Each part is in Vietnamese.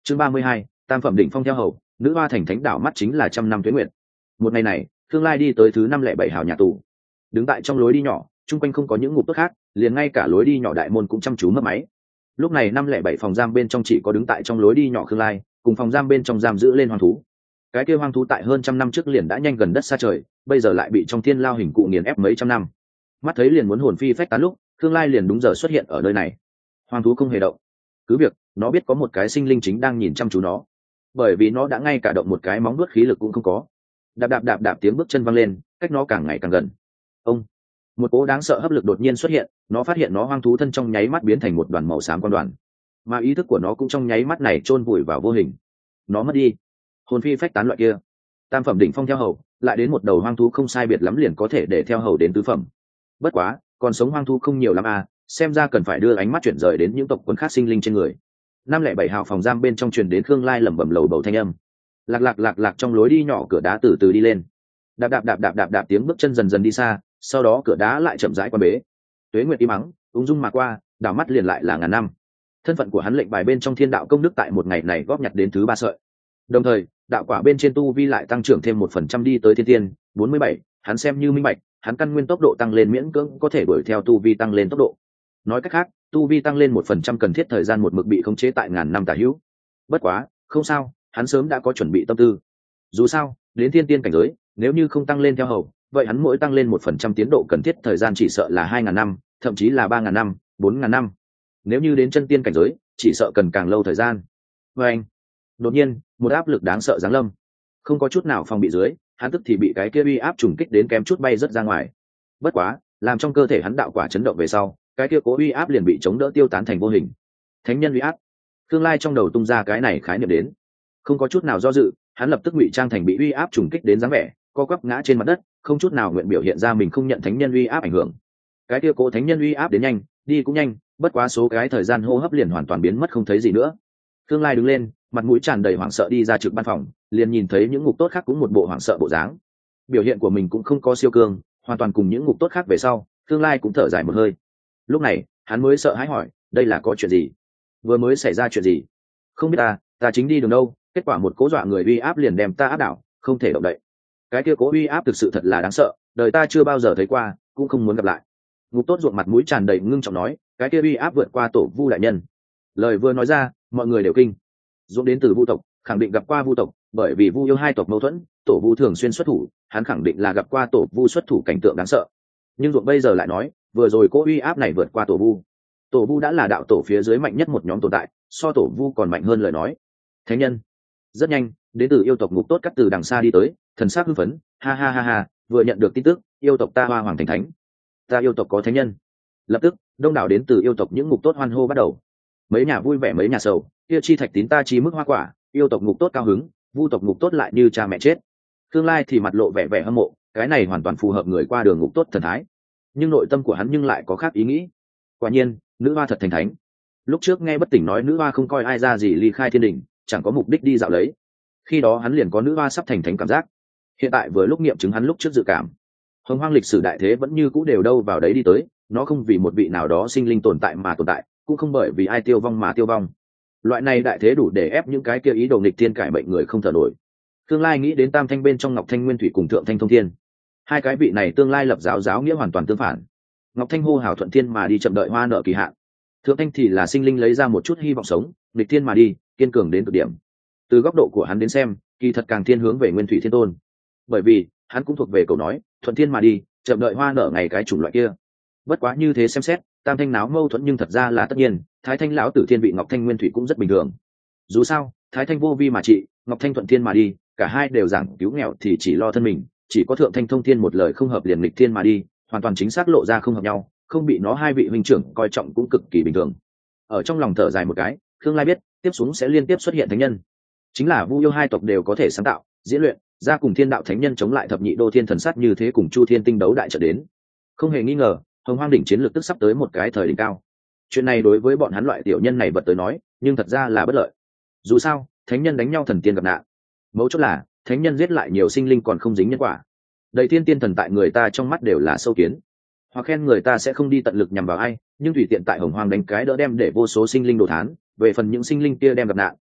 Chương 32, tam phẩm đỉnh phong theo hầu, nữ hoa thành thánh đảo mắt chính là trăm năm tuế nguyệt. Một ngày này, Thương Lai đi tới thứ 507 hào nhà tù. Đứng tại trong lối đi nhỏ, chung quanh không có những ngục tốt khác, liền ngay cả lối đi nhỏ đại môn cũng chăm chú mấp máy. Lúc này 507 phòng giam bên trong chỉ có đứng tại trong lối đi nhỏ Thương Lai, cùng phòng giam bên trong giam giữ lên hoang thú. Cái kia hoang thú tại hơn trăm năm trước liền đã nhanh gần đất xa trời, bây giờ lại bị trong thiên lao hình cụ nghiền ép mấy trăm năm. Mắt thấy liền muốn hồn phi phách tán lúc, Thương Lai liền đúng giờ xuất hiện ở nơi này. Hoang thú không hề động, cứ việc nó biết có một cái sinh linh chính đang nhìn chăm chú nó, bởi vì nó đã ngay cả động một cái móng vuốt khí lực cũng không có. Đạp đạp đạp đạp tiếng bước chân văng lên, cách nó càng ngày càng gần. Ông, một cỗ đáng sợ hấp lực đột nhiên xuất hiện, nó phát hiện nó hoang thú thân trong nháy mắt biến thành một đoàn màu xám quan đoàn, mà ý thức của nó cũng trong nháy mắt này chôn vùi vào vô hình. Nó mất đi hồn phi phách tán loại kia tam phẩm đỉnh phong theo hầu, lại đến một đầu hoang thú không sai biệt lắm liền có thể để theo hầu đến tứ phẩm. Bất quá còn sống hoang thú không nhiều lắm à, xem ra cần phải đưa ánh mắt chuyển rời đến những tộc quần khác sinh linh trên người. 507 hào phòng giam bên trong truyền đến Khương Lai lẩm bẩm lầu bầu thanh âm. Lạc lạc lạc lạc trong lối đi nhỏ cửa đá từ từ đi lên. Đạp đạp đạp đạp đạp đạp tiếng bước chân dần dần đi xa, sau đó cửa đá lại chậm rãi qua bế. Tuế nguyệt im mắng, ung dung mà qua, đảo mắt liền lại là ngàn năm. Thân phận của hắn lệnh bài bên trong thiên đạo công đức tại một ngày này góp nhặt đến thứ 3 sợi. Đồng thời, đạo quả bên trên tu vi lại tăng trưởng thêm 1% đi tới thiên tiên 47, hắn xem như minh bạch, hắn căn nguyên tốc độ tăng lên miễn cưỡng có thể đuổi theo tu vi tăng lên tốc độ. Nói cách khác, tu vi tăng lên 1% cần thiết thời gian một mực bị khống chế tại ngàn năm tả hữu. Bất quá, không sao, hắn sớm đã có chuẩn bị tâm tư. Dù sao, đến thiên tiên cảnh giới, nếu như không tăng lên theo hầu, vậy hắn mỗi tăng lên 1% tiến độ cần thiết thời gian chỉ sợ là 2000 năm, thậm chí là 3000 năm, 4000 năm. Nếu như đến chân tiên cảnh giới, chỉ sợ cần càng lâu thời gian. Và anh, đột nhiên, một áp lực đáng sợ giáng lâm. Không có chút nào phòng bị dưới, hắn tức thì bị cái kia uy áp trùng kích đến kém chút bay rất ra ngoài. Bất quá, làm trong cơ thể hắn đạo quả chấn động về sau, cái kia cố uy áp liền bị chống đỡ tiêu tán thành vô hình. Thánh nhân uy áp. Tương lai trong đầu tung ra cái này khái niệm đến, không có chút nào do dự, hắn lập tức ngụy trang thành bị uy áp trùng kích đến dáng vẻ, co quắp ngã trên mặt đất, không chút nào nguyện biểu hiện ra mình không nhận thánh nhân uy áp ảnh hưởng. Cái kia cố thánh nhân uy áp đến nhanh, đi cũng nhanh, bất quá số cái thời gian hô hấp liền hoàn toàn biến mất không thấy gì nữa. Tương lai đứng lên, mặt mũi tràn đầy hoảng sợ đi ra trực ban phòng, liền nhìn thấy những ngục tốt khác cũng một bộ hoảng sợ bộ dáng. Biểu hiện của mình cũng không có siêu cường, hoàn toàn cùng những ngục tốt khác về sau, tương lai cũng thở dài một hơi. Lúc này, hắn mới sợ hãi hỏi, đây là có chuyện gì? Vừa mới xảy ra chuyện gì? Không biết ta chính đi đường đâu, kết quả một cố dọa người uy áp liền đem ta áp đảo, không thể động đậy. Cái kia cố uy áp thực sự thật là đáng sợ, đời ta chưa bao giờ thấy qua, cũng không muốn gặp lại. Ngục tốt ruột mặt mũi tràn đầy ngưng trọng nói, cái kia uy áp vượt qua tổ Vu đại nhân. Lời vừa nói ra, mọi người đều kinh. Dũng đến từ Vu tộc, khẳng định gặp qua Vu tộc, bởi vì Vu yêu hai tộc mâu thuẫn, tổ Vu thường xuyên xuất thủ, hắn khẳng định là gặp qua tổ Vu xuất thủ cảnh tượng đáng sợ. Nhưng ruột bây giờ lại nói, vừa rồi cố uy áp này vượt qua tổ Vu. Tổ Vu đã là đạo tổ phía dưới mạnh nhất một nhóm tồn tại, so tổ Vu còn mạnh hơn lời nói. Thánh nhân. Rất nhanh, đến từ yêu tộc ngục tốt cắt từ đằng xa đi tới, thần sắc hưng phấn, ha ha ha ha, vừa nhận được tin tức, yêu tộc ta Hoa Hoàng thành thánh. Ta yêu tộc có thánh nhân. Lập tức, đông đảo đến từ yêu tộc những ngục tốt hoan hô bắt đầu. Mấy nhà vui vẻ mấy nhà sầu, kia chi thạch tín ta chi mức hoa quả, yêu tộc ngục tốt cao hứng, Vu tộc ngục tốt lại như cha mẹ chết. Tương lai thì mặt lộ vẻ vẻ hâm mộ, cái này hoàn toàn phù hợp người qua đường ngục tốt thần thái. Nhưng nội tâm của hắn nhưng lại có khác ý nghĩ. Quả nhiên, nữ hoa thật thành thánh. Lúc trước nghe bất tỉnh nói nữ hoa không coi ai ra gì ly khai thiên đình, chẳng có mục đích đi dạo lấy. Khi đó hắn liền có nữ hoa sắp thành thánh cảm giác. Hiện tại vừa lúc nghiệm chứng hắn lúc trước dự cảm. Hồng hoang lịch sử đại thế vẫn như cũ đều đâu vào đấy đi tới, nó không vì một vị nào đó sinh linh tồn tại mà tồn tại, cũng không bởi vì ai tiêu vong mà tiêu vong. Loại này đại thế đủ để ép những cái kia ý đồ nghịch thiên cải mệnh người không thở nổi. Tương lai nghĩ đến tam thanh bên trong Ngọc Thanh Nguyên Thủy cùng Thượng Thanh Thông Thiên, hai cái vị này tương lai lập giáo nghĩa hoàn toàn tương phản. Ngọc Thanh hô hào thuận thiên mà đi chậm đợi hoa nợ kỳ hạn, Thượng Thanh thì là sinh linh lấy ra một chút hy vọng sống, nghịch thiên mà đi, kiên cường đến cực điểm. Từ góc độ của hắn đến xem, kỳ thật càng thiên hướng về Nguyên Thủy Thiên Tôn, bởi vì hắn cũng thuộc về câu nói thuận thiên mà đi, chậm đợi hoa nở ngày cái chủng loại kia. Bất quá như thế xem xét, tam thanh náo mâu thuẫn nhưng thật ra là tất nhiên, thái thanh lão tử thiên vị Ngọc Thanh Nguyên Thủy cũng rất bình thường. Dù sao, thái thanh vô vi mà trị, Ngọc Thanh thuận thiên mà đi, cả hai đều giảng cứu nghèo thì chỉ lo thân mình, chỉ có Thượng Thanh Thông Thiên một lời không hợp liền nghịch thiên mà đi, hoàn toàn chính xác lộ ra không hợp nhau, không bị nó hai vị huynh trưởng coi trọng cũng cực kỳ bình thường. Ở trong lòng thở dài một cái, Khương Lai biết tiếp xuống sẽ liên tiếp xuất hiện thánh nhân, chính là Vu yêu hai tộc đều có thể sáng tạo diễn luyện ra cùng thiên đạo thánh nhân chống lại thập nhị đô thiên thần sát như thế, cùng Chu Thiên tinh đấu đại trận đến. Không hề nghi ngờ, Hồng Hoang đỉnh chiến lược tức sắp tới một cái thời đỉnh cao. Chuyện này đối với bọn hắn loại tiểu nhân này vật tới nói, nhưng thật ra là bất lợi. Dù sao, thánh nhân đánh nhau thần tiên gặp nạn, mấu chốt là thánh nhân giết lại nhiều sinh linh còn không dính nhân quả. Đầy thiên tiên thần tại người ta trong mắt đều là sâu kiến, hoặc khen người ta sẽ không đi tận lực nhằm vào ai, nhưng tùy tiện tại Hồng Hoang đánh cái đỡ đem để vô số sinh linh đồ thán. Về phần những sinh linh kia đem gặp nạn,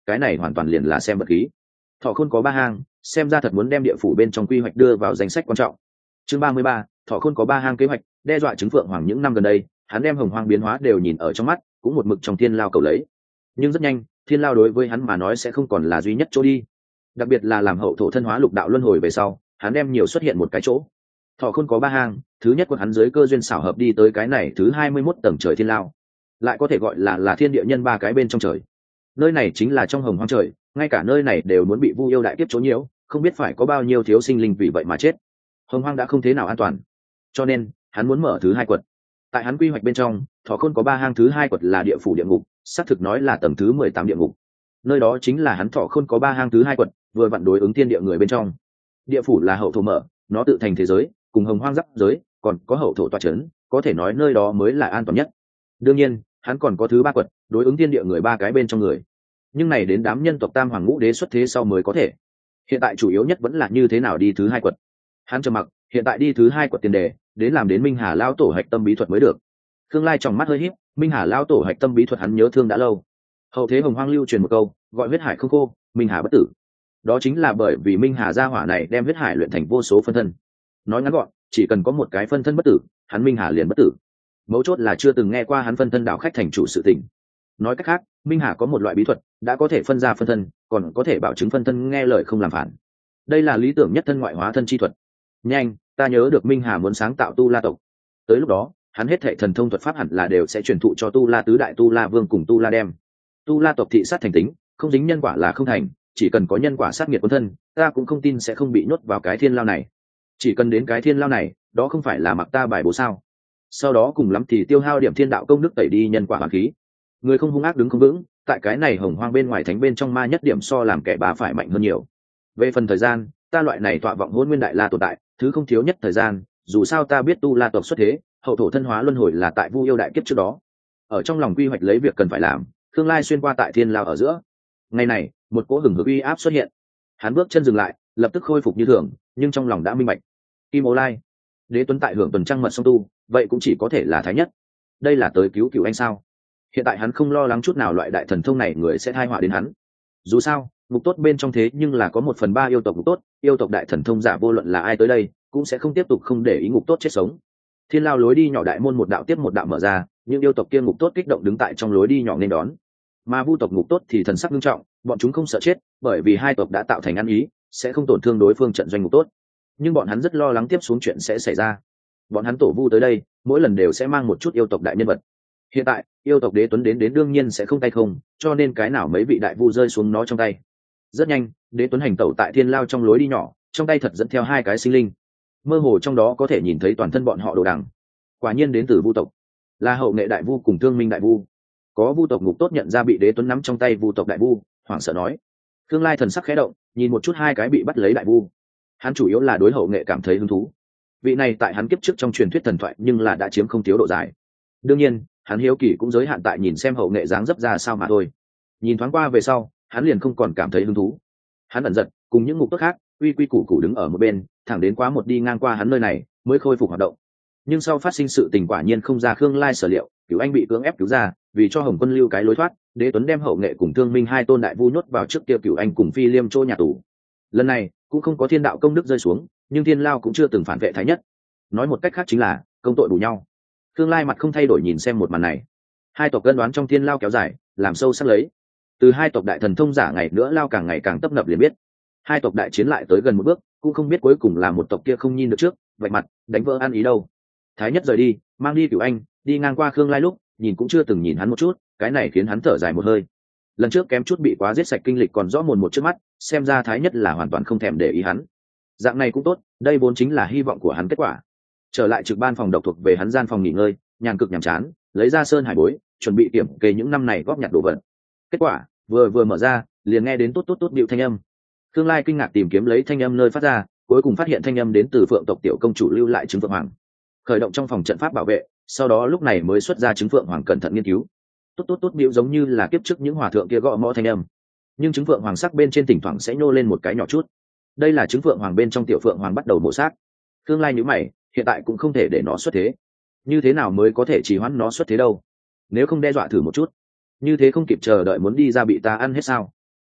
cái này hoàn toàn liền là xem vật khí. Thọ Khôn có 3 hang, xem ra thật muốn đem địa phủ bên trong quy hoạch đưa vào danh sách quan trọng. Chương 33, Thọ Khôn có 3 hang kế hoạch, đe dọa chứng Phượng Hoàng những năm gần đây, hắn đem Hồng Hoang biến hóa đều nhìn ở trong mắt, cũng một mực trong Thiên Lao cầu lấy. Nhưng rất nhanh, Thiên Lao đối với hắn mà nói sẽ không còn là duy nhất chỗ đi. Đặc biệt là làm hậu thổ thân hóa lục đạo luân hồi về sau, hắn đem nhiều xuất hiện một cái chỗ. Thọ Khôn có 3 hang, thứ nhất của hắn dưới cơ duyên xảo hợp đi tới cái này thứ 21 tầng trời Thiên Lao, lại có thể gọi là thiên địa nhân 3 cái bên trong trời. Nơi này chính là trong Hồng Hoang trời, ngay cả nơi này đều muốn bị Vu yêu đại kiếp chỗ nhiễu, không biết phải có bao nhiêu thiếu sinh linh vì vậy mà chết. Hồng Hoang đã không thế nào an toàn, cho nên hắn muốn mở thứ 2 quật. Tại hắn quy hoạch bên trong, Thọ Khôn có 3 hang thứ 2 quật là địa phủ địa ngục, xác thực nói là tầng thứ 18 địa ngục. Nơi đó chính là hắn Thọ Khôn có 3 hang thứ 2 quật, vừa vặn đối ứng thiên địa người bên trong. Địa phủ là hậu thổ mở, nó tự thành thế giới, cùng Hồng Hoang giáp giới, còn có hậu thổ tọa chấn, có thể nói nơi đó mới là an toàn nhất. Đương nhiên, hắn còn có thứ 3 quật, đối ứng thiên địa người 3 cái bên trong người. Nhưng này đến đám nhân tộc Tam Hoàng Ngũ Đế xuất thế sau mới có thể. Hiện tại chủ yếu nhất vẫn là như thế nào đi thứ 2 quật. Hắn trầm mặc, hiện tại đi thứ 2 quật tiền đề, đến làm đến Minh Hà lao tổ hạch tâm bí thuật mới được. Khương Lai trong mắt hơi híp, Minh Hà lao tổ hạch tâm bí thuật hắn nhớ thương đã lâu. Hậu thế Hồng Hoang lưu truyền một câu, gọi huyết hải không khô, Minh Hà bất tử. Đó chính là bởi vì Minh Hà gia hỏa này đem huyết hải luyện thành vô số phân thân. Nói ngắn gọn, chỉ cần có một cái phân thân bất tử, hắn Minh Hà liền bất tử. Mấu chốt là chưa từng nghe qua hắn phân thân đạo khách thành chủ sự tình. Nói cách khác, Minh Hà có một loại bí thuật, đã có thể phân ra phân thân, còn có thể bảo chứng phân thân nghe lời không làm phản. Đây là lý tưởng nhất thân ngoại hóa thân chi thuật. Nhanh, ta nhớ được Minh Hà muốn sáng tạo Tu La tộc. Tới lúc đó, hắn hết thệ thần thông thuật pháp hẳn là đều sẽ truyền thụ cho Tu La tứ đại Tu La vương cùng Tu La đem. Tu La tộc thị sát thành tính, không dính nhân quả là không thành, chỉ cần có nhân quả sát nghiệt quân thân, ta cũng không tin sẽ không bị nhốt vào cái thiên lao này. Chỉ cần đến cái thiên lao này, đó không phải là mặc ta bài bố sao? Sau đó cùng lắm thì tiêu hao điểm thiên đạo công đức tẩy đi nhân quả hoàn khí. Người không hung ác đứng không vững, tại cái này Hồng Hoang bên ngoài thánh bên trong ma nhất điểm so làm kẻ bà phải mạnh hơn nhiều. Về phần thời gian, ta loại này tọa vọng hôn nguyên đại la tồn tại, thứ không thiếu nhất thời gian, dù sao ta biết Tu La tộc xuất thế, hậu thổ thân hóa luân hồi là tại Vu yêu đại kiếp trước đó. Ở trong lòng quy hoạch lấy việc cần phải làm, Khương Lai xuyên qua tại thiên lao ở giữa. Ngày này, một cỗ hừng hực uy áp xuất hiện. Hắn bước chân dừng lại, lập tức khôi phục như thường, nhưng trong lòng đã minh bạch. Kim Ô Lai, Đế Tuấn tại hưởng tuần trăng mật song tu, vậy cũng chỉ có thể là thái nhất. Đây là tới cứu cựu anh sao? Hiện tại hắn không lo lắng chút nào loại đại thần thông này người sẽ thai họa đến hắn. Dù sao, ngục tốt bên trong thế nhưng là có 1/3 yêu tộc ngục tốt, yêu tộc đại thần thông giả vô luận là ai tới đây, cũng sẽ không tiếp tục không để ý ngục tốt chết sống. Thiên lao lối đi nhỏ đại môn một đạo tiếp một đạo mở ra, những yêu tộc kia ngục tốt kích động đứng tại trong lối đi nhỏ nên đón. Mà Vu tộc ngục tốt thì thần sắc nghiêm trọng, bọn chúng không sợ chết, bởi vì hai tộc đã tạo thành ăn ý, sẽ không tổn thương đối phương trận doanh ngục tốt. Nhưng bọn hắn rất lo lắng tiếp xuống chuyện sẽ xảy ra. Bọn hắn tổ Vu tới đây, mỗi lần đều sẽ mang một chút yêu tộc đại nhân vật. Hiện tại, yêu tộc Đế Tuấn đến đương nhiên sẽ không tay không, cho nên cái nào mấy vị đại vu rơi xuống nó trong tay. Rất nhanh, Đế Tuấn hành tẩu tại thiên lao trong lối đi nhỏ, trong tay thật dẫn theo 2 cái sinh linh. Mơ hồ trong đó có thể nhìn thấy toàn thân bọn họ đồ đằng. Quả nhiên đến từ Vu tộc, là hậu nghệ đại vu cùng thương minh đại vu. Có Vu tộc ngục tốt nhận ra bị Đế Tuấn nắm trong tay Vu tộc đại vu, hoảng sợ nói. Khương Lai thần sắc khẽ động, nhìn một chút 2 cái bị bắt lấy đại vu. Hắn chủ yếu là đối hậu nghệ cảm thấy hứng thú. Vị này tại hắn kiếp trước trong truyền thuyết thần thoại nhưng là đã chiếm không thiếu độ dài. Đương nhiên, hắn hiếu kỳ cũng giới hạn tại nhìn xem hậu nghệ dáng dấp ra sao mà thôi. Nhìn thoáng qua về sau, hắn liền không còn cảm thấy hứng thú. Hắn ẩn giật cùng những ngục tốt khác quy quy củ củ đứng ở một bên, thẳng đến quá một đi ngang qua hắn nơi này mới khôi phục hoạt động. Nhưng sau phát sinh sự tình quả nhiên không ra Khương Lai sở liệu, Cửu Anh bị cưỡng ép cứu ra, vì cho Hồng Quân lưu cái lối thoát, Đế Tuấn đem hậu nghệ cùng Thương Minh 2 tôn đại vu nhốt vào trước kia Cửu Anh cùng Phi Liêm chỗ nhà tù. Lần này cũng không có thiên đạo công đức rơi xuống, nhưng thiên lao cũng chưa từng phản vệ thái nhất. Nói một cách khác chính là công tội bù nhau. Khương Lai mặt không thay đổi nhìn xem một màn này. Hai tộc cân đoán trong thiên lao kéo dài, làm sâu sắc lấy. Từ hai tộc đại thần thông giả ngày nữa lao càng ngày càng tấp nập liền biết. Hai tộc đại chiến lại tới gần một bước, cũng không biết cuối cùng là một tộc kia không nhìn được trước, vạch mặt, đánh vỡ ăn ý đâu. Thái nhất rời đi, mang đi Cửu Anh, đi ngang qua Khương Lai lúc, nhìn cũng chưa từng nhìn hắn một chút, cái này khiến hắn thở dài một hơi. Lần trước kém chút bị quá giết sạch kinh lịch còn rõ mồn một trước mắt, xem ra Thái nhất là hoàn toàn không thèm để ý hắn. Dạng này cũng tốt, đây vốn chính là hy vọng của hắn kết quả. Trở lại trực ban phòng độc thuộc về hắn gian phòng nghỉ ngơi, nhàn cực nhàm chán, lấy ra sơn hải bối, chuẩn bị kiểm kê những năm này góp nhặt đồ vật. Kết quả vừa mở ra, liền nghe đến tốt tốt tốt điệu thanh âm. Khương Lai kinh ngạc tìm kiếm lấy thanh âm nơi phát ra, cuối cùng phát hiện thanh âm đến từ Phượng tộc tiểu công chủ lưu lại trứng Phượng Hoàng. Khởi động trong phòng trận pháp bảo vệ, sau đó lúc này mới xuất ra trứng Phượng Hoàng cẩn thận nghiên cứu. Tốt tốt tốt điệu giống như là kiếp trước những hòa thượng kia gõ mõ thanh âm, nhưng trứng Phượng Hoàng sắc bên trên thỉnh thoảng sẽ nhô lên một cái nhỏ chút. Đây là trứng Phượng Hoàng bên trong tiểu Phượng Hoàng bắt đầu mổ xác. Khương Lai nhíu mày, hiện tại cũng không thể để nó xuất thế. Như thế nào mới có thể trì hoãn nó xuất thế đâu? Nếu không đe dọa thử một chút, như thế không kịp chờ đợi muốn đi ra bị ta ăn hết sao?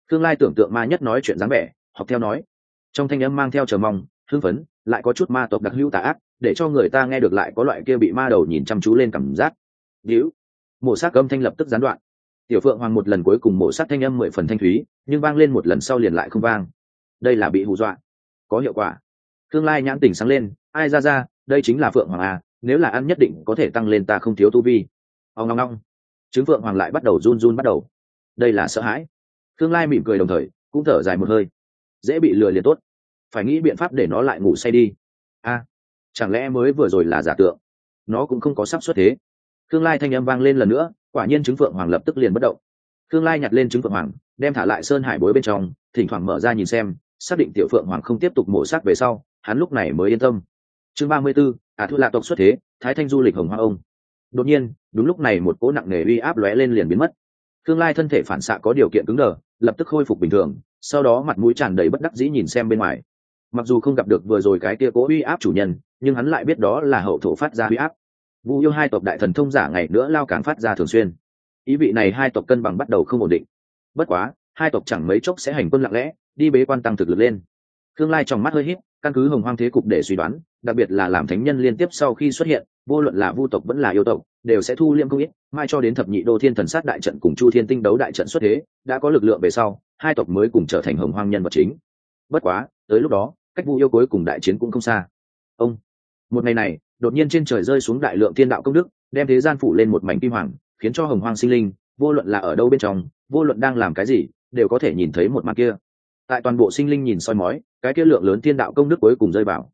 Khương Lai tưởng tượng ma nhất nói chuyện dáng vẻ, học theo nói, trong thanh âm mang theo chờ mong, hưng phấn, lại có chút ma tộc đặc hữu tà ác, để cho người ta nghe được lại có loại kia bị ma đầu nhìn chăm chú lên cảm giác. Điếu, mổ xác âm thanh lập tức gián đoạn. Tiểu Phượng Hoàng một lần cuối cùng mổ xác thanh âm 10 phần thanh thúy, nhưng vang lên một lần sau liền lại không vang. Đây là bị hù dọa, có hiệu quả. Khương Lai nhãn tỉnh sáng lên, ai ra, đây chính là Phượng Hoàng à, nếu là ăn nhất định có thể tăng lên ta không thiếu tu vi. Ong ong ong. Trứng Phượng Hoàng lại bắt đầu run bắt đầu. Đây là sợ hãi. Khương Lai mỉm cười đồng thời cũng thở dài một hơi. Dễ bị lừa liền tốt, phải nghĩ biện pháp để nó lại ngủ say đi. Chẳng lẽ mới vừa rồi là giả tượng, nó cũng không có sắp xuất thế. Khương Lai thanh âm vang lên lần nữa, quả nhiên trứng Phượng Hoàng lập tức liền bất động. Khương Lai nhặt lên trứng Phượng Hoàng, đem thả lại sơn hải bối bên trong, thỉnh thoảng mở ra nhìn xem, xác định tiểu Phượng Hoàng không tiếp tục mổ xác về sau, hắn lúc này mới yên tâm. Chương 34, Thu Lạ tộc xuất thế, Thái Thanh du lịch Hồng Hoa ông. Đột nhiên, đúng lúc này một cỗ nặng nề uy áp lóe lên liền biến mất. Khương Lai thân thể phản xạ có điều kiện cứng đờ, lập tức khôi phục bình thường, sau đó mặt mũi tràn đầy bất đắc dĩ nhìn xem bên ngoài. Mặc dù không gặp được vừa rồi cái kia cỗ uy áp chủ nhân, nhưng hắn lại biết đó là hậu thổ phát ra uy áp. Vu yêu hai tộc đại thần thông giả ngày nữa lao càng phát ra thường xuyên, ý vị này hai tộc cân bằng bắt đầu không ổn định. Bất quá hai tộc chẳng mấy chốc sẽ hành quân lặng lẽ đi bế quan tăng thực lực lên. Khương Lai trong mắt hơi híp, căn cứ Hồng Hoang thế cục để suy đoán, đặc biệt là làm thánh nhân liên tiếp sau khi xuất hiện, vô luận là vu tộc vẫn là yêu tộc đều sẽ thu liêm không ít, mai cho đến thập nhị đô thiên thần sát đại trận cùng chu thiên tinh đấu đại trận xuất thế, đã có lực lượng về sau, hai tộc mới cùng trở thành Hồng Hoang nhân vật chính. Bất quá tới lúc đó cách vu yêu cuối cùng đại chiến cũng không xa. Một ngày này đột nhiên trên trời rơi xuống đại lượng thiên đạo công đức, đem thế gian phủ lên một mảnh kim hoàng, khiến cho Hồng Hoang sinh linh vô luận là ở đâu bên trong, vô luận đang làm cái gì, đều có thể nhìn thấy một màn kia. Tại toàn bộ sinh linh nhìn soi mói, cái kia lượng lớn thiên đạo công đức cuối cùng rơi vào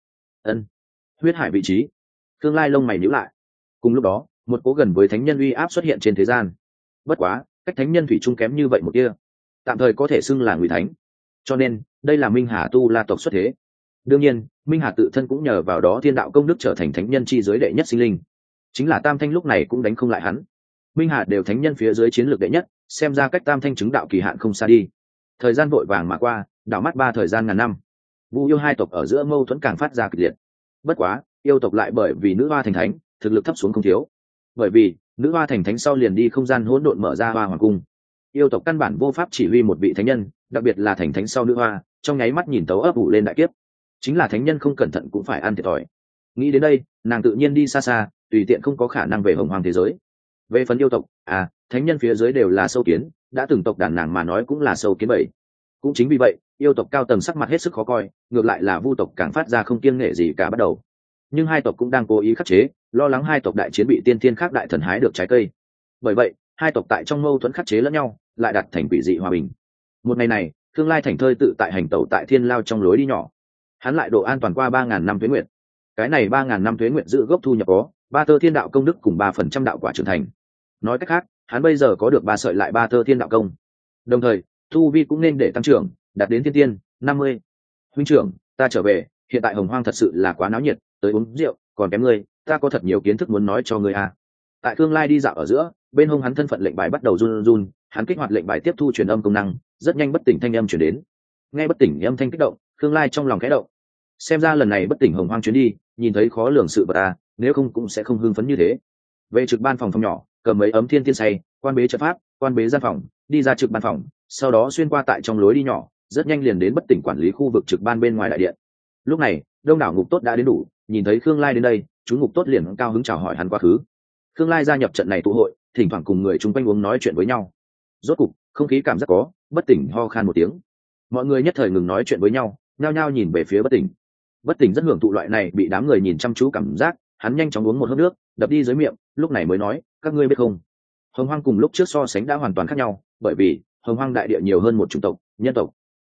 huyết hải vị trí. Khương Lai lông mày nhíu lại. Cùng lúc đó một cố gần với thánh nhân uy áp xuất hiện trên thế gian. Bất quá cách thánh nhân thủy chung kém như vậy một kia, tạm thời có thể xưng là ngụy thánh, cho nên đây là Minh Hà Tu La tộc xuất thế. Đương nhiên Minh Hà tự thân cũng nhờ vào đó thiên đạo công đức trở thành thánh nhân chi giới đệ nhất sinh linh, chính là Tam Thanh lúc này cũng đánh không lại hắn. Minh Hà đều thánh nhân phía dưới chiến lược đệ nhất, xem ra cách Tam Thanh chứng đạo kỳ hạn không xa đi. Thời gian vội vàng mà qua, đảo mắt 3 thời gian ngàn năm. Vu yêu hai tộc ở giữa mâu thuẫn càng phát ra kịch liệt. Bất quá yêu tộc lại bởi vì nữ hoa thành thánh, thực lực thấp xuống không thiếu. Bởi vì nữ hoa thành thánh sau liền đi không gian hỗn độn mở ra hoa hoàng cung, yêu tộc căn bản vô pháp chỉ huy một vị thánh nhân, đặc biệt là thành thánh sau nữ hoa, trong nháy mắt nhìn tấu ấp ủ lên đại kiếp. Chính là thánh nhân không cẩn thận cũng phải ăn thiệt thòi. Nghĩ đến đây nàng tự nhiên đi xa xa, tùy tiện không có khả năng về Hồng Hoang thế giới. Về phần yêu tộc, thánh nhân phía dưới đều là sâu kiến, đã từng tộc đàn nàng mà nói cũng là sâu kiến bầy. Cũng chính vì vậy yêu tộc cao tầng sắc mặt hết sức khó coi, ngược lại là vu tộc càng phát ra không kiêng nể gì cả bắt đầu. Nhưng hai tộc cũng đang cố ý khắc chế, lo lắng hai tộc đại chiến bị tiên thiên khác đại thần hái được trái cây. Bởi vậy hai tộc tại trong mâu thuẫn khắc chế lẫn nhau, lại đạt thành quỷ dị hòa bình. Một ngày này Khương Lai thành thơi tự tại hành tẩu tại thiên lao trong lối đi nhỏ, hắn lại độ an toàn qua 3.000 năm tuế nguyệt. Cái này 3.000 năm tuế nguyệt giữ gốc thu nhập có 3 tơ thiên đạo công đức cùng 3% đạo quả trưởng thành. Nói cách khác hắn bây giờ có được 3 sợi lại 3 tơ thiên đạo công, đồng thời tu vi cũng nên để tăng trưởng đạt đến thiên tiên 50. Huynh trưởng ta trở về, hiện tại Hồng Hoang thật sự là quá náo nhiệt, tới uống rượu còn kém ngươi, ta có thật nhiều kiến thức muốn nói cho ngươi à. Tại Khương Lai đi dạo ở giữa, bên hông hắn thân phận lệnh bài bắt đầu run run, hắn kích hoạt lệnh bài tiếp thu truyền âm công năng, rất nhanh bất tỉnh thanh âm chuyển đến. Nghe bất tỉnh âm thanh kích động, Khương Lai trong lòng khẽ động. Xem ra lần này bất tỉnh Hồng Hoang chuyến đi, nhìn thấy khó lường sự vật nếu không cũng sẽ không hưng phấn như thế. Về trực ban phòng nhỏ, cầm mấy ấm thiên tiên say, quan bế trận pháp, quan bế gian phòng, đi ra trực ban phòng, sau đó xuyên qua tại trong lối đi nhỏ, rất nhanh liền đến bất tỉnh quản lý khu vực trực ban bên ngoài đại điện. Lúc này đông đảo ngục tốt đã đến đủ, nhìn thấy Khương Lai đến đây, chúng ngục tốt liền cao hứng chào hỏi hắn quá khứ. Khương Lai gia nhập trận này tụ hội, thỉnh thoảng cùng người chung quanh uống nói chuyện với nhau. Rốt cục không khí cảm giác có, bất tỉnh ho khan một tiếng, mọi người nhất thời ngừng nói chuyện với nhau, nhao nhao nhìn về phía bất tỉnh. Bất tỉnh rất hưởng thụ loại này bị đám người nhìn chăm chú cảm giác, hắn nhanh chóng uống một hớp nước, đập đi dưới miệng, lúc này mới nói, các ngươi biết không, Hồng Hoang cùng lúc trước so sánh đã hoàn toàn khác nhau, bởi vì Hồng Hoang đại địa nhiều hơn một chủng tộc, nhân tộc.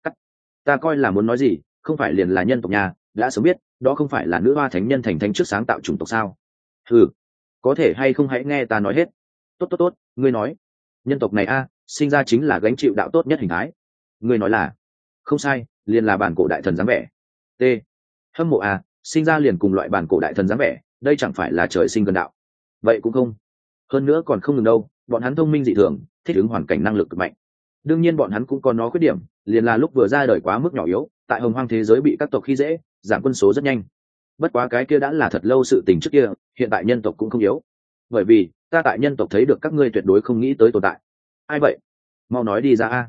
Ta coi là muốn nói gì, không phải liền là nhân tộc nhà, đã sớm biết, đó không phải là nữ hoa thánh nhân thành thánh trước sáng tạo chủng tộc sao? Có thể hay không hãy nghe ta nói hết. Tốt, ngươi nói. Nhân tộc này sinh ra chính là gánh chịu đạo tốt nhất hình thái. Ngươi nói là không sai, liền là bản cổ đại thần dáng vẻ. T. Hâm mộ sinh ra liền cùng loại bản cổ đại thần dáng vẻ, đây chẳng phải là trời sinh gần đạo. Vậy cũng không. Hơn nữa còn không ngừng đâu, bọn hắn thông minh dị thường, thích ứng hoàn cảnh năng lực cực mạnh. Đương nhiên bọn hắn cũng có nó khuyết điểm, liền là lúc vừa ra đời quá mức nhỏ yếu, tại Hồng Hoang thế giới bị các tộc khi dễ, giảm quân số rất nhanh. Bất quá cái kia đã là thật lâu sự tình trước kia, hiện tại nhân tộc cũng không yếu. Bởi vì ta tại nhân tộc thấy được các ngươi tuyệt đối không nghĩ tới tồn tại. Ai vậy? Mau nói đi ra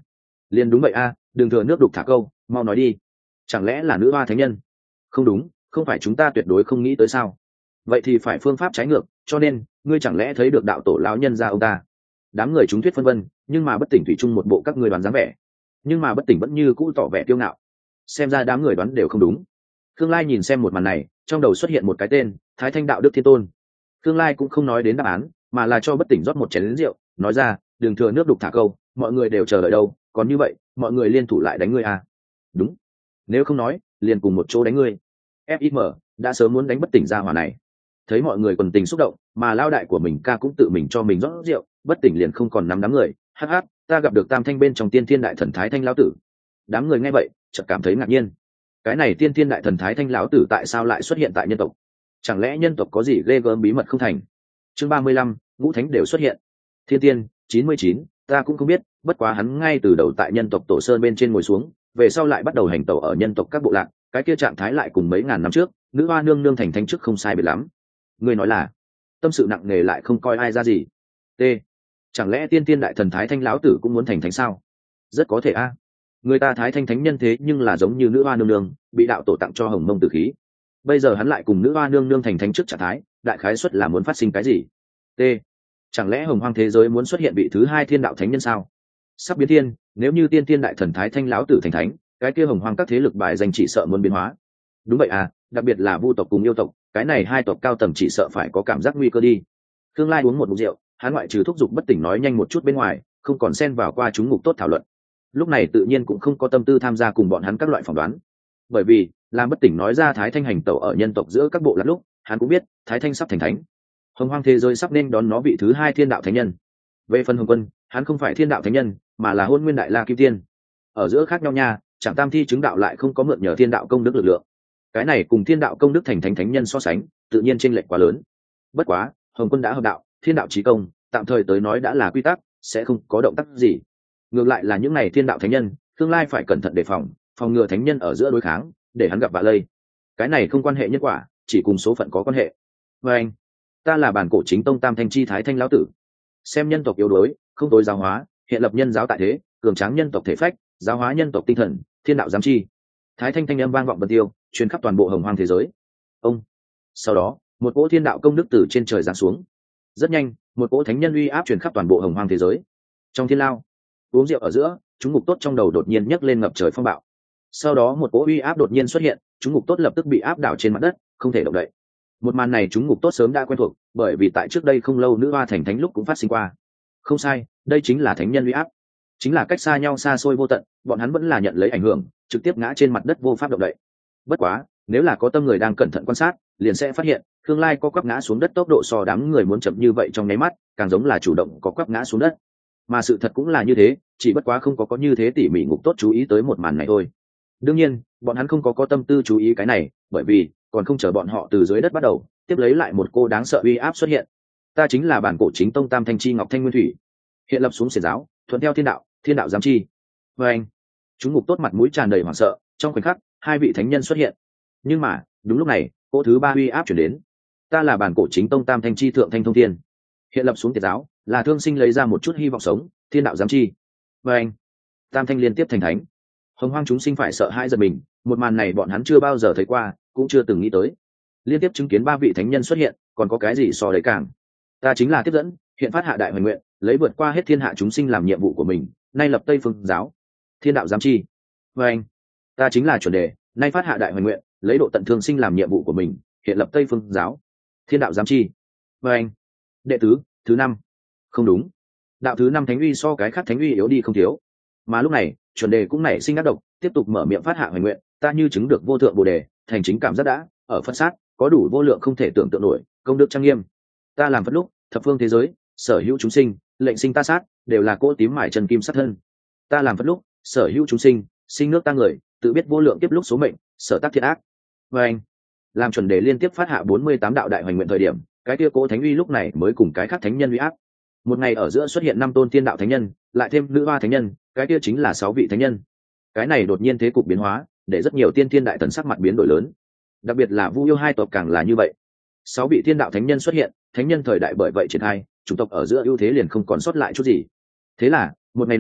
Liền đúng vậy a, đừng thừa nước đục thả câu, mau nói đi. Chẳng lẽ là nữ hoa thánh nhân? Không đúng, không phải chúng ta tuyệt đối không nghĩ tới sao? Vậy thì phải phương pháp trái ngược, cho nên ngươi chẳng lẽ thấy được đạo tổ lão nhân ra ông ta? Đám người chúng thuyết phân vân, nhưng mà bất tỉnh thủy chung một bộ các ngươi đoán dáng vẻ, nhưng mà bất tỉnh vẫn như cũ tỏ vẻ kiêu ngạo. Xem ra đám người đoán đều không đúng. Khương Lai nhìn xem một màn này, trong đầu xuất hiện một cái tên, Thái Thanh Đạo Đức Thiên Tôn. Khương Lai cũng không nói đến đáp án, mà là cho bất tỉnh rót một chén rượu, nói ra, đừng thừa nước đục thả câu, mọi người đều chờ đợi đâu, còn như vậy, mọi người liên thủ lại đánh ngươi à? Đúng, nếu không nói, liền cùng một chỗ đánh ngươi. FIM đã sớm muốn đánh bất tỉnh ra hỏa này. Thấy mọi người quần tình xúc động, mà lao đại của mình ca cũng tự mình cho mình rót rượu, bất tỉnh liền không còn nắm đám người. Hắc hắc, ta gặp được Tam Thanh bên trong Tiên Thiên Đại Thần Thái Thanh lão tử. Đám người nghe vậy, chợt cảm thấy ngạc nhiên. Cái này Tiên Thiên Đại Thần Thái Thanh lão tử tại sao lại xuất hiện tại nhân tộc? Chẳng lẽ nhân tộc có gì ghê gớm bí mật không thành? Chương 35, ngũ thánh đều xuất hiện. Thiên Tiên 99, ta cũng không biết, bất quá hắn ngay từ đầu tại nhân tộc Tổ Sơn bên trên ngồi xuống, về sau lại bắt đầu hành tẩu ở nhân tộc các bộ lạc, cái kia trạng thái lại cùng mấy ngàn năm trước, nữ hoa nương nương thành thánh trước không sai biệt lắm. Người nói là, tâm sự nặng nề lại không coi ai ra gì. T. Chẳng lẽ Tiên Tiên Đại Thần Thái Thanh lão tử cũng muốn thành thánh sao? Rất có thể a. Người ta Thái Thanh thánh nhân thế nhưng là giống như nữ hoa nương nương, bị đạo tổ tặng cho hồng mông tử khí. Bây giờ hắn lại cùng nữ hoa nương nương thành thánh trước trạng thái, đại khái suất là muốn phát sinh cái gì? T. Chẳng lẽ hồng hoang thế giới muốn xuất hiện vị thứ hai thiên đạo thánh nhân sao? Sắp biến thiên, nếu như Tiên Tiên Đại Thần Thái Thanh lão tử thành thánh, cái kia hồng hoang các thế lực bài danh chỉ sợ muốn biến hóa. Đúng vậy à, đặc biệt là vu tộc cùng yêu tộc, cái này hai tộc cao tầng chỉ sợ phải có cảm giác nguy cơ đi. Khương Lai uống một ngụm rượu, hắn ngoại trừ thúc giục bất tỉnh nói nhanh một chút bên ngoài, không còn xen vào qua chúng ngục tốt thảo luận. Lúc này tự nhiên cũng không có tâm tư tham gia cùng bọn hắn các loại phỏng đoán, bởi vì làm bất tỉnh nói ra Thái Thanh hành tẩu ở nhân tộc giữa các bộ lạc lúc, hắn cũng biết Thái Thanh sắp thành thánh, hồng hoang thế giới sắp nên đón nó vị thứ hai thiên đạo thánh nhân. Về phần Hồng Quân, hắn không phải thiên đạo thánh nhân, mà là Hôn Nguyên Đại La Kim Tiên. Ở giữa khác nhau nha, chẳng tam thi chứng đạo lại không có mượn nhờ thiên đạo công đức lực lượng. Cái này cùng thiên đạo công đức thành thánh thánh nhân so sánh, tự nhiên chênh lệch quá lớn. Bất quá, Hồng Quân đã hợp đạo, thiên đạo chí công, tạm thời tới nói đã là quy tắc, sẽ không có động tác gì. Ngược lại là những này thiên đạo thánh nhân, tương lai phải cẩn thận đề phòng, phòng ngừa thánh nhân ở giữa đối kháng, để hắn gặp vạ lây. Cái này không quan hệ nhân quả, chỉ cùng số phận có quan hệ. Và anh, ta là bản cổ chính tông Tam Thanh chi Thái Thanh lão tử. Xem nhân tộc yếu đuối, không tối giáo hóa, hiện lập nhân giáo tại thế, cường tráng nhân tộc thể phách, giáo hóa nhân tộc tinh thần, thiên đạo giám chi. Thái Thanh thanh âm vang vọng bần tiêu, truyền khắp toàn bộ hồng hoang thế giới. Ông. Sau đó, một cỗ thiên đạo công đức từ trên trời giáng xuống. Rất nhanh, một cỗ thánh nhân uy áp truyền khắp toàn bộ hồng hoang thế giới. Trong thiên lao, uống rượu ở giữa, chúng ngục tốt trong đầu đột nhiên nhấc lên ngập trời phong bạo. Sau đó một cỗ uy áp đột nhiên xuất hiện, chúng ngục tốt lập tức bị áp đảo trên mặt đất, không thể động đậy. Một màn này chúng ngục tốt sớm đã quen thuộc, bởi vì tại trước đây không lâu nữ hoa thành thánh lúc cũng phát sinh qua. Không sai, đây chính là thánh nhân uy áp, chính là cách xa nhau xa xôi vô tận, bọn hắn vẫn là nhận lấy ảnh hưởng, trực tiếp ngã trên mặt đất vô pháp động đậy. Bất quá, nếu là có tâm người đang cẩn thận quan sát, liền sẽ phát hiện, Khương Lai có quắp ngã xuống đất tốc độ so đám người muốn chậm như vậy trong nháy mắt, càng giống là chủ động có quắp ngã xuống đất. Mà sự thật cũng là như thế, chỉ bất quá không có như thế tỉ mỉ ngục tốt chú ý tới một màn này thôi. Đương nhiên, bọn hắn không có tâm tư chú ý cái này, bởi vì còn không chờ bọn họ từ dưới đất bắt đầu, tiếp lấy lại một cô đáng sợ uy áp xuất hiện. Ta chính là bản cổ chính tông Tam Thanh chi Ngọc Thanh Nguyên Thủy, hiện lập xuống xiển giáo, thuận theo thiên đạo giám chi. Và anh, chúng ngục tốt mặt mũi tràn đầy hoảng sợ, trong khoảnh khắc, hai vị thánh nhân xuất hiện. Nhưng mà, đúng lúc này, cỗ thứ ba uy áp chuyển đến. Ta là bản cổ chính tông Tam Thanh chi Thượng Thanh Thông Thiên, hiện lập xuống tiệt giáo, là thương sinh lấy ra một chút hy vọng sống, thiên đạo giám chi. Và anh, Tam Thanh liên tiếp thành thánh. Hồng hoang chúng sinh phải sợ hãi giật mình, một màn này bọn hắn chưa bao giờ thấy qua, cũng chưa từng nghĩ tới. Liên tiếp chứng kiến ba vị thánh nhân xuất hiện, còn có cái gì so đấy càng. Ta chính là tiếp dẫn, hiện phát hạ đại hoành nguyện, lấy vượt qua hết thiên hạ chúng sinh làm nhiệm vụ của mình, nay lập Tây Phương giáo, thiên đạo giám chi. Và anh, ta chính là chuẩn đề, nay phát hạ đại hoành nguyện, lấy độ tận thương sinh làm nhiệm vụ của mình, hiện lập Tây Phương giáo, thiên đạo giám chi. Và anh, đệ tứ thứ năm. Không đúng, đạo thứ năm thánh uy so cái khác thánh uy yếu đi không thiếu. Mà lúc này, chuẩn đề cũng nảy sinh ác độc, tiếp tục mở miệng phát hạ hoành nguyện, ta như chứng được vô thượng bồ đề, thành chính cảm giác đã, ở Phật sát, có đủ vô lượng không thể tưởng tượng nổi, công đức trang nghiêm. Ta làm Phật lúc, thập phương thế giới, sở hữu chúng sinh, lệnh sinh ta sát, đều là cỗ tím mải trần kim sát thân. Ta làm Phật lúc, sở hữu chúng sinh, sinh nước ta người, tự biết vô lượng tiếp lúc số mệnh, sở tác thiện ác. Và anh, làm chuẩn đề liên tiếp phát hạ 48 đạo đại hoành nguyện thời điểm, cái kia cỗ thánh uy lúc này mới cùng cái khác thánh nhân uy áp. Một ngày ở giữa xuất hiện 5 tôn tiên đạo thánh nhân, lại thêm nữ hoa thánh nhân, cái kia chính là 6 vị thánh nhân. Cái này đột nhiên thế cục biến hóa, để rất nhiều tiên thiên đại thần sắc mặt biến đổi lớn. Đặc biệt là Vu Yêu hai tộc càng là như vậy. 6 vị thiên đạo thánh nhân xuất hiện, thánh nhân thời đại bởi vậy triển khai, chủng tộc ở giữa ưu thế liền không còn sót lại chút gì. Thế là, một ngày này,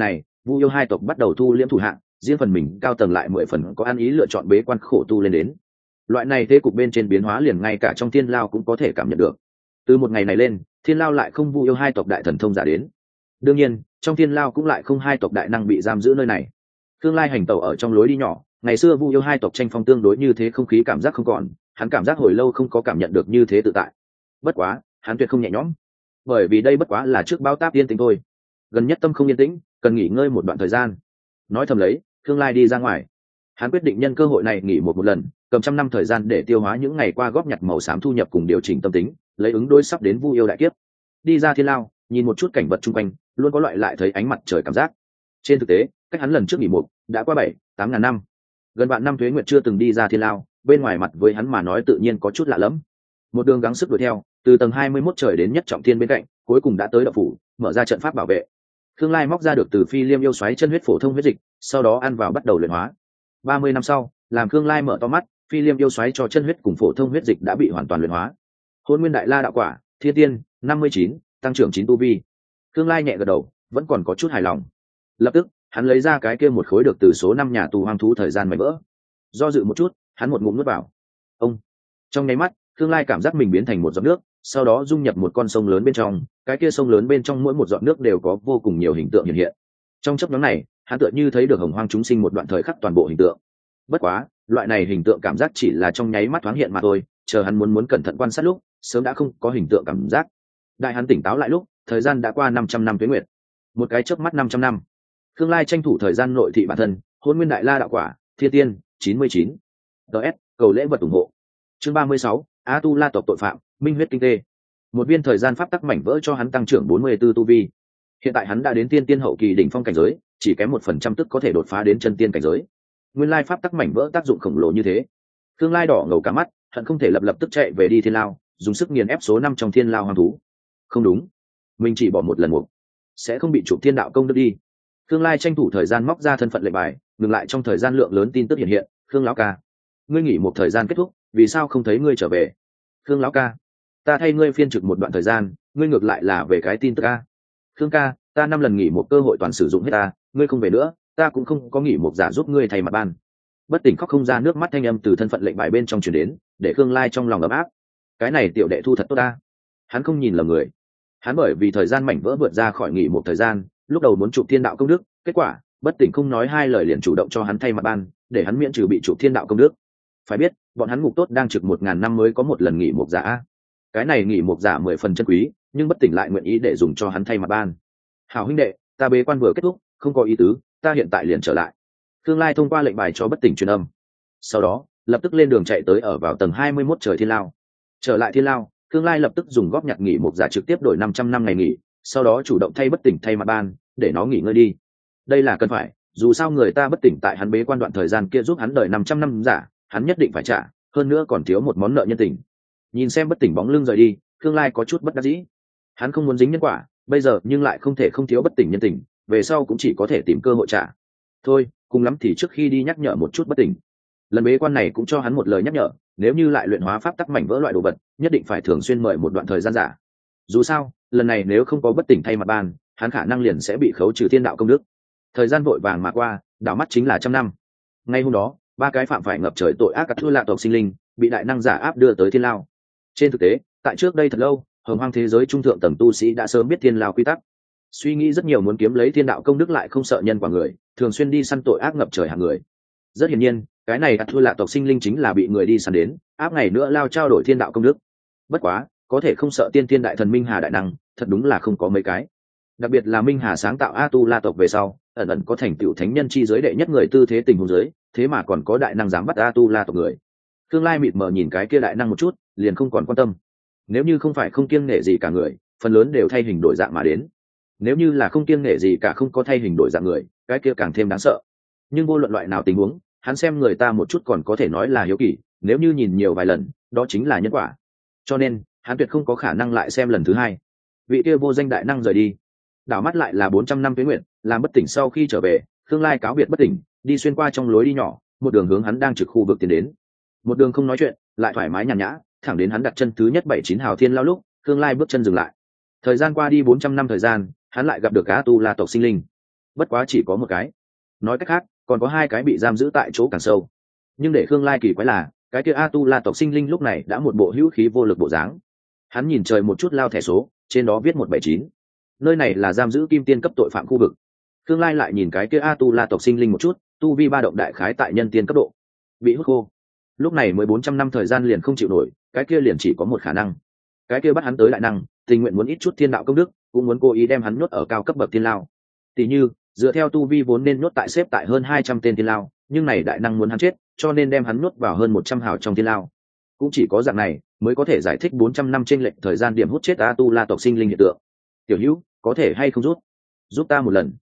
Vu yêu hai tộc bắt đầu thu liễm thủ hạng, riêng phần mình cao tầng lại 10 phần có ăn ý lựa chọn bế quan khổ tu lên đến. Loại này thế cục bên trên biến hóa liền ngay cả trong thiên lao cũng có thể cảm nhận được. Từ một ngày này lên, thiên lao lại không Vu yêu hai tộc đại thần thông giả đến. Đương nhiên, trong thiên lao cũng lại không hai tộc đại năng bị giam giữ nơi này. Tương Lai hành tẩu ở trong lối đi nhỏ, ngày xưa Vu yêu hai tộc tranh phong tương đối như thế, không khí cảm giác không còn, hắn cảm giác hồi lâu không có cảm nhận được như thế tự tại. Bất quá, hắn tuyệt không nhẹ nhõm, bởi vì đây bất quá là trước báo táp yên tĩnh thôi. Gần nhất tâm không yên tĩnh, cần nghỉ ngơi một đoạn thời gian. Nói thầm lấy, Tương Lai đi ra ngoài, hắn quyết định nhân cơ hội này nghỉ một lần, cầm 100 năm thời gian để tiêu hóa những ngày qua góp nhặt màu xám thu nhập cùng điều chỉnh tâm tính, lấy ứng đối sắp đến Vu yêu đại kiếp. Đi ra thiên lao, nhìn một chút cảnh vật chung quanh, luôn có loại lại thấy ánh mặt trời cảm giác. Trên thực tế, cách hắn lần trước nghỉ một đã qua 7-8 ngàn năm, gần vạn năm tuế nguyệt chưa từng đi ra thiên lao, bên ngoài mặt với hắn mà nói tự nhiên có chút lạ lẫm. Một đường gắng sức đuổi theo, từ tầng 21 trời đến nhất trọng thiên bên cạnh, cuối cùng đã tới động phủ, mở ra trận pháp bảo vệ. Khương Lai móc ra được từ Phi Liêm yêu xoáy chân huyết phổ thông huyết dịch, sau đó ăn vào bắt đầu luyện hóa. 30 năm sau, làm Khương Lai mở to mắt, Phi Liêm yêu xoáy cho chân huyết cùng phổ thông huyết dịch đã bị hoàn toàn luyện hóa. Hôn Nguyên Đại La đạo quả, Thiên Tiên, 59, tăng trưởng 9 tu vi. Khương Lai nhẹ gật đầu, vẫn còn có chút hài lòng. Lập tức, hắn lấy ra cái kia một khối được từ số 5 nhà tù hoang thú thời gian mảnh vỡ. Do dự một chút, hắn một ngụm nuốt vào. Ông. Trong nháy mắt, Khương Lai cảm giác mình biến thành một giọt nước, sau đó dung nhập một con sông lớn bên trong, cái kia sông lớn bên trong mỗi một giọt nước đều có vô cùng nhiều hình tượng hiện hiện. Trong chốc ngắn này, hắn tựa như thấy được hồng hoang chúng sinh một đoạn thời khắc toàn bộ hình tượng. Bất quá, loại này hình tượng cảm giác chỉ là trong nháy mắt thoáng hiện mà thôi, chờ hắn muốn cẩn thận quan sát lúc, sớm đã không có hình tượng cảm giác. Đại hắn tỉnh táo lại lúc, thời gian đã qua 500 năm tuế nguyệt. Một cái chớp mắt 500 năm. Khương Lai tranh thủ thời gian nội thị bản thân, Hôn Nguyên Đại La đạo quả, Thiên Tiên, 99. DS, cầu lễ vật ủng hộ. Chương 36, A Tu La tộc tội phạm, minh huyết kinh tê. Một viên thời gian pháp tắc mảnh vỡ cho hắn tăng trưởng 44 tu vi. Hiện tại hắn đã đến tiên tiên hậu kỳ đỉnh phong cảnh giới, chỉ kém 1% tức có thể đột phá đến chân tiên cảnh giới. Nguyên lai pháp tắc mảnh vỡ tác dụng khổng lồ như thế. Khương Lai đỏ ngầu cả mắt, hận không thể lập tức chạy về đi thiên lao, dùng sức nghiền ép số 5 trong thiên lao hoang thú. Không đúng, mình chỉ bỏ một lần một, sẽ không bị chụp thiên đạo công đức đi. Khương Lai tranh thủ thời gian móc ra thân phận lệnh bài, ngừng lại trong thời gian lượng lớn tin tức hiện hiện. Khương lão ca, ngươi nghỉ một thời gian kết thúc, vì sao không thấy ngươi trở về? Khương lão ca, ta thay ngươi phiên trực một đoạn thời gian, ngươi ngược lại là về cái tin tức a. Khương ca, ta 5 lần nghỉ một cơ hội toàn sử dụng hết ta, ngươi không về nữa, ta cũng không có nghỉ một giả giúp ngươi thay mặt ban. Bất tỉnh khóc không ra nước mắt thanh âm từ thân phận lệnh bài bên trong truyền đến, để Khương Lai trong lòng ấm áp. Cái này tiểu đệ thu thật tốt ta. Hắn không nhìn lầm người. Hắn bởi vì thời gian mảnh vỡ vượt ra khỏi nghỉ một thời gian, lúc đầu muốn chụp thiên đạo công đức, kết quả bất tỉnh không nói hai lời liền chủ động cho hắn thay mặt ban, để hắn miễn trừ bị chụp thiên đạo công đức. Phải biết, bọn hắn ngục tốt đang trực 1000 năm mới có một lần nghỉ một giả. Cái này nghỉ một giả 10 phần chân quý, nhưng bất tỉnh lại nguyện ý để dùng cho hắn thay mặt ban. Hảo huynh đệ, ta bế quan vừa kết thúc, không có ý tứ, ta hiện tại liền trở lại. Khương Lai thông qua lệnh bài cho bất tỉnh truyền âm. Sau đó, lập tức lên đường chạy tới ở vào tầng 21 trời thiên lao. Trở lại thiên lao, Khương Lai lập tức dùng góp nhặt nghỉ một giả trực tiếp đổi 500 năm ngày nghỉ, sau đó chủ động thay bất tỉnh thay mặt ban, để nó nghỉ ngơi đi. Đây là cần phải, dù sao người ta bất tỉnh tại hắn bế quan đoạn thời gian kia giúp hắn đợi 500 năm giả, hắn nhất định phải trả, hơn nữa còn thiếu một món nợ nhân tình. Nhìn xem bất tỉnh bóng lưng rời đi, Khương Lai có chút bất đắc dĩ. Hắn không muốn dính nhân quả, bây giờ nhưng lại không thể không thiếu bất tỉnh nhân tình, về sau cũng chỉ có thể tìm cơ hội trả. Thôi, cùng lắm thì trước khi đi nhắc nhở một chút bất tỉnh. Lần bế quan này cũng cho hắn một lời nhắc nhở, nếu như lại luyện hóa pháp tắc mảnh vỡ loại đồ vật, nhất định phải thường xuyên mời một đoạn thời gian giả. Dù sao, lần này nếu không có bất tỉnh thay mặt ban, hắn khả năng liền sẽ bị khấu trừ thiên đạo công đức. Thời gian vội vàng mà qua, đảo mắt chính là 100 năm. Ngay hôm đó, 3 cái phạm phải ngập trời tội ác thua lạ tộc sinh linh, bị đại năng giả áp đưa tới thiên lao. Trên thực tế, tại trước đây thật lâu, hồng hoang thế giới trung thượng tầng tu sĩ đã sớm biết thiên lao quy tắc. Suy nghĩ rất nhiều muốn kiếm lấy thiên đạo công đức lại không sợ nhân quả người, thường xuyên đi săn tội ác ngập trời hàng người. Rất hiển nhiên, cái này thua lạ tộc sinh linh chính là bị người đi săn đến, áp ngày nữa lao trao đổi thiên đạo công đức. Bất quá, có thể không sợ tiên thiên đại thần Minh Hà đại năng, thật đúng là không có mấy cái. Đặc biệt là Minh Hà sáng tạo A Tu La tộc về sau, ẩn ẩn có thành tựu thánh nhân chi giới đệ nhất người tư thế tình huống giới, thế mà còn có đại năng dám bắt A Tu La tộc người. Tương Lai mịt mờ nhìn cái kia đại năng một chút, liền không còn quan tâm. Nếu như không phải không kiêng nể gì cả người, phần lớn đều thay hình đổi dạng mà đến. Nếu như là không kiêng nể gì cả không có thay hình đổi dạng người, cái kia càng thêm đáng sợ. Nhưng vô luận loại nào tình huống, hắn xem người ta một chút còn có thể nói là hiếu kỳ, nếu như nhìn nhiều vài lần, đó chính là nhân quả. Cho nên, hắn tuyệt không có khả năng lại xem lần thứ hai. Vị kia vô danh đại năng rời đi, đảo mắt lại là 400 năm tuế nguyện, làm bất tỉnh sau khi trở về, Khương Lai cáo biệt bất tỉnh, đi xuyên qua trong lối đi nhỏ, một đường hướng hắn đang trực khu vực tiến đến. Một đường không nói chuyện, lại thoải mái nhàn nhã, thẳng đến hắn đặt chân thứ nhất 79 hào thiên lao lúc, Khương Lai bước chân dừng lại. Thời gian qua đi 400 năm thời gian, hắn lại gặp được A Tu La tộc sinh linh. bất quá chỉ có một cái. Nói cách khác, còn có hai cái bị giam giữ tại chỗ càng sâu. Nhưng để Khương Lai kỳ quái là, cái kia Atula tộc sinh linh lúc này đã một bộ hữu khí vô lực bộ dáng. Hắn nhìn trời một chút lao thẻ số, trên đó viết 179. Nơi này là giam giữ kim tiên cấp tội phạm khu vực. Khương Lai lại nhìn cái kia Atula tộc sinh linh một chút, tu vi ba động đại khái tại nhân tiên cấp độ, bị hút khô. Lúc này mới 400 năm thời gian liền không chịu nổi, cái kia liền chỉ có một khả năng. Cái kia bắt hắn tới đại năng, tình nguyện muốn ít chút thiên đạo công đức, cũng muốn cố ý đem hắn nhốt ở cao cấp bậc tiên lao. Tỷ như, dựa theo tu vi vốn nên nhốt tại xếp tại hơn 200 tên tiên lao, nhưng này đại năng muốn hắn chết, cho nên đem hắn nhốt vào hơn 100 hào trong tiên lao. Cũng chỉ có dạng này mới có thể giải thích 400 năm chênh lệch thời gian điểm hút chết Atula tộc sinh linh hiện tượng. Tiểu Hữu, có thể hay không giúp ta một lần,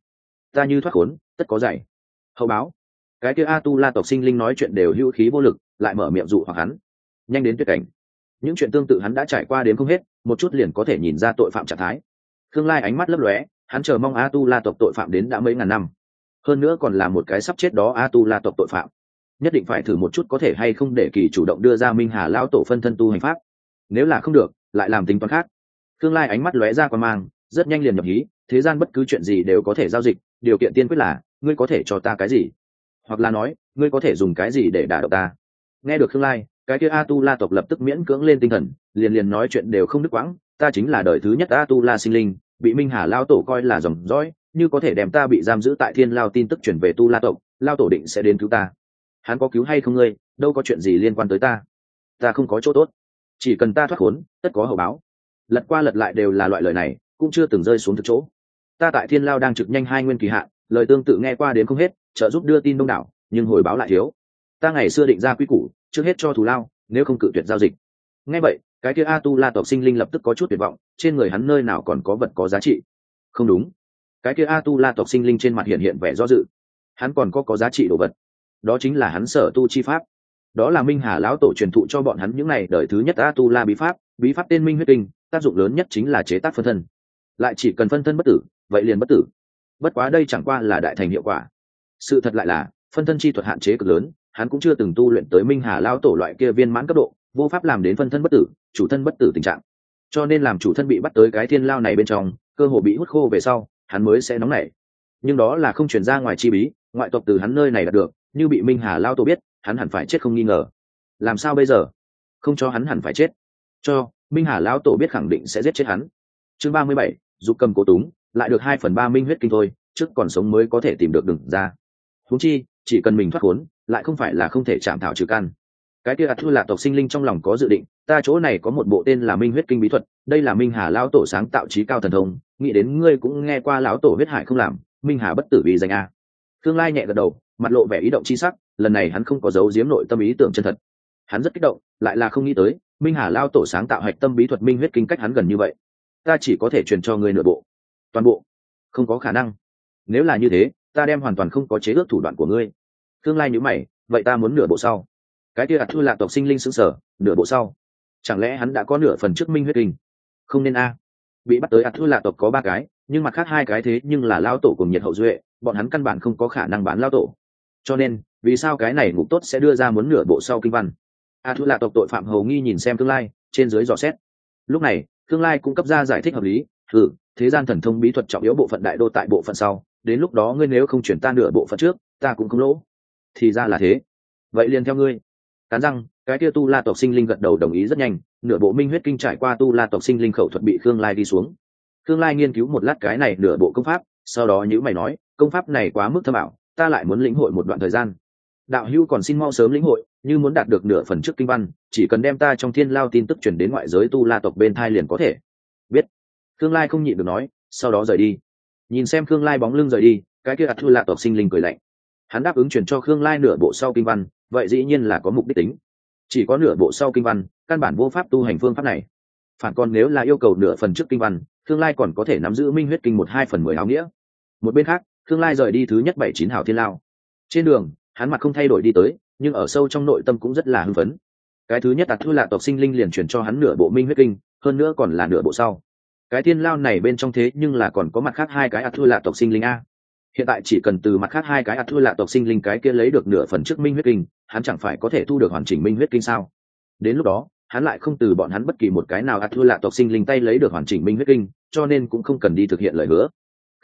ta như thoát khốn, tất có dạy. Hậu báo. Cái kia Atula tộc sinh linh nói chuyện đều hữu khí vô lực, lại mở miệng dụ hoặc hắn. Nhanh đến tuyệt cảnh. Những chuyện tương tự hắn đã trải qua đến không hết, một chút liền có thể nhìn ra tội phạm trạng thái. Khương Lai ánh mắt lấp lóe, hắn chờ mong Atula tộc tội phạm đến đã mấy ngàn năm, hơn nữa còn là một cái sắp chết đó Atula tộc tội phạm, nhất định phải thử một chút có thể hay không để kỳ chủ động đưa ra Minh Hà lão tổ phân thân tu hành pháp. Nếu là không được, lại làm tính toán khác. Khương Lai ánh mắt lóe ra qua mang, rất nhanh liền nhập hí. Thế gian bất cứ chuyện gì đều có thể giao dịch, điều kiện tiên quyết là ngươi có thể cho ta cái gì, hoặc là nói ngươi có thể dùng cái gì để đả động ta. Nghe được Khương Lai, cái kia Atula tộc lập tức miễn cưỡng lên tinh thần, liền nói chuyện đều không đứt quãng. Ta chính là đời thứ nhất Atula sinh linh, bị Minh Hà lao tổ coi là dòng dõi, như có thể đem ta bị giam giữ tại Thiên Lao tin tức chuyển về Tu La tộc, lao tổ định sẽ đến cứu ta. Hắn có cứu hay không ngươi, đâu có chuyện gì liên quan tới ta. Ta không có chỗ tốt, chỉ cần ta thoát khốn, tất có hậu báo. Lật qua lật lại đều là loại lời này, cũng chưa từng rơi xuống thực chỗ. Ta tại Thiên Lao đang trực nhanh 2 nguyên kỳ hạn, lời tương tự nghe qua đến không hết, trợ giúp đưa tin đông đảo, nhưng hồi báo lại thiếu. Ta ngày xưa định ra quy củ, trước hết cho thù lao, nếu không cự tuyệt giao dịch. Nghe vậy, cái kia Atula tộc sinh linh lập tức có chút tuyệt vọng, trên người hắn nơi nào còn có vật có giá trị. Không đúng, cái kia Atula tộc sinh linh trên mặt hiện vẻ do dự. Hắn còn có giá trị đồ vật, đó chính là hắn sở tu chi pháp. Đó là Minh Hà lão tổ truyền thụ cho bọn hắn những này đời thứ nhất Atula bí pháp tên Minh huyết kinh, tác dụng lớn nhất chính là chế tác phân thân. Lại chỉ cần phân thân bất tử, vậy liền bất tử. Bất quá đây chẳng qua là đại thành hiệu quả. Sự thật lại là, phân thân chi thuật hạn chế cực lớn, hắn cũng chưa từng tu luyện tới Minh Hà lão tổ loại kia viên mãn cấp độ, vô pháp làm đến phân thân bất tử, chủ thân bất tử tình trạng. Cho nên làm chủ thân bị bắt tới cái Thiên Lao này bên trong, cơ hồ bị hút khô về sau, hắn mới sẽ nóng nảy. Nhưng đó là không truyền ra ngoài chi bí, ngoại tộc từ hắn nơi này đạt được, như bị Minh Hà lão tổ biết, hắn hẳn phải chết không nghi ngờ. Làm sao bây giờ? Không cho hắn hẳn phải chết. Cho Minh Hà lão tổ biết khẳng định sẽ giết chết hắn. Chương 37, dục cầm cố túng, lại được 2/3 minh huyết kinh thôi, trước còn sống mới có thể tìm được đường ra. Huống chi, chỉ cần mình thoát khốn, lại không phải là không thể chạm thảo trừ căn. Cái kia Atula tộc sinh linh trong lòng có dự định, ta chỗ này có một bộ tên là Minh huyết kinh bí thuật, đây là Minh Hà lão tổ sáng tạo trí cao thần thông, nghĩ đến ngươi cũng nghe qua lão tổ huyết hải không làm, Minh Hà bất tử vì danh a. Khương Lai nhẹ gật đầu, mặt lộ vẻ ý động chi sắc, lần này hắn không có giấu giếm nội tâm ý tưởng chân thật. Hắn rất kích động, lại là không nghĩ tới, Minh Hà lão tổ sáng tạo hạch tâm bí thuật Minh huyết kinh cách hắn gần như vậy. Ta chỉ có thể truyền cho ngươi nửa bộ, toàn bộ không có khả năng. Nếu là như thế, ta đem hoàn toàn không có chế ước thủ đoạn của ngươi. Khương Lai nhíu mày, vậy ta muốn nửa bộ sau. Cái kia Atula tộc sinh linh sững sờ, nửa bộ sau, chẳng lẽ hắn đã có nửa phần trước Minh huyết kinh? Không nên a. Bị bắt tới Atula tộc có 3 cái, nhưng mặt khác 2 cái thế nhưng là lão tổ cùng nhiệt hậu duệ, bọn hắn căn bản không có khả năng bán lão tổ. Cho nên, vì sao cái này ngục tốt sẽ đưa ra muốn nửa bộ sau kinh văn? Atula tộc tội phạm hầu nghi nhìn xem Khương Lai, trên dưới dò xét. Lúc này, Khương Lai cũng cấp ra giải thích hợp lý, thế gian thần thông bí thuật trọng yếu bộ phận đại đô tại bộ phận sau, đến lúc đó ngươi nếu không chuyển ta nửa bộ phận trước, ta cũng không lỗ. Thì ra là thế. Vậy liền theo ngươi. Cắn răng, cái kia Tu La tộc sinh linh gật đầu đồng ý rất nhanh, nửa bộ minh huyết kinh trải qua Tu La tộc sinh linh khẩu thuật bị Khương Lai đi xuống. Khương Lai nghiên cứu một lát cái này nửa bộ công pháp, sau đó nhíu mày nói, công pháp này quá mức thâm ảo, ta lại muốn lĩnh hội một đoạn thời gian. Đạo hữu còn xin mau sớm lĩnh hội, như muốn đạt được nửa phần trước kinh văn, chỉ cần đem ta trong Thiên Lao tin tức truyền đến ngoại giới Tu La tộc bên thai liền có thể. Biết. Khương Lai không nhịn được nói, sau đó rời đi. Nhìn xem Khương Lai bóng lưng rời đi, cái kia Atula tộc sinh linh cười lạnh. Hắn đáp ứng truyền cho Khương Lai nửa bộ sau kinh văn, vậy dĩ nhiên là có mục đích tính. Chỉ có nửa bộ sau kinh văn, căn bản vô pháp tu hành phương pháp này. Phản còn nếu là yêu cầu nửa phần trước kinh văn, Khương Lai còn có thể nắm giữ minh huyết kinh 1/2/10 áo nghĩa. Một bên khác, Khương Lai rời đi thứ nhất 79 hào Thiên Lao. Trên đường, hắn mặt không thay đổi đi tới, nhưng ở sâu trong nội tâm cũng rất là hưng phấn. Cái thứ nhất Atula tộc sinh linh liền truyền cho hắn nửa bộ minh huyết kinh, hơn nữa còn là nửa bộ sau. Cái Thiên Lao này bên trong thế nhưng là còn có mặt khác 2 cái Atula tộc sinh linh a. Hiện tại chỉ cần từ mặt khác 2 cái Atula tộc sinh linh cái kia lấy được nửa phần trước minh huyết kinh, hắn chẳng phải có thể thu được hoàn chỉnh minh huyết kinh sao? Đến lúc đó, hắn lại không từ bọn hắn bất kỳ một cái nào Atula tộc sinh linh tay lấy được hoàn chỉnh minh huyết kinh, cho nên cũng không cần đi thực hiện lời hứa.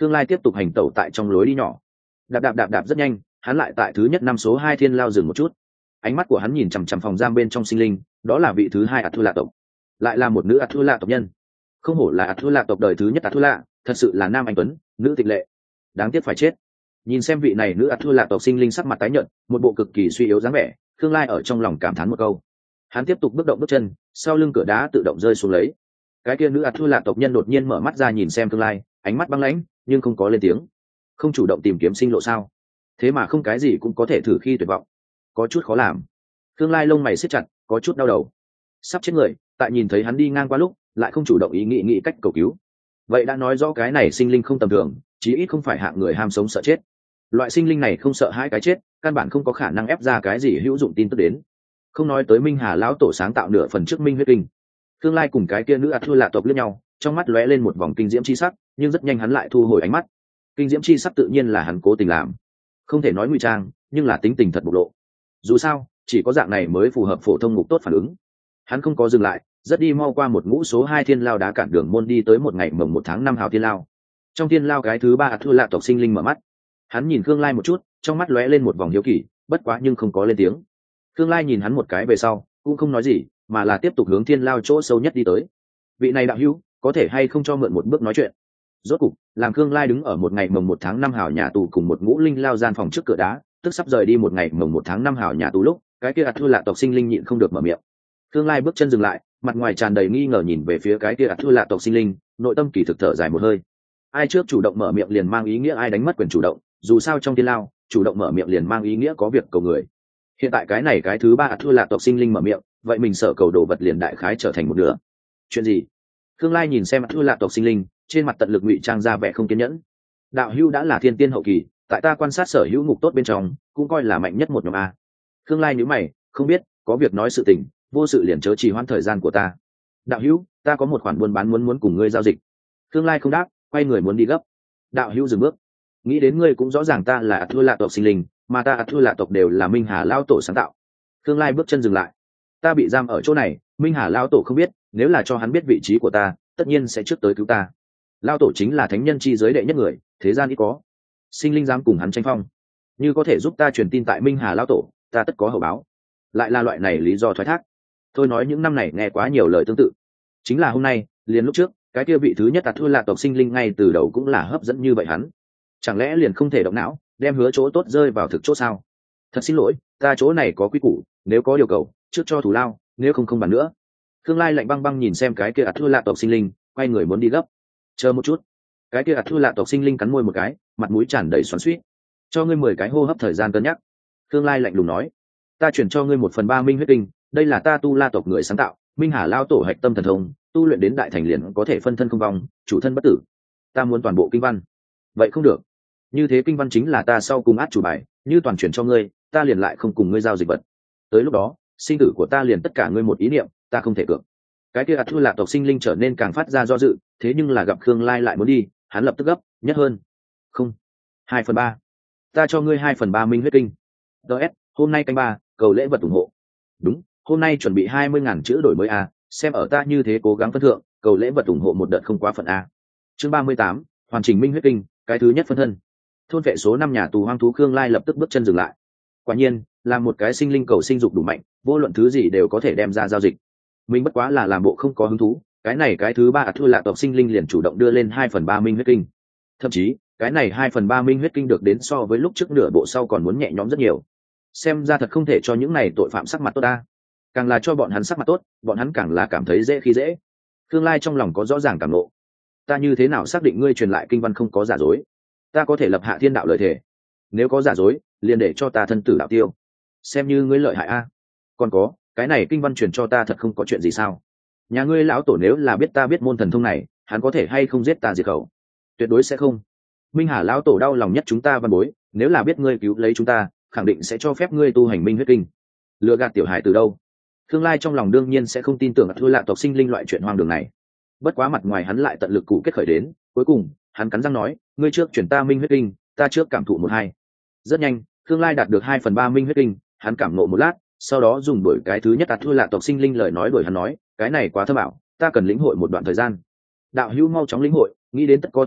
Khương Lai tiếp tục hành tẩu tại trong lối đi nhỏ, đạp đạp đạp đạp rất nhanh, hắn lại tại thứ nhất năm số 2 thiên lao dừng một chút. Ánh mắt của hắn nhìn chằm chằm phòng giam bên trong sinh linh, đó là vị thứ 2 Athula tộc, lại là một nữ Athula tộc nhân. Không hổ là Athula tộc đời thứ nhất Athula, thật sự là nam anh tuấn, nữ tịch lệ. Đáng tiếc phải chết. Nhìn xem vị này nữ Athula tộc sinh linh sắc mặt tái nhợt, một bộ cực kỳ suy yếu dáng vẻ, Khương Lai ở trong lòng cảm thán một câu. Hắn tiếp tục bước động bước chân, sau lưng cửa đá tự động rơi xuống lấy. Cái kia nữ Athula tộc nhân đột nhiên mở mắt ra nhìn xem Khương Lai, ánh mắt băng lãnh, nhưng không có lên tiếng. Không chủ động tìm kiếm sinh lộ sao? Thế mà không cái gì cũng có thể thử khi tuyệt vọng, có chút khó làm. Khương Lai lông mày siết chặt, có chút đau đầu. Sắp chết người, tại nhìn thấy hắn đi ngang qua lúc, lại không chủ động ý nghĩ cách cầu cứu. Vậy đã nói rõ cái này sinh linh không tầm thường, chí ít không phải hạng người ham sống sợ chết. Loại sinh linh này không sợ hai cái chết, căn bản không có khả năng ép ra cái gì hữu dụng tin tức đến. Không nói tới Minh Hà lão tổ sáng tạo nửa phần trước Minh huyết kinh. Khương Lai cùng cái kia nữ Athula tộc liếc nhau, trong mắt lóe lên một vòng kinh diễm chi sắc, nhưng rất nhanh hắn lại thu hồi ánh mắt. Kinh diễm chi sắc tự nhiên là hắn cố tình làm, không thể nói ngụy trang, nhưng là tính tình thật bộc lộ. Dù sao, chỉ có dạng này mới phù hợp phổ thông ngục tốt phản ứng. Hắn không có dừng lại, rất đi mau qua một ngũ số 2 thiên lao đá cản đường môn đi tới một ngày mồng 1 tháng 5 hào thiên lao. Trong thiên lao cái thứ 3 Athula tộc sinh linh mở mắt. Hắn nhìn Khương Lai một chút, trong mắt lóe lên một vòng hiếu kỳ, bất quá nhưng không có lên tiếng. Khương Lai nhìn hắn một cái về sau, cũng không nói gì, mà là tiếp tục hướng thiên lao chỗ sâu nhất đi tới. Vị này đạo hữu, có thể hay không cho mượn một bước nói chuyện? Rốt cục, làm Khương Lai đứng ở một ngày mồng 1 tháng 5 hào nhà tù cùng một ngũ linh lao gian phòng trước cửa đá, tức sắp rời đi một ngày mồng 1 tháng 5 hào nhà tù lúc, cái kia Athula tộc sinh linh nhịn không được mở miệng. Khương Lai bước chân dừng lại, mặt ngoài tràn đầy nghi ngờ nhìn về phía cái kia Athula tộc sinh linh, nội tâm kỳ thực thở dài một hơi. Ai trước chủ động mở miệng liền mang ý nghĩa ai đánh mất quyền chủ động, dù sao trong thiên lao, chủ động mở miệng liền mang ý nghĩa có việc cầu người. Hiện tại cái này cái thứ 3 Athula tộc sinh linh mở miệng, vậy mình sợ cầu đồ vật liền đại khái trở thành một nửa. Chuyện gì? Khương Lai nhìn xem Athula tộc sinh linh, trên mặt tận lực ngụy trang ra vẻ không kiên nhẫn. Đạo hữu đã là thiên tiên hậu kỳ, tại ta quan sát sở hữu ngục tốt bên trong, cũng coi là mạnh nhất một nhóm a. Khương Lai nhíu mày, không biết, có việc nói sự tình, vô sự liền chớ trì hoãn thời gian của ta. Đạo hữu, ta có một khoản buôn bán muốn cùng ngươi giao dịch. Khương Lai không đáp, quay người muốn đi gấp. Đạo hữu dừng bước. Nghĩ đến ngươi cũng rõ ràng ta là Athula tộc sinh linh, mà ta Athula tộc đều là Minh Hà lão tổ sáng tạo. Khương Lai bước chân dừng lại. Ta bị giam ở chỗ này, Minh Hà lão tổ không biết, nếu là cho hắn biết vị trí của ta, tất nhiên sẽ trước tới cứu ta. Lão tổ chính là thánh nhân chi giới đệ nhất người, thế gian ít có. Sinh linh dám cùng hắn tranh phong, như có thể giúp ta truyền tin tại Minh Hà lão tổ, ta tất có hậu báo. Lại là loại này lý do thoái thác. Thôi nói những năm này nghe quá nhiều lời tương tự. Chính là hôm nay, liền lúc trước, cái kia vị thứ nhất Athula tộc sinh linh ngay từ đầu cũng là hấp dẫn như vậy hắn. Chẳng lẽ liền không thể động não, đem hứa chỗ tốt rơi vào thực chỗ sao? Thật xin lỗi, ta chỗ này có quy củ, nếu có điều cầu, trước cho thù lao, nếu không bàn nữa. Khương Lai lạnh băng băng nhìn xem cái kia Athula tộc sinh linh, quay người muốn đi gấp. Chờ một chút. Cái kia Athula tộc sinh linh cắn môi một cái, mặt mũi tràn đầy xoắn xuýt. Cho ngươi 10 cái hô hấp thời gian cân nhắc. Khương Lai lạnh lùng nói, ta chuyển cho ngươi 1/3 minh huyết kinh, đây là ta tu la tộc người sáng tạo, Minh Hà lao tổ hạch tâm thần thông, tu luyện đến đại thành liền có thể phân thân không vong, chủ thân bất tử. Ta muốn toàn bộ kinh văn. Vậy không được. Như thế kinh văn chính là ta sau cùng át chủ bài, như toàn chuyển cho ngươi, ta liền lại không cùng ngươi giao dịch vật. Tới lúc đó, sinh tử của ta liền tất cả ngươi một ý niệm, ta không thể cược. Cái kia Athula tộc sinh linh trở nên càng phát ra do dự, thế nhưng là gặp Khương Lai lại muốn đi, hắn lập tức gấp, nhất hơn. Không. 2/3. Ta cho ngươi 2/3 minh huyết kinh. DS, hôm nay canh 3, cầu lễ vật ủng hộ. Đúng, hôm nay chuẩn bị 20.000 chữ đổi mới a, xem ở ta như thế cố gắng phân thượng, cầu lễ vật ủng hộ một đợt không quá phận a. Chương 38, hoàn chỉnh minh huyết kinh, cái thứ nhất phân thân. Thôn vệ số 5 nhà tù hoang thú Khương Lai lập tức bước chân dừng lại. Quả nhiên, là một cái sinh linh cầu sinh dục đủ mạnh, vô luận thứ gì đều có thể đem ra giao dịch. Mình bất quá là làm bộ không có hứng thú, cái này cái thứ 3 Athula tộc sinh linh liền chủ động đưa lên 2/3 minh huyết kinh. Thậm chí, cái này 2/3 minh huyết kinh được đến so với lúc trước nửa bộ sau còn muốn nhẹ nhõm rất nhiều. Xem ra thật không thể cho những này tội phạm sắc mặt tốt ta. Càng là cho bọn hắn sắc mặt tốt, bọn hắn càng là cảm thấy dễ khi dễ. Khương Lai trong lòng có rõ ràng cảm ngộ. Ta như thế nào xác định ngươi truyền lại kinh văn không có giả dối? Ta có thể lập hạ thiên đạo lợi thể. Nếu có giả dối, liền để cho ta thân tử đạo tiêu. Xem như ngươi lợi hại a. Còn có, cái này kinh văn truyền cho ta thật không có chuyện gì sao? Nhà ngươi lão tổ nếu là biết ta biết môn thần thông này, hắn có thể hay không giết ta diệt khẩu? Tuyệt đối sẽ không. Minh Hà lão tổ đau lòng nhất chúng ta văn bối, nếu là biết ngươi cứu lấy chúng ta, khẳng định sẽ cho phép ngươi tu hành minh huyết kinh. Lừa gạt tiểu hài từ đâu? Khương Lai trong lòng đương nhiên sẽ không tin tưởng Athula tộc sinh linh loại chuyện hoang đường này. Bất quá mặt ngoài hắn lại tận lực cụ kết khởi đến, cuối cùng, hắn cắn răng nói, ngươi trước chuyển ta minh huyết kinh, ta trước cảm thụ 1-2. Rất nhanh, Khương Lai đạt được 2/3 minh huyết kinh, hắn cảm nộ một lát, sau đó dùng đuổi cái thứ nhất Athula tộc sinh linh lời nói đuổi hắn nói, cái này quá thâm ảo, ta cần lĩnh hội một đoạn thời gian. Đạo hữu mau chóng lĩnh hội, nghĩ đến tất có tâm đắc,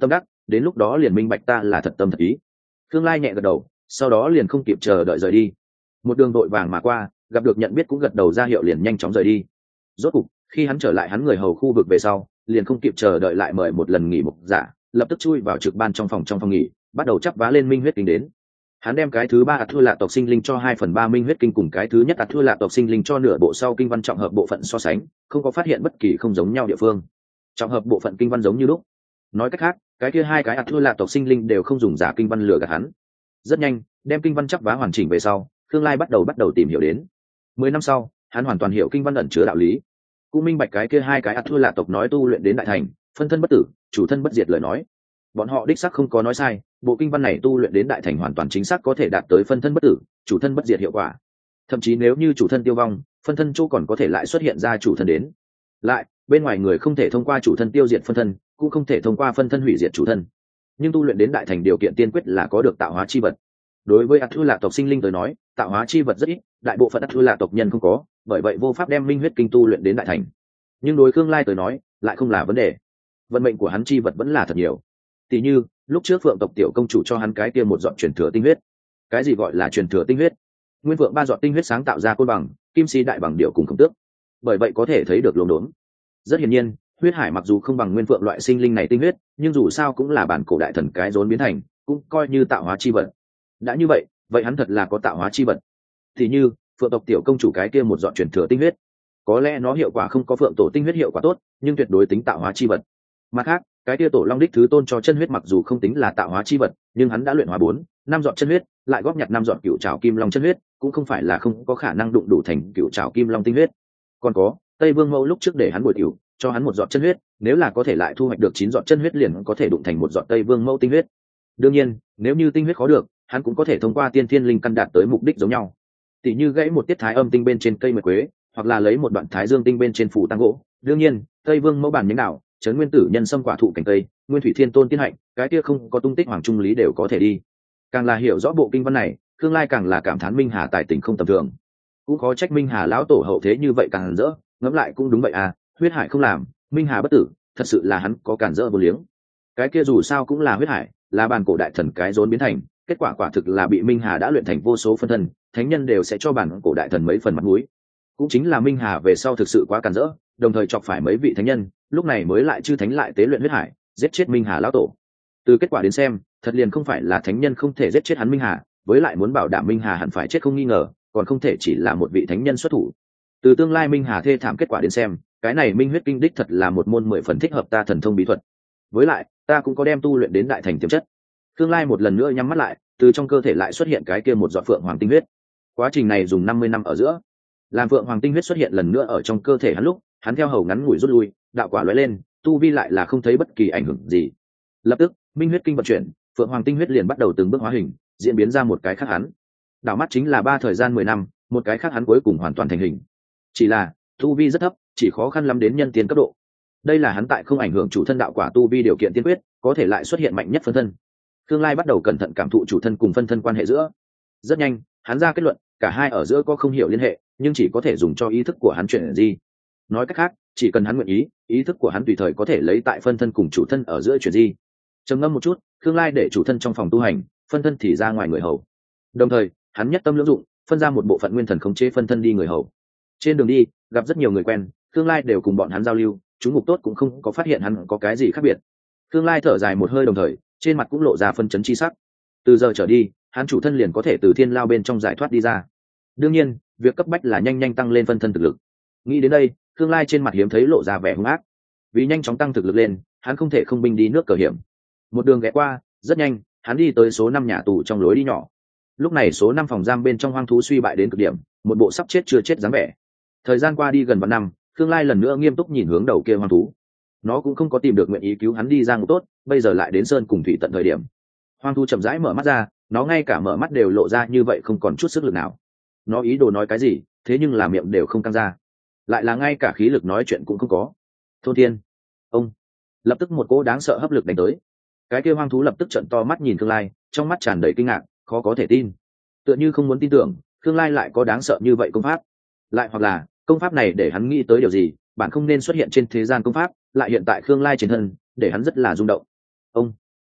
đến lúc đó liền minh bạch ta là thật tâm thật ý. Khương Lai nhẹ gật đầu, sau đó liền không kịp chờ đợi rời đi. Một đường đội vàng mà qua, gặp được nhận biết cũng gật đầu ra hiệu liền nhanh chóng rời đi. Rốt cục khi hắn trở lại hắn người hầu khu vực về sau, liền không kịp chờ đợi lại mời một lần nghỉ mục giả, lập tức chui vào trực ban trong phòng nghỉ, bắt đầu chắp vá lên minh huyết kinh đến. Hắn đem cái thứ 3 ạt thua lạ tộc sinh linh cho 2/3 minh huyết kinh cùng cái thứ nhất ạt thua lạ tộc sinh linh cho nửa bộ sau kinh văn trọng hợp bộ phận so sánh, không có phát hiện bất kỳ không giống nhau địa phương. Trọng hợp bộ phận kinh văn giống như lúc. Nói cách khác, cái kia hai cái ạt thua lạ tộc sinh linh đều không dùng giả kinh văn lừa gạt hắn. Rất nhanh, đem kinh văn chắp vá hoàn chỉnh về sau, Khương Lai bắt đầu tìm hiểu đến. 10 năm sau, hắn hoàn toàn hiểu kinh văn ẩn chứa đạo lý, cũng minh bạch cái kia hai cái ạt thua lạ tộc nói tu luyện đến đại thành, phân thân bất tử, chủ thân bất diệt lời nói. Bọn họ đích xác không có nói sai, bộ kinh văn này tu luyện đến đại thành hoàn toàn chính xác có thể đạt tới phân thân bất tử, chủ thân bất diệt hiệu quả. Thậm chí nếu như chủ thân tiêu vong, phân thân chỗ còn có thể lại xuất hiện ra chủ thân đến. Lại, bên ngoài người không thể thông qua chủ thân tiêu diệt phân thân, cũng không thể thông qua phân thân hủy diệt chủ thân. Nhưng tu luyện đến đại thành điều kiện tiên quyết là có được tạo hóa chi vật. Đối với ạt thua lạ tộc sinh linh tới nói, tạo hóa chi vật rất ít, đại bộ phận ạt thua lạ tộc nhân không có, bởi vậy vô pháp đem minh huyết kinh tu luyện đến đại thành. Nhưng đối Khương Lai tới nói, lại không là vấn đề. Vận mệnh của hắn chi vật vẫn là thật nhiều. Tỷ như lúc trước Phượng tộc tiểu công chủ cho hắn cái kia một giọt truyền thừa tinh huyết. Cái gì gọi là truyền thừa tinh huyết? Nguyên Phượng 3 giọt tinh huyết sáng tạo ra côn bằng, kim si đại bằng điệu cùng khổng tước. Bởi vậy có thể thấy được lồn đốn. Rất hiển nhiên, huyết hải mặc dù không bằng Nguyên Phượng loại sinh linh này tinh huyết, nhưng dù sao cũng là bản cổ đại thần cái rốn biến thành, cũng coi như tạo hóa chi vật. Đã như vậy, vậy hắn thật là có tạo hóa chi vật. Thì như Phượng tộc tiểu công chủ cái kia một giọt truyền thừa tinh huyết, có lẽ nó hiệu quả không có Phượng tổ tinh huyết hiệu quả tốt, nhưng tuyệt đối tính tạo hóa chi vật. Mặt khác, cái kia tổ long đích thứ tôn cho chân huyết mặc dù không tính là tạo hóa chi vật, nhưng hắn đã luyện hóa 4-5 giọt chân huyết, lại góp nhặt 5 giọt cựu trảo kim long chân huyết, cũng không phải là không có khả năng đụng đủ thành cựu trảo kim long tinh huyết. Còn có, Tây Vương Mẫu lúc trước để hắn bồi tiểu, cho hắn một giọt chân huyết, nếu là có thể lại thu hoạch được 9 giọt chân huyết liền có thể đụng thành một giọt Tây Vương Mẫu tinh huyết. Đương nhiên, nếu như tinh huyết khó được, hắn cũng có thể thông qua tiên thiên linh căn đạt tới mục đích giống nhau. Tỷ như gãy một tiết thái âm tinh bên trên cây mật quế, hoặc là lấy một đoạn thái dương tinh bên trên phủ tăng gỗ. Đương nhiên, Tây Vương Mẫu bản nhánh nào, trấn nguyên tử nhân sâm quả thụ cảnh tây, nguyên thủy thiên tôn tiên hạnh, cái kia không có tung tích hoàng trung lý đều có thể đi. Càng là hiểu rõ bộ kinh văn này, Khương Lai càng là cảm thán Minh Hà tài tình không tầm thường. Cũng khó trách Minh Hà lão tổ hậu thế như vậy càng rỡ, ngẫm lại cũng đúng vậy à, huyết hải không làm, Minh Hà bất tử, thật sự là hắn có cản rỡ vô liếng. Cái kia dù sao cũng là huyết hải, là bản cổ đại thần cái rốn biến thành, kết quả quả thực là bị Minh Hà đã luyện thành vô số phân thân, thánh nhân đều sẽ cho bản cổ đại thần mấy phần mặt mũi. Cũng chính là Minh Hà về sau thực sự quá cản rỡ, đồng thời chọc phải mấy vị thánh nhân, lúc này mới lại chư thánh lại tế luyện huyết hải, giết chết Minh Hà lão tổ. Từ kết quả đến xem, thật liền không phải là thánh nhân không thể giết chết hắn Minh Hà, với lại muốn bảo đảm Minh Hà hẳn phải chết không nghi ngờ, còn không thể chỉ là một vị thánh nhân xuất thủ. Từ tương lai Minh Hà thê thảm kết quả đến xem, cái này Minh huyết kinh đích thật là một môn 10 phần thích hợp ta thần thông bí thuật. Với lại, ta cũng có đem tu luyện đến đại thành tiềm chất. Tương lai một lần nữa nhắm mắt lại, từ trong cơ thể lại xuất hiện cái kia một giọt phượng hoàng tinh huyết. Quá trình này dùng 50 năm ở giữa, làm phượng hoàng tinh huyết xuất hiện lần nữa ở trong cơ thể hắn lúc, hắn theo hầu ngắn ngủi rút lui, đạo quả lóe lên, tu vi lại là không thấy bất kỳ ảnh hưởng gì. Lập tức, minh huyết kinh vận chuyển, phượng hoàng tinh huyết liền bắt đầu từng bước hóa hình, diễn biến ra một cái khác hắn. Đảo mắt chính là 3 thời gian 10 năm, một cái khác hắn cuối cùng hoàn toàn thành hình. Chỉ là tu vi rất thấp, chỉ khó khăn lắm đến nhân tiên cấp độ. Đây là hắn tại không ảnh hưởng chủ thân đạo quả tu vi điều kiện tiên quyết, có thể lại xuất hiện mạnh nhất phân thân. Khương Lai bắt đầu cẩn thận cảm thụ chủ thân cùng phân thân quan hệ giữa. Rất nhanh, hắn ra kết luận, cả hai ở giữa có không hiểu liên hệ, nhưng chỉ có thể dùng cho ý thức của hắn chuyển gì. Nói cách khác, chỉ cần hắn nguyện ý, ý thức của hắn tùy thời có thể lấy tại phân thân cùng chủ thân ở giữa chuyển gì. Trầm ngâm một chút, Khương Lai để chủ thân trong phòng tu hành, phân thân thì ra ngoài người hầu. Đồng thời, hắn nhất tâm lưỡng dụng, phân ra một bộ phận nguyên thần khống chế phân thân đi người hầu. Trên đường đi, gặp rất nhiều người quen, Khương Lai đều cùng bọn hắn giao lưu, chúng ngục tốt cũng không có phát hiện hắn có cái gì khác biệt. Khương Lai thở dài một hơi đồng thời, trên mặt cũng lộ ra phân chấn chi sắc. Từ giờ trở đi, hắn chủ thân liền có thể từ thiên lao bên trong giải thoát đi ra. Đương nhiên, việc cấp bách là nhanh nhanh tăng lên phân thân thực lực. Nghĩ đến đây, Khương Lai trên mặt hiếm thấy lộ ra vẻ hung ác. Vì nhanh chóng tăng thực lực lên, hắn không thể không binh đi nước cờ hiểm. Một đường ghé qua, rất nhanh, hắn đi tới số 5 nhà tù trong lối đi nhỏ. Lúc này số 5 phòng giam bên trong hoang thú suy bại đến cực điểm, một bộ sắp chết chưa chết dáng vẻ. Thời gian qua đi gần vạn năm, Khương Lai lần nữa nghiêm túc nhìn hướng đầu kia hoang thú. Nó cũng không có tìm được nguyện ý cứu hắn đi ra ngục tốt, bây giờ lại đến sơn cùng thủy tận thời điểm. Hoang thú chậm rãi mở mắt ra, nó ngay cả mở mắt đều lộ ra như vậy không còn chút sức lực nào. Nó ý đồ nói cái gì, thế nhưng là miệng đều không căng ra, lại là ngay cả khí lực nói chuyện cũng không có. Thôn Thiên, ông! Lập tức một cỗ đáng sợ hấp lực đánh tới. Cái kia hoang thú lập tức trợn to mắt nhìn Khương Lai, trong mắt tràn đầy kinh ngạc, khó có thể tin. Tựa như không muốn tin tưởng, Khương Lai lại có đáng sợ như vậy công pháp. Lại hoặc là, công pháp này để hắn nghĩ tới điều gì, bản không nên xuất hiện trên thế gian công pháp, lại hiện tại Khương Lai trên thân, để hắn rất là rung động. Ông!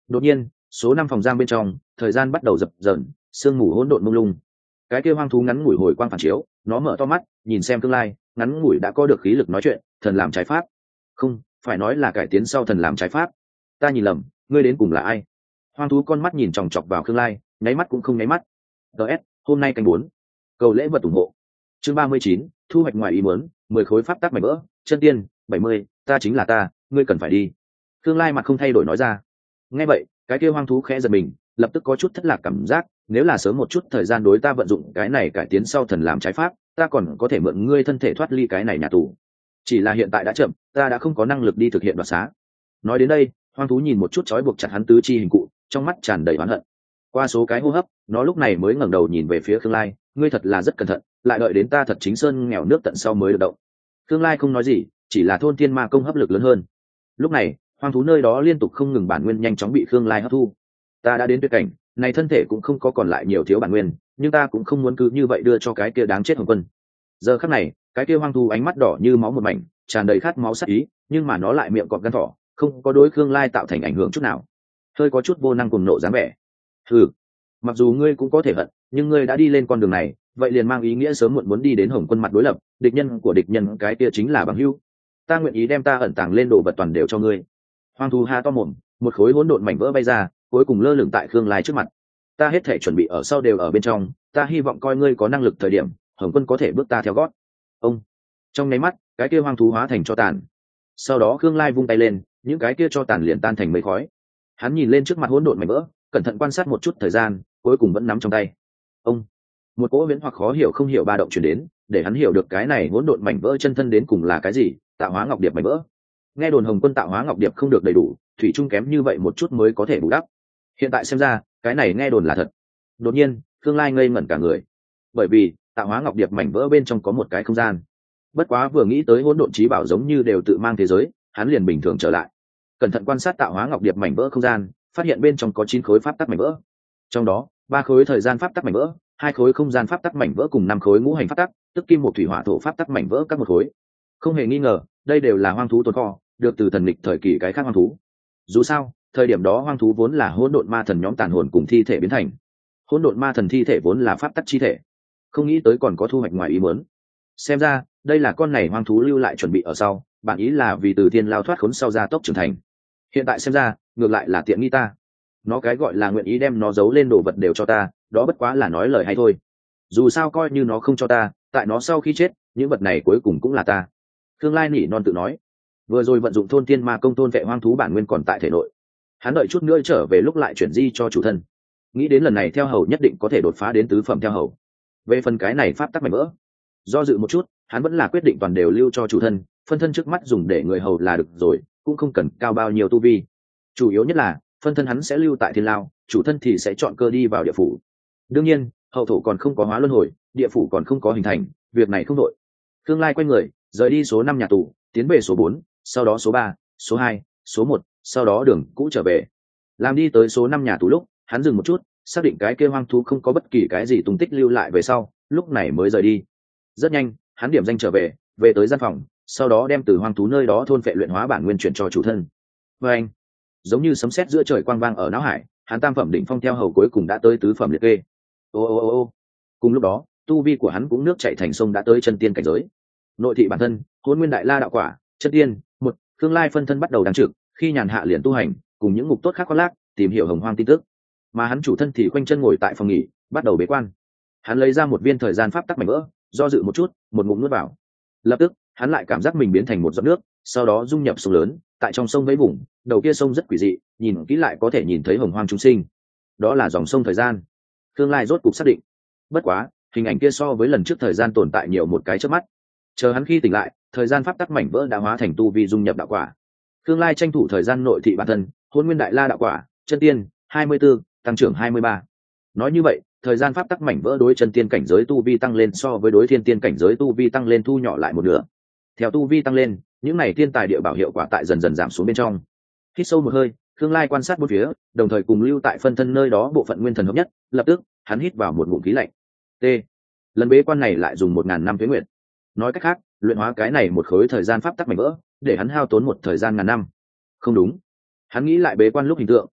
Đột nhiên số 5 phòng giam bên trong thời gian bắt đầu dập dờn, sương mù hỗn độn mông lung. Cái kia hoang thú ngắn ngủi hồi quang phản chiếu, nó mở to mắt nhìn xem tương lai, ngắn ngủi đã có được khí lực nói chuyện. Thần làm trái pháp, không phải nói là cải tiến sau thần làm trái pháp. Ta nhìn lầm, ngươi đến cùng là ai? Hoang thú con mắt nhìn chòng chọc vào tương lai, nháy mắt cũng không nháy mắt. ts hôm nay canh 4, cầu lễ vật ủng hộ. Chương 39, thu hoạch ngoài ý muốn, 10 khối pháp tắc mảnh vỡ, chân tiên 70, ta chính là ta, ngươi cần phải đi. Tương lai mặt không thay đổi nói ra. Nghe vậy cái kia hoang thú khẽ giật mình, lập tức có chút thất lạc cảm giác. Nếu là sớm một chút thời gian đối ta vận dụng cái này cải tiến sau thần làm trái pháp, ta còn có thể mượn ngươi thân thể thoát ly cái này nhà tù. Chỉ là hiện tại đã chậm, ta đã không có năng lực đi thực hiện đoạt xá. Nói đến đây hoang thú nhìn một chút trói buộc chặt hắn tứ chi hình cụ, trong mắt tràn đầy oán hận. Qua số cái hô hấp nó lúc này mới ngẩng đầu nhìn về phía Khương Lai, ngươi thật là rất cẩn thận, lại đợi đến ta thật chính sơn nghèo nước tận sau mới được động. Khương Lai không nói gì, chỉ là thôn thiên ma công hấp lực lớn hơn. Lúc này hoang thú nơi đó liên tục không ngừng bản nguyên nhanh chóng bị Khương Lai hấp thu. Ta đã đến tuyệt cảnh này, thân thể cũng không có còn lại nhiều thiếu bản nguyên, nhưng ta cũng không muốn cứ như vậy đưa cho cái kia đáng chết Hồng Quân. Giờ khắc này cái kia hoang thú ánh mắt đỏ như máu một mảnh, tràn đầy khát máu sát ý, nhưng mà nó lại miệng cọp gan thỏ, không có đối Khương Lai tạo thành ảnh hưởng chút nào, hơi có chút vô năng cùng nộ dáng vẻ. Ừ, mặc dù ngươi cũng có thể hận, nhưng ngươi đã đi lên con đường này, vậy liền mang ý nghĩa sớm muộn muốn đi đến Hồng Quân mặt đối lập, địch nhân của địch nhân cái kia chính là bằng hữu. Ta nguyện ý đem ta ẩn tàng lên đồ vật toàn đều cho ngươi. Hoang thú ha to mồm, một khối hỗn độn mảnh vỡ bay ra, cuối cùng lơ lửng tại Khương Lai trước mặt. Ta hết thể chuẩn bị ở sau đều ở bên trong, ta hy vọng coi ngươi có năng lực thời điểm Hồng Quân có thể bước ta theo gót. Ông, trong nháy mắt cái kia hoang thú hóa thành cho tàn. Sau đó Khương Lai vung tay lên, những cái kia cho tàn liền tan thành mây khói. Hắn nhìn lên trước mặt hỗn độn mảnh vỡ, cẩn thận quan sát một chút thời gian, cuối cùng vẫn nắm trong tay. Ông, một cỗ viễn hoặc khó hiểu không hiểu ba động truyền đến, để hắn hiểu được cái này hỗn độn mảnh vỡ chân thân đến cùng là cái gì. Tạo hóa ngọc điệp mảnh vỡ. Nghe đồn Hồng Quân tạo hóa ngọc điệp không được đầy đủ, thủy chung kém như vậy một chút mới có thể bù đắp. Hiện tại xem ra cái này nghe đồn là thật. Đột nhiên Khương Lai ngây ngẩn cả người, bởi vì tạo hóa ngọc điệp mảnh vỡ bên trong có một cái không gian. Bất quá vừa nghĩ tới hỗn độn trí bảo giống như đều tự mang thế giới, hắn liền bình thường trở lại. Cẩn thận quan sát tạo hóa ngọc điệp mảnh vỡ không gian, phát hiện bên trong có 9 khối pháp tắc mảnh vỡ. Trong đó 3 khối thời gian pháp tắc mảnh vỡ, 2 khối không gian pháp tắc mảnh vỡ cùng 5 khối ngũ hành pháp tắc, tức kim một thủy hỏa thổ pháp tắc mảnh vỡ các một khối. Không hề nghi ngờ đây đều là hoang thú tồn kho, được từ thần lịch thời kỳ cái khác hoang thú. Dù sao thời điểm đó hoang thú vốn là hỗn độn ma thần nhóm tàn hồn cùng thi thể biến thành. Hỗn độn ma thần thi thể vốn là pháp tắc chi thể, không nghĩ tới còn có thu hoạch ngoài ý muốn. Xem ra đây là con này hoang thú lưu lại chuẩn bị ở sau, bản ý là vì từ thiên lao thoát khốn sau gia tốc trưởng thành. Hiện tại xem ra ngược lại là tiện nghi ta. Nó cái gọi là nguyện ý đem nó giấu lên đồ vật đều cho ta, đó bất quá là nói lời hay thôi. Dù sao coi như nó không cho ta, tại nó sau khi chết những vật này cuối cùng cũng là ta. Khương Lai nỉ non tự nói. Vừa rồi vận dụng thôn thiên ma công thôn vệ hoang thú bản nguyên còn tại thể nội, hắn đợi chút nữa trở về lúc lại chuyển di cho chủ thân. Nghĩ đến lần này theo hầu nhất định có thể đột phá đến tứ phẩm theo hầu. Về phần cái này pháp tắc mảnh vỡ, do dự một chút hắn vẫn là quyết định toàn đều lưu cho chủ thân, phân thân trước mắt dùng để người hầu là được rồi, cũng không cần cao bao nhiêu tu vi. Chủ yếu nhất là phân thân hắn sẽ lưu tại thiên lao, chủ thân thì sẽ chọn cơ đi vào địa phủ. Đương nhiên hậu thổ còn không có hóa luân hồi, địa phủ còn không có hình thành, việc này không đội. Khương Lai quay người rời đi số 5 nhà tù, tiến về số 4, sau đó số 3, số 2, số 1, sau đó đường cũ trở về. Làm đi tới số 5 nhà tù lúc hắn dừng một chút, xác định cái kia hoang thú không có bất kỳ cái gì tung tích lưu lại về sau, lúc này mới rời đi. Rất nhanh hắn điểm danh trở về, về tới gian phòng, sau đó đem từ hoang thú nơi đó thôn phệ luyện hóa bản nguyên chuyển cho chủ thân. Và anh, giống như sấm sét giữa trời quang vang ở não hải, hắn tam phẩm đỉnh phong theo hầu cuối cùng đã tới tứ phẩm liệt kê. Ô. Cùng lúc đó tu vi của hắn cũng nước chảy thành sông đã tới chân tiên cảnh giới. Nội thị bản thân hôn nguyên đại la đạo quả chân tiên một. Khương Lai phân thân bắt đầu đáng trực, khi nhàn hạ liền tu hành, cùng những ngục tốt khác khoác lác tìm hiểu hồng hoang tin tức, mà hắn chủ thân thì khoanh chân ngồi tại phòng nghỉ bắt đầu bế quan. Hắn lấy ra một viên thời gian pháp tắc mảnh vỡ, do dự một chút, một ngụm nuốt vào. Lập tức hắn lại cảm giác mình biến thành một giọt nước, sau đó dung nhập sông lớn, tại trong sông vẫy vùng, đầu kia sông rất quỷ dị, nhìn kỹ lại có thể nhìn thấy hồng hoang chúng sinh. Đó là dòng sông thời gian. Khương Lai rốt cục xác định. Bất quá hình ảnh kia so với lần trước thời gian tồn tại nhiều một cái chớp mắt. Chờ hắn khi tỉnh lại, thời gian pháp tắc mảnh vỡ đã hóa thành tu vi dung nhập đạo quả. Khương Lai tranh thủ thời gian nội thị bản thân, hôn nguyên đại la đạo quả chân tiên 24, tăng trưởng 23. Nói như vậy thời gian pháp tắc mảnh vỡ đối chân tiên cảnh giới tu vi tăng lên so với đối thiên tiên cảnh giới tu vi tăng lên thu nhỏ lại một nửa. Theo tu vi tăng lên, những này thiên tài địa bảo hiệu quả tại dần dần giảm xuống bên trong. Hít sâu một hơi, Khương Lai quan sát bốn phía, đồng thời cùng lưu tại phân thân nơi đó bộ phận nguyên thần hợp nhất, lập tức hắn hít vào một ngụm khí lạnh. T. Lần bế quan này lại dùng 1000 năm tuế nguyệt. Nói cách khác, luyện hóa cái này một khối thời gian pháp tắc mảnh vỡ, để hắn hao tốn một thời gian ngàn năm. Không đúng. Hắn nghĩ lại bế quan lúc hình tượng,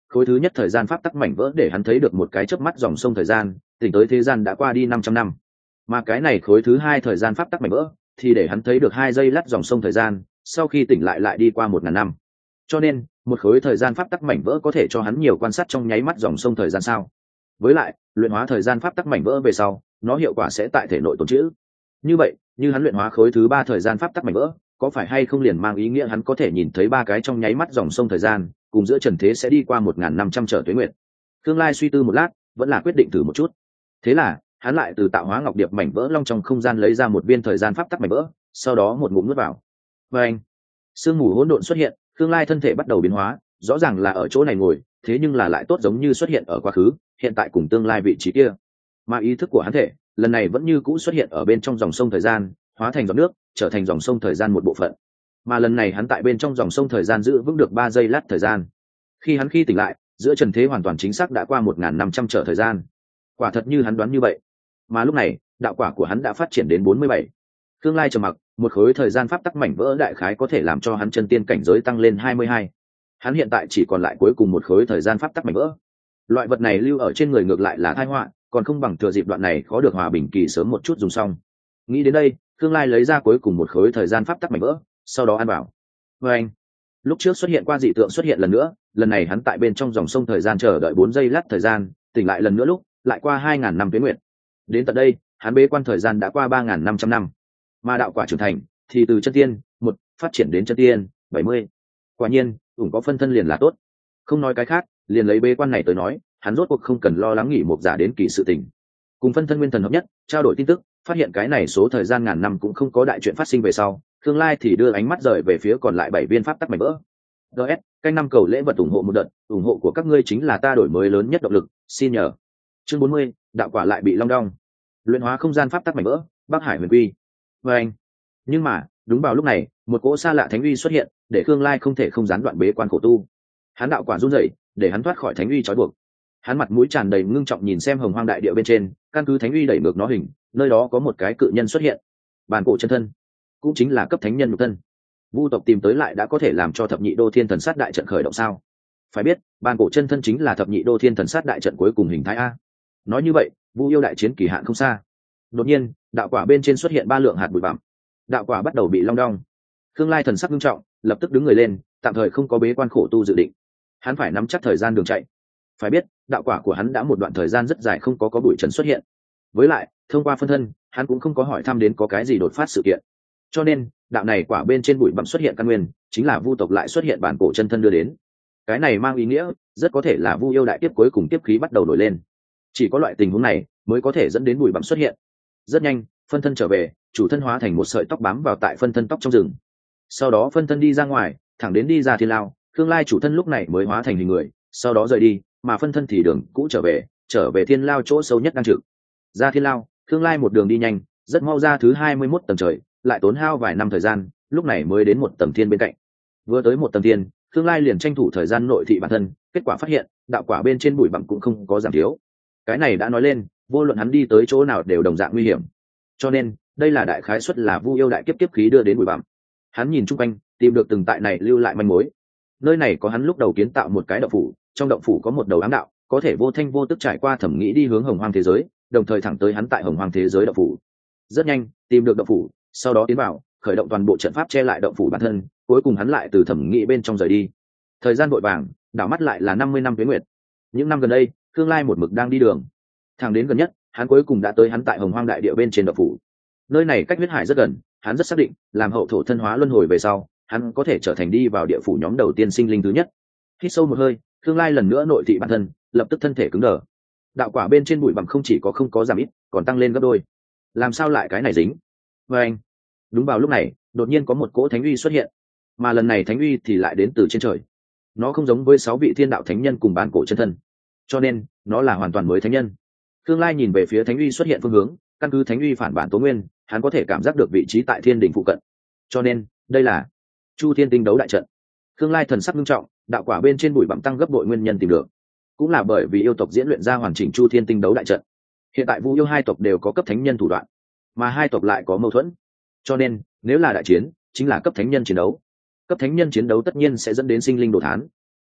khối thứ nhất thời gian pháp tắc mảnh vỡ để hắn thấy được một cái chớp mắt dòng sông thời gian, tỉnh tới thế gian đã qua đi 500 năm. Mà cái này khối thứ hai thời gian pháp tắc mảnh vỡ thì để hắn thấy được 2 giây lát dòng sông thời gian, sau khi tỉnh lại đi qua 1000 năm. Cho nên, một khối thời gian pháp tắc mảnh vỡ có thể cho hắn nhiều quan sát trong nháy mắt dòng sông thời gian sao? Với lại, luyện hóa thời gian pháp tắc mảnh vỡ về sau, nó hiệu quả sẽ tại thể nội tồn trữ. Như vậy, như hắn luyện hóa khối thứ 3 thời gian pháp tắc mảnh vỡ, có phải hay không liền mang ý nghĩa hắn có thể nhìn thấy 3 cái trong nháy mắt dòng sông thời gian, cùng giữa trần thế sẽ đi qua 1500 trở tuế nguyệt. Tương Lai suy tư một lát, vẫn là quyết định thử một chút. Thế là, hắn lại từ tạo hóa ngọc điệp mảnh vỡ long trong không gian lấy ra một viên thời gian pháp tắc mảnh vỡ, sau đó một ngụm nuốt vào. Và anh, sương mù hỗn độn xuất hiện, Tương Lai thân thể bắt đầu biến hóa, rõ ràng là ở chỗ này ngồi, thế nhưng là lại tốt giống như xuất hiện ở quá khứ, hiện tại cùng tương lai vị trí kia. Mà ý thức của hắn thể, lần này vẫn như cũ xuất hiện ở bên trong dòng sông thời gian, hóa thành giọt nước, trở thành dòng sông thời gian một bộ phận. Mà lần này hắn tại bên trong dòng sông thời gian giữ vững được 3 giây lát thời gian. Khi tỉnh lại, giữa trần thế hoàn toàn chính xác đã qua 1500 trở thời gian. Quả thật như hắn đoán như vậy. Mà lúc này, đạo quả của hắn đã phát triển đến 47. Tương Lai trầm mặc, một khối thời gian pháp tắc mảnh vỡ đại khái có thể làm cho hắn chân tiên cảnh giới tăng lên 22. Hắn hiện tại chỉ còn lại cuối cùng một khối thời gian pháp tắc mảnh vỡ. Loại vật này lưu ở trên người ngược lại là tai họa, còn không bằng thừa dịp đoạn này khó được hòa bình kỳ sớm một chút dùng xong. Nghĩ đến đây, Tương Lai lấy ra cuối cùng một khối thời gian pháp tắc mảnh vỡ, sau đó ăn vào. Và anh, lúc trước xuất hiện qua dị tượng xuất hiện lần nữa, lần này hắn tại bên trong dòng sông thời gian chờ đợi 4 giây lát thời gian, tỉnh lại lần nữa lúc, lại qua 2000 năm tuế nguyệt. Đến tận đây, hắn bế quan thời gian đã qua 3500 năm. Mà đạo quả trưởng thành thì từ chân tiên 1 phát triển đến chân tiên 70. Quả nhiên, ủng có phân thân liền là tốt. Không nói cái khác, liền lấy bế quan này tới nói, hắn rốt cuộc không cần lo lắng nghỉ một giả đến kỳ sự tình. Cùng phân thân nguyên thần hợp nhất, trao đổi tin tức, phát hiện cái này số thời gian ngàn năm cũng không có đại chuyện phát sinh về sau, Tương Lai thì đưa ánh mắt rời về phía còn lại 7 viên pháp tắc mảnh vỡ. DS, canh năm cầu lễ vật ủng hộ một đợt, ủng hộ của các ngươi chính là ta đổi mới lớn nhất động lực, xin nhờ. Chương 40, đạo quả lại bị long đong. Luyện hóa không gian pháp tắc mảnh vỡ, Bắc Hải Huyền Quy. Và anh. Nhưng mà, đúng vào lúc này, một cỗ xa lạ thánh uy xuất hiện, để Tương Lai không thể không gián đoạn bế quan khổ tu. Hắn đạo quả run rẩy, để hắn thoát khỏi thánh uy trói buộc. Hắn mặt mũi tràn đầy ngưng trọng nhìn xem hồng hoang đại địa bên trên, căn cứ thánh uy đẩy ngược nó hình, nơi đó có một cái cự nhân xuất hiện. Bản cổ chân thân, cũng chính là cấp thánh nhân nhục thân. Vu tộc tìm tới lại đã có thể làm cho thập nhị đô thiên thần sát đại trận khởi động sao? Phải biết, bản cổ chân thân chính là thập nhị đô thiên thần sát đại trận cuối cùng hình thái a. Nói như vậy, Vu yêu đại chiến kỳ hạn không xa. Đột nhiên, đạo quả bên trên xuất hiện 3 lượng hạt bụi bặm. Đạo quả bắt đầu bị long đong. Tương Lai thần sắc nghiêm trọng, lập tức đứng người lên, tạm thời không có bế quan khổ tu dự định. Hắn phải nắm chắc thời gian đường chạy. Phải biết, đạo quả của hắn đã một đoạn thời gian rất dài không có bụi trần xuất hiện. Với lại, thông qua phân thân, hắn cũng không có hỏi thăm đến có cái gì đột phát sự kiện. Cho nên, đạo này quả bên trên bụi bặm xuất hiện căn nguyên, chính là Vu tộc lại xuất hiện bản cổ chân thân đưa đến. Cái này mang ý nghĩa, rất có thể là Vu yêu đại tiếp cuối cùng tiếp khí bắt đầu nổi lên. Chỉ có loại tình huống này mới có thể dẫn đến bụi bặm xuất hiện. Rất nhanh, phân thân trở về, chủ thân hóa thành một sợi tóc bám vào tại phân thân tóc trong rừng. Sau đó phân thân đi ra ngoài, thẳng đến đi ra thiên lao, Tương Lai chủ thân lúc này mới hóa thành hình người, sau đó rời đi, mà phân thân thì đường cũ trở về thiên lao chỗ sâu nhất đang trực. Ra thiên lao, Tương Lai một đường đi nhanh, rất mau ra thứ 21 tầng trời, lại tốn hao vài năm thời gian, lúc này mới đến một tầng thiên bên cạnh. Vừa tới một tầng thiên, Tương Lai liền tranh thủ thời gian nội thị bản thân, kết quả phát hiện, đạo quả bên trên bụi bặm cũng không có giảm thiếu. Cái này đã nói lên, vô luận hắn đi tới chỗ nào đều đồng dạng nguy hiểm. Cho nên, đây là đại khái suất là Vu yêu đại kiếp khí đưa đến bụi bặm. Hắn nhìn chung quanh, tìm được từng tại này lưu lại manh mối. Nơi này có hắn lúc đầu kiến tạo một cái động phủ, trong động phủ có một đầu ám đạo, có thể vô thanh vô tức trải qua thẩm nghĩ đi hướng hồng hoang thế giới, đồng thời thẳng tới hắn tại hồng hoang thế giới động phủ. Rất nhanh, tìm được động phủ, sau đó tiến vào, khởi động toàn bộ trận pháp che lại động phủ bản thân, cuối cùng hắn lại từ thẩm nghĩ bên trong rời đi. Thời gian vội vàng, đảo mắt lại là 50 năm tuế nguyệt. Những năm gần đây, Tương Lai một mực đang đi đường. Thẳng đến gần nhất, hắn cuối cùng đã tới hắn tại hồng hoang đại địa bên trên động phủ. Nơi này cách huyết hải rất gần, hắn rất xác định, làm hậu thổ thân hóa luân hồi về sau, hắn có thể trở thành đi vào địa phủ nhóm đầu tiên sinh linh thứ nhất. Hít sâu một hơi, Tương Lai lần nữa nội thị bản thân, lập tức thân thể cứng đờ. Đạo quả bên trên bụi bặm không chỉ có không có giảm ít, còn tăng lên gấp đôi. Làm sao lại cái này dính? Và anh, đúng vào lúc này, đột nhiên có một cỗ thánh uy xuất hiện, mà lần này thánh uy thì lại đến từ trên trời. Nó không giống với 6 vị thiên đạo thánh nhân cùng bản cổ chân thân, cho nên nó là hoàn toàn mới thánh nhân. Tương Lai nhìn về phía thánh uy xuất hiện phương hướng, căn cứ thánh uy phản bản tố nguyên, hắn có thể cảm giác được vị trí tại thiên đỉnh phụ cận. Cho nên, đây là Chu Thiên Tinh đấu đại trận. Tương Lai thần sắc nghiêm trọng, đạo quả bên trên bụi bặm tăng gấp bội nguyên nhân tìm được, cũng là bởi vì yêu tộc diễn luyện ra hoàn chỉnh Chu Thiên Tinh đấu đại trận. Hiện tại Vu yêu hai tộc đều có cấp thánh nhân thủ đoạn, mà hai tộc lại có mâu thuẫn, cho nên nếu là đại chiến, chính là cấp thánh nhân chiến đấu. Cấp thánh nhân chiến đấu tất nhiên sẽ dẫn đến sinh linh đồ thán.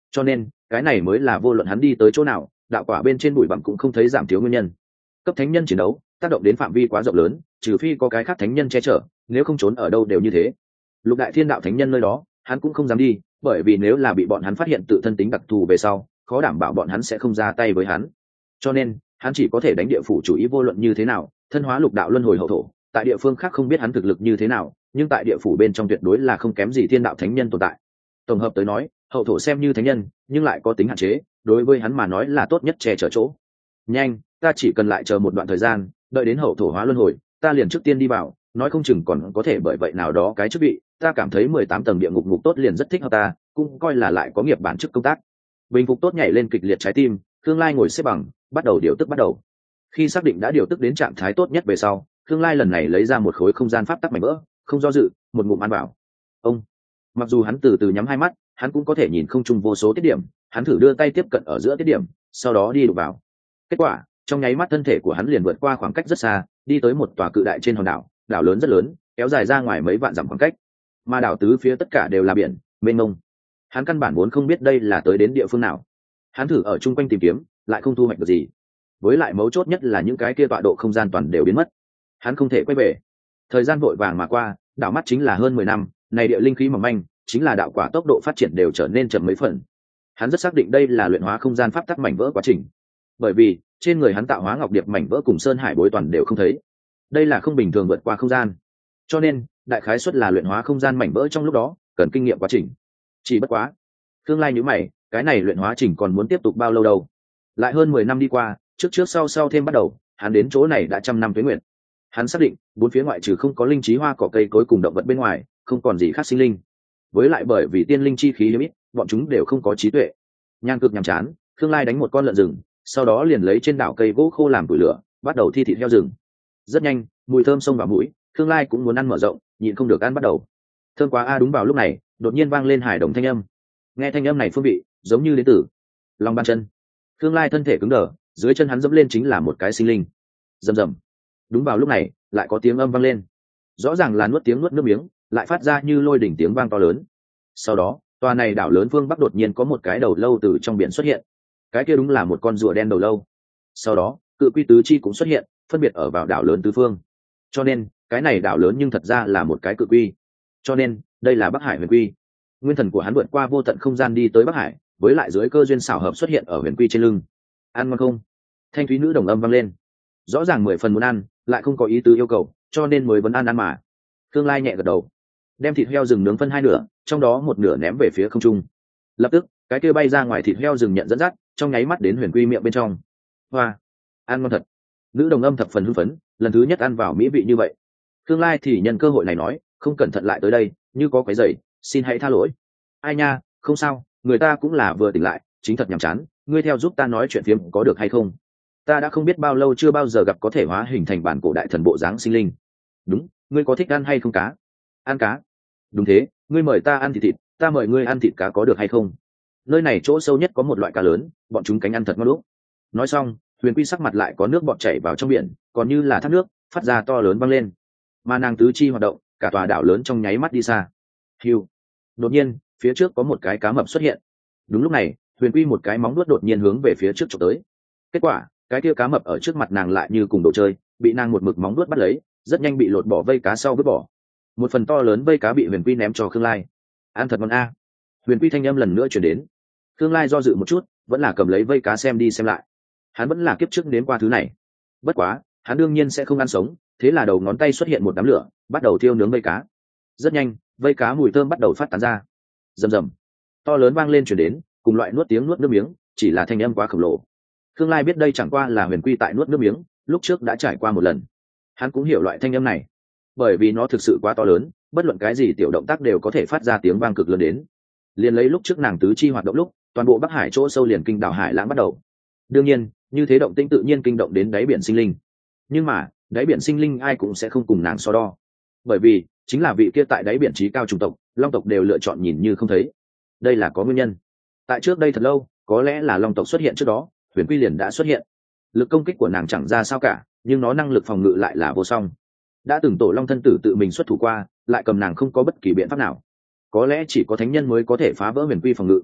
cho nên cái này mới là vô luận hắn đi tới chỗ nào đạo quả bên trên bụi bặm cũng không thấy giảm thiếu nguyên nhân. Cấp thánh nhân chiến đấu tác động đến phạm vi quá rộng lớn, trừ phi có cái khác thánh nhân che chở, nếu không trốn ở đâu đều như thế. Lục đại thiên đạo thánh nhân nơi đó hắn cũng không dám đi, bởi vì nếu là bị bọn hắn phát hiện tự thân tính đặc thù về sau, khó đảm bảo bọn hắn sẽ không ra tay với hắn. Cho nên hắn chỉ có thể đánh địa phủ chủ ý, vô luận như thế nào thân hóa lục đạo luân hồi hậu thổ, tại địa phương khác không biết hắn thực lực như thế nào, nhưng tại địa phủ bên trong tuyệt đối là không kém gì thiên đạo thánh nhân tồn tại. Tổng hợp tới nói, hậu thổ xem như thánh nhân nhưng lại có tính hạn chế, đối với hắn mà nói là tốt nhất che chở chỗ. Nhanh, ta chỉ cần lại chờ một đoạn thời gian, đợi đến hậu thổ hóa luân hồi ta liền trước tiên đi vào, nói không chừng còn có thể bởi vậy nào đó cái chức vị, ta cảm thấy 18 tầng địa ngục ngục tốt liền rất thích hợp ta, cũng coi là lại có nghiệp bản chức công tác. Bình phục tốt nhảy lên kịch liệt trái tim, Khương Lai ngồi xếp bằng, bắt đầu điều tức bắt đầu. Khi xác định đã điều tức đến trạng thái tốt nhất về sau, Khương Lai lần này lấy ra một khối không gian pháp tắc mảnh vỡ, không do dự, một ngụm ăn vào. Ông, mặc dù hắn từ từ nhắm hai mắt, hắn cũng có thể nhìn không chung vô số tiết điểm, hắn thử đưa tay tiếp cận ở giữa tiết điểm, sau đó đi đụng vào. Kết quả, trong nháy mắt thân thể của hắn liền vượt qua khoảng cách rất xa, đi tới một tòa cự đại trên hòn đảo, đảo lớn rất lớn, kéo dài ra ngoài mấy vạn dặm khoảng cách, mà đảo tứ phía tất cả đều là biển mênh mông. Hắn căn bản vốn không biết đây là tới đến địa phương nào. Hắn thử ở chung quanh tìm kiếm, lại không thu hoạch được gì. Với lại mấu chốt nhất là những cái kia tọa độ không gian toàn đều biến mất, hắn không thể quay về. Thời gian vội vàng mà qua, đảo mắt chính là hơn 10 năm, này địa linh khí mỏng manh, chính là đạo quả tốc độ phát triển đều trở nên chậm mấy phần. Hắn rất xác định đây là luyện hóa không gian pháp tắc mảnh vỡ quá trình, bởi vì trên người hắn tạo hóa ngọc điệp mảnh vỡ cùng sơn hải bối toàn đều không thấy. Đây là không bình thường vượt qua không gian, cho nên đại khái suất là luyện hóa không gian mảnh vỡ trong lúc đó cần kinh nghiệm quá trình. Chỉ bất quá, Khương Lai nhíu mày, cái này luyện hóa trình còn muốn tiếp tục bao lâu đâu? Lại hơn 10 năm đi qua, trước sau thêm bắt đầu, hắn đến chỗ này đã trăm năm tuế nguyện. Hắn xác định bốn phía ngoại trừ không có linh trí hoa cỏ cây cối cùng động vật bên ngoài, không còn gì khác sinh linh. Với lại bởi vì tiên linh chi khí hiếm ít, bọn chúng đều không có trí tuệ. Nhàn cực nhàm chán, Khương Lai đánh một con lợn rừng, sau đó liền lấy trên đảo cây gỗ khô làm củi lửa, bắt đầu thi thịt heo rừng. Rất nhanh, mùi thơm xông vào mũi, Khương Lai cũng muốn ăn mở rộng, nhịn không được ăn bắt đầu. Thơm quá a! Đúng vào lúc này, đột nhiên vang lên hài đồng thanh âm. Nghe thanh âm này phương vị, giống như đến từ lòng bàn chân. Khương Lai thân thể cứng đờ, dưới chân hắn dẫm lên chính là một cái sinh linh. Rầm rầm. Đúng vào lúc này, lại có tiếng âm vang lên. Rõ ràng là nuốt nước miếng, lại phát ra như lôi đỉnh tiếng vang to lớn. Sau đó, tòa này đảo lớn phương bắc đột nhiên có một cái đầu lâu từ trong biển xuất hiện. Cái kia đúng là một con rùa đen đầu lâu. Sau đó, cự quy tứ chi cũng xuất hiện, phân biệt ở vào đảo lớn tứ phương. Cho nên, cái này đảo lớn nhưng thật ra là một cái cự quy. Cho nên, đây là Bắc Hải huyền quy. Nguyên thần của hắn vượt qua vô tận không gian đi tới Bắc Hải, với lại dưới cơ duyên xảo hợp xuất hiện ở huyền quy trên lưng. Ăn ngon không? Thanh thúy nữ đồng âm vang lên. Rõ ràng 10 phần muốn ăn, lại không có ý tứ yêu cầu, cho nên mới vẫn ăn mà. Khương Lai nhẹ gật đầu, đem thịt heo rừng nướng phân hai nửa, trong đó một nửa ném về phía không trung. Lập tức, cái kia bay ra ngoài thịt heo rừng nhận dẫn dắt, trong nháy mắt đến huyền quy miệng bên trong. Hoa, ăn ngon thật. Nữ đồng âm thập phần hưng phấn, lần thứ nhất ăn vào mỹ vị như vậy. Khương Lai thì nhân cơ hội này nói, không cẩn thận lại tới đây, như có cái giày, xin hãy tha lỗi. Ai nha, không sao, người ta cũng là vừa tỉnh lại, chính thật nhàm chán, ngươi theo giúp ta nói chuyện phiếm có được hay không? Ta đã không biết bao lâu chưa bao giờ gặp có thể hóa hình thành bản cổ đại thần bộ dáng sinh linh. Đúng, ngươi có thích ăn hay không cá? Ăn cá? Đúng thế, ngươi mời ta ăn thịt, ta mời ngươi ăn thịt cá có được hay không? Nơi này chỗ sâu nhất có một loại cá lớn, bọn chúng cánh ăn thật ngon lúc. Nói xong, huyền quy sắc mặt lại có nước bọt chảy vào trong biển, còn như là thác nước, phát ra to lớn vang lên. Mà nàng tứ chi hoạt động, cả tòa đảo lớn trong nháy mắt đi xa. Hiu. Đột nhiên, phía trước có một cái cá mập xuất hiện. Đúng lúc này, huyền quy một cái móng vuốt đột nhiên hướng về phía trước chụp tới. Kết quả, cái kia cá mập ở trước mặt nàng lại như cùng đồ chơi, bị nàng một mực móng vuốt bắt lấy, rất nhanh bị lột bỏ vây cá sau vứt bỏ. Một phần to lớn vây cá bị huyền quy ném cho Khương Lai. Ăn thật ngon a! Huyền quy thanh âm lần nữa truyền đến. Khương Lai do dự một chút, vẫn là cầm lấy vây cá xem đi xem lại. Hắn vẫn là kiếp trước đến qua thứ này. Bất quá, hắn đương nhiên sẽ không ăn sống, thế là đầu ngón tay xuất hiện một đám lửa, bắt đầu thiêu nướng vây cá. Rất nhanh, vây cá mùi thơm bắt đầu phát tán ra. Rầm rầm, to lớn vang lên truyền đến, cùng loại nuốt tiếng nuốt nước miếng, chỉ là thanh âm quá khổng lồ. Khương Lai biết đây chẳng qua là huyền quy tại nuốt nước miếng, lúc trước đã trải qua một lần. Hắn cũng hiểu loại thanh âm này, bởi vì nó thực sự quá to lớn, bất luận cái gì tiểu động tác đều có thể phát ra tiếng vang cực lớn đến. Liền lấy lúc trước nàng tứ chi hoạt động lúc, toàn bộ Bắc Hải chỗ sâu liền kinh đảo hải lãng bắt đầu. Đương nhiên, như thế động tĩnh tự nhiên kinh động đến đáy biển sinh linh. Nhưng mà, đáy biển sinh linh ai cũng sẽ không cùng nàng so đo, bởi vì chính là vị kia tại đáy biển trí cao chủng tộc, long tộc đều lựa chọn nhìn như không thấy. Đây là có nguyên nhân. Tại trước đây thật lâu, có lẽ là long tộc xuất hiện trước đó, huyền quy liền đã xuất hiện. Lực công kích của nàng chẳng ra sao cả, nhưng nó năng lực phòng ngự lại là vô song. Đã từng tổ long thân tử tự mình xuất thủ qua, lại cầm nàng không có bất kỳ biện pháp nào. Có lẽ chỉ có thánh nhân mới có thể phá vỡ huyền quy phòng ngự.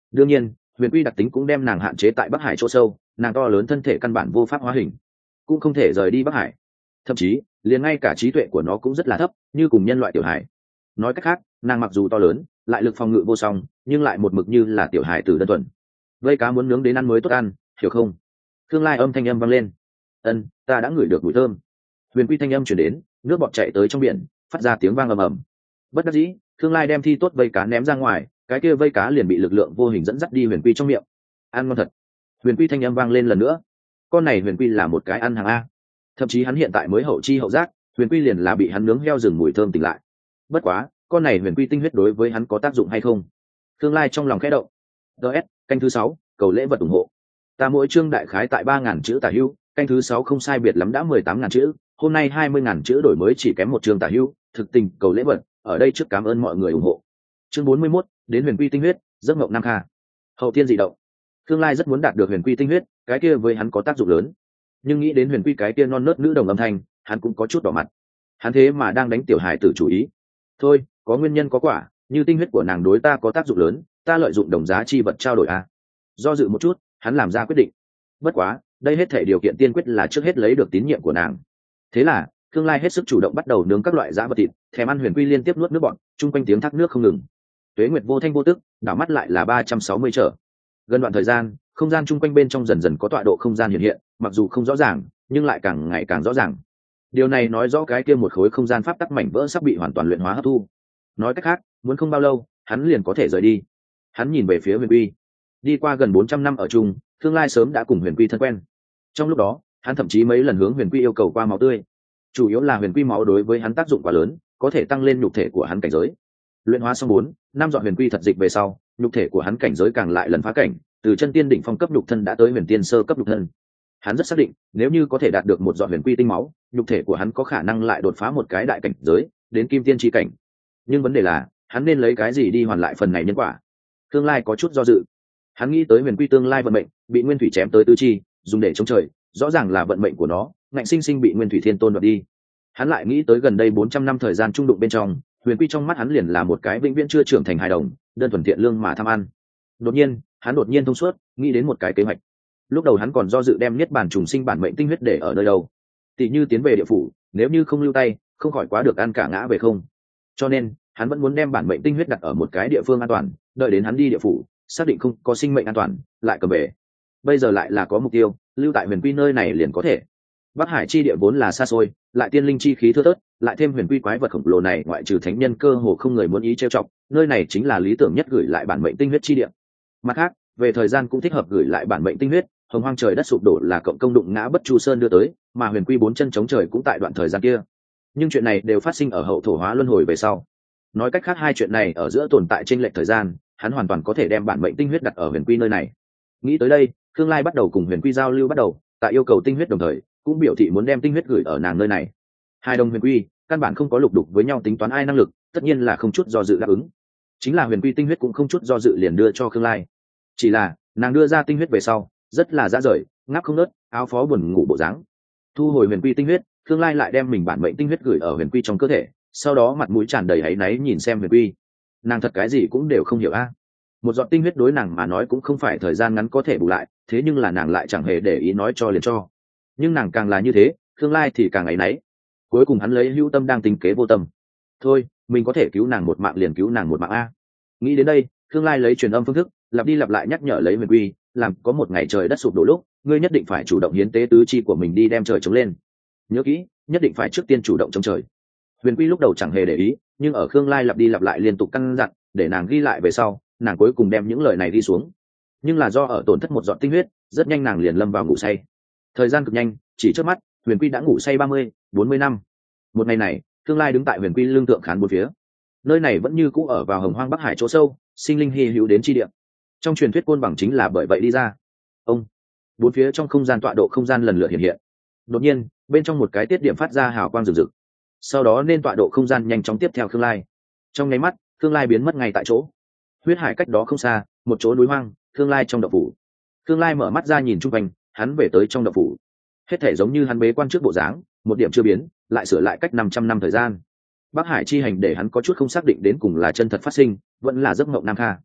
đương nhiên huyền quy đặc tính cũng đem nàng hạn chế tại bắc hải chỗ sâu, nàng to lớn thân thể căn bản vô pháp hóa hình, cũng không thể rời đi bắc hải, thậm chí liền ngay cả trí tuệ của nó cũng rất là thấp, như cùng nhân loại tiểu hải. Nói cách khác, nàng mặc dù to lớn lại lực phòng ngự vô song, nhưng lại một mực như là tiểu hải tử đơn thuần. Vây cá muốn nướng đến ăn mới tốt ăn, hiểu không? Khương Lai âm thanh âm vang lên. Ân, ta đã ngửi được mùi thơm. Huyền quy thanh âm chuyển đến, nước bọt chạy tới trong biển, phát ra tiếng vang ầm ầm. Bất đắc dĩ, Khương Lai đem thi tốt vây cá ném ra ngoài, cái kia vây cá liền bị lực lượng vô hình dẫn dắt đi huyền quy trong miệng. Ăn ngon thật. Huyền quy thanh âm vang lên lần nữa. Con này huyền quy là một cái ăn hàng a. Thậm chí hắn hiện tại mới hậu chi hậu giác, huyền quy liền là bị hắn nướng heo rừng mùi thơm tỉnh lại. Bất quá, con này huyền quy tinh huyết đối với hắn có tác dụng hay không? Khương Lai trong lòng khẽ động. DS, canh thứ 6, cầu lễ vật ủng hộ. Ta mỗi chương đại khái tại 3.000 chữ tả hữu, canh thứ 6 không sai biệt lắm đã 18.000 chữ, hôm nay 20.000 chữ đổi mới chỉ kém một chương tả hữu, thực tình cầu lễ vật, ở đây trước cảm ơn mọi người ủng hộ. Chương 41, đến huyền quy tinh huyết, giấc mộng Nam Kha. Hậu thiên dị động. Khương Lai rất muốn đạt được huyền quy tinh huyết, cái kia với hắn có tác dụng lớn. Nhưng nghĩ đến huyền quy cái kia non nớt nữ đồng âm thanh, hắn cũng có chút đỏ mặt. Hắn thế mà đang đánh tiểu hài tử chủ ý. Thôi, có nguyên nhân có quả, như tinh huyết của nàng đối ta có tác dụng lớn, ta lợi dụng đồng giá chi vật trao đổi a. Do dự một chút, hắn làm ra quyết định. Bất quá, đây hết thể điều kiện tiên quyết là trước hết lấy được tín nhiệm của nàng. Thế là Khương Lai hết sức chủ động bắt đầu nướng các loại dã vật thịt, thèm ăn huyền quy liên tiếp nuốt nước bọn, chung quanh tiếng thác nước không ngừng. Tuế nguyệt vô thanh vô tức, đảo mắt lại là 360 trở. Gần đoạn thời gian, không gian chung quanh bên trong dần dần có tọa độ không gian hiện hiện, mặc dù không rõ ràng, nhưng lại càng ngày càng rõ ràng. Điều này nói rõ cái kia một khối không gian pháp tắc mảnh vỡ sắp bị hoàn toàn luyện hóa hấp thu. Nói cách khác, muốn không bao lâu, hắn liền có thể rời đi. Hắn nhìn về phía huyền quy. Đi qua gần 400 năm ở chung, Khương Lai sớm đã cùng huyền quy thân quen. Trong lúc đó, hắn thậm chí mấy lần hướng huyền quy yêu cầu qua máu tươi. Chủ yếu là huyền quy máu đối với hắn tác dụng quá lớn, có thể tăng lên nhục thể của hắn cảnh giới. Luyện hóa xong 4-5 dọn huyền quy thật dịch về sau, nhục thể của hắn cảnh giới càng lại lần phá cảnh, từ chân tiên đỉnh phong cấp nhục thân đã tới huyền tiên sơ cấp nhục thân. Hắn rất xác định, nếu như có thể đạt được một dọn huyền quy tinh máu, nhục thể của hắn có khả năng lại đột phá một cái đại cảnh giới, đến kim tiên chi cảnh. Nhưng vấn đề là, hắn nên lấy cái gì đi hoàn lại phần này nhân quả? Tương lai có chút do dự. Hắn nghĩ tới huyền quy tương lai vận mệnh, bị nguyên thủy chém tới tứ chi, dùng để chống trời, rõ ràng là vận mệnh của nó, ngạnh sinh sinh bị nguyên thủy thiên tôn đoạt đi. Hắn lại nghĩ tới gần đây 400 năm thời gian trung đụng bên trong, huyền quy trong mắt hắn liền là một cái vĩnh viễn chưa trưởng thành hài đồng, đơn thuần thiện lương mà tham ăn. Đột nhiên, hắn đột nhiên thông suốt, nghĩ đến một cái kế hoạch. Lúc đầu hắn còn do dự đem niết bàn trùng sinh bản mệnh tinh huyết để ở nơi đâu, tỷ như tiến về địa phủ, nếu như không lưu tay, không khỏi quá được ăn cả ngã về không. Cho nên, hắn vẫn muốn đem bản mệnh tinh huyết đặt ở một cái địa phương an toàn, đợi đến hắn đi địa phủ, xác định không có sinh mệnh an toàn, lại cầm về. Bây giờ lại là có mục tiêu, lưu tại huyền quy nơi này liền có thể. Bắc Hải chi địa vốn là xa xôi, lại tiên linh chi khí thưa thớt, lại thêm huyền quy quái vật khổng lồ này ngoại trừ thánh nhân cơ hồ không người muốn ý trêu chọc, nơi này chính là lý tưởng nhất gửi lại bản mệnh tinh huyết chi địa. Mặt khác, về thời gian cũng thích hợp gửi lại bản mệnh tinh huyết, hồng hoang trời đất sụp đổ là cộng công đụng ngã bất chu sơn đưa tới, mà huyền quy 4 chân chống trời cũng tại đoạn thời gian kia. Nhưng chuyện này đều phát sinh ở hậu thổ hóa luân hồi về sau. Nói cách khác hai chuyện này ở giữa tồn tại chênh lệch thời gian, hắn hoàn toàn có thể đem bản mệnh tinh huyết đặt ở huyền quy nơi này. Nghĩ tới đây, Khương Lai bắt đầu cùng huyền quy giao lưu bắt đầu, tại yêu cầu tinh huyết đồng thời, cũng biểu thị muốn đem tinh huyết gửi ở nàng nơi này. Hai đồng huyền quy căn bản không có lục đục với nhau tính toán ai năng lực, tất nhiên là không chút do dự đáp ứng. Chính là huyền quy tinh huyết cũng không chút do dự liền đưa cho Khương Lai. Chỉ là nàng đưa ra tinh huyết về sau, rất là dã rời, ngáp không nớt, áo phó buồn ngủ bộ dáng. Thu hồi huyền quy tinh huyết, Khương Lai lại đem mình bản mệnh tinh huyết gửi ở huyền quy trong cơ thể, sau đó mặt mũi tràn đầy áy náy nhìn xem huyền quy. Nàng thật cái gì cũng đều không hiểu a. Một giọt tinh huyết đối nàng mà nói cũng không phải thời gian ngắn có thể bù lại, thế nhưng là nàng lại chẳng hề để ý nói cho liền cho. Nhưng nàng càng là như thế, Khương Lai thì càng áy náy. Cuối cùng hắn lấy hữu tâm đang tính kế vô tâm. Thôi, mình có thể cứu nàng một mạng liền cứu nàng một mạng a. Nghĩ đến đây, Khương Lai lấy truyền âm phương thức, lặp đi lặp lại nhắc nhở lấy huyền quy, làm có một ngày trời đất sụp đổ lúc, ngươi nhất định phải chủ động hiến tế tứ chi của mình đi đem trời chống lên. Nhớ kỹ, nhất định phải trước tiên chủ động chống trời. Huyền quy lúc đầu chẳng hề để ý, nhưng ở Khương Lai lặp đi lặp lại liên tục căn dặn, để nàng ghi lại về sau, nàng cuối cùng đem những lời này đi xuống. Nhưng là do ở tổn thất một giọt tinh huyết, rất nhanh nàng liền lâm vào ngủ say. Thời gian cực nhanh, chỉ trước mắt, huyền quy đã ngủ say 30-40 năm. Một ngày này, Khương Lai đứng tại huyền quy lương tượng khán bốn phía. Nơi này vẫn như cũ ở vào hồng hoang Bắc Hải chỗ sâu, sinh linh hy hữu đến chi địa. Trong truyền thuyết côn bằng chính là bởi vậy đi ra. Ông, bốn phía trong không gian tọa độ không gian lần lượt hiện hiện. Đột nhiên, bên trong một cái tiết điểm phát ra hào quang rực rực. Sau đó nên tọa độ không gian nhanh chóng tiếp theo Khương Lai. Trong nháy mắt, Khương Lai biến mất ngay tại chỗ. Huyết hải cách đó không xa, một chỗ núi hoang, Khương Lai trong động phủ. Khương Lai mở mắt ra nhìn chung quanh, hắn về tới trong động phủ. Hết thể giống như hắn bế quan trước bộ dáng, một điểm chưa biến, lại sửa lại cách 500 năm thời gian. Bắc Hải chi hành để hắn có chút không xác định đến cùng là chân thật phát sinh, vẫn là giấc mộng Nam Kha.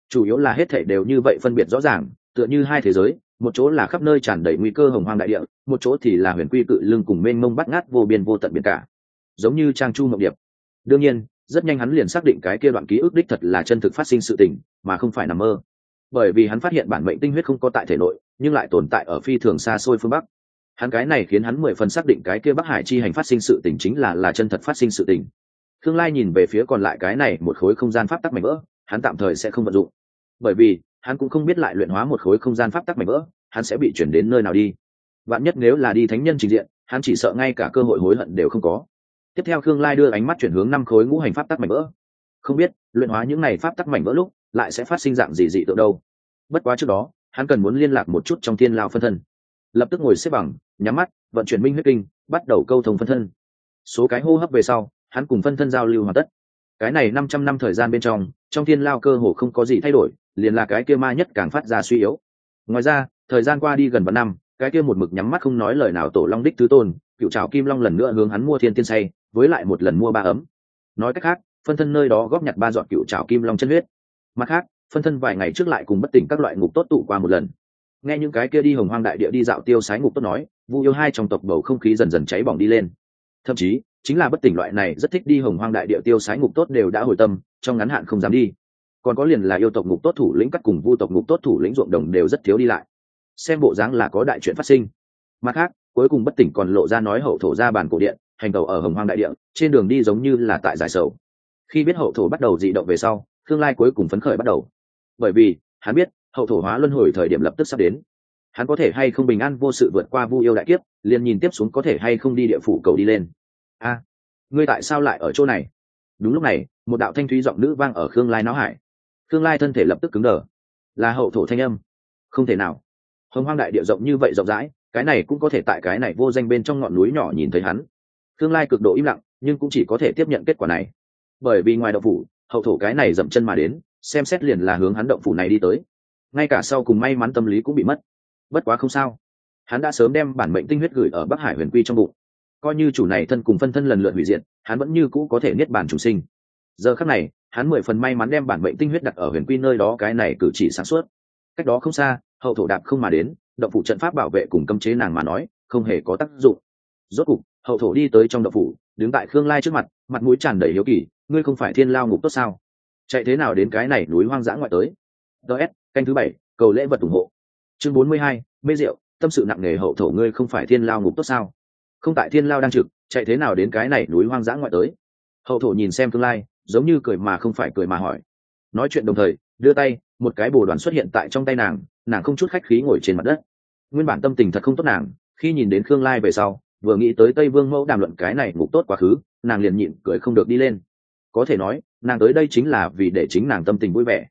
chủ yếu là hết thảy đều như vậy phân biệt rõ ràng, tựa như hai thế giới, một chỗ là khắp nơi tràn đầy nguy cơ hồng hoang đại địa, một chỗ thì là huyền quy cự lưng cùng mênh mông bát ngát vô biên vô tận biển cả, giống như trang chu mộng điệp. Đương nhiên rất nhanh hắn liền xác định cái kia đoạn ký ức đích thật là chân thực phát sinh sự tình, mà không phải nằm mơ, bởi vì hắn phát hiện bản mệnh tinh huyết không có tại thể nội, nhưng lại tồn tại ở phi thường xa xôi phương bắc. Hắn cái này khiến hắn 10 phần xác định cái kia Bắc Hải chi hành phát sinh sự tình chính là chân thật phát sinh sự tình. Khương Lai nhìn về phía còn lại cái này một khối không gian pháp tắc mảnh vỡ, hắn tạm thời sẽ không vận dụng, bởi vì hắn cũng không biết lại luyện hóa một khối không gian pháp tắc mảnh vỡ, hắn sẽ bị chuyển đến nơi nào đi. Vạn nhất nếu là đi thánh nhân trình diện, hắn chỉ sợ ngay cả cơ hội hối hận đều không có. Tiếp theo Khương Lai đưa ánh mắt chuyển hướng 5 khối ngũ hành pháp tắc mảnh vỡ, không biết luyện hóa những này pháp tắc mảnh vỡ lúc lại sẽ phát sinh dạng gì dị tượng đâu. Bất quá trước đó hắn cần muốn liên lạc một chút trong thiên lao phân thân, lập tức ngồi xếp bằng, nhắm mắt vận chuyển minh huyết kinh, bắt đầu câu thông phân thân. Số cái hô hấp về sau, hắn cùng phân thân giao lưu hoàn tất. Cái này 500 năm thời gian bên trong thiên lao cơ hồ không có gì thay đổi, liền là cái kia ma nhất càng phát ra suy yếu. Ngoài ra thời gian qua đi gần vạn năm, cái kia một mực nhắm mắt không nói lời nào tổ long đích tứ tôn cựu trảo kim long lần nữa hướng hắn mua thiên tiên say, với lại một lần mua 3 ấm. Nói cách khác, phân thân nơi đó góp nhặt 3 giọt cựu trảo kim long chân huyết. Mặt khác, phân thân vài ngày trước lại cùng bất tỉnh các loại ngục tốt tụ qua một lần. Nghe những cái kia đi hồng hoang đại địa đi dạo tiêu sái ngục tốt nói, Vu yêu hai trong tộc bầu không khí dần dần cháy bỏng đi lên. Thậm chí chính là bất tỉnh loại này rất thích đi hồng hoang đại địa tiêu sái ngục tốt đều đã hồi tâm, trong ngắn hạn không dám đi. Còn có liền là yêu tộc ngục tốt thủ lĩnh các cùng vu tộc ngục tốt thủ lĩnh ruộng đồng đều rất thiếu đi lại, xem bộ dáng là có đại chuyện phát sinh. Mặt khác, cuối cùng bất tỉnh còn lộ ra nói hậu thổ ra bàn cổ điện hành tàu ở hồng hoang đại địa, trên đường đi giống như là tại giải sầu. Khi biết hậu thổ bắt đầu dị động về sau, Khương Lai cuối cùng phấn khởi bắt đầu, bởi vì hắn biết hậu thổ hóa luân hồi thời điểm lập tức sắp đến. Hắn có thể hay không bình an vô sự vượt qua vu yêu đại kiếp, liền nhìn tiếp xuống có thể hay không đi địa phủ cầu đi lên. A, ngươi tại sao lại ở chỗ này? Đúng lúc này, một đạo thanh thúy giọng nữ vang ở Khương Lai não hải. Khương Lai thân thể lập tức cứng đờ. Là hậu thổ thanh âm? Không thể nào, hồng hoang đại địa rộng như vậy rộng rãi, cái này cũng có thể tại cái này vô danh bên trong ngọn núi nhỏ nhìn thấy hắn. Khương Lai cực độ im lặng, nhưng cũng chỉ có thể tiếp nhận kết quả này, bởi vì ngoài động phủ, hậu thổ cái này dậm chân mà đến, xem xét liền là hướng hắn động phủ này đi tới. Ngay cả sau cùng may mắn tâm lý cũng bị mất. Bất quá không sao, hắn đã sớm đem bản mệnh tinh huyết gửi ở Bắc Hải huyền quy trong bụng, coi như chủ này thân cùng phân thân lần lượt hủy diệt, hắn vẫn như cũ có thể niết bàn chủ sinh. Giờ khắc này, hắn 10 phần may mắn đem bản mệnh tinh huyết đặt ở huyền quy nơi đó, cái này cử chỉ sáng suốt. Cách đó không xa, hậu thổ đạp không mà đến, động phủ trận pháp bảo vệ cùng cấm chế nàng mà nói không hề có tác dụng. Rốt cục hậu thổ đi tới trong động phủ, đứng tại Khương Lai trước mặt, mặt mũi tràn đầy hiếu kỳ. Ngươi không phải thiên lao ngục tốt sao? Chạy thế nào đến cái này núi hoang dã ngoại tới? DS canh thứ 7, cầu lễ vật ủng hộ. Chương 42, mê rượu, tâm sự nặng nề. Hậu thổ, ngươi không phải thiên lao ngục tốt sao? Không tại thiên lao đang trực, chạy thế nào đến cái này núi hoang dã ngoại tới? Hậu thổ nhìn xem Khương Lai, giống như cười mà không phải cười mà hỏi. Nói chuyện đồng thời đưa tay, một cái bồ đoàn xuất hiện tại trong tay nàng, nàng không chút khách khí ngồi trên mặt đất. Nguyên bản tâm tình thật không tốt nàng, khi nhìn đến Khương Lai về sau, vừa nghĩ tới Tây Vương Mẫu đàm luận cái này ngục tốt quá khứ, nàng liền nhịn cười không được đi lên. Có thể nói nàng tới đây chính là vì để chính nàng tâm tình vui vẻ.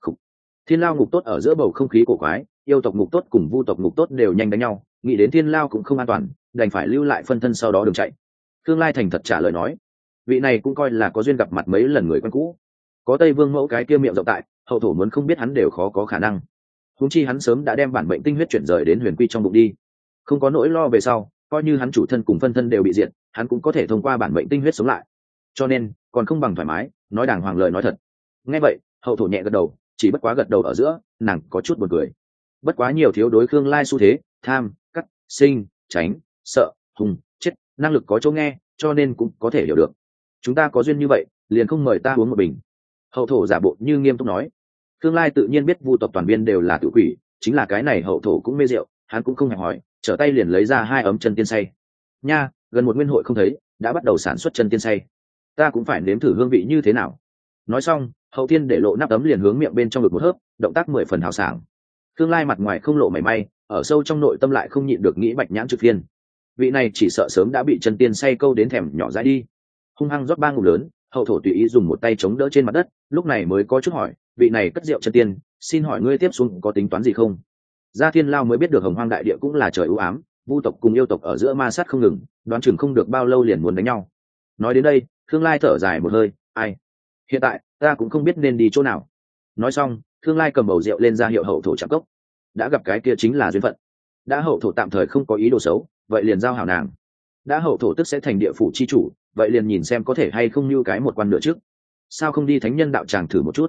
Thiên lao ngục tốt ở giữa bầu không khí cổ quái, yêu tộc ngục tốt cùng vu tộc ngục tốt đều nhanh đánh nhau, nghĩ đến thiên lao cũng không an toàn, đành phải lưu lại phân thân sau đó đừng chạy. Khương Lai thành thật trả lời nói, vị này cũng coi là có duyên gặp mặt mấy lần người quen cũ, có Tây Vương Mẫu cái kia miệng rộng tại, hậu thổ muốn không biết hắn đều khó có khả năng. Huống chi hắn sớm đã đem bản mệnh tinh huyết chuyển rời đến huyền quy trong bụng đi, không có nỗi lo về sau, coi như hắn chủ thân cùng phân thân đều bị diệt, hắn cũng có thể thông qua bản mệnh tinh huyết sống lại. Cho nên còn không bằng thoải mái nói đàng hoàng lời nói thật. Nghe vậy hậu thổ nhẹ gật đầu, chỉ bất quá gật đầu ở giữa nàng có chút buồn cười. Bất quá nhiều thiếu đối Khương Lai xu thế tham cắt sinh tránh sợ hùng chết năng lực có chỗ nghe, cho nên cũng có thể hiểu được. Chúng ta có duyên như vậy, liền không mời ta uống một bình? Hậu thổ giả bộ như nghiêm túc nói. Khương Lai tự nhiên biết vu tộc toàn viên đều là tự quỷ, chính là cái này hậu thổ cũng mê rượu, hắn cũng không hề hỏi, trở tay liền lấy ra 2 ấm chân tiên say. Nha, gần một nguyên hội không thấy, đã bắt đầu sản xuất chân tiên say, ta cũng phải nếm thử hương vị như thế nào. Nói xong hậu thiên để lộ nắp ấm liền hướng miệng bên trong được một hớp, động tác 10 phần hào sảng. Khương Lai mặt ngoài không lộ mảy may, ở sâu trong nội tâm lại không nhịn được nghĩ Bạch Nhãn Trực Phiên, vị này chỉ sợ sớm đã bị chân tiên say câu đến thèm nhỏ dãi đi. Hung hăng rót 3 ngụm lớn, hậu thổ tùy ý dùng một tay chống đỡ trên mặt đất, lúc này mới có chút hỏi, vị này cất rượu chân tiên, xin hỏi ngươi tiếp xuống có tính toán gì không? Gia Thiên Lao mới biết được hồng hoang đại địa cũng là trời ưu ám, vu tộc cùng yêu tộc ở giữa ma sát không ngừng, đoán chừng không được bao lâu liền muốn đánh nhau. Nói đến đây Khương Lai thở dài một hơi, ai, hiện tại ta cũng không biết nên đi chỗ nào. Nói xong Khương Lai cầm bầu rượu lên ra hiệu hậu thổ chạm cốc. Đã gặp cái kia chính là duyên phận, đã hậu thổ tạm thời không có ý đồ xấu, vậy liền giao hảo nàng. Đã hậu thổ tức sẽ thành địa phủ chi chủ, vậy liền nhìn xem có thể hay không như cái một quan nữa trước. Sao không đi thánh nhân đạo tràng thử một chút?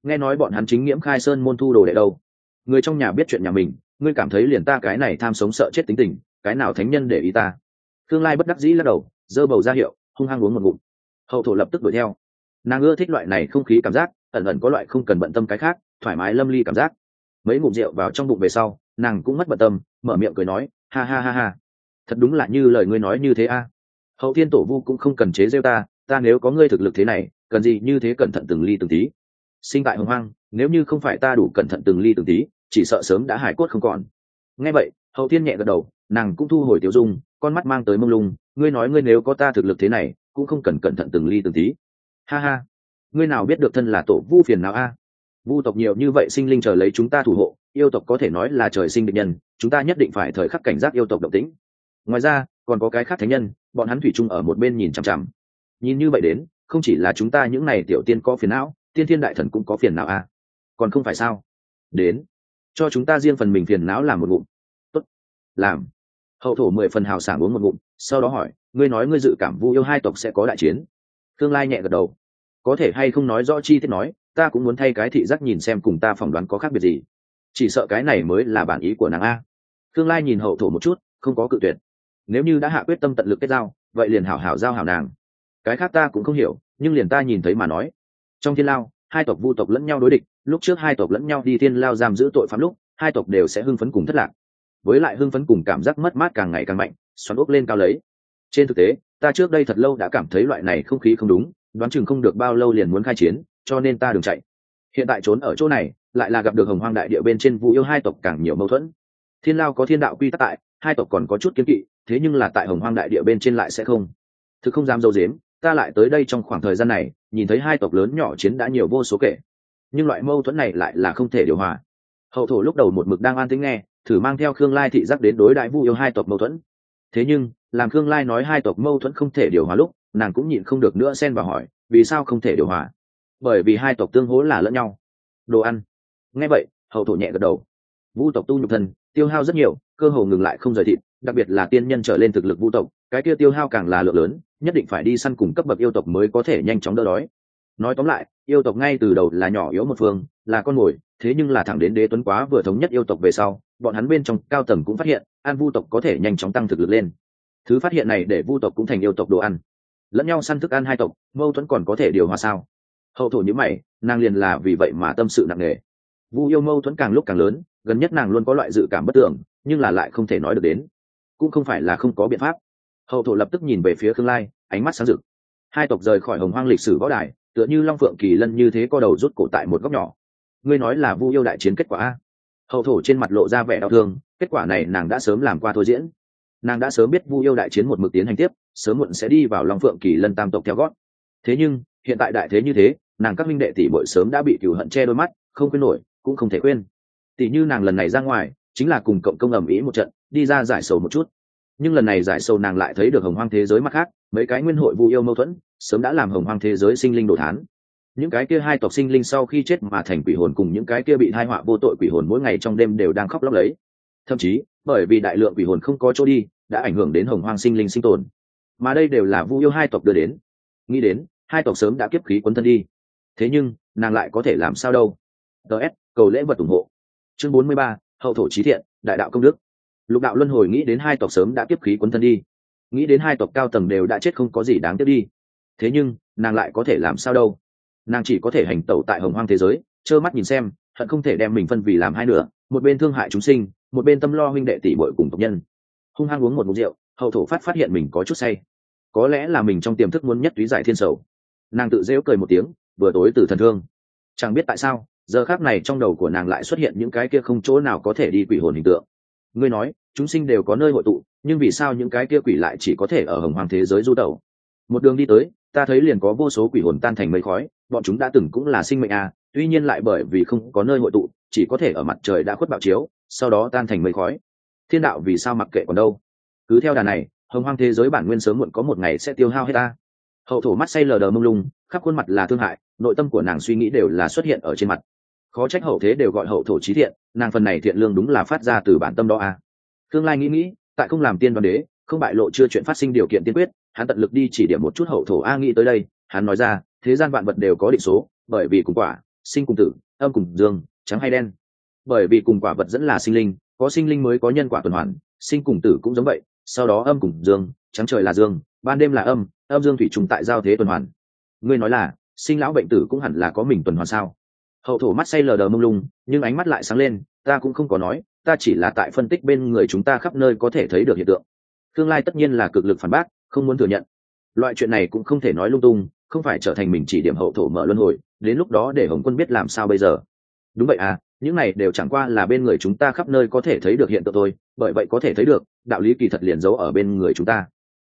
nghe nói bọn hắn chính nghiễm khai sơn môn thu đồ đệ đâu. Người trong nhà biết chuyện nhà mình, ngươi cảm thấy liền ta cái này tham sống sợ chết tính tình, cái nào thánh nhân để ý ta. Khương Lai bất đắc dĩ lắc đầu, giơ bầu ra hiệu, hung hăng uống một ngụm. Hậu thổ lập tức đuổi theo. Nàng ưa thích loại này không khí cảm giác, ẩn ẩn có loại không cần bận tâm cái khác, thoải mái lâm ly cảm giác. Mấy ngụm rượu vào trong bụng về sau, nàng cũng mất bận tâm, mở miệng cười nói, ha ha ha ha, thật đúng là như lời ngươi nói như thế a. Hậu thiên tổ vu cũng không cần chế giễu ta nếu có ngươi thực lực thế này, cần gì như thế cẩn thận từng ly từng tí. Sinh tại hồng hoang, nếu như không phải ta đủ cẩn thận từng ly từng tí, chỉ sợ sớm đã hải cốt không còn. Nghe vậy, Hậu thiên nhẹ gật đầu, nàng cũng thu hồi tiểu dung, con mắt mang tới mông lung, ngươi nói ngươi nếu có ta thực lực thế này, cũng không cần cẩn thận từng ly từng tí. Ha ha, ngươi nào biết được thân là tổ vu phiền não a. Vu tộc nhiều như vậy sinh linh chờ lấy chúng ta thủ hộ, yêu tộc có thể nói là trời sinh địch nhân, chúng ta nhất định phải thời khắc cảnh giác yêu tộc động tĩnh. Ngoài ra còn có cái khác thánh nhân, bọn hắn thủy chung ở một bên nhìn chằm chằm. Nhìn như vậy đến, không chỉ là chúng ta những này tiểu tiên có phiền não, tiên thiên đại thần cũng có phiền não a. Còn không phải sao? Đến, cho chúng ta riêng phần mình phiền não làm một ngụm. Tốt, làm. Hậu thổ 10 phần hào sảng uống một ngụm, sau đó hỏi, ngươi nói ngươi dự cảm Vu yêu hai tộc sẽ có đại chiến. Thương Lai nhẹ gật đầu. Có thể hay không nói rõ chi tiết nói, ta cũng muốn thay cái thị giác nhìn xem cùng ta phỏng đoán có khác biệt gì. Chỉ sợ cái này mới là bản ý của nàng a. Thương Lai nhìn hậu thổ một chút, không có cự tuyệt. Nếu như đã hạ quyết tâm tận lực kết giao, vậy liền hảo hảo giao hảo nàng. Cái khác ta cũng không hiểu, nhưng liền ta nhìn thấy mà nói. Trong thiên lao, hai tộc Vu tộc lẫn nhau đối địch, lúc trước hai tộc lẫn nhau đi thiên lao giam giữ tội phạm lúc, hai tộc đều sẽ hưng phấn cùng thất lạc. Với lại hưng phấn cùng cảm giác mất mát càng ngày càng mạnh, xoắn ốc lên cao lấy. Trên thực tế, ta trước đây thật lâu đã cảm thấy loại này không khí không đúng, đoán chừng không được bao lâu liền muốn khai chiến, cho nên ta đừng chạy. Hiện tại trốn ở chỗ này, lại là gặp được hồng hoang đại địa bên trên Vu yêu hai tộc càng nhiều mâu thuẫn. Thiên lao có thiên đạo quy tắc tại, hai tộc còn có chút kiêng kỵ, thế nhưng là tại hồng hoang đại địa bên trên lại sẽ không. Thực không dám dâu dếm, ta lại tới đây trong khoảng thời gian này, nhìn thấy hai tộc lớn nhỏ chiến đã nhiều vô số kể, nhưng loại mâu thuẫn này lại là không thể điều hòa. Hậu thổ lúc đầu một mực đang an tĩnh nghe, thử mang theo Khương Lai thị giác đến đối đại Vu yêu hai tộc mâu thuẫn. Thế nhưng làm Khương Lai nói hai tộc mâu thuẫn không thể điều hòa lúc, nàng cũng nhịn không được nữa xen vào hỏi, vì sao không thể điều hòa? Bởi vì hai tộc tương hỗ là lẫn nhau. Đồ ăn. Nghe vậy, hậu thổ nhẹ gật đầu. Vu tộc tu nhục thân, tiêu hao rất nhiều, cơ hồ ngừng lại không rời thịt, đặc biệt là tiên nhân trở lên thực lực Vu tộc, cái kia tiêu hao càng là lượng lớn, nhất định phải đi săn cùng cấp bậc yêu tộc mới có thể nhanh chóng đỡ đói. Nói tóm lại, yêu tộc ngay từ đầu là nhỏ yếu một phương, là con mồi, thế nhưng là thẳng đến Đế Tuấn Quá vừa thống nhất yêu tộc về sau, bọn hắn bên trong cao tầng cũng phát hiện, an Vu tộc có thể nhanh chóng tăng thực lực lên. Thứ phát hiện này để Vu tộc cũng thành yêu tộc đồ ăn. Lẫn nhau săn thức ăn hai tộc, mâu thuẫn còn có thể điều hòa sao? Hậu thổ như mày, nàng liền là vì vậy mà tâm sự nặng nề. Vu yêu mâu thuẫn càng lúc càng lớn, gần nhất nàng luôn có loại dự cảm bất tưởng, nhưng là lại không thể nói được đến. Cũng không phải là không có biện pháp. Hậu thổ lập tức nhìn về phía Khương Lai, ánh mắt sáng rực. Hai tộc rời khỏi hồng hoang lịch sử võ đài, tựa như Long Phượng Kỳ Lân như thế co đầu rút cổ tại một góc nhỏ. Ngươi nói là Vu yêu đại chiến kết quả a? Hậu thổ trên mặt lộ ra vẻ đau thương, kết quả này nàng đã sớm làm qua thôi diễn. Nàng đã sớm biết Vu yêu đại chiến một mực tiến hành tiếp, sớm muộn sẽ đi vào Long Phượng Kỳ Lân tam tộc theo gót. Thế nhưng hiện tại đại thế như thế, nàng các minh đệ tỷ muội sớm đã bị cừu hận che đôi mắt, không quên nổi, cũng không thể quên. Tỷ như nàng lần này ra ngoài, chính là cùng cộng công ầm ĩ một trận, đi ra giải sầu một chút. Nhưng lần này giải sầu nàng lại thấy được hồng hoang thế giới mặt khác, mấy cái nguyên hội Vu yêu mâu thuẫn, sớm đã làm hồng hoang thế giới sinh linh đổ thán. Những cái kia hai tộc sinh linh sau khi chết mà thành quỷ hồn cùng những cái kia bị tai họa vô tội quỷ hồn mỗi ngày trong đêm đều đang khóc lóc lấy. Thậm chí, bởi vì đại lượng quỷ hồn không có chỗ đi, đã ảnh hưởng đến hồng hoang sinh linh sinh tồn. Mà đây đều là Vu yêu hai tộc đưa đến. Nghĩ đến, hai tộc sớm đã kiếp khí cuốn thân đi. Thế nhưng, nàng lại có thể làm sao đâu? DS, cầu lễ vật ủng hộ. Chương 43, hậu thổ chí thiện, đại đạo công đức. Lục đạo luân hồi nghĩ đến hai tộc sớm đã kiếp khí cuốn thân đi. Nghĩ đến hai tộc cao tầng đều đã chết không có gì đáng tiếc đi. Thế nhưng, nàng lại có thể làm sao đâu? Nàng chỉ có thể hành tẩu tại hồng hoang thế giới, trơ mắt nhìn xem, hận không thể đem mình phân vì làm hai nửa, một bên thương hại chúng sinh, một bên tâm lo huynh đệ tỷ muội cùng tộc nhân. Hung hăng uống một ngụm rượu, hậu thổ phát hiện mình có chút say. Có lẽ là mình trong tiềm thức muốn nhất túy giải thiên sầu. Nàng tự giễu cười một tiếng, vừa tối từ thần thương. Chẳng biết tại sao, giờ khắc này trong đầu của nàng lại xuất hiện những cái kia không chỗ nào có thể đi quỷ hồn hình tượng. Ngươi nói, chúng sinh đều có nơi hội tụ, nhưng vì sao những cái kia quỷ lại chỉ có thể ở hồng hoang thế giới du tẩu? Một đường đi tới, ta thấy liền có vô số quỷ hồn tan thành mây khói, bọn chúng đã từng cũng là sinh mệnh à, tuy nhiên lại bởi vì không có nơi hội tụ, chỉ có thể ở mặt trời đã khuất bạo chiếu, sau đó tan thành mây khói. Thiên đạo vì sao mặc kệ còn đâu? Cứ theo đà này, hồng hoang thế giới bản nguyên sớm muộn có một ngày sẽ tiêu hao hết ta. Hậu thổ mắt say lờ đờ mông lung, khắp khuôn mặt là thương hại, nội tâm của nàng suy nghĩ đều là xuất hiện ở trên mặt. Khó trách hậu thế đều gọi hậu thổ chí thiện, nàng phần này thiện lương đúng là phát ra từ bản tâm đó à. Tương lai nghĩ, tại không làm tiên đoan đế, không bại lộ chưa chuyện phát sinh điều kiện tiên quyết, hắn tận lực đi chỉ điểm một chút hậu thổ a. Nghĩ tới đây, hắn nói ra, thế gian vạn vật đều có định số, bởi vì cùng quả, sinh cùng tử, âm cùng dương, trắng hay đen. Bởi vì cùng quả vật dẫn là sinh linh, có sinh linh mới có nhân quả tuần hoàn, sinh cùng tử cũng giống vậy. Sau đó âm cùng dương, trắng trời là dương, ban đêm là âm, âm dương thủy trùng tại giao thế tuần hoàn. Ngươi nói là sinh lão bệnh tử cũng hẳn là có mình tuần hoàn sao? Hậu thổ mắt say lờ đờ mông lung, nhưng ánh mắt lại sáng lên. Ta cũng không có nói, ta chỉ là tại phân tích bên người chúng ta khắp nơi có thể thấy được hiện tượng. Tương lai tất nhiên là cực lực phản bác, không muốn thừa nhận. Loại chuyện này cũng không thể nói lung tung, không phải trở thành mình chỉ điểm hậu thổ mở luân hồi, đến lúc đó để Hồng Quân biết làm sao bây giờ. Đúng vậy à, những này đều chẳng qua là bên người chúng ta khắp nơi có thể thấy được hiện tượng thôi, bởi vậy có thể thấy được đạo lý kỳ thật liền giấu ở bên người chúng ta.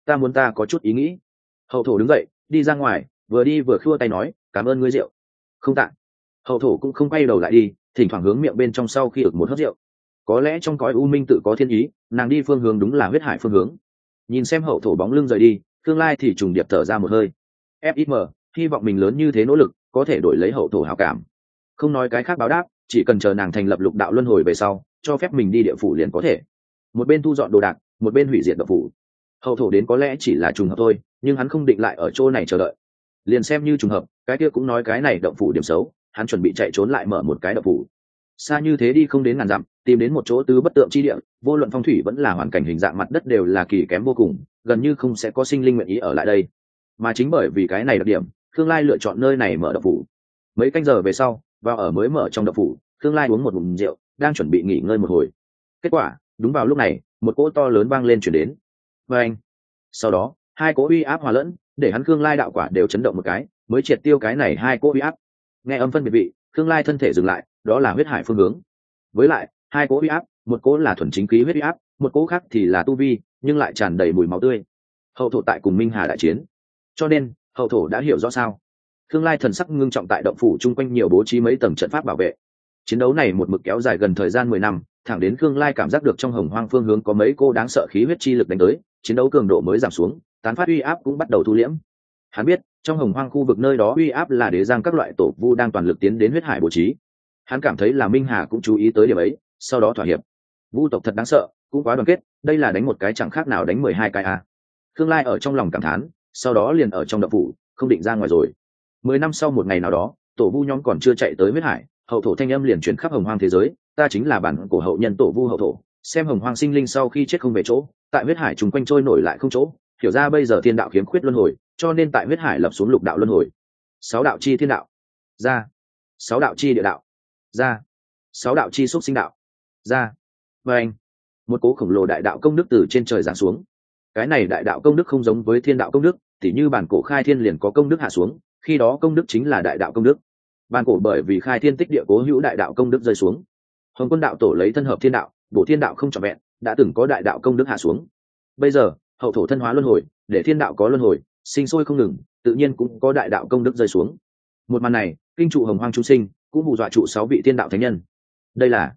Ta có chút ý nghĩ. Hậu thổ đứng dậy đi ra ngoài, vừa đi vừa khua tay nói cảm ơn ngươi rượu. Không tạ. Hậu thổ cũng không quay đầu lại đi, thỉnh thoảng hướng miệng bên trong sau khi ực một hớp rượu. Có lẽ trong cõi u minh tự có thiên ý, nàng đi phương hướng đúng là huyết hải phương hướng. Nhìn xem hậu thổ bóng lưng rời đi, tương lai thì trùng điệp thở ra một hơi. FXM, hy vọng mình lớn như thế nỗ lực có thể đổi lấy hậu thổ hảo cảm. Không nói cái khác báo đáp, chỉ cần chờ nàng thành lập lục đạo luân hồi về sau cho phép mình đi địa phủ liền có thể. Một bên thu dọn đồ đạc, một bên hủy diệt địa phủ. Hậu thổ đến có lẽ chỉ là trùng hợp thôi, nhưng hắn không định lại ở chỗ này chờ đợi. Liền xem như trùng hợp, cái kia cũng nói cái này động phủ điểm xấu, hắn chuẩn bị chạy trốn lại mở một cái động phủ. Xa như thế đi không đến ngàn dặm, tìm đến một chỗ tứ bất tượng chi địa, vô luận phong thủy vẫn là hoàn cảnh hình dạng mặt đất đều là kỳ kém vô cùng, gần như không sẽ có sinh linh nguyện ý ở lại đây. Mà chính bởi vì cái này đặc điểm, Khương Lai lựa chọn nơi này mở động phủ. Mấy canh giờ về sau, vào ở mới mở trong động phủ, Khương Lai uống một ngụm rượu, đang chuẩn bị nghỉ ngơi một hồi. Kết quả, đúng vào lúc này, một cỗ to lớn vang lên chuyển đến. Và anh. Sau đó, hai cỗ uy áp hòa lẫn, để hắn Khương Lai đạo quả đều chấn động một cái, mới triệt tiêu cái này hai cỗ uy áp. Nghe âm phân biệt vị, Khương Lai thân thể dừng lại, đó là huyết hải phương hướng. Với lại, hai cỗ uy áp, một cỗ là thuần chính khí huyết uy áp, một cỗ khác thì là tu vi, nhưng lại tràn đầy mùi máu tươi. Hậu thổ tại cùng Minh Hà đại chiến, cho nên hậu thổ đã hiểu rõ sao. Khương Lai thần sắc ngưng trọng tại động phủ chung quanh nhiều bố trí mấy tầng trận pháp bảo vệ. Chiến đấu này một mực kéo dài gần thời gian 10 năm, thẳng đến Khương Lai cảm giác được trong hồng hoang phương hướng có mấy cô đáng sợ khí huyết chi lực đánh tới, chiến đấu cường độ mới giảm xuống, tán phát uy áp cũng bắt đầu thu liễm. Hắn biết, trong hồng hoang khu vực nơi đó uy áp là đế giang các loại tổ vu đang toàn lực tiến đến huyết hải bố trí. Hắn cảm thấy là Minh Hà cũng chú ý tới điểm ấy, sau đó thỏa hiệp. Vu tộc thật đáng sợ, cũng quá đoàn kết, đây là đánh một cái chẳng khác nào đánh 12 cái a. Khương Lai ở trong lòng cảm thán, sau đó liền ở trong động phủ, không định ra ngoài rồi. 10 năm sau một ngày nào đó, tổ vu nhóm còn chưa chạy tới huyết hải, hậu thổ thanh âm liền truyền khắp hồng hoang thế giới, ta chính là bản của hậu nhân tổ vu hậu thổ, xem hồng hoang sinh linh sau khi chết không về chỗ, tại huyết hải trùng quanh trôi nổi lại không chỗ, hiểu ra bây giờ thiên đạo khiếm khuyết luân hồi, cho nên tại huyết hải lập xuống lục đạo luân hồi. 6 đạo chi thiên đạo ra, 6 đạo chi địa đạo ra, 6 đạo chi xúc sinh đạo ra. Và anh, một cố khổng lồ đại đạo công đức từ trên trời giáng xuống. Cái này đại đạo công đức không giống với thiên đạo công đức, tỉ như bản cổ khai thiên liền có công đức hạ xuống, khi đó công đức chính là đại đạo công đức. Bản cổ bởi vì khai thiên tích địa cố hữu đại đạo công đức rơi xuống. Hồng Quân đạo tổ lấy thân hợp thiên đạo, bổ thiên đạo không trọn vẹn, đã từng có đại đạo công đức hạ xuống. Bây giờ hậu thổ thân hóa luân hồi, để thiên đạo có luân hồi, sinh sôi không ngừng, tự nhiên cũng có đại đạo công đức rơi xuống. Một màn này kinh trụ hồng hoang chúng sinh, cũng hù dọa trụ 6 vị thiên đạo thánh nhân. Đây là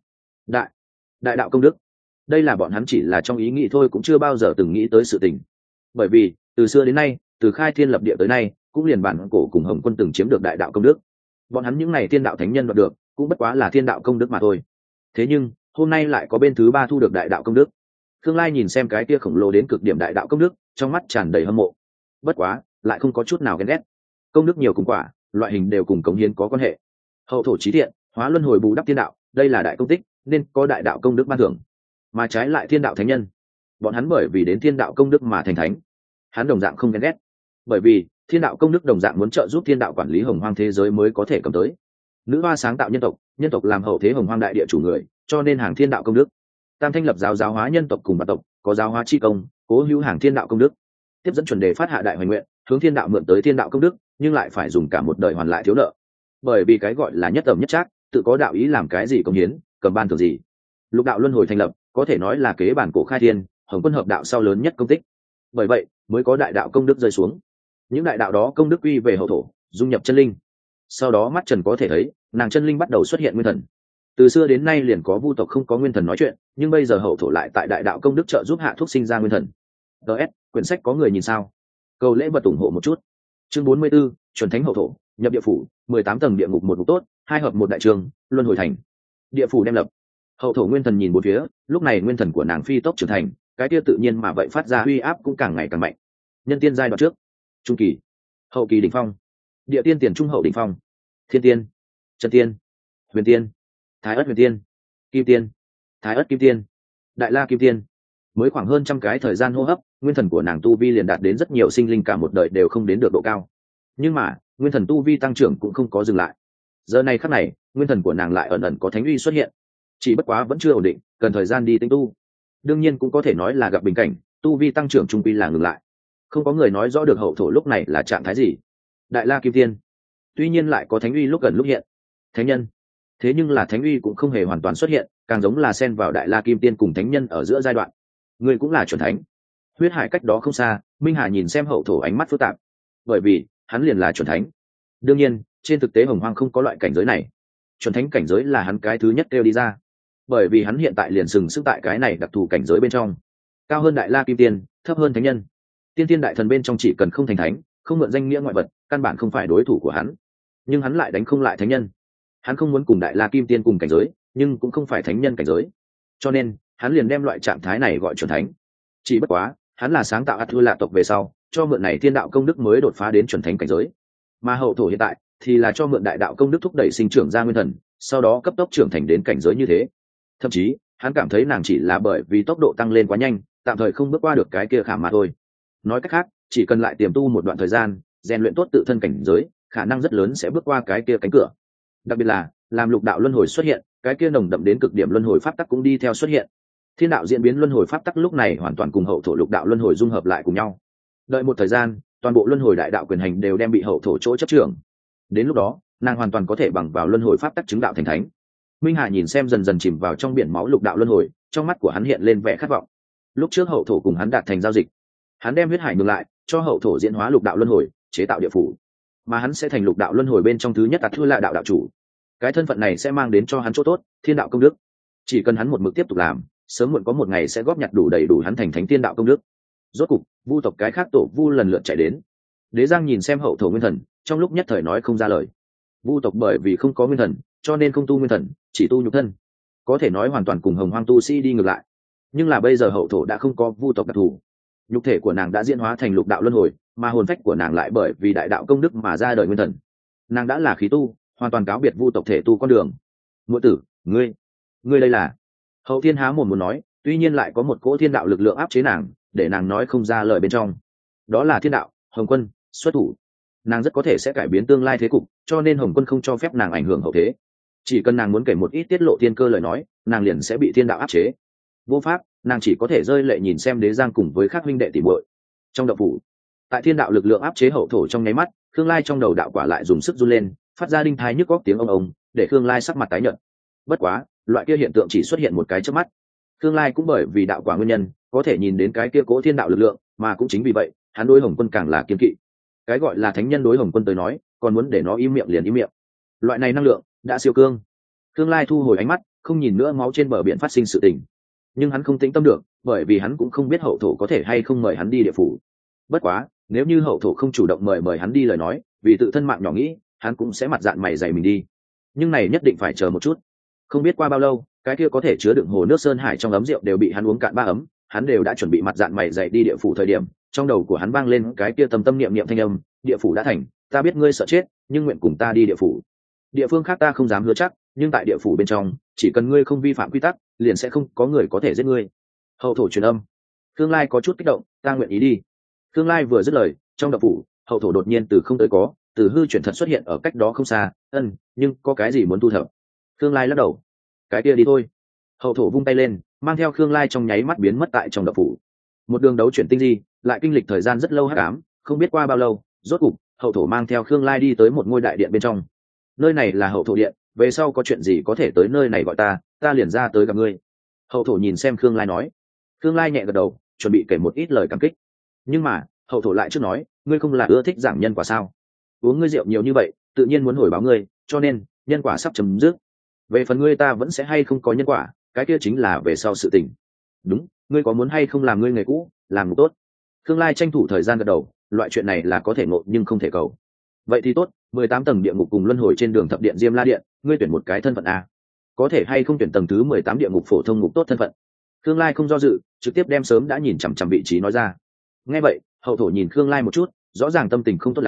đại đạo công đức. Đây là bọn hắn chỉ là trong ý nghĩ thôi, cũng chưa bao giờ từng nghĩ tới sự tình. Bởi vì từ xưa đến nay, từ khai thiên lập địa tới nay, cũng liền bản cổ cùng Hồng Quân từng chiếm được đại đạo công đức. Bọn hắn những này thiên đạo thánh nhân đoạt được, cũng bất quá là thiên đạo công đức mà thôi. Thế nhưng hôm nay lại có bên thứ ba thu được đại đạo công đức. Khương Lai nhìn xem cái kia khổng lồ đến cực điểm đại đạo công đức, trong mắt tràn đầy hâm mộ. Bất quá lại không có chút nào ghen ghét. Công đức nhiều cùng quả, loại hình đều cùng cống hiến có quan hệ. Hậu thổ chí thiện, hóa luân hồi bù đắp thiên đạo, đây là đại công tích, nên có đại đạo công đức ban thưởng. Mà trái lại thiên đạo thánh nhân, bọn hắn bởi vì đến thiên đạo công đức mà thành thánh, hắn đồng dạng không ghen ghét. Bởi vì thiên đạo công đức đồng dạng muốn trợ giúp thiên đạo quản lý hồng hoang thế giới mới có thể cầm tới. Nữ hoa sáng tạo nhân tộc làm hậu thế hồng hoang đại địa chủ người, cho nên hàng thiên đạo công đức. Tam thanh lập giáo hóa nhân tộc cùng vạn tộc, có giáo hóa chi công, cố hữu hàng thiên đạo công đức. Tiếp dẫn chuẩn đề phát hạ đại hoành nguyện, hướng thiên đạo mượn tới thiên đạo công đức, nhưng lại phải dùng cả một đời hoàn lại thiếu nợ. Bởi vì cái gọi là nhất tầm nhất trác, tự có đạo ý làm cái gì công hiến, cầm ban thưởng gì. Lục đạo luân hồi thành lập, có thể nói là kế bản cổ khai thiên, Hồng Quân hợp đạo sau lớn nhất công tích. Bởi vậy mới có đại đạo công đức rơi xuống. Những đại đạo đó công đức quy về hậu thổ, dung nhập chân linh. Sau đó mắt trần có thể thấy, nàng chân linh bắt đầu xuất hiện nguyên thần. Từ xưa đến nay liền có vu tộc không có nguyên thần nói chuyện, nhưng bây giờ hậu thổ lại tại đại đạo công đức trợ giúp hạ thuốc sinh ra nguyên thần. DS, quyển sách có người nhìn sao? Cầu lễ vật ủng hộ một chút. Chương 44, chuẩn thánh hậu thổ, nhập địa phủ, 18 tầng địa ngục một ngục tốt, 2 hợp một đại trường, luân hồi thành. Địa phủ đem lập. Hậu thổ nguyên thần nhìn bốn phía, lúc này nguyên thần của nàng phi tốc trưởng thành, cái kia tự nhiên mà vậy phát ra uy áp cũng càng ngày càng mạnh. Nhân tiên giai đoạn trước, trung kỳ, hậu kỳ đỉnh phong, địa tiên tiền trung hậu đỉnh phong, thiên tiên, Chân tiên, huyền tiên, thái ất huyền tiên, kim tiên, thái ất kim tiên, đại la kim tiên. Mới khoảng hơn trăm cái thời gian hô hấp, nguyên thần của nàng tu vi liền đạt đến rất nhiều sinh linh cả một đời đều không đến được độ cao. Nhưng mà nguyên thần tu vi tăng trưởng cũng không có dừng lại. Giờ này khắc này nguyên thần của nàng lại ẩn ẩn có thánh uy xuất hiện, chỉ bất quá vẫn chưa ổn định, cần thời gian đi tinh tu. Đương nhiên cũng có thể nói là gặp bình cảnh, tu vi tăng trưởng trung quy là ngừng lại. Không có người nói rõ được hậu thổ lúc này là trạng thái gì. Đại la kim tiên tuy nhiên lại có thánh uy lúc gần lúc hiện. Thánh nhân, thế nhưng là thánh uy cũng không hề hoàn toàn xuất hiện, càng giống là xen vào đại la kim tiên cùng thánh nhân ở giữa giai đoạn. Người cũng là chuẩn thánh. Huyết hải cách đó không xa, Minh Hà nhìn xem hậu thổ ánh mắt phức tạp, bởi vì hắn liền là chuẩn thánh. Đương nhiên trên thực tế hồng hoang không có loại cảnh giới này, chuẩn thánh cảnh giới là hắn cái thứ nhất kêu đi ra, bởi vì hắn hiện tại liền sừng sững tại cái này đặc thù cảnh giới bên trong, cao hơn đại la kim tiên, thấp hơn thánh nhân. Tiên tiên đại thần bên trong chỉ cần không thành thánh, không mượn danh nghĩa ngoại vật, căn bản không phải đối thủ của hắn. Nhưng hắn lại đánh không lại thánh nhân. Hắn không muốn cùng đại la kim tiên cùng cảnh giới, nhưng cũng không phải thánh nhân cảnh giới, cho nên hắn liền đem loại trạng thái này gọi chuẩn thánh. Chỉ bất quá hắn là sáng tạo ắt lạ tộc về sau, cho mượn này thiên đạo công đức mới đột phá đến chuẩn thánh cảnh giới. Mà hậu thổ hiện tại thì là cho mượn đại đạo công đức thúc đẩy sinh trưởng ra nguyên thần, sau đó cấp tốc trưởng thành đến cảnh giới như thế. Thậm chí hắn cảm thấy nàng chỉ là bởi vì tốc độ tăng lên quá nhanh, tạm thời không bước qua được cái kia khảm mà thôi. Nói cách khác, chỉ cần lại tiềm tu một đoạn thời gian, rèn luyện tốt tự thân cảnh giới, khả năng rất lớn sẽ bước qua cái kia cánh cửa. Đặc biệt là làm lục đạo luân hồi xuất hiện, cái kia nồng đậm đến cực điểm luân hồi pháp tắc cũng đi theo xuất hiện. Thiên đạo diễn biến luân hồi pháp tắc lúc này hoàn toàn cùng hậu thổ lục đạo luân hồi dung hợp lại cùng nhau. Đợi một thời gian, toàn bộ luân hồi đại đạo quyền hành đều đem bị hậu thổ chỗ chấp trưởng. Đến lúc đó nàng hoàn toàn có thể bằng vào luân hồi pháp tắc chứng đạo thành thánh. Minh Hà nhìn xem dần dần chìm vào trong biển máu lục đạo luân hồi, trong mắt của hắn hiện lên vẻ khát vọng. Lúc trước hậu thổ cùng hắn đạt thành giao dịch, hắn đem huyết hải ngược lại cho hậu thổ diễn hóa lục đạo luân hồi, chế tạo địa phủ, mà hắn sẽ thành lục đạo luân hồi bên trong thứ nhất thưa là đạo đạo chủ. Cái thân phận này sẽ mang đến cho hắn chỗ tốt, thiên đạo công đức. Chỉ cần hắn một mực tiếp tục làm, sớm muộn có một ngày sẽ góp nhặt đủ đầy đủ hắn thành thánh thiên đạo công đức. Rốt cục vu tộc cái khác tổ vu lần lượt chạy đến. Đế Giang nhìn xem hậu thổ nguyên thần, trong lúc nhất thời nói không ra lời. Vu tộc bởi vì không có nguyên thần, cho nên không tu nguyên thần, chỉ tu nhục thân, có thể nói hoàn toàn cùng hồng hoang tu sĩ đi ngược lại. Nhưng là bây giờ hậu thổ đã không có vu tộc đặc thù, nhục thể của nàng đã diễn hóa thành lục đạo luân hồi, mà hồn phách của nàng lại bởi vì đại đạo công đức mà ra đời nguyên thần. Nàng đã là khí tu, hoàn toàn cáo biệt vu tộc thể tu con đường. Muội tử, ngươi đây là? Hậu Thiên há mồm muốn nói, tuy nhiên lại có một cỗ thiên đạo lực lượng áp chế nàng, để nàng nói không ra lời bên trong. Đó là thiên đạo, Hồng Quân xuất thủ, nàng rất có thể sẽ cải biến tương lai thế cục, cho nên Hồng Quân không cho phép nàng ảnh hưởng hậu thế. Chỉ cần nàng muốn kể một ít tiết lộ thiên cơ lời nói, nàng liền sẽ bị thiên đạo áp chế. Vô pháp, nàng chỉ có thể rơi lệ nhìn xem Đế Giang cùng với các huynh đệ tỉ muội. Trong động phủ, tại thiên đạo lực lượng áp chế hậu thổ trong nháy mắt, Khương Lai trong đầu đạo quả lại dùng sức run lên, phát ra đinh thái nhức góc tiếng ông, để Khương Lai sắc mặt tái nhợt. Bất quá loại kia hiện tượng chỉ xuất hiện một cái chớp mắt. Khương Lai cũng bởi vì đạo quả nguyên nhân có thể nhìn đến cái kia cố thiên đạo lực lượng, mà cũng chính vì vậy hắn đối Hồng Quân càng là kiên kỵ. Cái gọi là thánh nhân đối Hồng Quân tới nói, còn muốn để nó im miệng liền im miệng. Loại này năng lượng đã siêu cương. Khương Lai thu hồi ánh mắt, không nhìn nữa máu trên bờ biển phát sinh sự tình. Nhưng hắn không tĩnh tâm được, bởi vì hắn cũng không biết hậu thổ có thể hay không mời hắn đi địa phủ. Bất quá nếu như hậu thổ không chủ động mời hắn đi lời nói, vì tự thân mạng nhỏ nghĩ, hắn cũng sẽ mặt dạn mày dày mình đi. Nhưng này nhất định phải chờ một chút. Không biết qua bao lâu, cái kia có thể chứa đựng hồ nước sơn hải trong ấm rượu đều bị hắn uống cạn 3 ấm, hắn đều đã chuẩn bị mặt dạn mày dày đi địa phủ thời điểm, trong đầu của hắn vang lên cái kia tâm niệm niệm thanh âm, địa phủ đã thành, ta biết ngươi sợ chết, nhưng nguyện cùng ta đi địa phủ. Địa phương khác ta không dám hứa chắc, nhưng tại địa phủ bên trong, chỉ cần ngươi không vi phạm quy tắc, liền sẽ không có người có thể giết ngươi. Hậu thổ truyền âm. Khương Lai có chút kích động, ta nguyện ý đi. Khương Lai vừa dứt lời, trong động phủ, hậu thổ đột nhiên từ không tới có, từ hư chuyển thật xuất hiện ở cách đó không xa, nhưng có cái gì muốn thu thập? Khương Lai lắc đầu. Cái kia đi thôi. Hậu thổ vung tay lên, mang theo Khương Lai trong nháy mắt biến mất tại trong động phủ. Một đường đấu chuyển tinh di, lại kinh lịch thời gian rất lâu hắc ám, không biết qua bao lâu, rốt cục hậu thổ mang theo Khương Lai đi tới một ngôi đại điện bên trong. Nơi này là hậu thổ điện, về sau có chuyện gì có thể tới nơi này gọi ta liền ra tới gặp ngươi. Hậu thổ nhìn xem Khương Lai nói. Khương Lai nhẹ gật đầu, chuẩn bị kể một ít lời cảm kích. Nhưng mà hậu thổ lại trước nói, ngươi không là ưa thích giảng nhân quả sao? Uống ngươi rượu nhiều như vậy, tự nhiên muốn hồi báo ngươi, cho nên nhân quả sắp chấm dứt. Về phần ngươi ta vẫn sẽ hay không có nhân quả, cái kia chính là về sau sự tình. Đúng, ngươi có muốn hay không làm ngươi người cũ, làm một tốt. Khương Lai tranh thủ thời gian gật đầu, loại chuyện này là có thể ngộ nhưng không thể cầu. Vậy thì tốt, 18 tầng địa ngục cùng luân hồi trên đường thập điện Diêm La điện, ngươi tuyển một cái thân phận a. Có thể hay không tuyển tầng thứ 18 địa ngục phổ thông ngục tốt thân phận. Khương Lai không do dự, trực tiếp đem sớm đã nhìn chằm chằm vị trí nói ra. Nghe vậy, hậu thổ nhìn Khương Lai một chút, rõ ràng tâm tình không tốt lắm,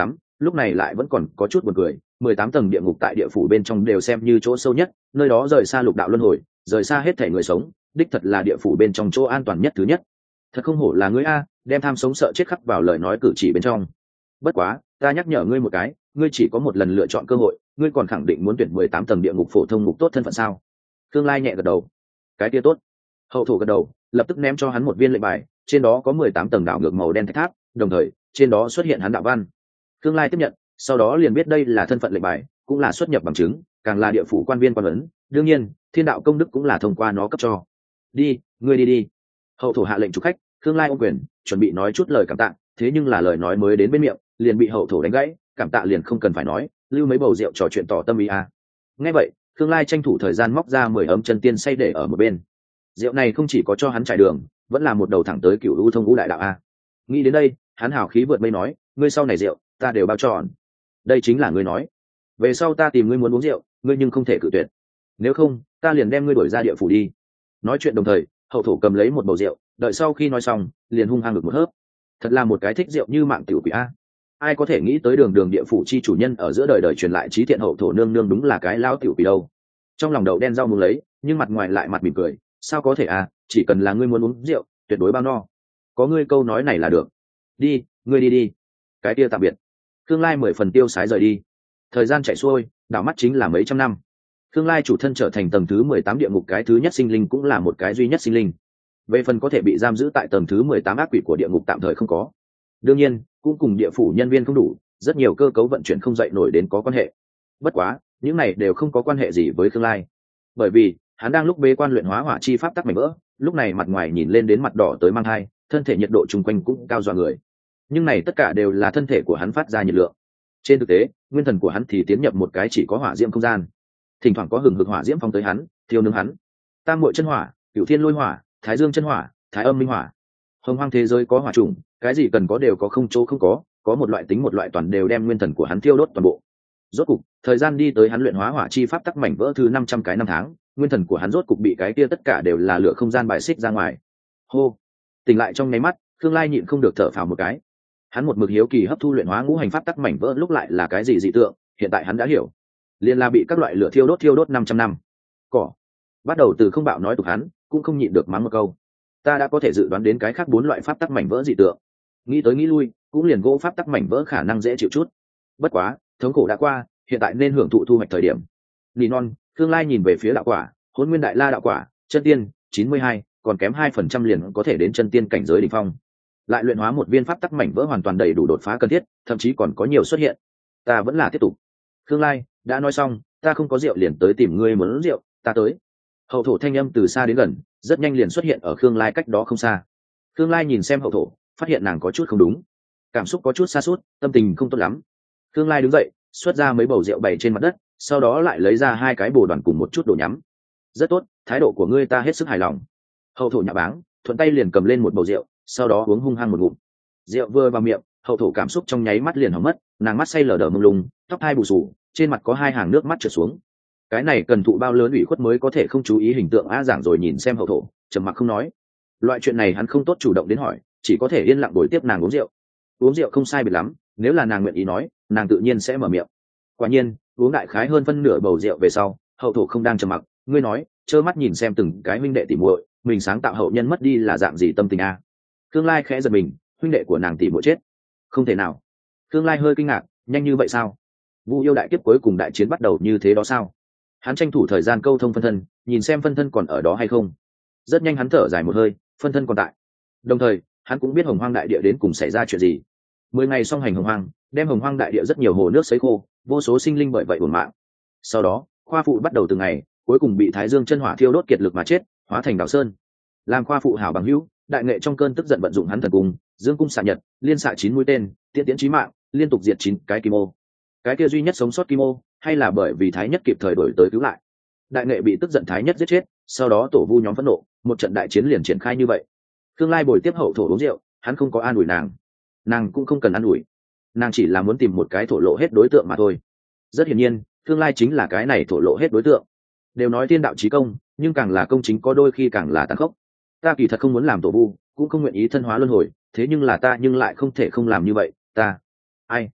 lúc này lại vẫn còn có chút buồn cười. 18 tầng địa ngục tại địa phủ bên trong đều xem như chỗ sâu nhất, nơi đó rời xa lục đạo luân hồi, rời xa hết thể người sống, đích thật là địa phủ bên trong chỗ an toàn nhất thứ nhất. Thật không hổ là ngươi a, đem tham sống sợ chết khắc vào lời nói cử chỉ bên trong. Bất quá ta nhắc nhở ngươi một cái, ngươi chỉ có một lần lựa chọn cơ hội, ngươi còn khẳng định muốn tuyển 18 tầng địa ngục phổ thông ngục tốt thân phận sao? Khương Lai nhẹ gật đầu. Cái kia tốt. Hậu thổ gật đầu, lập tức ném cho hắn một viên lệnh bài, trên đó có 18 tầng đảo ngược màu đen thạch tháp, đồng thời trên đó xuất hiện hắn đạo văn. Khương Lai tiếp nhận, sau đó liền biết đây là thân phận lệnh bài, cũng là xuất nhập bằng chứng, càng là địa phủ quan viên quan ấn, đương nhiên thiên đạo công đức cũng là thông qua nó cấp cho. Đi, ngươi đi đi. Hậu thổ hạ lệnh chủ khách. Khương Lai ôm quyền, chuẩn bị nói chút lời cảm tạ, thế nhưng là lời nói mới đến bên miệng, liền bị hậu thổ đánh gãy. Cảm tạ liền không cần phải nói, lưu mấy bầu rượu trò chuyện tỏ tâm ý à. Nghe vậy, Khương Lai tranh thủ thời gian móc ra 10 ấm chân tiên say để ở một bên. Rượu này không chỉ có cho hắn trải đường, vẫn là một đầu thẳng tới cửu u thông ngũ đại đạo a. Nghĩ đến đây, hắn hào khí vượt mây nói, ngươi sau này rượu ta đều bao tròn. Đây chính là ngươi nói, về sau ta tìm ngươi muốn uống rượu, ngươi nhưng không thể cự tuyệt, nếu không ta liền đem ngươi đuổi ra địa phủ đi. Nói chuyện đồng thời, hậu thổ cầm lấy một bầu rượu, đợi sau khi nói xong liền hung hăng ngực một hớp. Thật là một cái thích rượu như mạng tiểu quỷ a. Ai có thể nghĩ tới đường đường địa phủ chi chủ nhân ở giữa đời đời truyền lại trí thiện hậu thổ nương nương đúng là cái lao tiểu quỷ đâu. Trong lòng đậu đen rau muống lấy, nhưng mặt ngoài lại mặt mỉm cười, sao có thể à, chỉ cần là ngươi muốn uống rượu tuyệt đối bao no, có ngươi câu nói này là được. Đi, ngươi đi đi. Cái kia tạm biệt. Khương Lai 10 phần tiêu sái rời đi. Thời gian chạy xuôi, đảo mắt chính là mấy trăm năm. Khương Lai chủ thân trở thành tầng thứ 18 địa ngục cái thứ nhất sinh linh, cũng là một cái duy nhất sinh linh. Về phần có thể bị giam giữ tại tầng thứ 18 ác quỷ của địa ngục tạm thời không có. Đương nhiên cũng cùng địa phủ nhân viên không đủ, rất nhiều cơ cấu vận chuyển không dậy nổi đến có quan hệ. Bất quá những này đều không có quan hệ gì với Khương Lai, bởi vì hắn đang lúc bế quan luyện hóa hỏa chi pháp tắc mảnh vỡ, lúc này mặt ngoài nhìn lên đến mặt đỏ tới mang thai, thân thể nhiệt độ chung quanh cũng cao dọa người, nhưng này tất cả đều là thân thể của hắn phát ra nhiệt lượng. Trên thực tế nguyên thần của hắn thì tiến nhập một cái chỉ có hỏa diễm không gian, thỉnh thoảng có hừng hực hỏa diễm phong tới hắn, thiêu nướng hắn. Tam muội chân hỏa, cửu thiên lôi hỏa, thái dương chân hỏa, thái âm minh hỏa. Hồng hoang thế giới có hỏa trùng, cái gì cần có đều có, không chỗ không có một loại tính một loại toàn đều đem nguyên thần của hắn thiêu đốt toàn bộ. Rốt cục thời gian đi tới hắn luyện hóa hỏa chi pháp tắc mảnh vỡ thứ 500 cái năm tháng, nguyên thần của hắn rốt cục bị cái kia tất cả đều là lửa không gian bài xích ra ngoài. Hô. Tỉnh lại trong nháy mắt, Khương Lai nhịn không được thở phào một cái. Hắn một mực hiếu kỳ hấp thu luyện hóa ngũ hành pháp tắc mảnh vỡ lúc lại là cái gì dị tượng, hiện tại hắn đã hiểu, liền là bị các loại lửa thiêu đốt 500 năm. Cỏ. Bắt đầu từ không bạo nói tục hắn, cũng không nhịn được mắng một câu. Ta đã có thể dự đoán đến cái khác 4 loại pháp tắc mảnh vỡ dị tượng. Nghĩ tới nghĩ lui, cũng liền gỗ pháp tắc mảnh vỡ khả năng dễ chịu chút. Bất quá, thống khổ đã qua, hiện tại nên hưởng thụ thu hoạch thời điểm. Nỉ non, Khương Lai nhìn về phía đạo quả, Hỗn Nguyên Đại La đạo quả, chân tiên 92, còn kém 2% liền có thể đến chân tiên cảnh giới đỉnh phong. Lại luyện hóa một viên pháp tắc mảnh vỡ hoàn toàn đầy đủ đột phá cần thiết, thậm chí còn có nhiều xuất hiện. Ta vẫn là tiếp tục. Khương Lai đã nói xong, ta không có rượu liền tới tìm ngươi muốn rượu, ta tới. Hậu thổ thanh âm từ xa đến gần, rất nhanh liền xuất hiện ở Khương Lai cách đó không xa. Khương Lai nhìn xem hậu thổ, phát hiện nàng có chút không đúng, cảm xúc có chút sa sút, tâm tình không tốt lắm. Khương Lai đứng dậy, xuất ra mấy bầu rượu bày trên mặt đất, sau đó lại lấy ra 2 cái bồ đoàn cùng một chút đồ nhắm. Rất tốt, thái độ của ngươi ta hết sức hài lòng. Hậu thổ nhạ báng, thuận tay liền cầm lên một bầu rượu, sau đó uống hung hăng một ngụm. Rượu vừa vào miệng, hậu thổ cảm xúc trong nháy mắt liền hỏng mất, nàng mắt say lờ đờ mông lung, tóc hai bù xù, trên mặt có 2 hàng nước mắt trượt xuống. Cái này cần thụ bao lớn ủy khuất mới có thể không chú ý hình tượng a giảng rồi nhìn xem hậu thổ, trầm mặc không nói. Loại chuyện này hắn không tốt chủ động đến hỏi, chỉ có thể yên lặng bồi tiếp nàng uống rượu. Uống rượu không sai biệt lắm, nếu là nàng nguyện ý nói, nàng tự nhiên sẽ mở miệng. Quả nhiên, uống đại khái hơn phân nửa bầu rượu về sau, hậu thổ không đang trầm mặc, ngươi nói, trơ mắt nhìn xem từng cái huynh đệ tỉ muội, mình sáng tạo hậu nhân mất đi là dạng gì tâm tình a? Khương Lai khẽ giật mình, huynh đệ của nàng tỉ muội chết? Không thể nào. Khương Lai hơi kinh ngạc, nhanh như vậy sao? Vu yêu đại kiếp cuối cùng đại chiến bắt đầu như thế đó sao? Hắn tranh thủ thời gian câu thông phân thân, nhìn xem phân thân còn ở đó hay không. Rất nhanh hắn thở dài một hơi, phân thân còn tại. Đồng thời hắn cũng biết hồng hoang đại địa đến cùng xảy ra chuyện gì. 10 ngày song hành hồng hoang, đem hồng hoang đại địa rất nhiều hồ nước sấy khô, vô số sinh linh bởi vậy uổng mạng. Sau đó khoa phụ bắt đầu từng ngày, cuối cùng bị thái dương chân hỏa thiêu đốt kiệt lực mà chết, hóa thành đảo sơn. Làm khoa phụ hảo bằng hữu, đại nghệ trong cơn tức giận vận dụng hắn thần cung, dương cung xạ nhật, liên xạ 9 mũi tên, tiễn tiễn chí mạng, liên tục diệt 9 cái kim ô. Cái kia duy nhất sống sót kim ô, hay là bởi vì thái nhất kịp thời đổi tới cứu lại. Đại nghệ bị tức giận thái nhất giết chết, sau đó tổ vu nhóm phẫn nộ, một trận đại chiến liền triển khai như vậy. Khương Lai bồi tiếp hậu thổ uống rượu, hắn không có an ủi nàng, nàng cũng không cần an ủi, nàng chỉ là muốn tìm một cái thổ lộ hết đối tượng mà thôi. Rất hiển nhiên, Khương Lai chính là cái này thổ lộ hết đối tượng. Đều nói thiên đạo chí công, nhưng càng là công chính có đôi khi càng là tàn khốc. Ta kỳ thật không muốn làm tổ vu, cũng không nguyện ý thân hóa luân hồi, thế nhưng là ta nhưng lại không thể không làm như vậy. Ta ai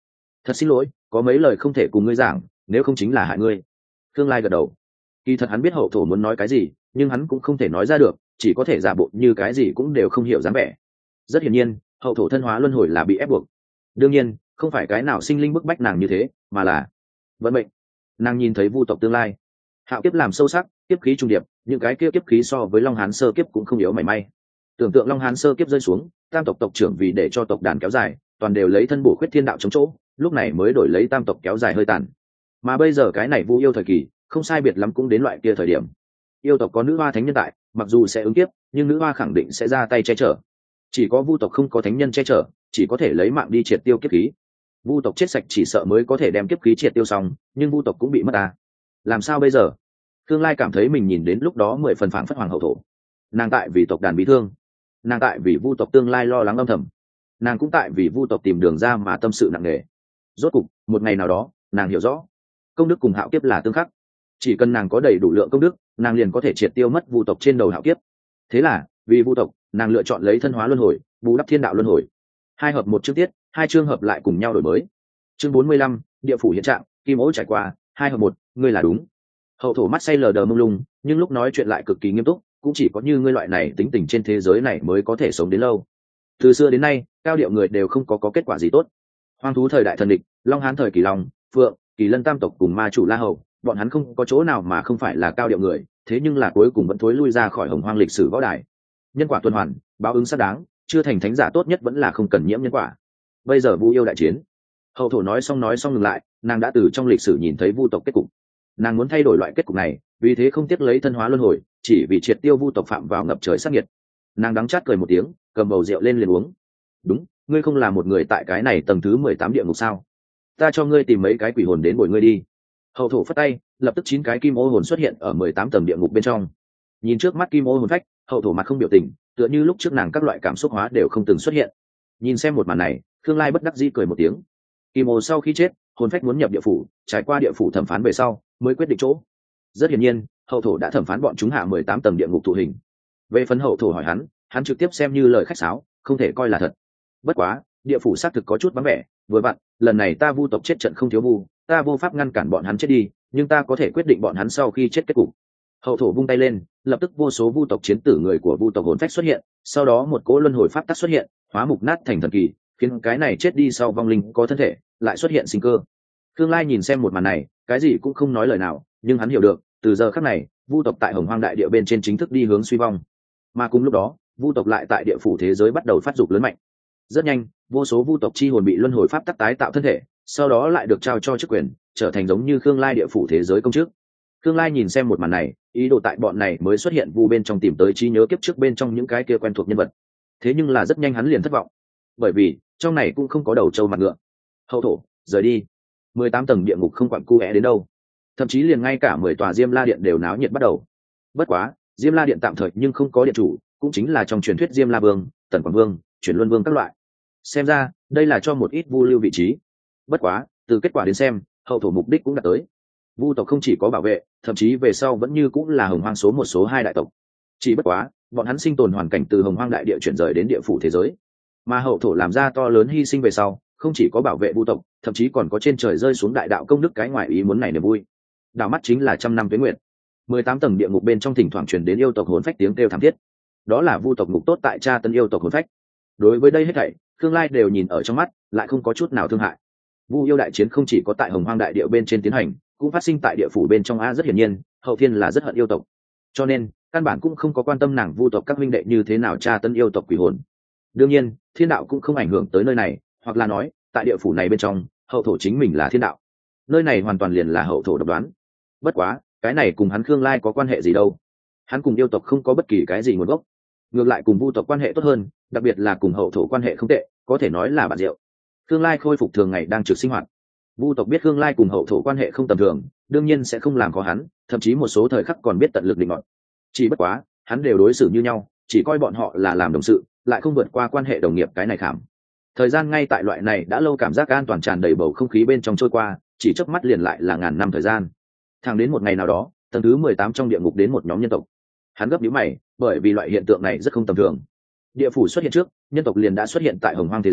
Thật xin lỗi, có mấy lời không thể cùng ngươi giảng, nếu không chính là hại ngươi. Khương Lai gật đầu. Kỳ thật hắn biết hậu thổ muốn nói cái gì, nhưng hắn cũng không thể nói ra được, chỉ có thể giả bộ như cái gì cũng đều không hiểu dáng vẻ. Rất hiển nhiên, hậu thổ thân hóa luân hồi là bị ép buộc. Đương nhiên, không phải cái nào sinh linh bức bách nàng như thế, mà là vận mệnh. Nàng nhìn thấy vu tộc tương lai, hạo kiếp làm sâu sắc, kiếp khí trung điệp, những cái kia kiếp khí so với Long Hán sơ kiếp cũng không yếu mảy may. Tưởng tượng Long Hán sơ kiếp rơi xuống, tam tộc tộc trưởng vì để cho tộc đàn kéo dài, toàn đều lấy thân bổ khuyết thiên đạo chống chỗ, lúc này mới đổi lấy tam tộc kéo dài hơi tàn. Mà bây giờ cái này vu yêu thời kỳ, không sai biệt lắm cũng đến loại kia thời điểm. Yêu tộc có nữ hoa thánh nhân tại, mặc dù sẽ ứng kiếp, nhưng nữ hoa khẳng định sẽ ra tay che chở. Chỉ có vu tộc không có thánh nhân che chở, chỉ có thể lấy mạng đi triệt tiêu kiếp khí. Vu tộc chết sạch chỉ sợ mới có thể đem kiếp khí triệt tiêu xong, nhưng vu tộc cũng bị mất à. Làm sao bây giờ? Khương Lai cảm thấy mình nhìn đến lúc đó 10 phần phảng phất hoàng hậu thổ. Nàng tại vì tộc đàn bị thương, nàng tại vì vu tộc tương lai lo lắng âm thầm, nàng cũng tại vì vu tộc tìm đường ra mà tâm sự nặng nề. Rốt cục, một ngày nào đó, nàng hiểu rõ, công đức cùng hạo kiếp là tương khắc. Chỉ cần nàng có đầy đủ lượng công đức, nàng liền có thể triệt tiêu mất vu tộc trên đầu hạo kiếp. Thế là, vì vu tộc, nàng lựa chọn lấy thân hóa luân hồi, bù đắp thiên đạo luân hồi. Hai hợp một chương tiết, hai chương hợp lại cùng nhau đổi mới. Chương 45, địa phủ hiện trạng, kim ố trải qua, hai hợp một, ngươi là đúng. Hậu thổ mắt say lờ đờ mông lung, nhưng lúc nói chuyện lại cực kỳ nghiêm túc, cũng chỉ có như ngươi loại này tính tình trên thế giới này mới có thể sống đến lâu. Từ xưa đến nay, cao điệu người đều không có kết quả gì tốt. Hoang thú thời đại thần địch, Long Hán thời kỳ Long, Phượng, Kỳ Lân tam tộc cùng ma chủ La Hầu, bọn hắn không có chỗ nào mà không phải là cao điệu người, thế nhưng là cuối cùng vẫn thối lui ra khỏi hồng hoang lịch sử võ đài. Nhân quả tuần hoàn, báo ứng xác đáng, chưa thành thánh giả tốt nhất vẫn là không cần nhiễm nhân quả. Bây giờ vu yêu đại chiến. Hậu thổ nói xong ngừng lại, nàng đã từ trong lịch sử nhìn thấy vu tộc kết cục. Nàng muốn thay đổi loại kết cục này, vì thế không tiếc lấy thân hóa luân hồi, chỉ vì triệt tiêu vu tộc phạm vào ngập trời sát nhiệt. Nàng đắng chát cười một tiếng, cầm bầu rượu lên liền uống. Đúng, ngươi không là một người tại cái này tầng thứ 18 địa ngục sao? Ta cho ngươi tìm mấy cái quỷ hồn đến bồi ngươi đi. Hậu thổ phất tay, lập tức 9 cái kim ô hồn xuất hiện ở 18 tầng địa ngục bên trong. Nhìn trước mắt kim ô hồn phách, hậu thổ mặt không biểu tình, tựa như lúc trước nàng các loại cảm xúc hóa đều không từng xuất hiện. Nhìn xem một màn này, Khương Lai bất đắc dĩ cười một tiếng. Kim ô sau khi chết, hồn phách muốn nhập địa phủ, trải qua địa phủ thẩm phán về sau, mới quyết định chỗ. Rất hiển nhiên, hậu thổ đã thẩm phán bọn chúng hạ 18 tầng địa ngục thụ hình. Về phần hậu thổ hỏi hắn trực tiếp xem như lời khách sáo, không thể coi là thật. Bất quá, địa phủ xác thực có chút vắng vẻ, vừa vặn, lần này ta vu tộc chết trận không thiếu vu, ta vô pháp ngăn cản bọn hắn chết đi, nhưng ta có thể quyết định bọn hắn sau khi chết kết cục. Hậu thổ vung tay lên, lập tức vô số vu tộc chiến tử người của vu tộc hồn phách xuất hiện, sau đó một cỗ luân hồi pháp tắc xuất hiện, hóa mục nát thành thần kỳ, khiến cái này chết đi sau vong linh có thân thể, lại xuất hiện sinh cơ. Khương Lai nhìn xem một màn này, cái gì cũng không nói lời nào, nhưng hắn hiểu được, từ giờ khắc này, vu tộc tại Hồng Hoang đại địa bên trên chính thức đi hướng suy vong. Mà cùng lúc đó, vu tộc lại tại địa phủ thế giới bắt đầu phát dục lớn mạnh. Rất nhanh, vô số vu tộc chi hồn bị luân hồi pháp tắc tái tạo thân thể, sau đó lại được trao cho chức quyền, trở thành giống như Khương Lai địa phủ thế giới công chức. Khương Lai nhìn xem một màn này, ý đồ tại bọn này mới xuất hiện vu bên trong tìm tới trí nhớ kiếp trước bên trong những cái kia quen thuộc nhân vật. Thế nhưng là rất nhanh hắn liền thất vọng, bởi vì trong này cũng không có đầu trâu mặt ngựa. Hậu thổ, rời đi. 18 tầng địa ngục không quặn cu é đến đâu, thậm chí liền ngay cả 10 tòa Diêm La điện đều náo nhiệt bắt đầu. Bất quá, Diêm La điện tạm thời nhưng không có điện chủ, cũng chính là trong truyền thuyết Diêm La vương, Tần Quảng vương, Chuyển Luân vương các loại. Xem ra, đây là cho một ít vu lưu vị trí. Bất quá, từ kết quả đến xem, hậu thổ mục đích cũng đã tới. Vu tộc không chỉ có bảo vệ, thậm chí về sau vẫn như cũng là Hồng Hoang số 1 số 2 đại tộc. Chỉ bất quá, bọn hắn sinh tồn hoàn cảnh từ Hồng Hoang đại địa chuyển rời đến địa phủ thế giới, mà hậu thổ làm ra to lớn hy sinh về sau, không chỉ có bảo vệ vu tộc, thậm chí còn có trên trời rơi xuống đại đạo công đức cái ngoài ý muốn này niềm vui. Đảo mắt chính là trăm năm tuế nguyệt. 18 tầng địa ngục bên trong thỉnh thoảng truyền đến yêu tộc hồn phách tiếng kêu thảm thiết. Đó là vu tộc ngục tốt tại tra tấn yêu tộc hồn phách. Đối với đây hết thảy, Khương Lai đều nhìn ở trong mắt, lại không có chút nào thương hại. Vu yêu đại chiến không chỉ có tại Hồng Hoang đại địa bên trên tiến hành, cũng phát sinh tại địa phủ bên trong. Rất hiển nhiên, hậu thiên là rất hận yêu tộc, cho nên căn bản cũng không có quan tâm nàng vu tộc các huynh đệ như thế nào tra tấn yêu tộc quỷ hồn. Đương nhiên, thiên đạo cũng không ảnh hưởng tới nơi này, hoặc là nói, tại địa phủ này bên trong, hậu thổ chính mình là thiên đạo. Nơi này hoàn toàn liền là hậu thổ độc đoán. Bất quá, cái này cùng hắn Khương Lai có quan hệ gì đâu? Hắn cùng yêu tộc không có bất kỳ cái gì nguồn gốc, ngược lại cùng vu tộc quan hệ tốt hơn, đặc biệt là cùng hậu thổ quan hệ không tệ, có thể nói là bạn rượu. Khương Lai khôi phục thường ngày đang trực sinh hoạt. Vu tộc biết Khương Lai cùng hậu thổ quan hệ không tầm thường, đương nhiên sẽ không làm khó hắn, thậm chí một số thời khắc còn biết tận lực định ngọn. Chỉ bất quá, hắn đều đối xử như nhau, chỉ coi bọn họ là làm đồng sự, lại không vượt qua quan hệ đồng nghiệp cái này khảm. Thời gian ngay tại loại này đã lâu cảm giác an toàn tràn đầy bầu không khí bên trong trôi qua, chỉ chớp mắt liền lại là ngàn năm thời gian. Thẳng đến một ngày nào đó, tầng thứ 18 trong địa ngục đến một nhóm nhân tộc. Hắn gấp nhíu mày, bởi vì loại hiện tượng này rất không tầm thường. Địa phủ xuất hiện trước, nhân tộc liền đã xuất hiện tại Hồng Hoang thế giới,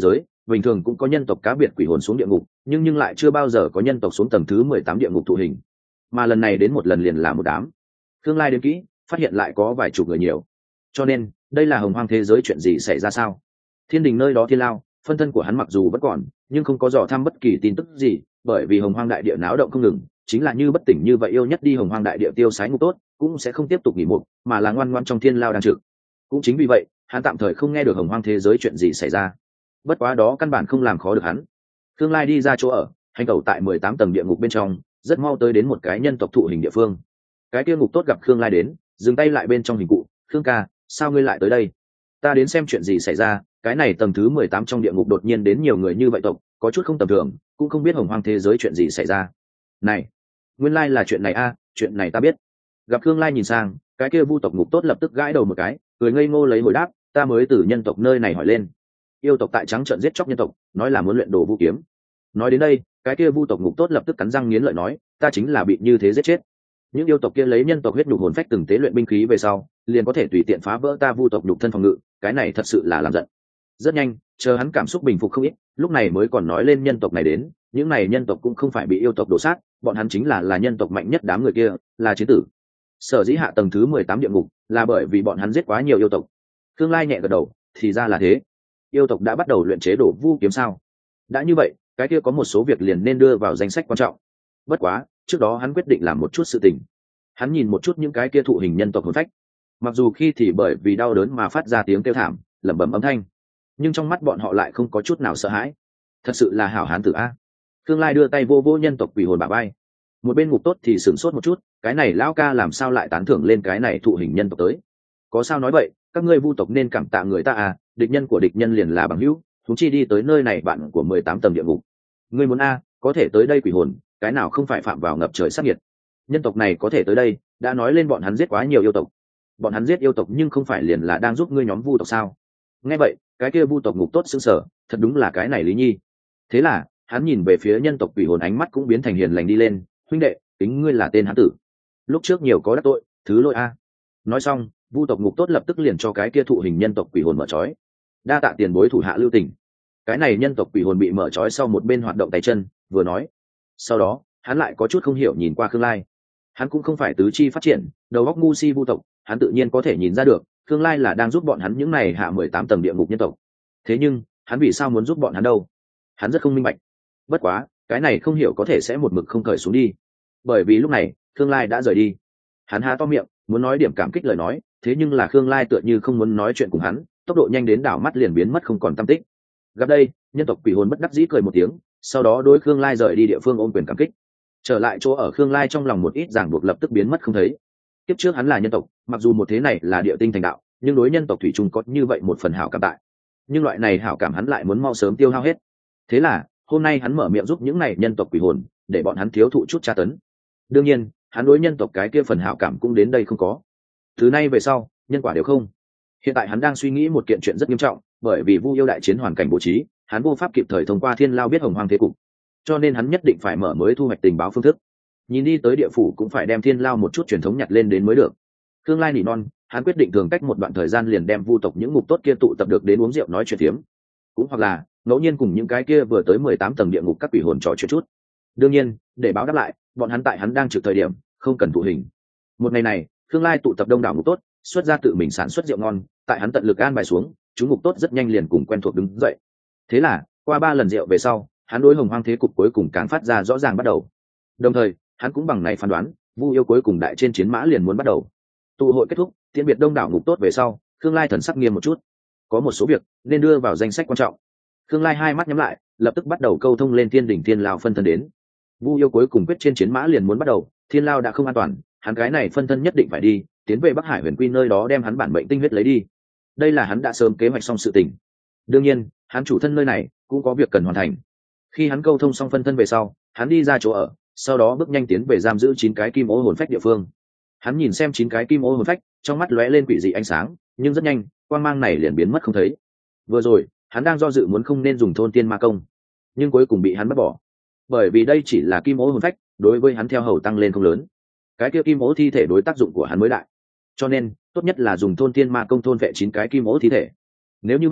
bình thường cũng có nhân tộc cá biệt quỷ hồn xuống địa ngục, nhưng lại chưa bao giờ có nhân tộc xuống tầng thứ 18 địa ngục thụ hình, mà lần này đến một lần liền là một đám. Khương Lai đến kỹ phát hiện lại có vài chục người nhiều, cho nên đây là hồng hoang thế giới chuyện gì xảy ra sao? Thiên đình nơi đó Thiên Lao, phân thân của hắn mặc dù vẫn còn, nhưng không có dò thăm bất kỳ tin tức gì, bởi vì hồng hoang đại địa náo động không ngừng, chính là như bất tỉnh như vậy yêu nhất đi hồng hoang đại địa tiêu sái ngục tốt, cũng sẽ không tiếp tục nghỉ mục, mà là ngoan ngoan trong Thiên Lao đang trực. Cũng chính vì vậy, hắn tạm thời không nghe được hồng hoang thế giới chuyện gì xảy ra. Bất quá đó căn bản không làm khó được hắn. Khương Lai đi ra chỗ ở, hành tẩu tại 18 tầng địa ngục bên trong, rất mau tới đến một cái nhân tộc thụ hình địa phương. Cái kia ngục tốt gặp Khương Lai đến, dừng tay lại bên trong hình cụ. Khương ca, sao ngươi lại tới đây? Ta đến xem chuyện gì xảy ra. Cái này tầng thứ 18 trong địa ngục đột nhiên đến nhiều người như vậy tộc, có chút không tầm thường, cũng không biết hồng hoang thế giới chuyện gì xảy ra. Này, nguyên lai là chuyện này a, chuyện này ta biết. Gặp Khương Lai nhìn sang, cái kia vu tộc ngục tốt lập tức gãi đầu một cái, cười ngây ngô lấy hồi đáp, ta mới từ nhân tộc nơi này hỏi lên. Yêu tộc tại trắng trợn giết chóc nhân tộc, nói là muốn luyện đồ vu kiếm. Nói đến đây, cái kia vu tộc ngục tốt lập tức cắn răng nghiến lợi nói, ta chính là bị như thế giết chết. Những yêu tộc kia lấy nhân tộc huyết nhục hồn phách từng tế luyện binh khí về sau, liền có thể tùy tiện phá vỡ ta vu tộc nhục thân phòng ngự, cái này thật sự là làm giận. Rất nhanh, chờ hắn cảm xúc bình phục không ít, lúc này mới còn nói lên nhân tộc này đến, những này nhân tộc cũng không phải bị yêu tộc đổ sát, bọn hắn chính là nhân tộc mạnh nhất đám người kia, là chiến tử. Sở dĩ hạ tầng thứ 18 địa ngục, là bởi vì bọn hắn giết quá nhiều yêu tộc. Khương Lai nhẹ gật đầu, thì ra là thế. Yêu tộc đã bắt đầu luyện chế đổ vu kiếm sao? Đã như vậy, cái kia có một số việc liền nên đưa vào danh sách quan trọng. Bất quá, trước đó hắn quyết định làm một chút sự tình. Hắn nhìn một chút những cái kia thụ hình nhân tộc hồn phách. Mặc dù khi thì bởi vì đau đớn mà phát ra tiếng kêu thảm, lẩm bẩm âm thanh, nhưng trong mắt bọn họ lại không có chút nào sợ hãi. Thật sự là hảo hán tử a. Khương Lai đưa tay vô vô nhân tộc quỷ hồn bả vai. Một bên ngục tốt thì sửng sốt một chút, cái này lão ca làm sao lại tán thưởng lên cái này thụ hình nhân tộc tới? Có sao nói vậy, các ngươi vu tộc nên cảm tạ người ta à, địch nhân của địch nhân liền là bằng hữu, chúng chi đi tới nơi này bạn của 18 tầng địa ngục. Ngươi muốn a, có thể tới đây quỷ hồn, cái nào không phải phạm vào ngập trời sát nhiệt. Nhân tộc này có thể tới đây, đã nói lên bọn hắn giết quá nhiều yêu tộc. Bọn hắn giết yêu tộc nhưng không phải liền là đang giúp ngươi nhóm vu tộc sao? Nghe vậy, cái kia vu tộc ngục tốt sững sờ, thật đúng là cái này Lý Nhi. Thế là, hắn nhìn về phía nhân tộc quỷ hồn, ánh mắt cũng biến thành hiền lành đi lên, huynh đệ, tính ngươi là tên hán tử. Lúc trước nhiều có đắc tội, thứ lỗi a. Nói xong, vu tộc ngục tốt lập tức liền cho cái kia thụ hình nhân tộc quỷ hồn mở trói. Đa tạ tiền bối thủ hạ lưu tình. Cái này nhân tộc quỷ hồn bị mở trói sau một bên hoạt động tay chân, vừa nói. Sau đó, hắn lại có chút không hiểu nhìn qua Khương Lai. Hắn cũng không phải tứ chi phát triển, đầu óc ngu si vu tộc, hắn tự nhiên có thể nhìn ra được, Khương Lai là đang giúp bọn hắn những này hạ 18 tầng địa ngục nhân tộc. Thế nhưng, hắn vì sao muốn giúp bọn hắn đâu? Hắn rất không minh bạch. Bất quá, cái này không hiểu có thể sẽ một mực không cởi xuống đi. Bởi vì lúc này, Khương Lai đã rời đi. Hắn há to miệng, muốn nói điểm cảm kích lời nói, thế nhưng là Khương Lai tựa như không muốn nói chuyện cùng hắn, tốc độ nhanh đến đảo mắt liền biến mất không còn tăm tích. Gặp đây, nhân tộc quỷ hồn bất đắc dĩ cười một tiếng, sau đó đối Khương Lai rời đi địa phương ôm quyền cảm kích. Trở lại chỗ ở Khương Lai trong lòng một ít ràng buộc lập tức biến mất không thấy. Tiếp trước hắn là nhân tộc, mặc dù một thế này là địa tinh thành đạo, nhưng đối nhân tộc thủy chung có như vậy một phần hảo cảm tại. Nhưng loại này hảo cảm hắn lại muốn mau sớm tiêu hao hết. Thế là, hôm nay hắn mở miệng giúp những này nhân tộc quỷ hồn, để bọn hắn thiếu thụ chút tra tấn. Đương nhiên, hắn đối nhân tộc cái kia phần hảo cảm cũng đến đây không có. Từ nay về sau, nhân quả đều không. Hiện tại hắn đang suy nghĩ một kiện chuyện rất nghiêm trọng, bởi vì Vu yêu đại chiến hoàn cảnh bố trí, hắn vô pháp kịp thời thông qua Thiên Lao biết hồng hoang thế cục, cho nên hắn nhất định phải mở mới thu hoạch tình báo phương thức. Nhìn đi tới địa phủ cũng phải đem Thiên Lao một chút truyền thống nhặt lên đến mới được. Khương Lai nỉ non, hắn quyết định thường cách một đoạn thời gian liền đem vu tộc những ngục tốt kia tụ tập được đến uống rượu nói chuyện phiếm, cũng hoặc là ngẫu nhiên cùng những cái kia vừa tới 18 tầng địa ngục các quỷ hồn trò chuyện chút. Đương nhiên, để báo đáp lại, bọn hắn tại hắn đang trực thời điểm, không cần thụ hình. Một ngày này, Khương Lai tụ tập đông đảo ngục tốt, xuất ra tự mình sản xuất rượu ngon, tại hắn tận lực an bài xuống, chúng ngục tốt rất nhanh liền cùng quen thuộc đứng dậy. Thế là, qua 3 lần rượu về sau, hắn đối hồng hoang thế cục cuối cùng càng phát ra rõ ràng bắt đầu. Đồng thời, hắn cũng bằng này phán đoán, Vu yêu cuối cùng đại trên chiến mã liền muốn bắt đầu. Tụ hội kết thúc, tiễn biệt đông đảo ngục tốt về sau, Khương Lai thần sắc nghiêm một chút. Có một số việc nên đưa vào danh sách quan trọng. Khương Lai hai mắt nhắm lại, lập tức bắt đầu câu thông lên Thiên Đỉnh Thiên Lao phân thân đến. Vu yêu cuối cùng quyết trên chiến mã liền muốn bắt đầu, Thiên Lao đã không an toàn, hắn cái này phân thân nhất định phải đi, tiến về Bắc Hải Huyền Quy nơi đó đem hắn bản mệnh tinh huyết lấy đi. Đây là hắn đã sớm kế hoạch xong sự tình. Đương nhiên, hắn chủ thân nơi này cũng có việc cần hoàn thành. Khi hắn câu thông xong phân thân về sau, hắn đi ra chỗ ở, sau đó bước nhanh tiến về giam giữ 9 cái kim ô hồn phách địa phương. Hắn nhìn xem 9 cái kim ô hồn phách, trong mắt lóe lên quỷ dị ánh sáng, nhưng rất nhanh, quang mang này liền biến mất không thấy. Vừa rồi, hắn đang do dự muốn không nên dùng thôn tiên ma công, nhưng cuối cùng bị hắn bắt bỏ, bởi vì đây chỉ là kim ô hồn phách, đối với hắn theo hầu tăng lên không lớn. Cái kia kim ô thi thể đối tác dụng của hắn mới đại, cho nên tốt nhất là dùng thôn tiên ma công thôn vệ 9 cái kim ô thi thể. Nếu như vậy,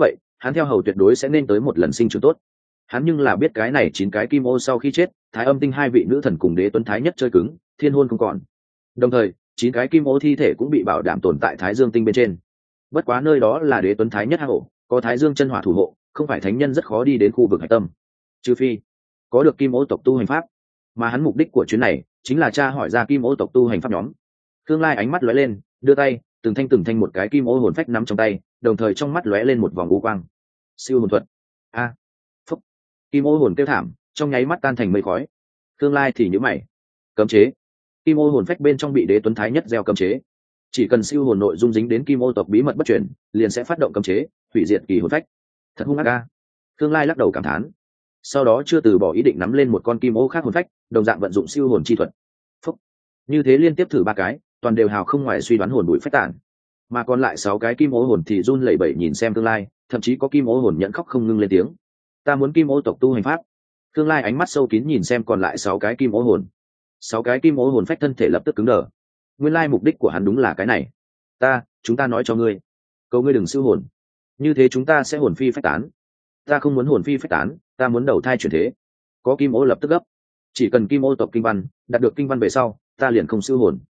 hắn theo hầu tuyệt đối sẽ nên tới một lần sinh trưởng tốt. Hắn nhưng là biết cái này 9 cái kim ô sau khi chết, Thái Âm Tinh 2 vị nữ thần cùng Đế Tuấn Thái Nhất chơi cứng, thiên hôn không còn. Đồng thời, 9 cái kim ô thi thể cũng bị bảo đảm tồn tại Thái Dương Tinh bên trên. Bất quá nơi đó là Đế Tuấn Thái Nhất hang ổ, có Thái Dương chân hỏa thủ hộ, không phải thánh nhân rất khó đi đến khu vực hải tâm. Trừ phi có được kim ô tộc tu hành pháp, mà hắn mục đích của chuyến này chính là tra hỏi ra kim ô tộc tu hành pháp nhóm. Khương Lai ánh mắt lóe lên, đưa tay, từng thanh một cái kim ô hồn phách nắm trong tay, đồng thời trong mắt lóe lên một vòng u quang. Siêu hồn thuật. A. Phúc. Kim ô hồn kêu thảm, trong nháy mắt tan thành mây khói. Khương Lai thì nhíu mày. Cấm chế. Kim ô hồn phách bên trong bị Đế Tuấn Thái Nhất gieo cấm chế. Chỉ cần siêu hồn nội dung dính đến kim ô tộc bí mật bất truyền, liền sẽ phát động cấm chế, hủy diệt kỳ hồn phách. Thật hung ác a. Khương Lai lắc đầu cảm thán. Sau đó chưa từ bỏ ý định nắm lên một con kim ô khác hồn phách, đồng dạng vận dụng siêu hồn chi thuật. Phúc. Như thế liên tiếp thử 3 cái, toàn đều hào không ngoài suy đoán hồn bụi phách tản, mà còn lại 6 cái kim ô hồn thì run lẩy bẩy nhìn xem Khương Lai, thậm chí có kim ô hồn nhận khóc không ngưng lên tiếng. Ta muốn kim ô tộc tu hành pháp. Khương Lai ánh mắt sâu kín nhìn xem còn lại 6 cái kim ô hồn. 6 cái kim ô hồn phách thân thể lập tức cứng đờ. Nguyên lai mục đích của hắn đúng là cái này. Chúng ta nói cho ngươi, cầu ngươi đừng siêu hồn, như thế chúng ta sẽ hồn phi phách tán. Ta không muốn hồn phi phách tán, ta muốn đầu thai chuyển thế. Có kim ô lập tức gấp, chỉ cần kim ô tộc kinh văn đạt được kinh văn về sau, ta liền không siêu hồn.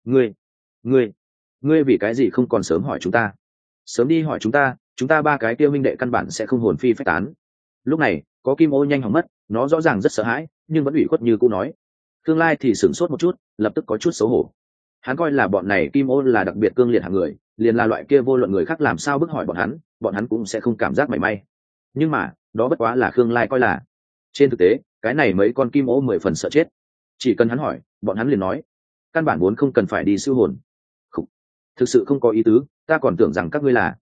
Ngươi vì cái gì không còn sớm hỏi chúng ta? Sớm đi hỏi chúng ta 3 cái tiêu minh đệ căn bản sẽ không hồn phi phách tán. Lúc này có kim ô nhanh hỏng mất, nó rõ ràng rất sợ hãi nhưng vẫn ủy khuất như cũ nói. Khương Lai thì sửng sốt một chút, lập tức có chút xấu hổ. Hắn coi là bọn này kim ô là đặc biệt cương liệt hạng người, liền là loại kia vô luận người khác làm sao bức hỏi bọn hắn cũng sẽ không cảm giác mảy may. Nhưng mà đó bất quá là Khương Lai coi là. Trên thực tế cái này mấy con kim ô 10 phần sợ chết, chỉ cần hắn hỏi bọn hắn liền nói, căn bản vốn không cần phải đi siêu hồn. Thực sự không có ý tứ, ta còn tưởng rằng các ngươi là.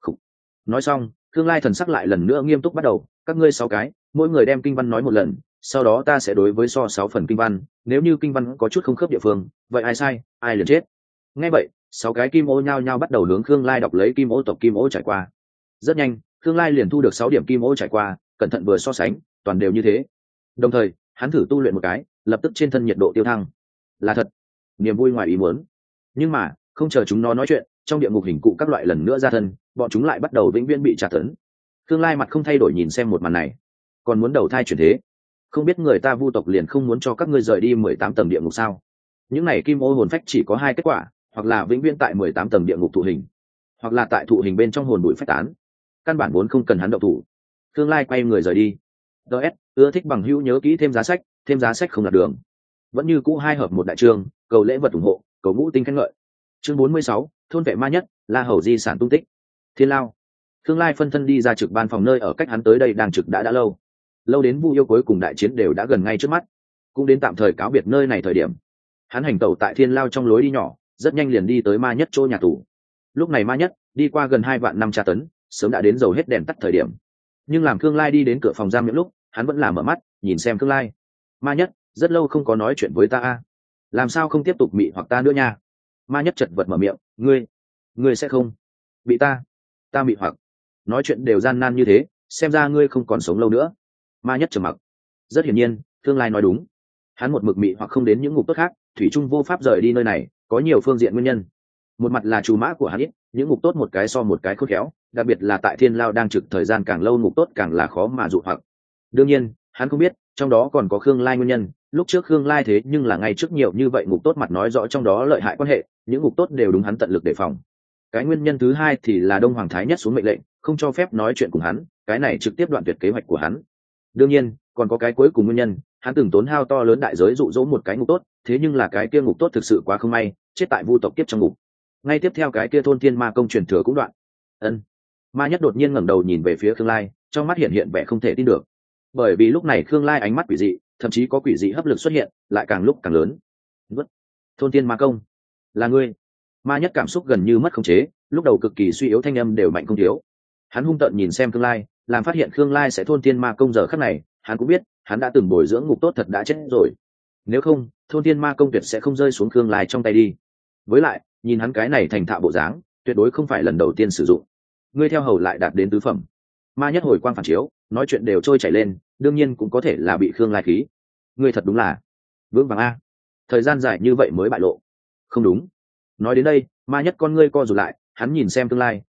Nói xong Khương Lai thần sắc lại lần nữa nghiêm túc bắt đầu. Các ngươi 6 cái, mỗi người đem kinh văn nói một lần, sau đó ta sẽ đối với 6 phần kinh văn, nếu như kinh văn có chút không khớp địa phương, vậy ai sai ai liền chết. Nghe vậy 6 cái kim ô nhao nhao bắt đầu hướng Khương Lai đọc lấy kim ô tộc kim ô trải qua. Rất nhanh Khương Lai liền thu được 6 điểm kim ô trải qua, cẩn thận vừa so sánh, toàn đều như thế. Đồng thời hắn thử tu luyện một cái, lập tức trên thân nhiệt độ tiêu thăng. Là thật, niềm vui ngoài ý muốn. Nhưng mà không chờ chúng nó nói chuyện, trong địa ngục hình cụ các loại lần nữa ra thân, bọn chúng lại bắt đầu vĩnh viễn bị trả tấn. Khương Lai mặt không thay đổi nhìn xem một màn này. Còn muốn đầu thai chuyển thế? Không biết người ta Vu tộc liền không muốn cho các ngươi rời đi 18 tầng địa ngục sao? Những này kim ô hồn phách chỉ có 2 kết quả, hoặc là vĩnh viễn tại 18 tầng địa ngục thụ hình, hoặc là tại thụ hình bên trong hồn bụi phách tán. Căn bản vốn không cần hắn động thủ. Khương Lai quay người rời đi. DS, ưa thích bằng hữu nhớ kỹ thêm giá sách không lạc đường. Vẫn như cũ 2 hợp 1 đại chương, cầu lễ vật ủng hộ, cầu ngũ tinh khen ngợi. Chương 46, thôn vệ ma nhất, La Hầu di sản tung tích. Thiên Lao. Khương Lai phân thân đi ra trực ban phòng nơi ở cách hắn tới đây đang trực đã lâu đến Vu yêu cuối cùng đại chiến đều đã gần ngay trước mắt, cũng đến tạm thời cáo biệt nơi này thời điểm. Hắn hành tẩu tại Thiên Lao trong lối đi nhỏ, rất nhanh liền đi tới ma nhất chỗ nhà tù. Lúc này ma nhất đi qua gần 2 vạn năm tra tấn, sớm đã đến dầu hết đèn tắt thời điểm. Nhưng làm Khương Lai đi đến cửa phòng giam những lúc, hắn vẫn là mở mắt nhìn xem Khương Lai. Ma nhất, rất lâu không có nói chuyện với ta a, làm sao không tiếp tục mị hoặc ta nữa nha? Ma nhất chật vật mở miệng. Ngươi sẽ không bị ta mị hoặc? Nói chuyện đều gian nan như thế, xem ra ngươi không còn sống lâu nữa. Ma nhất trầm mặc. Rất hiển nhiên Khương Lai nói đúng, hắn một mực mị hoặc không đến những ngục tốt khác, thủy trung vô pháp rời đi nơi này, có nhiều phương diện nguyên nhân. Một mặt là trù mã của hắn ít, những ngục tốt một cái so một cái khôn khéo, đặc biệt là tại Thiên Lao đang trực thời gian càng lâu, ngục tốt càng là khó mà dụ hoặc. Đương nhiên hắn không biết trong đó còn có Khương Lai nguyên nhân. Lúc trước Khương Lai thế nhưng là ngay trước nhiều như vậy ngục tốt mặt nói rõ trong đó lợi hại quan hệ, những ngục tốt đều đúng hắn tận lực đề phòng. Cái nguyên nhân thứ hai thì là Đông Hoàng Thái Nhất xuống mệnh lệnh không cho phép nói chuyện cùng hắn, cái này trực tiếp đoạn tuyệt kế hoạch của hắn. Đương nhiên còn có cái cuối cùng nguyên nhân, hắn từng tốn hao to lớn đại giới dụ dỗ một cái ngục tốt, thế nhưng là cái kia ngục tốt thực sự quá không may, chết tại Vu tộc kiếp trong ngục. Ngay tiếp theo cái kia thôn thiên ma công truyền thừa cũng đoạn. Ma nhất đột nhiên ngẩng đầu nhìn về phía Khương Lai, trong mắt hiện vẻ không thể tin được. Bởi vì lúc này Khương Lai ánh mắt quỷ dị, thậm chí có quỷ dị hấp lực xuất hiện, lại càng lúc càng lớn. Thôn thiên ma công là ngươi? Ma nhất cảm xúc gần như mất khống chế, lúc đầu cực kỳ suy yếu thanh âm đều mạnh không thiếu. Hắn hung tợn nhìn xem Khương Lai, làm phát hiện Khương Lai sẽ thôn thiên ma công giờ khắc này, hắn cũng biết hắn đã từng bồi dưỡng ngục tốt thật đã chết rồi. Nếu không thôn thiên ma công tuyệt sẽ không rơi xuống Khương Lai trong tay đi. Với lại nhìn hắn cái này thành thạo bộ dáng, tuyệt đối không phải lần đầu tiên sử dụng. Ngươi theo hầu lại đạt đến tứ phẩm. Ma nhất hồi quang phản chiếu, nói chuyện đều trôi chảy lên, đương nhiên cũng có thể là bị Khương Lai khí. Ngươi thật đúng là vững vàng a, thời gian dài như vậy mới bại lộ. Không đúng. Nói đến đây ma nhất con ngươi co rụt lại, hắn nhìn xem Khương Lai,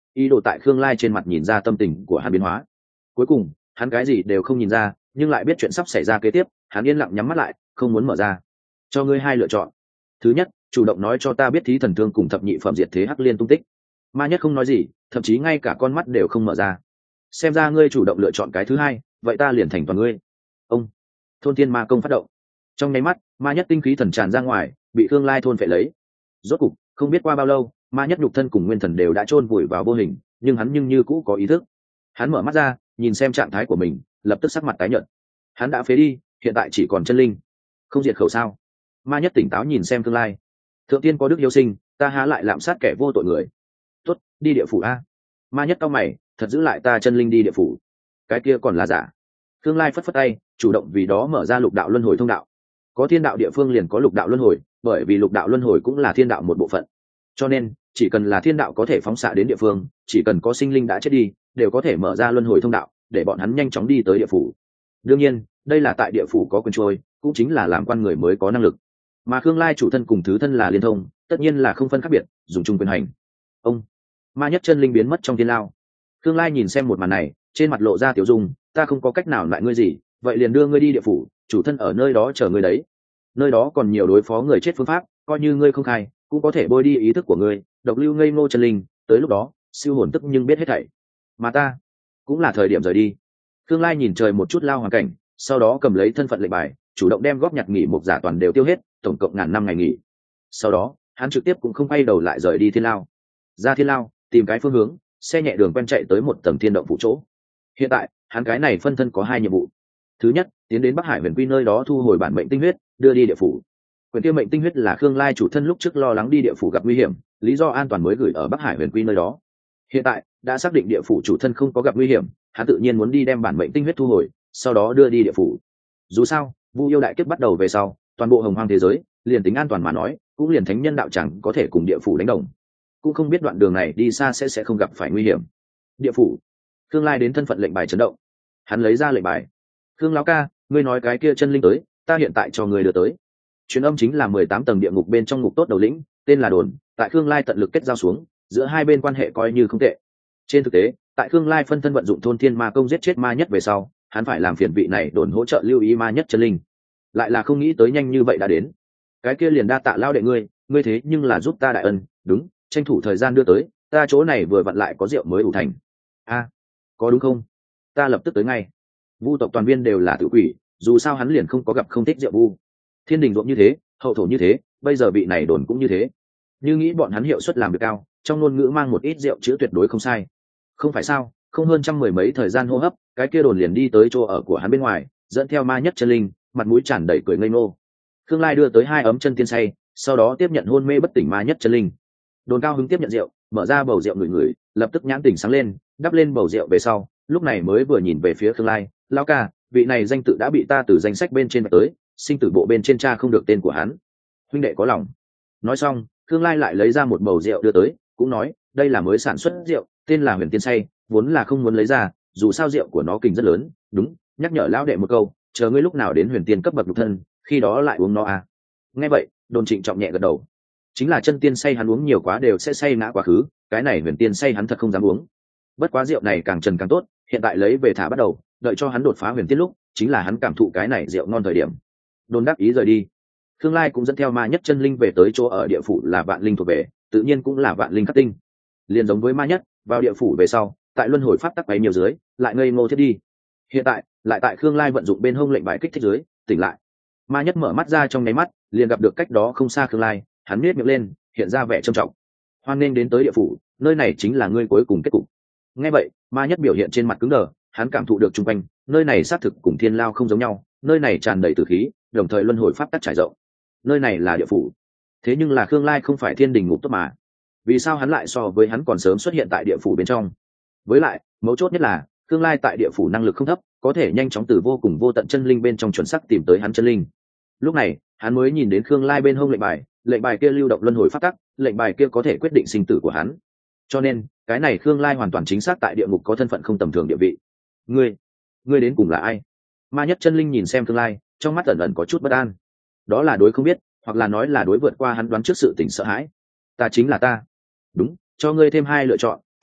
ý đồ tại Khương Lai trên mặt nhìn ra tâm tình của hắn biến hóa. Cuối cùng hắn cái gì đều không nhìn ra, nhưng lại biết chuyện sắp xảy ra kế tiếp. Hắn yên lặng nhắm mắt lại, không muốn mở ra. Cho ngươi hai lựa chọn. Thứ nhất, chủ động nói cho ta biết Thí Thần Thương cùng thập nhị phẩm diệt thế hắc liên tung tích. Ma Nhất không nói gì, thậm chí ngay cả con mắt đều không mở ra. Xem ra ngươi chủ động lựa chọn cái thứ hai, vậy ta liền thành toàn ngươi. Ông thôn thiên ma công phát động. Trong nháy mắt, Ma Nhất tinh khí thần tràn ra ngoài, bị Khương Lai thôn phệ lấy. Rốt cục, không biết qua bao lâu, Ma Nhất nhục thân cùng nguyên thần đều đã chôn vùi vào vô hình, nhưng hắn như cũ có ý thức. Hắn mở mắt ra, nhìn xem trạng thái của mình, lập tức sắc mặt tái nhợt. Hắn đã phế đi, hiện tại chỉ còn chân linh. Không diệt khẩu sao? Ma Nhất tỉnh táo nhìn xem Khương Lai. Thượng tiên có đức hiếu sinh, ta há lại lạm sát kẻ vô tội người. Tốt, đi địa phủ a. Ma Nhất cau mày, thật giữ lại ta chân linh đi địa phủ. Cái kia còn là giả. Khương Lai phất phất tay, chủ động vì đó mở ra lục đạo luân hồi thông đạo. Có thiên đạo địa phương liền có lục đạo luân hồi, bởi vì lục đạo luân hồi cũng là thiên đạo một bộ phận. Cho nên, chỉ cần là thiên đạo có thể phóng xạ đến địa phương, chỉ cần có sinh linh đã chết đi, đều có thể mở ra luân hồi thông đạo, để bọn hắn nhanh chóng đi tới địa phủ. Đương nhiên, đây là tại địa phủ có quyền trôi, cũng chính là làm quan người mới có năng lực. Mà Khương Lai chủ thân cùng thứ thân là liên thông, tất nhiên là không phân khác biệt, dùng chung quyền hành. Ông Ma Nhất chân linh biến mất trong thiên lao. Khương Lai nhìn xem một màn này, trên mặt lộ ra tiểu dung, ta không có cách nào lại ngươi gì, vậy liền đưa ngươi đi địa phủ, chủ thân ở nơi đó chờ ngươi đấy. Nơi đó còn nhiều đối phó người chết phương pháp, coi như ngươi không khai, cũng có thể bôi đi ý thức của ngươi, độc lưu ngây ngô chân linh, tới lúc đó, siêu hồn tức nhưng biết hết thảy. Mà ta, cũng là thời điểm rời đi. Khương Lai nhìn trời một chút lao hoàn cảnh, sau đó cầm lấy thân phận lệnh bài, chủ động đem góp nhặt nghỉ một giả toàn đều tiêu hết, tổng cộng 1000 năm ngày nghỉ. Sau đó, hắn trực tiếp cũng không quay đầu lại rời đi thiên lao. Ra thiên lao, tìm cái phương hướng, xe nhẹ đường quen chạy tới một tầng thiên động phủ chỗ. Hiện tại, hắn cái này phân thân có 2 nhiệm vụ. Thứ nhất, tiến đến Bắc Hải Huyền Quy nơi đó thu hồi bản mệnh tinh huyết, đưa đi địa phủ. Quyền tiêu mệnh tinh huyết là Khương Lai chủ thân lúc trước lo lắng đi địa phủ gặp nguy hiểm, lý do an toàn mới gửi ở Bắc Hải Huyền Quy nơi đó. Hiện tại, đã xác định địa phủ chủ thân không có gặp nguy hiểm, hắn tự nhiên muốn đi đem bản mệnh tinh huyết thu hồi, sau đó đưa đi địa phủ. Dù sao, Vu yêu đại kiếp bắt đầu về sau, toàn bộ hồng hoang thế giới, liền tính an toàn mà nói, cũng liền thánh nhân đạo chẳng có thể cùng địa phủ đánh đồng. Cũng không biết đoạn đường này đi xa sẽ không gặp phải nguy hiểm. Địa phủ. Khương Lai đến thân phận lệnh bài chấn động. Hắn lấy ra lệnh bài. Khương lão ca, ngươi nói cái kia chân linh tới, ta hiện tại cho ngươi đưa tới. Truyền âm chính là 18 tầng địa ngục bên trong ngục tốt đầu lĩnh, tên là Đồn, tại Khương Lai tận lực kết giao xuống, giữa hai bên quan hệ coi như không tệ. Trên thực tế, tại Khương Lai phân thân vận dụng thôn thiên ma công giết chết ma nhất về sau, hắn phải làm phiền vị này Đồn hỗ trợ lưu ý ma nhất chân linh. Lại là không nghĩ tới nhanh như vậy đã đến. Cái kia liền đa tạ lao đệ ngươi thế nhưng là giúp ta đại ân, đúng, tranh thủ thời gian đưa tới, ta chỗ này vừa vặn lại có rượu mới ủ thành. A, có đúng không? Ta lập tức tới ngay. Vu tộc toàn viên đều là tự quỷ, dù sao hắn liền không có gặp không thích rượu vu. Thiên đình ruộng như thế, hậu thổ như thế, bây giờ vị này Đồn cũng như thế. Như nghĩ bọn hắn hiệu suất làm việc cao, trong ngôn ngữ mang một ít rượu chữa tuyệt đối không sai. Không phải sao, không hơn 110 mấy thời gian hô hấp, cái kia Đồn liền đi tới chỗ ở của hắn bên ngoài, dẫn theo ma nhất chân linh, mặt mũi tràn đầy cười ngây ngô. Khương Lai đưa tới 2 ấm chân tiên say, sau đó tiếp nhận hôn mê bất tỉnh ma nhất chân linh. Đồn cao hứng tiếp nhận rượu, mở ra bầu rượu ngửi, lập tức nhãn tỉnh sáng lên, đắp lên bầu rượu về sau, lúc này mới vừa nhìn về phía Khương Lai, lão ca, vị này danh tự đã bị ta từ danh sách bên trên vạch tới, sinh tử bộ bên trên tra không được tên của hắn. Huynh đệ có lòng. Nói xong, Khương Lai lại lấy ra một bầu rượu đưa tới, cũng nói, đây là mới sản xuất rượu, tên là Huyền Tiên say, vốn là không muốn lấy ra, dù sao rượu của nó kình rất lớn, đúng, nhắc nhở lão đệ một câu, chờ ngươi lúc nào đến Huyền Tiên cấp bậc lục thân, khi đó lại uống nó à. Nghe vậy, Đồn trịnh trọng nhẹ gật đầu. Chính là chân tiên say hắn uống nhiều quá đều sẽ say ngã quá khứ, cái này Huyền Tiên say hắn thật không dám uống. Bất quá rượu này càng trần càng tốt, hiện tại lấy về thả bắt đầu, đợi cho hắn đột phá huyền tiên lúc, chính là hắn cảm thụ cái này rượu ngon thời điểm. Đồn đắc ý rời đi. Khương Lai cũng dẫn theo ma nhất chân linh về tới chỗ ở địa phủ là vạn linh thuộc về, tự nhiên cũng là vạn linh khắc tinh. Liền giống với ma nhất, vào địa phủ về sau, tại luân hồi pháp tắc bấy nhiều dưới, lại ngây ngô thiết đi. Hiện tại, lại tại Khương Lai vận dụng bên hông lệnh bài kích thích dưới, tỉnh lại. Ma nhất mở mắt ra trong nháy mắt, liền gặp được cách đó không xa Khương Lai, hắn nhếch miệng lên, hiện ra vẻ trầm trọng. Hoan nghênh đến tới địa phủ, nơi này chính là ngươi cuối cùng kết cục. Nghe vậy, ma nhất biểu hiện trên mặt cứng đờ, hắn cảm thụ được chung quanh, nơi này xác thực cùng thiên lao không giống nhau, nơi này tràn đầy tử khí, đồng thời luân hồi pháp tắc trải rộng. Nơi này là địa phủ. Thế nhưng là Khương Lai không phải thiên đình ngục tốt mà. Vì sao hắn lại so với hắn còn sớm xuất hiện tại địa phủ bên trong? Với lại, mấu chốt nhất là, Khương Lai tại địa phủ năng lực không thấp, có thể nhanh chóng từ vô cùng vô tận chân linh bên trong chuẩn xác tìm tới hắn chân linh. Lúc này, hắn mới nhìn đến Khương Lai bên hông lệnh bài kia lưu động luân hồi pháp tắc, lệnh bài kia có thể quyết định sinh tử của hắn. Cho nên, cái này Khương Lai hoàn toàn chính xác tại địa ngục có thân phận không tầm thường địa vị. Ngươi đến cùng là ai? Ma nhất chân linh nhìn xem Khương Lai, trong mắt ẩn ẩn có chút bất an. Đó là đối không biết, hoặc là nói là đối vượt qua hắn đoán trước sự tình sợ hãi. Ta chính là ta. Đúng, cho ngươi thêm 2 lựa chọn, thứ nhất,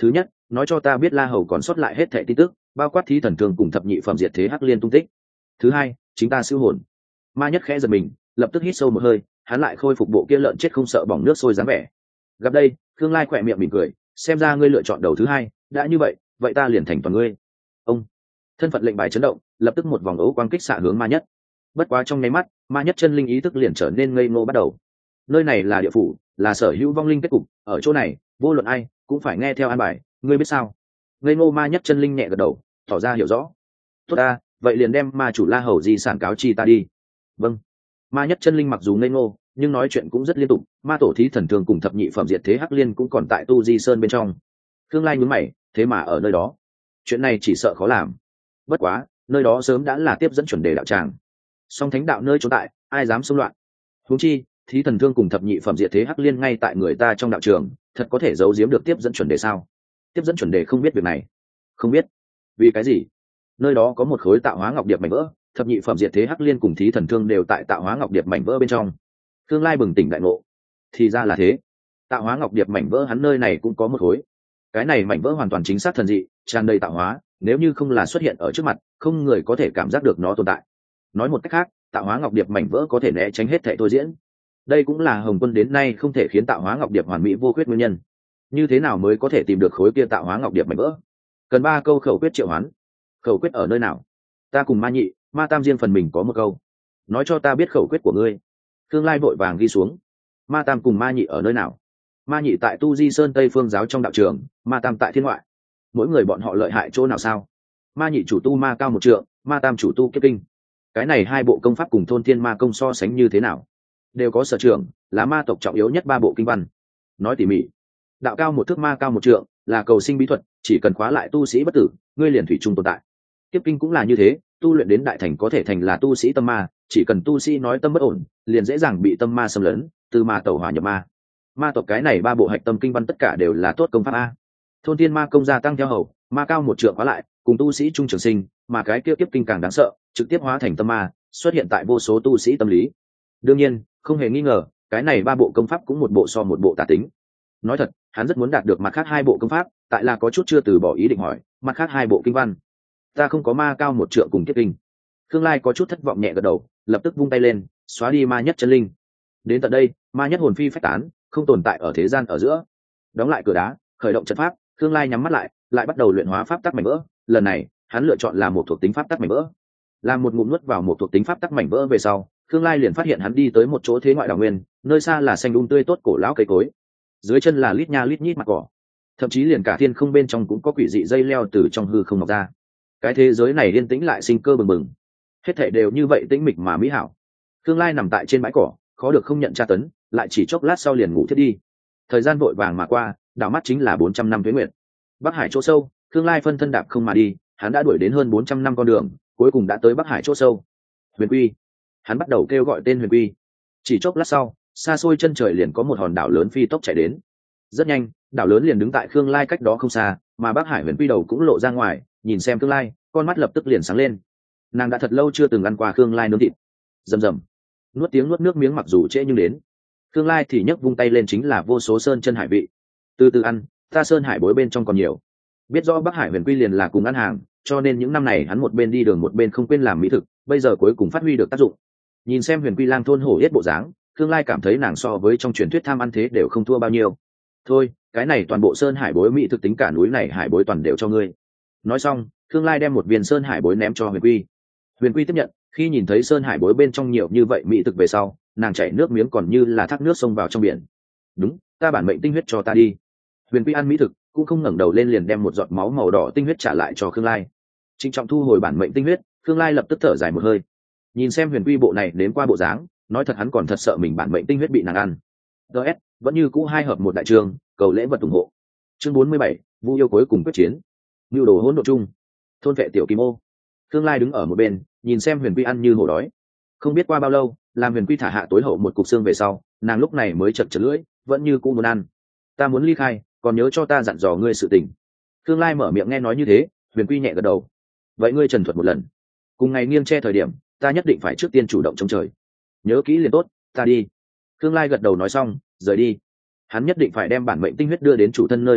nói cho ta biết La Hầu còn sót lại hết thảy tin tức, bao quát thí thần thương cùng thập nhị phẩm diệt thế hắc liên tung tích. Thứ hai, chính ta siêu hồn. Ma Nhất khẽ giật mình, lập tức hít sâu một hơi, hắn lại khôi phục bộ kia lợn chết không sợ bỏng nước sôi dáng vẻ. Gặp đây, Khương Lai khỏe miệng mỉm cười, xem ra ngươi lựa chọn đầu thứ hai, đã như vậy, vậy ta liền thành toàn ngươi. Ông thân phận lệnh bài chấn động, lập tức một vòng ấu quang kích xạ hướng Ma Nhất. Bất quá trong nháy mắt, Ma Nhất chân linh ý thức liền trở nên ngây ngô bắt đầu. Nơi này là địa phủ, là sở hữu vong linh kết cục, ở chỗ này, vô luận ai cũng phải nghe theo an bài, ngươi biết sao? Ngây ngô Ma Nhất chân linh nhẹ gật đầu, tỏ ra hiểu rõ. Tốt ta, vậy liền đem ma chủ La Hầu di sản cáo chi ta đi. Vâng. Ma Nhất chân linh mặc dù ngây ngô, nhưng nói chuyện cũng rất liên tục. Ma tổ thí thần thường cùng thập nhị phẩm diệt thế hắc liên cũng còn tại tu di sơn bên trong. Khương Lai nhướng mày, thế mà ở nơi đó, chuyện này chỉ sợ khó làm. Bất quá, nơi đó sớm đã là tiếp dẫn chuẩn đề đạo tràng. Song thánh đạo nơi trốn tại, ai dám xông loạn? Huống chi, thí thần thương cùng thập nhị phẩm diệt thế hắc liên ngay tại người ta trong đạo trường, thật có thể giấu giếm được tiếp dẫn chuẩn đề sao? Tiếp dẫn chuẩn đề không biết việc này. Không biết. Vì cái gì? Nơi đó có một khối tạo hóa ngọc điệp mảnh vỡ, thập nhị phẩm diệt thế hắc liên cùng thí thần thương đều tại tạo hóa ngọc điệp mảnh vỡ bên trong. Khương Lai bừng tỉnh đại ngộ. Thì ra là thế. Tạo hóa ngọc điệp mảnh vỡ hắn nơi này cũng có một khối. Cái này mảnh vỡ hoàn toàn chính xác thần dị, tràn đầy tạo hóa, nếu như không là xuất hiện ở trước mặt, không người có thể cảm giác được nó tồn tại. Nói một cách khác, tạo hóa ngọc điệp mảnh vỡ có thể né tránh hết thảy thôi diễn. Đây cũng là Hồng Quân đến nay không thể khiến tạo hóa ngọc điệp hoàn mỹ vô khuyết nguyên nhân. Như thế nào mới có thể tìm được khối kia tạo hóa ngọc điệp mảnh vỡ? Cần 3 câu khẩu quyết triệu hoán. Khẩu quyết ở nơi nào? Ta cùng Ma Nhị, Ma Tam riêng phần mình có một câu. Nói cho ta biết khẩu quyết của ngươi. Khương Lai vội vàng ghi xuống. Ma Tam cùng Ma Nhị ở nơi nào? Ma Nhị tại Tu Di Sơn Tây Phương giáo trong đạo trường, Ma Tam tại thiên ngoại. Mỗi người bọn họ lợi hại chỗ nào sao? Ma Nhị chủ tu ma cao một trượng, Ma Tam chủ tu kiếp kinh. Cái này hai bộ công pháp cùng thôn thiên ma công so sánh như thế nào? Đều có sở trường, là ma tộc trọng yếu nhất 3 bộ kinh văn. Nói tỉ mỉ, đạo cao một thước, ma cao một trượng, là cầu sinh bí thuật, chỉ cần khóa lại tu sĩ bất tử, ngươi liền thủy chung tồn tại. Kiếp kinh cũng là như thế, tu luyện đến đại thành có thể thành là tu sĩ tâm ma, chỉ cần tu sĩ nói tâm bất ổn, liền dễ dàng bị tâm ma xâm lấn, từ ma tẩu hỏa nhập ma. Ma tộc cái này 3 bộ hạch tâm kinh văn tất cả đều là tốt công pháp a. Thôn thiên ma công gia tăng theo hầu, ma cao một trượng khóa lại, cùng tu sĩ trung trường sinh, mà cái kia kiếp kinh càng đáng sợ, trực tiếp hóa thành tâm ma, xuất hiện tại vô số tu sĩ tâm lý. Đương nhiên, không hề nghi ngờ, cái này 3 bộ công pháp cũng một bộ so một bộ tà tính. Nói thật, hắn rất muốn đạt được mặt khác 2 bộ công pháp, tại là có chút chưa từ bỏ ý định hỏi, mặt khác 2 bộ kinh văn. Ta không có ma cao một trượng cùng kiếp kinh. Khương Lai có chút thất vọng nhẹ gật đầu, lập tức vung tay lên, xóa đi Ma Nhất chân linh. Đến tận đây, Ma Nhất hồn phi phách tán, không tồn tại ở thế gian ở giữa. Đóng lại cửa đá, khởi động trận pháp, Khương Lai nhắm mắt lại bắt đầu luyện hóa pháp tắc mảnh vỡ. Lần này, hắn lựa chọn là một thuộc tính pháp tắc mảnh vỡ. Làm một ngụm nuốt vào một thuộc tính pháp tắc mảnh vỡ về sau, Khương Lai liền phát hiện hắn đi tới một chỗ thế ngoại đào nguyên, nơi xa là xanh tươi tốt cổ lão cây cối, dưới chân là lít nha lít nhít mặt cỏ, thậm chí liền cả thiên không bên trong cũng có quỷ dị dây leo từ trong hư không mọc ra. Cái thế giới này yên tĩnh lại sinh cơ bừng bừng, hết thảy đều như vậy tĩnh mịch mà mỹ hảo. Khương Lai nằm tại trên bãi cỏ, khó được không nhận tra tấn, lại chỉ chốc lát sau liền ngủ thiếp đi. Thời gian vội vàng mà qua, đảo mắt chính là 400 năm tuế nguyệt. Bắc Hải chỗ sâu, Khương Lai phân thân đạp không mà đi, hắn đã đuổi đến hơn 400 năm con đường, cuối cùng đã tới Bắc Hải chỗ sâu. Huyền Quy, hắn bắt đầu kêu gọi tên Huyền Quy. Chỉ chốc lát sau, xa xôi chân trời liền có một hòn đảo lớn phi tốc chạy đến. Rất nhanh, đảo lớn liền đứng tại Khương Lai cách đó không xa, mà Bắc Hải Huyền Quy đầu cũng lộ ra ngoài, nhìn xem Khương Lai, con mắt lập tức liền sáng lên. Nàng đã thật lâu chưa từng ăn qua Khương Lai nướng thịt. Rầm rầm, nuốt nước miếng mặc dù trễ nhưng đến. Khương Lai thì nhấc vung tay lên chính là vô số sơn chân hải vị. Từ từ ăn, ta sơn hải bối bên trong còn nhiều. Biết rõ Bắc Hải Huyền Quy liền là cùng ăn hàng, cho nên những năm này hắn một bên đi đường một bên không quên làm mỹ thực, bây giờ cuối cùng phát huy được tác dụng. Nhìn xem Huyền Quy lang thôn hổ yết bộ dáng, Khương Lai cảm thấy nàng so với trong truyền thuyết tham ăn thế đều không thua bao nhiêu. Thôi, cái này toàn bộ sơn hải bối mỹ thực tính cả núi này hải bối toàn đều cho ngươi. Nói xong, Khương Lai đem một viên sơn hải bối ném cho Huyền Quy. Huyền Quy tiếp nhận, khi nhìn thấy sơn hải bối bên trong nhiều như vậy mỹ thực về sau, nàng chảy nước miếng còn như là thác nước xông vào trong biển. Đúng, ta bản mệnh tinh huyết cho ta đi. Huyền Quy ăn mỹ thực, cũng không ngẩng đầu lên liền đem một giọt máu màu đỏ tinh huyết trả lại cho Khương Lai. Trịnh trọng thu hồi bản mệnh tinh huyết, Khương Lai lập tức thở dài một hơi. Nhìn xem Huyền Quy bộ này đến qua bộ dáng, nói thật hắn còn thật sợ mình bản mệnh tinh huyết bị nàng ăn. DS vẫn như cũ 2 hợp 1 đại trường, cầu lễ vật ủng hộ. Chương 47, Vu yêu cuối cùng quyết chiến. Nưu đồ hỗn độn chung. Thôn vệ tiểu kim ô. Khương Lai đứng ở một bên, nhìn xem Huyền Quy ăn như hổ đói. Không biết qua bao lâu, làm Huyền Quy thả hạ tối hậu một cục xương về sau, nàng lúc này mới chật lưỡi, vẫn như cũ muốn ăn. Ta muốn ly khai, còn nhớ cho ta dặn dò ngươi sự tình. Khương Lai mở miệng nghe nói như thế, Huyền Quy nhẹ gật đầu. Vậy ngươi trần thuật một lần. Cùng ngày nghiêng che thời điểm, ta nhất định phải trước tiên chủ động chống trời. Nhớ kỹ liền tốt, ta đi. Khương Lai gật đầu nói xong, rời đi. Hắn nhất định phải đem bản mệnh tinh huyết đưa đến chủ thân nơi đó đi,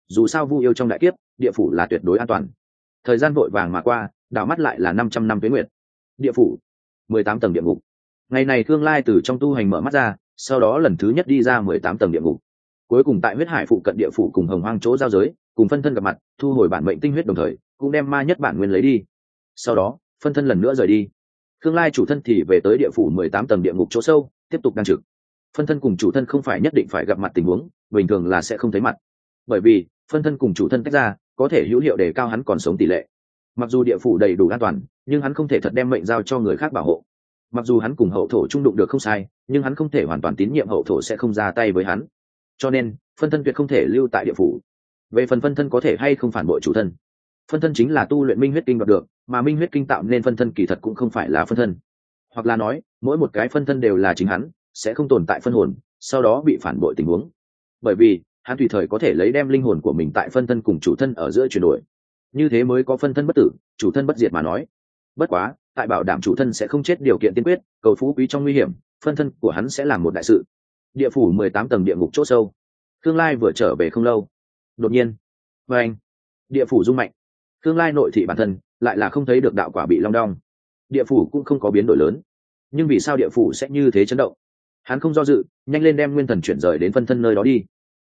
dù sao Vu yêu trong đại kiếp, địa phủ là tuyệt đối an toàn. Thời gian vội vàng mà qua, đảo mắt lại là 500 năm tuế nguyệt. Địa phủ, 18 tầng địa ngục. Ngày này Khương Lai từ trong tu hành mở mắt ra, sau đó lần thứ nhất đi ra 18 tầng địa ngục. Cuối cùng tại huyết hải phụ cận địa phủ cùng hồng hoang chỗ giao giới, cùng phân thân gặp mặt, thu hồi bản mệnh tinh huyết đồng thời, cũng đem ma nhất bản nguyên lấy đi. Sau đó, phân thân lần nữa rời đi. Khương Lai chủ thân thì về tới địa phủ 18 tầng địa ngục chỗ sâu, tiếp tục đang trực. Phân thân cùng chủ thân không phải nhất định phải gặp mặt tình huống, bình thường là sẽ không thấy mặt. Bởi vì, phân thân cùng chủ thân tách ra, có thể hữu hiệu để cao hắn còn sống tỷ lệ. Mặc dù địa phủ đầy đủ an toàn, nhưng hắn không thể thật đem mệnh giao cho người khác bảo hộ. Mặc dù hắn cùng hậu thổ trung đụng được không sai, nhưng hắn không thể hoàn toàn tín nhiệm hậu thổ sẽ không ra tay với hắn. Cho nên, phân thân tuyệt không thể lưu tại địa phủ. Về phần phân thân có thể hay không phản bội chủ thân, phân thân chính là tu luyện minh huyết kinh đoạt được, mà minh huyết kinh tạo nên phân thân kỳ thật cũng không phải là phân thân, hoặc là nói mỗi một cái phân thân đều là chính hắn, sẽ không tồn tại phân hồn sau đó bị phản bội tình huống, bởi vì hắn tùy thời có thể lấy đem linh hồn của mình tại phân thân cùng chủ thân ở giữa chuyển đổi, như thế mới có phân thân bất tử chủ thân bất diệt mà nói. Bất quá tại bảo đảm chủ thân sẽ không chết điều kiện tiên quyết, cầu phú quý trong nguy hiểm, phân thân của hắn sẽ làm một đại sự. Địa phủ 18 tầng địa ngục chỗ sâu, Khương Lai vừa trở về không lâu, đột nhiên và anh địa phủ rung mạnh. Khương Lai nội thị bản thân lại là không thấy được đạo quả bị long đong, địa phủ cũng không có biến đổi lớn, nhưng vì sao địa phủ sẽ như thế chấn động? Hắn không do dự, nhanh lên đem nguyên thần chuyển rời đến phân thân nơi đó đi.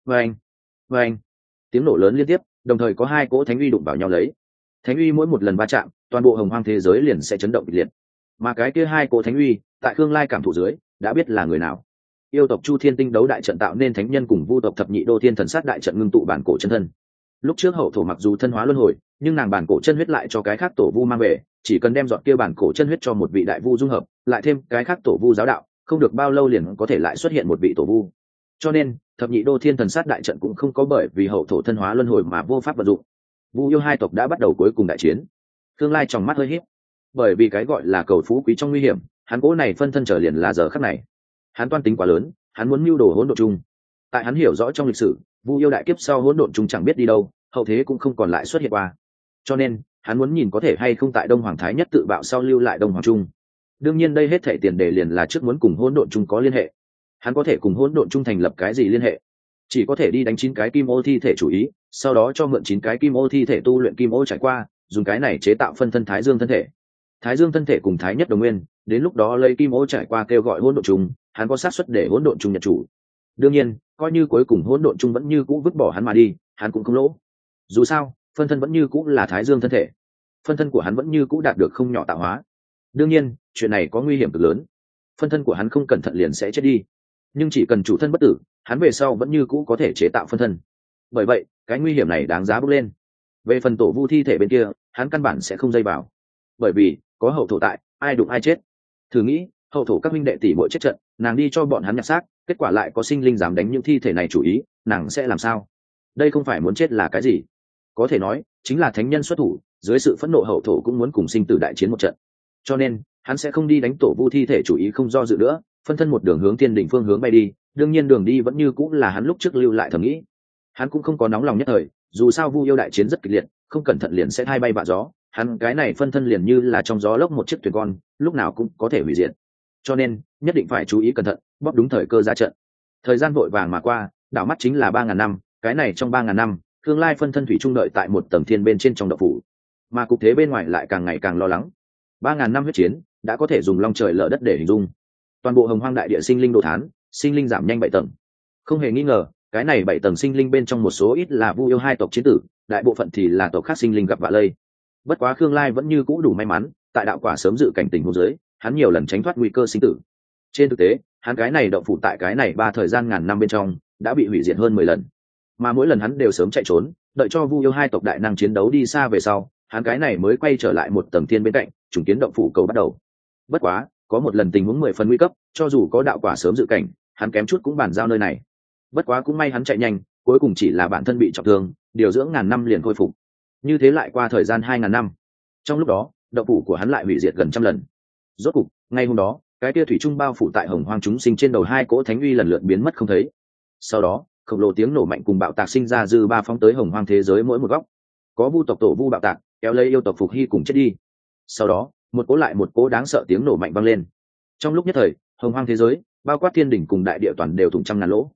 Và anh tiếng nổ lớn liên tiếp, đồng thời có hai cỗ thánh uy đụng vào nhau lấy. Thánh uy mỗi một lần va chạm, toàn bộ hồng hoang thế giới liền sẽ chấn động kịch liệt. Mà cái kia hai cỗ thánh uy, tại Khương Lai cảm thụ dưới, đã biết là người nào. Yêu tộc Chu Thiên Tinh đấu đại trận tạo nên thánh nhân cùng vu tộc thập nhị đô thiên thần sát đại trận ngưng tụ bản cổ chân thân. Lúc trước hậu thổ mặc dù thân hóa luân hồi, nhưng nàng bản cổ chân huyết lại cho cái khác tổ vu mang về, chỉ cần đem dọn kia bản cổ chân huyết cho một vị đại vu dung hợp, lại thêm cái khác tổ vu giáo đạo, không được bao lâu liền có thể lại xuất hiện một vị tổ vu. Cho nên thập nhị đô thiên thần sát đại trận cũng không có bởi vì hậu thổ thân hóa luân hồi mà vô pháp vận dụng. Vu yêu hai tộc đã bắt đầu cuối cùng đại chiến. Tương Lai trong mắt hơi híp, bởi vì cái gọi là cầu phú quý trong nguy hiểm, hắn cố này phân thân trở liền là giờ khắc này. Hắn toan tính quá lớn, hắn muốn mưu đồ hỗn độn chung. Tại hắn hiểu rõ trong lịch sử, Vu yêu đại kiếp sau hỗn độn chung chẳng biết đi đâu, hậu thế cũng không còn lại xuất hiện qua. Cho nên hắn muốn nhìn có thể hay không tại Đông Hoàng Thái Nhất tự bạo sau lưu lại Đông Hoàng Trung. Đương nhiên đây hết thảy tiền đề liền là trước muốn cùng hỗn độn chung có liên hệ. Hắn có thể cùng hỗn độn chung thành lập cái gì liên hệ? Chỉ có thể đi đánh 9 cái kim ô thi thể chủ ý, sau đó cho mượn 9 cái kim ô thi thể tu luyện kim ô trải qua, dùng cái này chế tạo phân thân Thái Dương thân thể. Thái Dương thân thể cùng Thái Nhất đồng nguyên, đến lúc đó lấy kim ô trải qua kêu gọi hỗn độn chung, hắn có xác suất để hỗn độn chung nhận chủ. Đương nhiên, coi như cuối cùng hỗn độn chung vẫn như cũ vứt bỏ hắn mà đi, hắn cũng không lỗ. Dù sao, phân thân vẫn như cũ là Thái Dương thân thể, phân thân của hắn vẫn như cũ đạt được không nhỏ tạo hóa. Đương nhiên, chuyện này có nguy hiểm cực lớn, phân thân của hắn không cẩn thận liền sẽ chết đi, nhưng chỉ cần chủ thân bất tử, hắn về sau vẫn như cũ có thể chế tạo phân thân. Bởi vậy cái nguy hiểm này đáng giá bước lên. Về phần tổ vu thi thể bên kia, hắn căn bản sẽ không dây vào, bởi vì có hậu thổ tại, ai đụng ai chết. Thử nghĩ, hậu thổ các minh đệ tỷ muội chết trận, nàng đi cho bọn hắn nhặt xác, kết quả lại có sinh linh dám đánh những thi thể này chủ ý, nàng sẽ làm sao? Đây không phải muốn chết là cái gì? Có thể nói chính là thánh nhân xuất thủ, dưới sự phẫn nộ hậu thổ cũng muốn cùng sinh tử đại chiến một trận. Cho nên hắn sẽ không đi đánh tổ vu thi thể chủ ý, không do dự nữa, phân thân một đường hướng thiên đỉnh phương hướng bay đi. Đương nhiên đường đi vẫn như cũng là hắn lúc trước lưu lại thầm nghĩ. Hắn cũng không có nóng lòng nhất thời, dù sao vu yêu đại chiến rất kịch liệt, không cẩn thận liền sẽ thay bay vạ gió, hắn cái này phân thân liền như là trong gió lốc một chiếc thuyền con, lúc nào cũng có thể hủy diệt. Cho nên nhất định phải chú ý cẩn thận, bóp đúng thời cơ ra trận. Thời gian vội vàng mà qua, đảo mắt chính là 3000 năm, cái này trong 3000 năm, Khương Lai phân thân thủy trung đợi tại một tầng thiên bên trên trong động phủ, mà cục thế bên ngoài lại càng ngày càng lo lắng. 3000 năm huyết chiến đã có thể dùng long trời lở đất để hình dung. Toàn bộ hồng hoang đại địa sinh linh đồ thán, sinh linh giảm nhanh 7 tầng. Không hề nghi ngờ, cái này 7 tầng sinh linh bên trong một số ít là vu yêu hai tộc chiến tử, đại bộ phận thì là tộc khác sinh linh gặp vạ lây. Bất quá Khương Lai vẫn như cũ đủ may mắn, tại đạo quả sớm dự cảnh tình huống dưới, hắn nhiều lần tránh thoát nguy cơ sinh tử. Trên thực tế, hắn cái này động phủ tại cái này 3 thời gian ngàn năm bên trong đã bị hủy diệt hơn 10 lần, mà mỗi lần hắn đều sớm chạy trốn, đợi cho vu yêu hai tộc đại năng chiến đấu đi xa về sau, hắn cái này mới quay trở lại một tầng thiên bên cạnh, trùng kiến động phủ cầu bắt đầu. Bất quá có một lần tình huống 10 phần nguy cấp, cho dù có đạo quả sớm dự cảnh, hắn kém chút cũng bàn giao nơi này. Bất quá cũng may hắn chạy nhanh, cuối cùng chỉ là bản thân bị trọng thương, điều dưỡng ngàn năm liền khôi phục. Như thế lại qua thời gian 2000 năm, trong lúc đó động phủ của hắn lại hủy diệt gần trăm lần. Rốt cục ngay hôm đó, cái tia thủy trung bao phủ tại hồng hoang chúng sinh trên đầu hai cỗ thánh uy lần lượt biến mất không thấy. Sau đó khổng lồ tiếng nổ mạnh cùng bạo tạc sinh ra dư ba phóng tới hồng hoang thế giới mỗi một góc. Có vu tộc tổ vu bạo tạc kéo lấy yêu tộc Phục Hy cùng chết đi. Sau đó một cỗ lại một cỗ đáng sợ tiếng nổ mạnh vang lên. Trong lúc nhất thời hồng hoang thế giới bao quát thiên đỉnh cùng đại địa toàn đều thủng trăm ngàn lỗ.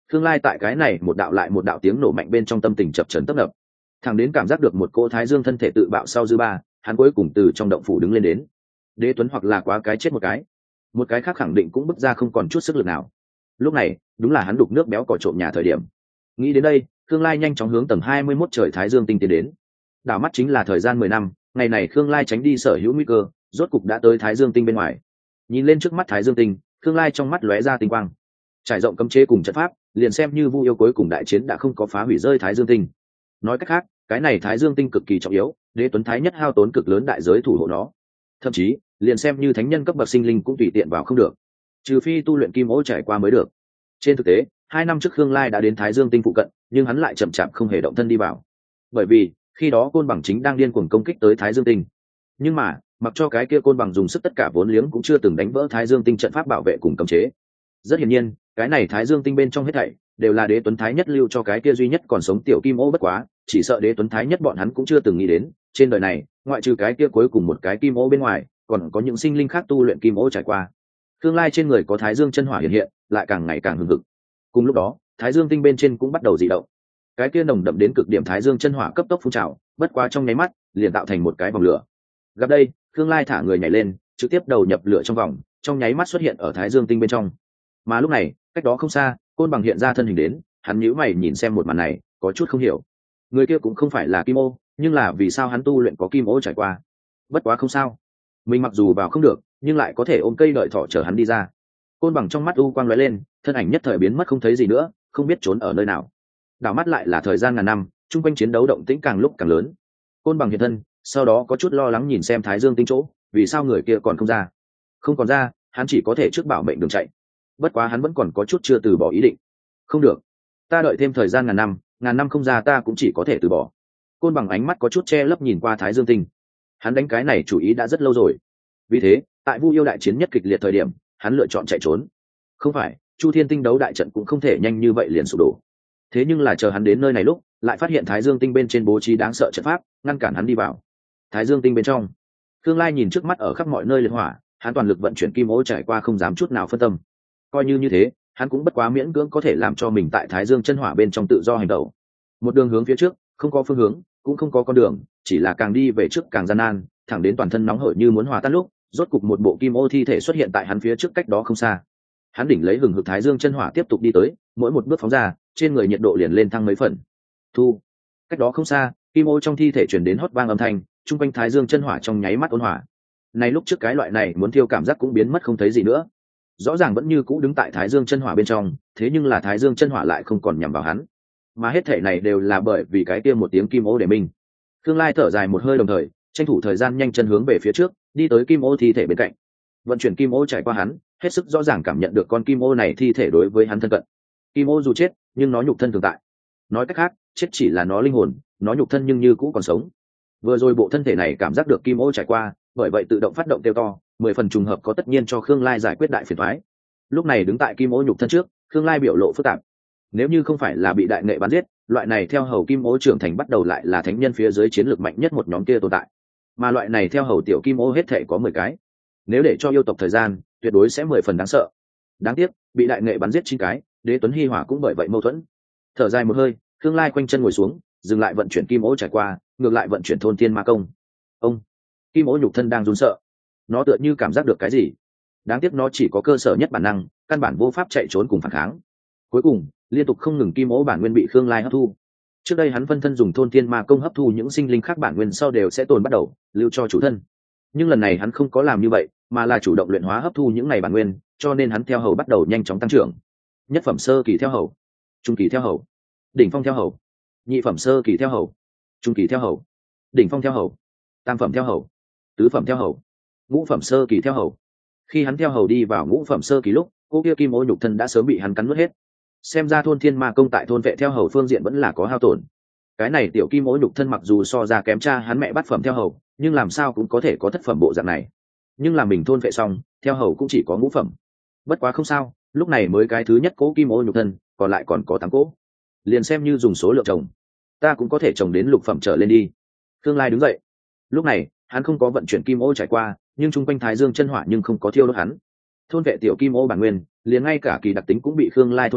Khương Lai tại cái này một đạo lại một đạo tiếng nổ mạnh bên trong tâm tình chập trấn tấp nập, thằng đến cảm giác được một cỗ thái dương thân thể tự bạo sau dư ba, hắn cuối cùng từ trong động phủ đứng lên đến. Đế Tuấn hoặc là quá cái chết một cái khác khẳng định cũng bước ra không còn chút sức lực nào. Lúc này đúng là hắn đục nước béo cỏ trộm nhà thời điểm. Nghĩ đến đây, Khương Lai nhanh chóng hướng tầng 21 trời thái dương tinh tiến đến. Đảo mắt chính là thời gian 10 năm, ngày này Khương Lai tránh đi sở hữu nguy cơ, rốt cục đã tới thái dương tinh bên ngoài. Nhìn lên trước mắt thái dương tinh, Khương Lai trong mắt lóe ra tinh quang. Trải rộng cấm chế cùng trận pháp, liền xem như Vu yêu cuối cùng đại chiến đã không có phá hủy rơi thái dương tinh. Nói cách khác, cái này thái dương tinh cực kỳ trọng yếu, Đế Tuấn Thái nhất hao tốn cực lớn đại giới thủ hộ nó. Thậm chí, liền xem như thánh nhân cấp bậc sinh linh cũng tùy tiện vào không được, trừ phi tu luyện kim ô trải qua mới được. Trên thực tế, 2 năm trước Khương Lai đã đến thái dương tinh phụ cận, nhưng hắn lại chậm chạp không hề động thân đi vào, bởi vì khi đó côn bằng chính đang điên cuồng công kích tới thái dương tinh. Nhưng mà mặc cho cái kia côn bằng dùng sức tất cả vốn liếng cũng chưa từng đánh vỡ thái dương tinh trận pháp bảo vệ cùng cấm chế. Rất hiển nhiên, cái này thái dương tinh bên trong hết thảy đều là Đế Tuấn Thái nhất lưu cho cái kia duy nhất còn sống tiểu kim ô. Bất quá chỉ sợ Đế Tuấn Thái nhất bọn hắn cũng chưa từng nghĩ đến, trên đời này ngoại trừ cái kia cuối cùng một cái kim ô bên ngoài, còn có những sinh linh khác tu luyện kim ô trải qua. Khương Lai trên người có thái dương chân hỏa hiện hiện, lại càng ngày càng hừng hực. Cùng lúc đó, thái dương tinh bên trên cũng bắt đầu dị động. Cái kia nồng đậm đến cực điểm thái dương chân hỏa cấp tốc phun trào, bất quá trong nháy mắt liền tạo thành một cái vòng lửa. Gặp đây, Khương Lai thả người nhảy lên, trực tiếp đầu nhập lửa trong vòng, trong nháy mắt xuất hiện ở thái dương tinh bên trong. Mà lúc này, cách đó không xa, côn bằng hiện ra thân hình đến, hắn nhíu mày nhìn xem một màn này, có chút không hiểu. Người kia cũng không phải là kim ô, nhưng là vì sao hắn tu luyện có kim ô trải qua? Bất quá không sao, mình mặc dù vào không được, nhưng lại có thể ôm cây đợi thỏ chở hắn đi ra. Côn bằng trong mắt u quang lóe lên, thân ảnh nhất thời biến mất không thấy gì nữa, không biết trốn ở nơi nào. Đảo mắt lại là thời gian ngàn năm, chung quanh chiến đấu động tĩnh càng lúc càng lớn. Côn bằng hiện thân, sau đó có chút lo lắng nhìn xem thái dương tinh chỗ, vì sao người kia còn không ra? Không còn ra, hắn chỉ có thể trước bảo mệnh đường chạy. Bất quá hắn vẫn còn có chút chưa từ bỏ ý định. Không được, ta đợi thêm thời gian ngàn năm không ra ta cũng chỉ có thể từ bỏ. Côn bằng ánh mắt có chút che lấp nhìn qua thái dương tinh. Hắn đánh cái này chủ ý đã rất lâu rồi. Vì thế, tại Vu yêu đại chiến nhất kịch liệt thời điểm, hắn lựa chọn chạy trốn. Không phải, Chu Thiên tinh đấu đại trận cũng không thể nhanh như vậy liền sụp đổ. Thế nhưng là chờ hắn đến nơi này lúc, lại phát hiện thái dương tinh bên trên bố trí đáng sợ trận pháp, ngăn cản hắn đi vào. Thái dương tinh bên trong, Khương Lai nhìn trước mắt ở khắp mọi nơi liệt hỏa, hắn toàn lực vận chuyển kim ô trải qua không dám chút nào phân tâm. Coi như thế, hắn cũng bất quá miễn cưỡng có thể làm cho mình tại thái dương chân hỏa bên trong tự do hành động. Một đường hướng phía trước, không có phương hướng, cũng không có con đường, chỉ là càng đi về trước càng gian nan, thẳng đến toàn thân nóng hổi như muốn hòa tan lúc, rốt cục một bộ kim ô thi thể xuất hiện tại hắn phía trước cách đó không xa. Hắn đỉnh lấy hừng hực thái dương chân hỏa tiếp tục đi tới, mỗi một bước phóng ra, trên người nhiệt độ liền lên thăng mấy phần. Thu, cách đó không xa, kim ô trong thi thể truyền đến hót vang âm thanh, trung quanh thái dương chân hỏa trong nháy mắt ôn hỏa. Này lúc trước cái loại này muốn thiêu cảm giác cũng biến mất không thấy gì nữa. Rõ ràng vẫn như cũ đứng tại thái dương chân hỏa bên trong, thế nhưng là thái dương chân hỏa lại không còn nhằm vào hắn, mà hết thể này đều là bởi vì cái kia một tiếng kim ô để minh. Khương Lai thở dài một hơi, đồng thời tranh thủ thời gian nhanh chân hướng về phía trước, đi tới kim ô thi thể bên cạnh. Vận chuyển kim ô trải qua hắn, hết sức rõ ràng cảm nhận được con kim ô này thi thể đối với hắn thân cận. Kim ô dù chết, nhưng nó nhục thân tồn tại. Nói cách khác, chết chỉ là nó linh hồn, nó nhục thân nhưng như cũ còn sống. Vừa rồi bộ thân thể này cảm giác được kim ô trải qua, bởi vậy tự động phát động kêu to, 10 phần trùng hợp có tất nhiên cho Khương Lai giải quyết đại phiền toái. Lúc này đứng tại kim ô nhục thân trước, Khương Lai biểu lộ phức tạp. Nếu như không phải là bị đại nghệ bắn giết, loại này theo hầu kim ô trưởng thành bắt đầu lại là thánh nhân phía dưới chiến lược mạnh nhất một nhóm kia tồn tại, mà loại này theo hầu tiểu kim ô hết thể có 10 cái. Nếu để cho yêu tộc thời gian, tuyệt đối sẽ 10 phần đáng sợ. Đáng tiếc, bị đại nghệ bắn giết 9 cái, Đế Tuấn Hi Hỏa cũng bởi vậy mâu thuẫn. Thở dài một hơi, Khương Lai quanh chân ngồi xuống, dừng lại vận chuyển kim ô trải qua, ngược lại vận chuyển thôn thiên ma công. Ông, kim ô nhục thân đang run sợ, nó tựa như cảm giác được cái gì. Đáng tiếc nó chỉ có cơ sở nhất bản năng, căn bản vô pháp chạy trốn cùng phản kháng. Cuối cùng, liên tục không ngừng kim ô bản nguyên bị Khương Lai hấp thu. Trước đây hắn phân thân dùng thôn thiên ma công hấp thu những sinh linh khác bản nguyên sau đều sẽ tồn bắt đầu lưu cho chủ thân, nhưng lần này hắn không có làm như vậy, mà là chủ động luyện hóa hấp thu những này bản nguyên, cho nên hắn theo hầu bắt đầu nhanh chóng tăng trưởng. Nhất phẩm sơ kỳ theo hầu, trung kỳ theo hầu, đỉnh phong theo hầu, nhị phẩm sơ kỳ theo hầu, trung kỳ theo hầu, đỉnh phong theo hầu, tam phẩm theo hầu, tứ phẩm theo hầu, ngũ phẩm sơ kỳ theo hầu. Khi hắn theo hầu đi vào ngũ phẩm sơ kỳ lúc, cô kia kim ô nhục thân đã sớm bị hắn cắn nuốt hết. Xem ra thôn thiên ma công tại thôn vệ theo hầu phương diện vẫn là có hao tổn. Cái này tiểu kim ô nhục thân mặc dù so ra kém cha hắn mẹ bát phẩm theo hầu, nhưng làm sao cũng có thể có thất phẩm bộ dạng này. Nhưng là mình thôn vệ xong, theo hầu cũng chỉ có ngũ phẩm. Bất quá không sao, lúc này mới cái thứ nhất cố kim ô nhục thân, còn lại còn có 8 cố. Liền xem như dùng số lượng trồng, ta cũng có thể trồng đến lục phẩm trở lên đi. Khương Lai đứng dậy. Lúc này, hắn không có vận chuyển kim ô trải qua, nhưng chung quanh thái dương chân hỏa nhưng không có thiêu đốt hắn. Thôn vệ tiểu kim ô bản nguyên, liền ngay cả kỳ đặc tính cũng bị Khương Lai thôn vệ,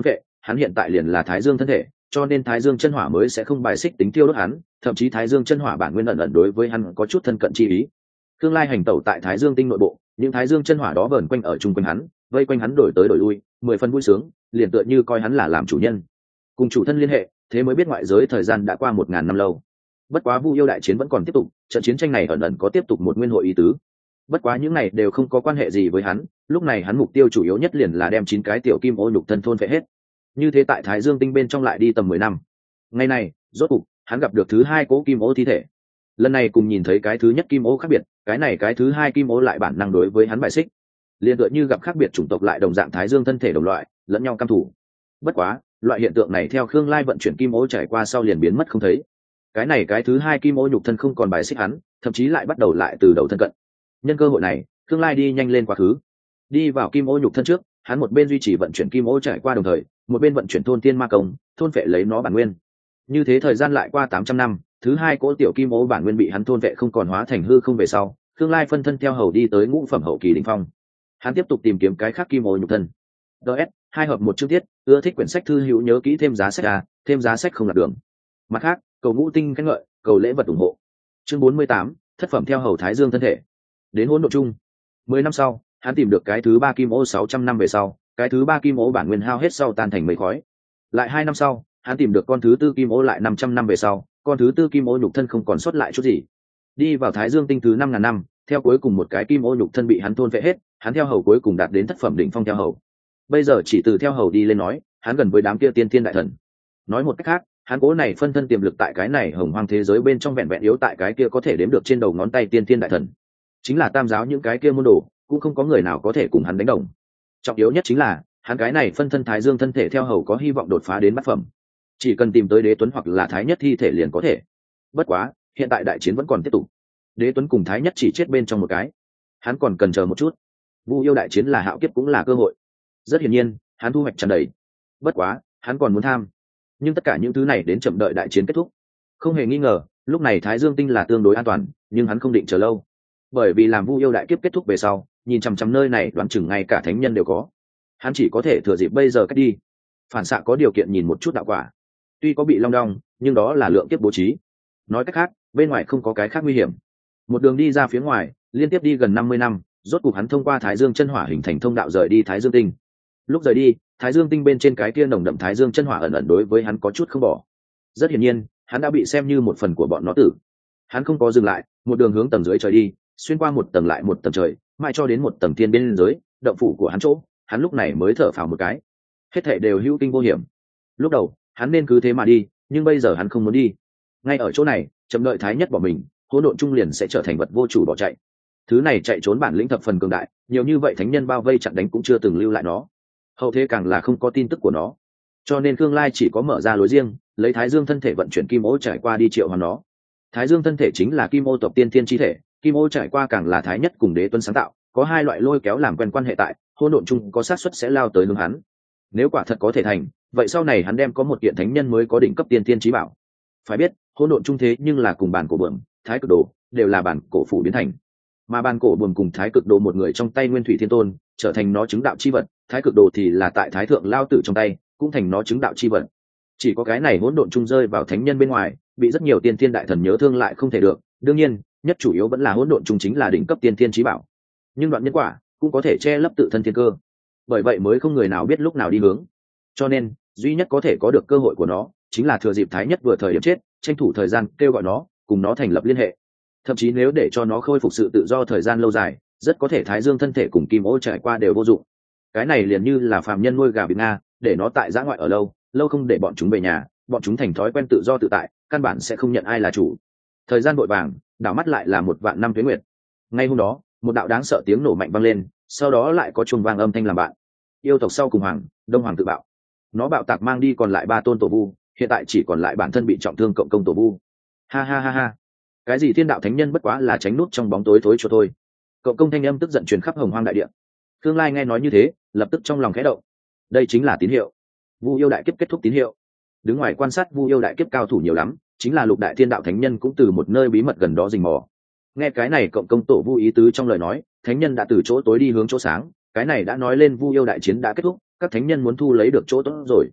hắn hiện tại liền là thái dương thân thể, cho nên thái dương chân hỏa mới sẽ không bài xích tính tiêu đốt hắn, thậm chí thái dương chân hỏa bản nguyên ẩn ẩn đối với hắn có chút thân cận chi ý. Tương lai hành tẩu tại thái dương tinh nội bộ, những thái dương chân hỏa đó vờn quanh ở chung quanh hắn, vây quanh hắn đổi tới đổi lui, 10 phần vui sướng, liền tựa như coi hắn là làm chủ nhân, cùng chủ thân liên hệ. Thế mới biết ngoại giới thời gian đã qua 1000 năm lâu. Bất quá Vu yêu đại chiến vẫn còn tiếp tục, trận chiến tranh này ẩn ẩn có tiếp tục một nguyên hội ý tứ. Bất quá những này đều không có quan hệ gì với hắn, lúc này hắn mục tiêu chủ yếu nhất liền là đem 9 cái tiểu kim ô nhục thân thôn phệ hết. Như thế tại thái dương tinh bên trong lại đi tầm 10 năm. Ngày này, rốt cục hắn gặp được thứ 2 cỗ kim ô thi thể. Lần này cùng nhìn thấy cái thứ nhất kim ô khác biệt, cái này cái thứ 2 kim ô lại bản năng đối với hắn bài xích, liền tựa như gặp khác biệt chủng tộc lại đồng dạng thái dương thân thể đồng loại, lẫn nhau căm thù. Bất quá loại hiện tượng này theo Khương Lai vận chuyển kim ô trải qua sau liền biến mất không thấy. Cái này cái thứ 2 kim ô nhục thân không còn bài xích hắn, thậm chí lại bắt đầu lại từ đầu thân cận. Nhân cơ hội này, Khương Lai đi nhanh lên quá khứ, đi vào kim ô nhục thân trước, hắn một bên duy trì vận chuyển kim ô trải qua đồng thời, một bên vận chuyển thôn tiên ma công, thôn vệ lấy nó bản nguyên. Như thế thời gian lại qua 800 năm, thứ 2 cỗ tiểu kim ô bản nguyên bị hắn thôn vệ không còn hóa thành hư không về sau, Khương Lai phân thân theo hầu đi tới ngũ phẩm hậu kỳ đỉnh phong. Hắn tiếp tục tìm kiếm cái khác kim ô nhục thân. DS 2 hợp 1 chương tiết, ưa thích quyển sách thư hữu nhớ kỹ thêm giá sách a, thêm giá sách không lạc đường. Mặt khác, cầu ngũ tinh khen ngợi, cầu lễ vật ủng hộ. Chương 48, thất phẩm theo hầu thái dương thân thể. Đến hỗn độn chung. 10 năm sau, hắn tìm được cái thứ 3 kim ô 600 năm về sau, cái thứ 3 kim ô bản nguyên hao hết sau tan thành mây khói. Lại 2 năm sau, hắn tìm được con thứ 4 kim ô lại 500 năm về sau, con thứ 4 kim ô nhục thân không còn sót lại chút gì. Đi vào thái dương tinh thứ 5000 năm, theo cuối cùng một cái kim ô nhục thân bị hắn thôn phệ hết, hắn theo hầu cuối cùng đạt đến thất phẩm đỉnh phong theo hầu. Bây giờ chỉ từ theo hầu đi lên nói, hắn gần với đám kia tiên thiên đại thần. Nói một cách khác, hắn cố này phân thân tiềm lực tại cái này hồng hoang thế giới bên trong vẹn vẹn yếu tại cái kia có thể đếm được trên đầu ngón tay tiên thiên đại thần. Chính là tam giáo những cái kia môn đồ, cũng không có người nào có thể cùng hắn đánh đồng. Trọng yếu nhất chính là hắn cái này phân thân thái dương thân thể theo hầu có hy vọng đột phá đến bát phẩm, chỉ cần tìm tới đế tuấn hoặc là thái nhất thi thể liền có thể. Bất quá hiện tại đại chiến vẫn còn tiếp tục, đế tuấn cùng thái nhất chỉ chết bên trong một cái, hắn còn cần chờ một chút. Vu yêu đại chiến là hạo kiếp cũng là cơ hội, rất hiển nhiên hắn thu hoạch tràn đầy. Bất quá hắn còn muốn tham, nhưng tất cả những thứ này đến chậm đợi đại chiến kết thúc. Không hề nghi ngờ lúc này thái dương tinh là tương đối an toàn, nhưng hắn không định chờ lâu, bởi vì làm Vu yêu đại kiếp kết thúc về sau, nhìn chằm chằm nơi này đoán chừng ngay cả thánh nhân đều có, hắn chỉ có thể thừa dịp bây giờ cách đi, phản xạ có điều kiện nhìn một chút đạo quả. Tuy có bị long đong, nhưng đó là lượng kiếp bố trí. Nói cách khác, bên ngoài không có cái khác nguy hiểm. Một đường đi ra phía ngoài, liên tiếp đi gần 50 năm, rốt cục hắn thông qua thái dương chân hỏa hình thành thông đạo rời đi thái dương tinh. Lúc rời đi, thái dương tinh bên trên cái kia nồng đậm thái dương chân hỏa ẩn ẩn đối với hắn có chút không bỏ. Rất hiển nhiên hắn đã bị xem như một phần của bọn nó tử. Hắn không có dừng lại, một đường hướng tầng dưới trời đi, xuyên qua một tầng lại một tầng trời, mãi cho đến một tầng thiên bên dưới động phủ của hắn chỗ, hắn lúc này mới thở phào một cái. Hết thảy đều hữu kinh vô hiểm. Lúc đầu hắn nên cứ thế mà đi, nhưng bây giờ hắn không muốn đi. Ngay ở chỗ này chậm đợi thái nhất bỏ mình, hỗn độn trung liền sẽ trở thành vật vô chủ bỏ chạy. Thứ này chạy trốn bản lĩnh thập phần cường đại, nhiều như vậy thánh nhân bao vây chặn đánh cũng chưa từng lưu lại nó, hậu thế càng là không có tin tức của nó. Cho nên Khương Lai chỉ có mở ra lối riêng, lấy thái dương thân thể vận chuyển kim ô trải qua đi triệu hoàn nó. Thái dương thân thể chính là kim ô tộc tiên thiên chi thể, kim ô trải qua càng là thái nhất cùng đế tuấn sáng tạo, có hai loại lôi kéo làm quen quan hệ tại, hỗn độn chung có xác suất sẽ lao tới hướng hắn. Nếu quả thật có thể thành, vậy sau này hắn đem có một kiện thánh nhân mới có đỉnh cấp tiên thiên chí bảo. Phải biết hỗn độn chung thế nhưng là cùng bản cổ bướm, thái cực đồ đều là bản cổ phủ biến thành, mà bản cổ bướm cùng thái cực đồ một người trong tay nguyên thủy thiên tôn trở thành nó chứng đạo chi vật, thái cực đồ thì là tại thái thượng lao tử trong tay cũng thành nó chứng đạo chi vật. Chỉ có cái này hỗn độn chung rơi vào thánh nhân bên ngoài, bị rất nhiều tiên thiên đại thần nhớ thương lại không thể được. Đương nhiên nhất chủ yếu vẫn là hỗn độn chung chính là đỉnh cấp tiên thiên chí bảo, nhưng đoạn nhân quả cũng có thể che lấp tự thân thiên cơ, bởi vậy mới không người nào biết lúc nào đi hướng. Cho nên duy nhất có thể có được cơ hội của nó chính là thừa dịp thái nhất vừa thời điểm chết, tranh thủ thời gian kêu gọi nó cùng nó thành lập liên hệ. Thậm chí nếu để cho nó khôi phục sự tự do thời gian lâu dài, rất có thể thái dương thân thể cùng kim ô trải qua đều vô dụng. Cái này liền như là phàm nhân nuôi gà vịt nga, để nó tại giã ngoại ở lâu lâu không để bọn chúng về nhà, bọn chúng thành thói quen tự do tự tại, căn bản sẽ không nhận ai là chủ. Thời gian vội vàng, đảo mắt lại là 1.000 năm tuế nguyệt. Ngay hôm đó một đạo đáng sợ tiếng nổ mạnh vang lên, sau đó lại có chuông vang âm thanh làm bạn. Yêu tộc sau cùng hoàng, đông hoàng tự bạo. Nó bạo tạc mang đi còn lại 3 tôn tổ vu, hiện tại chỉ còn lại bản thân bị trọng thương cộng công tổ vu. Ha ha ha ha, cái gì thiên đạo thánh nhân bất quá là tránh nút trong bóng tối thối cho thôi. Cộng công thanh âm tức giận truyền khắp hồng hoang đại địa. Khương Lai nghe nói như thế, lập tức trong lòng khẽ động. Đây chính là tín hiệu, Vu yêu đại kiếp kết thúc tín hiệu. Đứng ngoài quan sát Vu yêu đại kiếp cao thủ nhiều lắm, chính là lục đại thiên đạo thánh nhân cũng từ một nơi bí mật gần đó rình mò. Nghe cái này cộng công tổ vu ý tứ trong lời nói, thánh nhân đã từ chỗ tối đi hướng chỗ sáng, cái này đã nói lên Vu yêu đại chiến đã kết thúc, các thánh nhân muốn thu lấy được chỗ tốt rồi.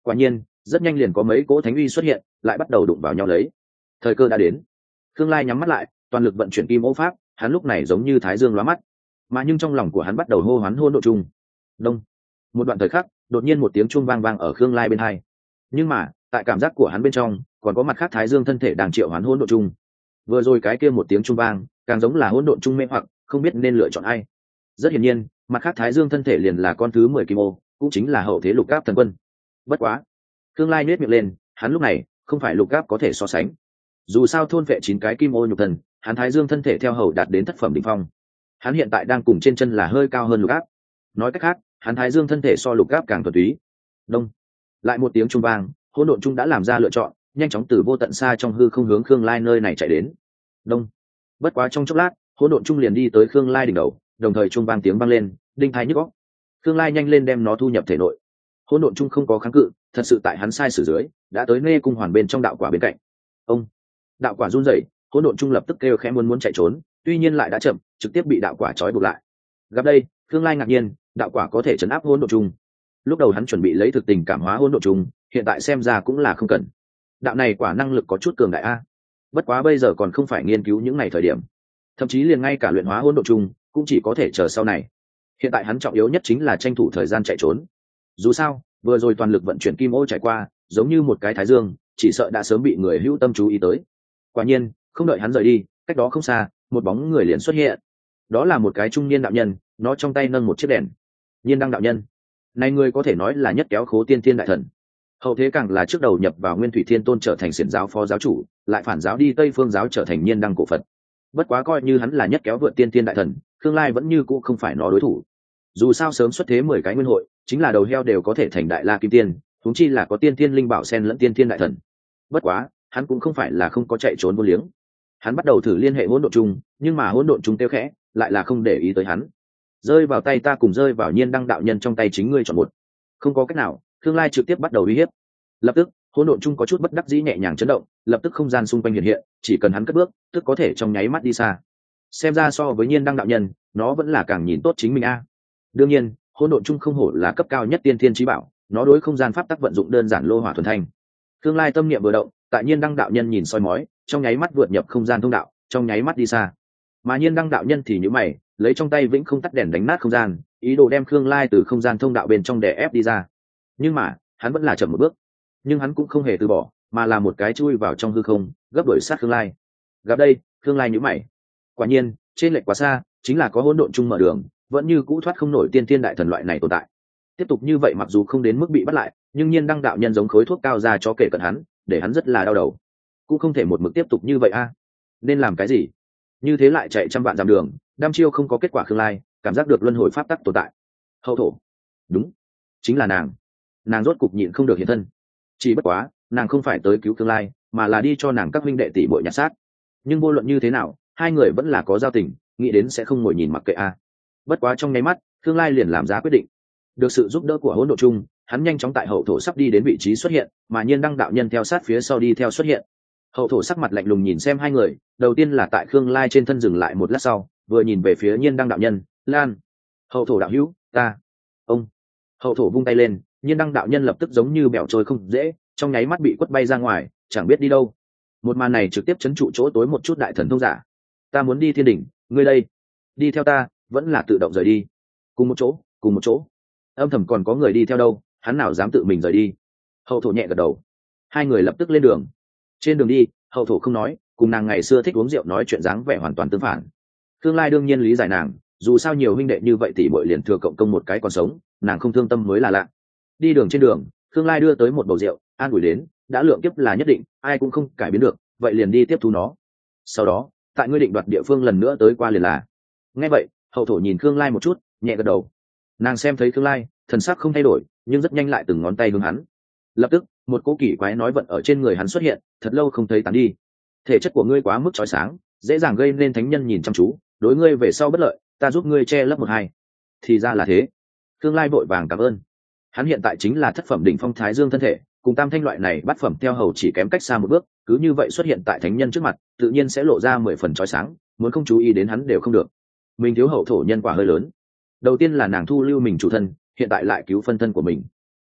Quả nhiên rất nhanh liền có mấy cỗ thánh uy xuất hiện, lại bắt đầu đụng vào nhau lấy. Thời cơ đã đến. Khương Lai nhắm mắt lại, toàn lực vận chuyển kim ô pháp, hắn lúc này giống như thái dương lóa mắt, mà nhưng trong lòng của hắn bắt đầu hô hoán hỗn độn chung. Đông. Một đoạn thời khắc, đột nhiên một tiếng chuông vang vang ở Khương Lai bên hai. Nhưng mà tại cảm giác của hắn bên trong còn có mặt khác thái dương thân thể đang triệu hoán hỗn độn chung. Vừa rồi cái kia một tiếng chuông vang càng giống là hỗn độn chung mê hoặc, không biết nên lựa chọn ai. Rất hiển nhiên mặt khác thái dương thân thể liền là con thứ 10 kim ô, cũng chính là hậu thế lục áp thần quân. Bất quá Khương Lai nhếch miệng lên, hắn lúc này không phải lục áp có thể so sánh. Dù sao thôn vệ 9 cái kim ô nhục thần, hắn thái dương thân thể theo hầu đạt đến thất phẩm đỉnh phong. Hắn hiện tại đang cùng trên chân là hơi cao hơn lục áp. Nói cách khác, hắn thái dương thân thể so lục áp càng thuần túy. Đông. Lại một tiếng chuông vang, hỗn độn chung đã làm ra lựa chọn, nhanh chóng từ vô tận xa trong hư không hướng Khương Lai nơi này chạy đến. Đông. Bất quá trong chốc lát, hỗn độn chung liền đi tới Khương Lai đỉnh đầu, đồng thời chuông vang tiếng vang lên, đinh tai nhức óc. Khương Lai nhanh lên đem nó thu nhập thể nội. Hỗn độn chung không có kháng cự, thật sự tại hắn sai sử dưới, đã tới nê cung hoàn bên trong đạo quả bên cạnh. Ông. Đạo quả run rẩy, hỗn độn chung lập tức kêu khẽ muốn chạy trốn, tuy nhiên lại đã chậm, trực tiếp bị đạo quả trói buộc lại. Gặp đây, Khương Lai ngạc nhiên, đạo quả có thể trấn áp hỗn độn chung. Lúc đầu hắn chuẩn bị lấy thực tình cảm hóa hỗn độn chung, hiện tại xem ra cũng là không cần. Đạo này quả năng lực có chút cường đại a. Bất quá bây giờ còn không phải nghiên cứu những ngày thời điểm, thậm chí liền ngay cả luyện hóa hỗn độn chung cũng chỉ có thể chờ sau này. Hiện tại hắn trọng yếu nhất chính là tranh thủ thời gian chạy trốn. Dù sao vừa rồi toàn lực vận chuyển kim ô trải qua, giống như một cái thái dương, chỉ sợ đã sớm bị người hữu tâm chú ý tới. Quả nhiên không đợi hắn rời đi, cách đó không xa một bóng người liền xuất hiện. Đó là một cái trung niên đạo nhân, nó trong tay nâng một chiếc đèn. Nhiên Đăng đạo nhân này người có thể nói là nhất kéo khố tiên thiên đại thần, hậu thế càng là trước đầu nhập vào Nguyên Thủy Thiên Tôn trở thành xiển giáo phó giáo chủ, lại phản giáo đi Tây Phương giáo trở thành Nhiên Đăng cổ Phật. Bất quá coi như hắn là nhất kéo vượt tiên thiên đại thần, Khương Lai vẫn như cũ không phải nó đối thủ. Dù sao sớm xuất thế 10 cái nguyên hội, chính là đầu heo đều có thể thành đại la kim tiên, huống chi là có tiên thiên linh bảo sen lẫn tiên thiên đại thần. Bất quá hắn cũng không phải là không có chạy trốn vô liếng. Hắn bắt đầu thử liên hệ hỗn độn chung, nhưng mà hỗn độn chung tiêu khẽ, lại là không để ý tới hắn. Rơi vào tay ta cùng rơi vào Nhiên Đăng đạo nhân trong tay, chính ngươi chọn một. Không có cách nào, Khương Lai trực tiếp bắt đầu uy hiếp. Lập tức hỗn độn chung có chút bất đắc dĩ nhẹ nhàng chấn động, lập tức không gian xung quanh hiện hiện, chỉ cần hắn cất bước tức có thể trong nháy mắt đi xa. Xem ra so với Nhiên Đăng đạo nhân, nó vẫn là càng nhìn tốt chính mình a. Đương nhiên hỗn độn chung không hổ là cấp cao nhất tiên thiên chí bảo, nó đối không gian pháp tắc vận dụng đơn giản lô hỏa thuần thanh. Khương Lai tâm niệm vừa động, tại Nhiên Đăng đạo nhân nhìn soi mói, trong nháy mắt vượt nhập không gian thông đạo, trong nháy mắt đi xa. Mà Nhiên Đăng đạo nhân thì nhíu mày, lấy trong tay vĩnh không tắt đèn đánh nát không gian, ý đồ đem Khương Lai từ không gian thông đạo bên trong đè ép đi ra. Nhưng mà hắn vẫn là chậm một bước. Nhưng hắn cũng không hề từ bỏ, mà là một cái chui vào trong hư không, gấp đuổi sát Khương Lai. Gặp đây, Khương Lai nhíu mày. Quả nhiên trên lệch quá xa, chính là có hỗn độn chung mở đường, vẫn như cũ thoát không nổi tiên thiên đại thần loại này tồn tại. Tiếp tục như vậy mặc dù không đến mức bị bắt lại, nhưng Nhiên Đăng đạo nhân giống khối thuốc cao ra cho kể cận hắn, để hắn rất là đau đầu. Cũng không thể một mực tiếp tục như vậy a. Nên làm cái gì? Như thế lại chạy trăm vạn dặm đường, đăm chiêu không có kết quả. Khương Lai cảm giác được luân hồi pháp tắc tồn tại. Hậu thổ, đúng, chính là nàng rốt cục nhịn không được hiện thân. Chỉ bất quá nàng không phải tới cứu Khương Lai, mà là đi cho nàng các huynh đệ tỷ muội nhặt xác. Nhưng vô luận như thế nào, hai người vẫn là có giao tình, nghĩ đến sẽ không ngồi nhìn mặc kệ a. Bất quá trong nháy mắt, Khương Lai liền làm ra quyết định. Được sự giúp đỡ của hỗn độn chung, hắn nhanh chóng tại hậu thổ sắp đi đến vị trí xuất hiện, mà Nhiên Đăng đạo nhân theo sát phía sau đi theo xuất hiện. Hậu thổ sắc mặt lạnh lùng nhìn xem hai người, đầu tiên là tại Khương Lai trên thân dừng lại một lát sau, vừa nhìn về phía Nhiên Đăng đạo nhân, lan. Hậu thổ đạo hữu, ta. Ông. Hậu thổ vung tay lên, Nhiên Đăng đạo nhân lập tức giống như bẻo trôi không dễ, trong nháy mắt bị quất bay ra ngoài, chẳng biết đi đâu. Một màn này trực tiếp chấn trụ chỗ tối một chút đại thần thông giả. Ta muốn đi thiên đỉnh, ngươi đây, đi theo ta, vẫn là tự động rời đi. Cùng một chỗ. Âm thầm còn có người đi theo đâu, hắn nào dám tự mình rời đi. Hậu thổ nhẹ gật đầu. Hai người lập tức lên đường. Trên đường đi, hậu thổ không nói, cùng nàng ngày xưa thích uống rượu nói chuyện dáng vẻ hoàn toàn tương phản. Khương Lai đương nhiên lý giải nàng, dù sao nhiều huynh đệ như vậy tỷ muội liền thừa cộng công một cái còn sống, nàng không thương tâm mới là lạ. Đi đường trên đường, Khương Lai đưa tới một bầu rượu, an ủi đến, đã lượng kiếp là nhất định, ai cũng không cải biến được, vậy liền đi tiếp thu nó. Sau đó, tại ngươi định đoạt địa phương lần nữa tới qua liền là. Nghe vậy, hậu thổ nhìn Khương Lai một chút, nhẹ gật đầu. Nàng xem thấy Khương Lai, thần sắc không thay đổi, nhưng rất nhanh lại từng ngón tay hướng hắn. Lập tức một cỗ kỳ quái nói vận ở trên người hắn xuất hiện, thật lâu không thấy tán đi. Thể chất của ngươi quá mức chói sáng, dễ dàng gây nên thánh nhân nhìn chăm chú, đối ngươi về sau bất lợi, ta giúp ngươi che lấp một hai. Thì ra là thế. Khương Lai vội vàng cảm ơn. Hắn hiện tại chính là thất phẩm đỉnh phong thái dương thân thể, cùng tam thanh loại này bắt phẩm theo hầu chỉ kém cách xa một bước, cứ như vậy xuất hiện tại thánh nhân trước mặt, tự nhiên sẽ lộ ra 10 phần chói sáng, muốn không chú ý đến hắn đều không được. Mình thiếu hậu thổ nhân quả hơi lớn. Đầu tiên là nàng thu lưu mình chủ thân, hiện tại lại cứu phân thân của mình.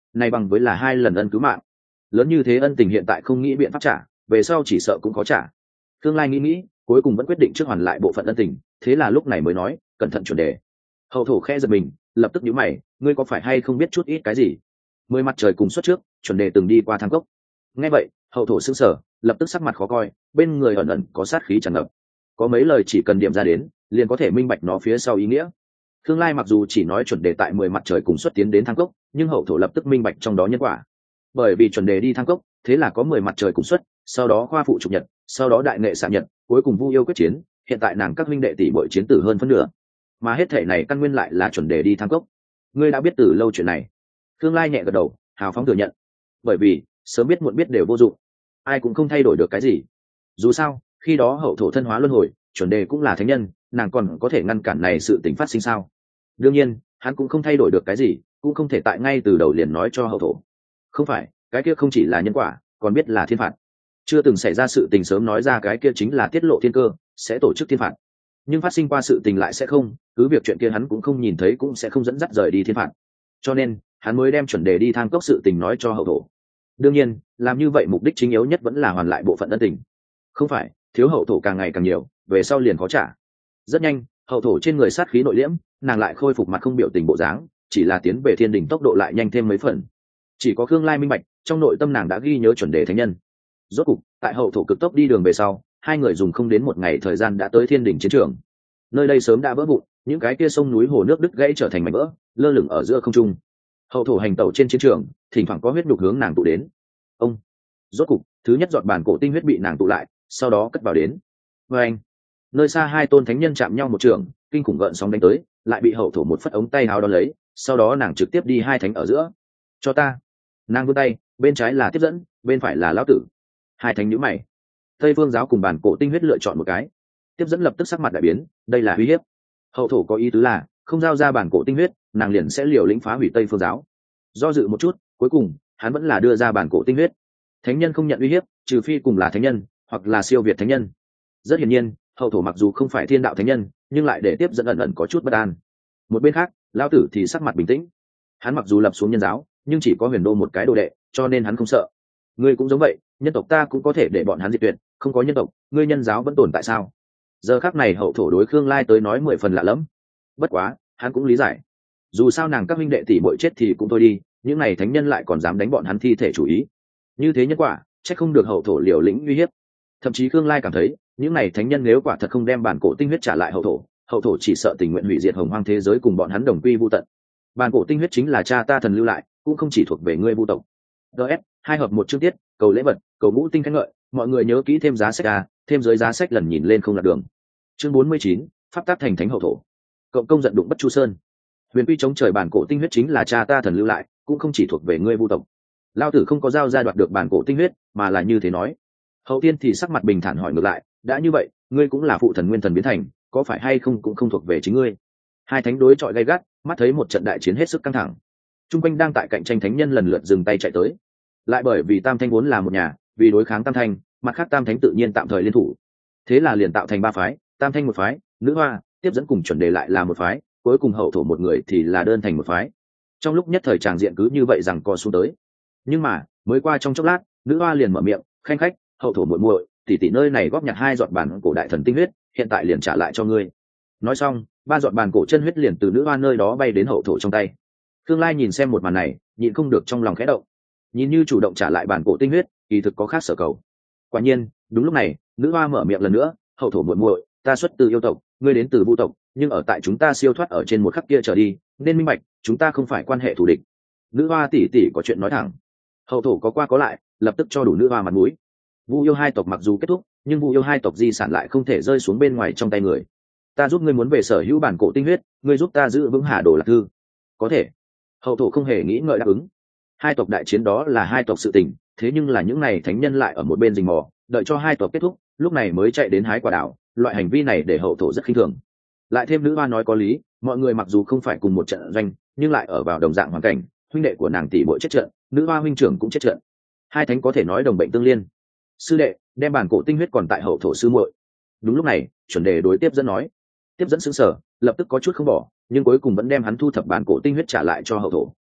này bằng với là 2 lần ân cứu mạng. Lớn như thế ân tình hiện tại không nghĩ biện pháp trả, về sau chỉ sợ cũng có trả. Tương Lai nghĩ, cuối cùng vẫn quyết định trước hoàn lại bộ phận ân tình, thế là lúc này mới nói, cẩn thận chuẩn đề. Hậu thổ khẽ giật mình, lập tức nhíu mày, ngươi có phải hay không biết chút ít cái gì? 10 mặt trời cùng xuất trước, chuẩn đề từng đi qua Thang Cốc. Nghe vậy, hậu thổ sững sờ, lập tức sắc mặt khó coi, bên người ẩn ẩn có sát khí tràn ngập. Có mấy lời chỉ cần điểm ra đến, liền có thể minh bạch nó phía sau ý nghĩa. Tương Lai mặc dù chỉ nói chuẩn đề tại 10 mặt trời cùng xuất tiến đến Thang Cốc, nhưng hậu thổ lập tức minh bạch trong đó nhân quả. Bởi vì chuẩn đề đi Thang Cốc, thế là có 10 mặt trời cùng xuất, sau đó khoa phụ trục nhật, sau đó đại nghệ xạ nhật, cuối cùng Vu Yêu quyết chiến, hiện tại nàng các huynh đệ tỷ muội chiến tử hơn phân nửa. Mà hết thể này căn nguyên lại là chuẩn đề đi Thang Cốc. Ngươi đã biết từ lâu chuyện này. Tương Lai nhẹ gật đầu, hào phóng thừa nhận. Bởi vì, sớm biết muộn biết đều vô dụng, ai cũng không thay đổi được cái gì. Dù sao, khi đó hậu thổ thân hóa luân hồi, chuẩn đề cũng là thánh nhân, nàng còn có thể ngăn cản này sự tình phát sinh sao? Đương nhiên, hắn cũng không thay đổi được cái gì, cũng không thể tại ngay từ đầu liền nói cho hậu thổ. Không phải, cái kia không chỉ là nhân quả, còn biết là thiên phạt. Chưa từng xảy ra sự tình sớm nói ra cái kia chính là tiết lộ thiên cơ, sẽ tổ chức thiên phạt. Nhưng phát sinh qua sự tình lại sẽ không, cứ việc chuyện kia hắn cũng không nhìn thấy cũng sẽ không dẫn dắt rời đi thiên phạt. Cho nên, hắn mới đem chuẩn đề đi Thang Cốc sự tình nói cho hậu thổ. Đương nhiên, làm như vậy mục đích chính yếu nhất vẫn là hoàn lại bộ phận ân tình. Không phải, thiếu hậu thổ càng ngày càng nhiều, về sau liền khó trả. Rất nhanh, hậu thổ trên người sát khí nội liễm, nàng lại khôi phục mặt không biểu tình bộ dáng, chỉ là tiến về thiên đỉnh tốc độ lại nhanh thêm mấy phần. Chỉ có Khương Lai minh bạch, trong nội tâm nàng đã ghi nhớ chuẩn đề thánh nhân. Rốt cục, tại hậu thổ cực tốc đi đường về sau, hai người dùng không đến một ngày thời gian đã tới thiên đỉnh chiến trường. Nơi đây sớm đã vỡ vụn, những cái kia sông núi hồ nước đứt gãy trở thành mảnh vỡ, lơ lửng ở giữa không trung. Hậu thổ hành tẩu trên chiến trường, thỉnh thoảng có huyết nhục hướng nàng tụ đến. Ông, rốt cục, thứ nhất giọt bản cổ tinh huyết bị nàng tụ lại, sau đó cất vào đến. Và anh, nơi xa hai tôn thánh nhân chạm nhau một trường, kinh khủng gợn sóng đánh tới, lại bị hậu thổ một phất ống tay áo đón lấy, sau đó nàng trực tiếp đi hai thánh ở giữa. Cho ta. Nàng vươn tay, bên trái là tiếp dẫn, bên phải là lão tử. Hai thánh nhíu mày. Tây Phương giáo cùng bản cổ tinh huyết lựa chọn một cái. Tiếp dẫn lập tức sắc mặt đại biến, đây là uy hiếp. Hậu thổ có ý tứ là không giao ra bản cổ tinh huyết, nàng liền sẽ liều lĩnh phá hủy Tây Phương giáo. Do dự một chút, cuối cùng hắn vẫn là đưa ra bản cổ tinh huyết. Thánh nhân không nhận uy hiếp, trừ phi cùng là thánh nhân hoặc là siêu việt thánh nhân. Rất hiển nhiên, hậu thổ mặc dù không phải thiên đạo thánh nhân, nhưng lại để tiếp dẫn ẩn ẩn có chút bất an. Một bên khác, lão tử thì sắc mặt bình tĩnh. Hắn mặc dù lập xuống nhân giáo, nhưng chỉ có huyền đô một cái đồ đệ, cho nên hắn không sợ. Ngươi cũng giống vậy, nhân tộc ta cũng có thể để bọn hắn diệt tuyệt, không có nhân tộc, ngươi nhân giáo vẫn tồn tại sao? Giờ khắc này hậu thổ đối Khương Lai tới nói 10 phần lạ lẫm. Bất quá, hắn cũng lý giải. Dù sao nàng các huynh đệ tỷ muội chết thì cũng thôi đi, những này thánh nhân lại còn dám đánh bọn hắn thi thể chủ ý. Như thế nhân quả, chắc không được hậu thổ liều lĩnh uy hiếp. Thậm chí Khương Lai cảm thấy, những này thánh nhân nếu quả thật không đem bản cổ tinh huyết trả lại hậu thổ chỉ sợ tình nguyện hủy diệt hồng hoang thế giới cùng bọn hắn đồng quy vu tận. Bản cổ tinh huyết chính là cha ta thần lưu lại, cũng không chỉ thuộc về ngươi vu tộc. DS 2 hợp 1 chương tiết, cầu lễ vật, cầu ngũ tinh khen ngợi, mọi người nhớ kỹ thêm giá sách a, thêm dưới giá sách lần nhìn lên không lạc đường. Chương 49, pháp tác thành thánh hậu thổ. Cộng công giận đụng bất chu sơn. Huyền quy chống trời bản cổ tinh huyết chính là cha ta thần lưu lại, cũng không chỉ thuộc về ngươi vu tộc. Lao tử không có giao ra đoạt được bản cổ tinh huyết, mà là như thế nói. Hậu tiên thì sắc mặt bình thản hỏi ngược lại, đã như vậy, ngươi cũng là phụ thần nguyên thần biến thành, có phải hay không cũng không thuộc về chính ngươi. Hai thánh đối chọi gay gắt, mắt thấy một trận đại chiến hết sức căng thẳng. Trung quanh đang tại cạnh tranh thánh nhân lần lượt dừng tay chạy tới. Lại bởi vì tam thanh vốn là một nhà, vì đối kháng tam thanh, mặt khác tam thánh tự nhiên tạm thời liên thủ. Thế là liền tạo thành ba phái, tam thanh một phái, nữ hoa tiếp dẫn cùng chuẩn đề lại là một phái, cuối cùng hậu thổ một người thì là đơn thành một phái. Trong lúc nhất thời tràng diện cứ như vậy rằng co xuống tới. Nhưng mà mới qua trong chốc lát, nữ hoa liền mở miệng, khanh khách, hậu thổ muội muội, tỷ tỷ nơi này góp nhặt 2 giọt bản cổ đại thần tinh huyết, hiện tại liền trả lại cho ngươi. Nói xong, 3 giọt bản cổ chân huyết liền từ nữ hoa nơi đó bay đến hậu thổ trong tay. Khương Lai nhìn xem một màn này, nhịn không được trong lòng khẽ động. Nhìn như chủ động trả lại bản cổ tinh huyết, kỳ thực có khác sở cầu. Quả nhiên, đúng lúc này, nữ hoa mở miệng lần nữa, hậu thổ muội muội, ta xuất từ yêu tộc, ngươi đến từ vu tộc, nhưng ở tại chúng ta siêu thoát ở trên một khắc kia trở đi, nên minh bạch, chúng ta không phải quan hệ thù địch. Nữ hoa tỷ tỷ có chuyện nói thẳng. Hậu thổ có qua có lại, lập tức cho đủ nữ hoa mặt mũi. Vu yêu hai tộc mặc dù kết thúc, nhưng Vu yêu hai tộc di sản lại không thể rơi xuống bên ngoài trong tay người. Ta giúp ngươi muốn về sở hữu bản cổ tinh huyết, ngươi giúp ta giữ vững Hà Đồ Lạc Thư. Có thể. Hậu thổ không hề nghĩ ngợi đáp ứng. Hai tộc đại chiến đó là hai tộc sự tình, thế nhưng là những này thánh nhân lại ở một bên rình mò, đợi cho hai tộc kết thúc, lúc này mới chạy đến hái quả đảo. Loại hành vi này để hậu thổ rất khinh thường. Lại thêm nữ hoa nói có lý, mọi người mặc dù không phải cùng một trận doanh, nhưng lại ở vào đồng dạng hoàn cảnh, huynh đệ của nàng tỷ muội chết trận, nữ hoa huynh trưởng cũng chết trận. Hai thánh có thể nói đồng bệnh tương liên. Sư đệ, đem bản cổ tinh huyết còn tại hậu thổ sư muội. Đúng lúc này, chuẩn đề đối tiếp dẫn nói. Tiếp dẫn sững sờ, lập tức có chút không bỏ, nhưng cuối cùng vẫn đem hắn thu thập bản cổ tinh huyết trả lại cho hậu thổ.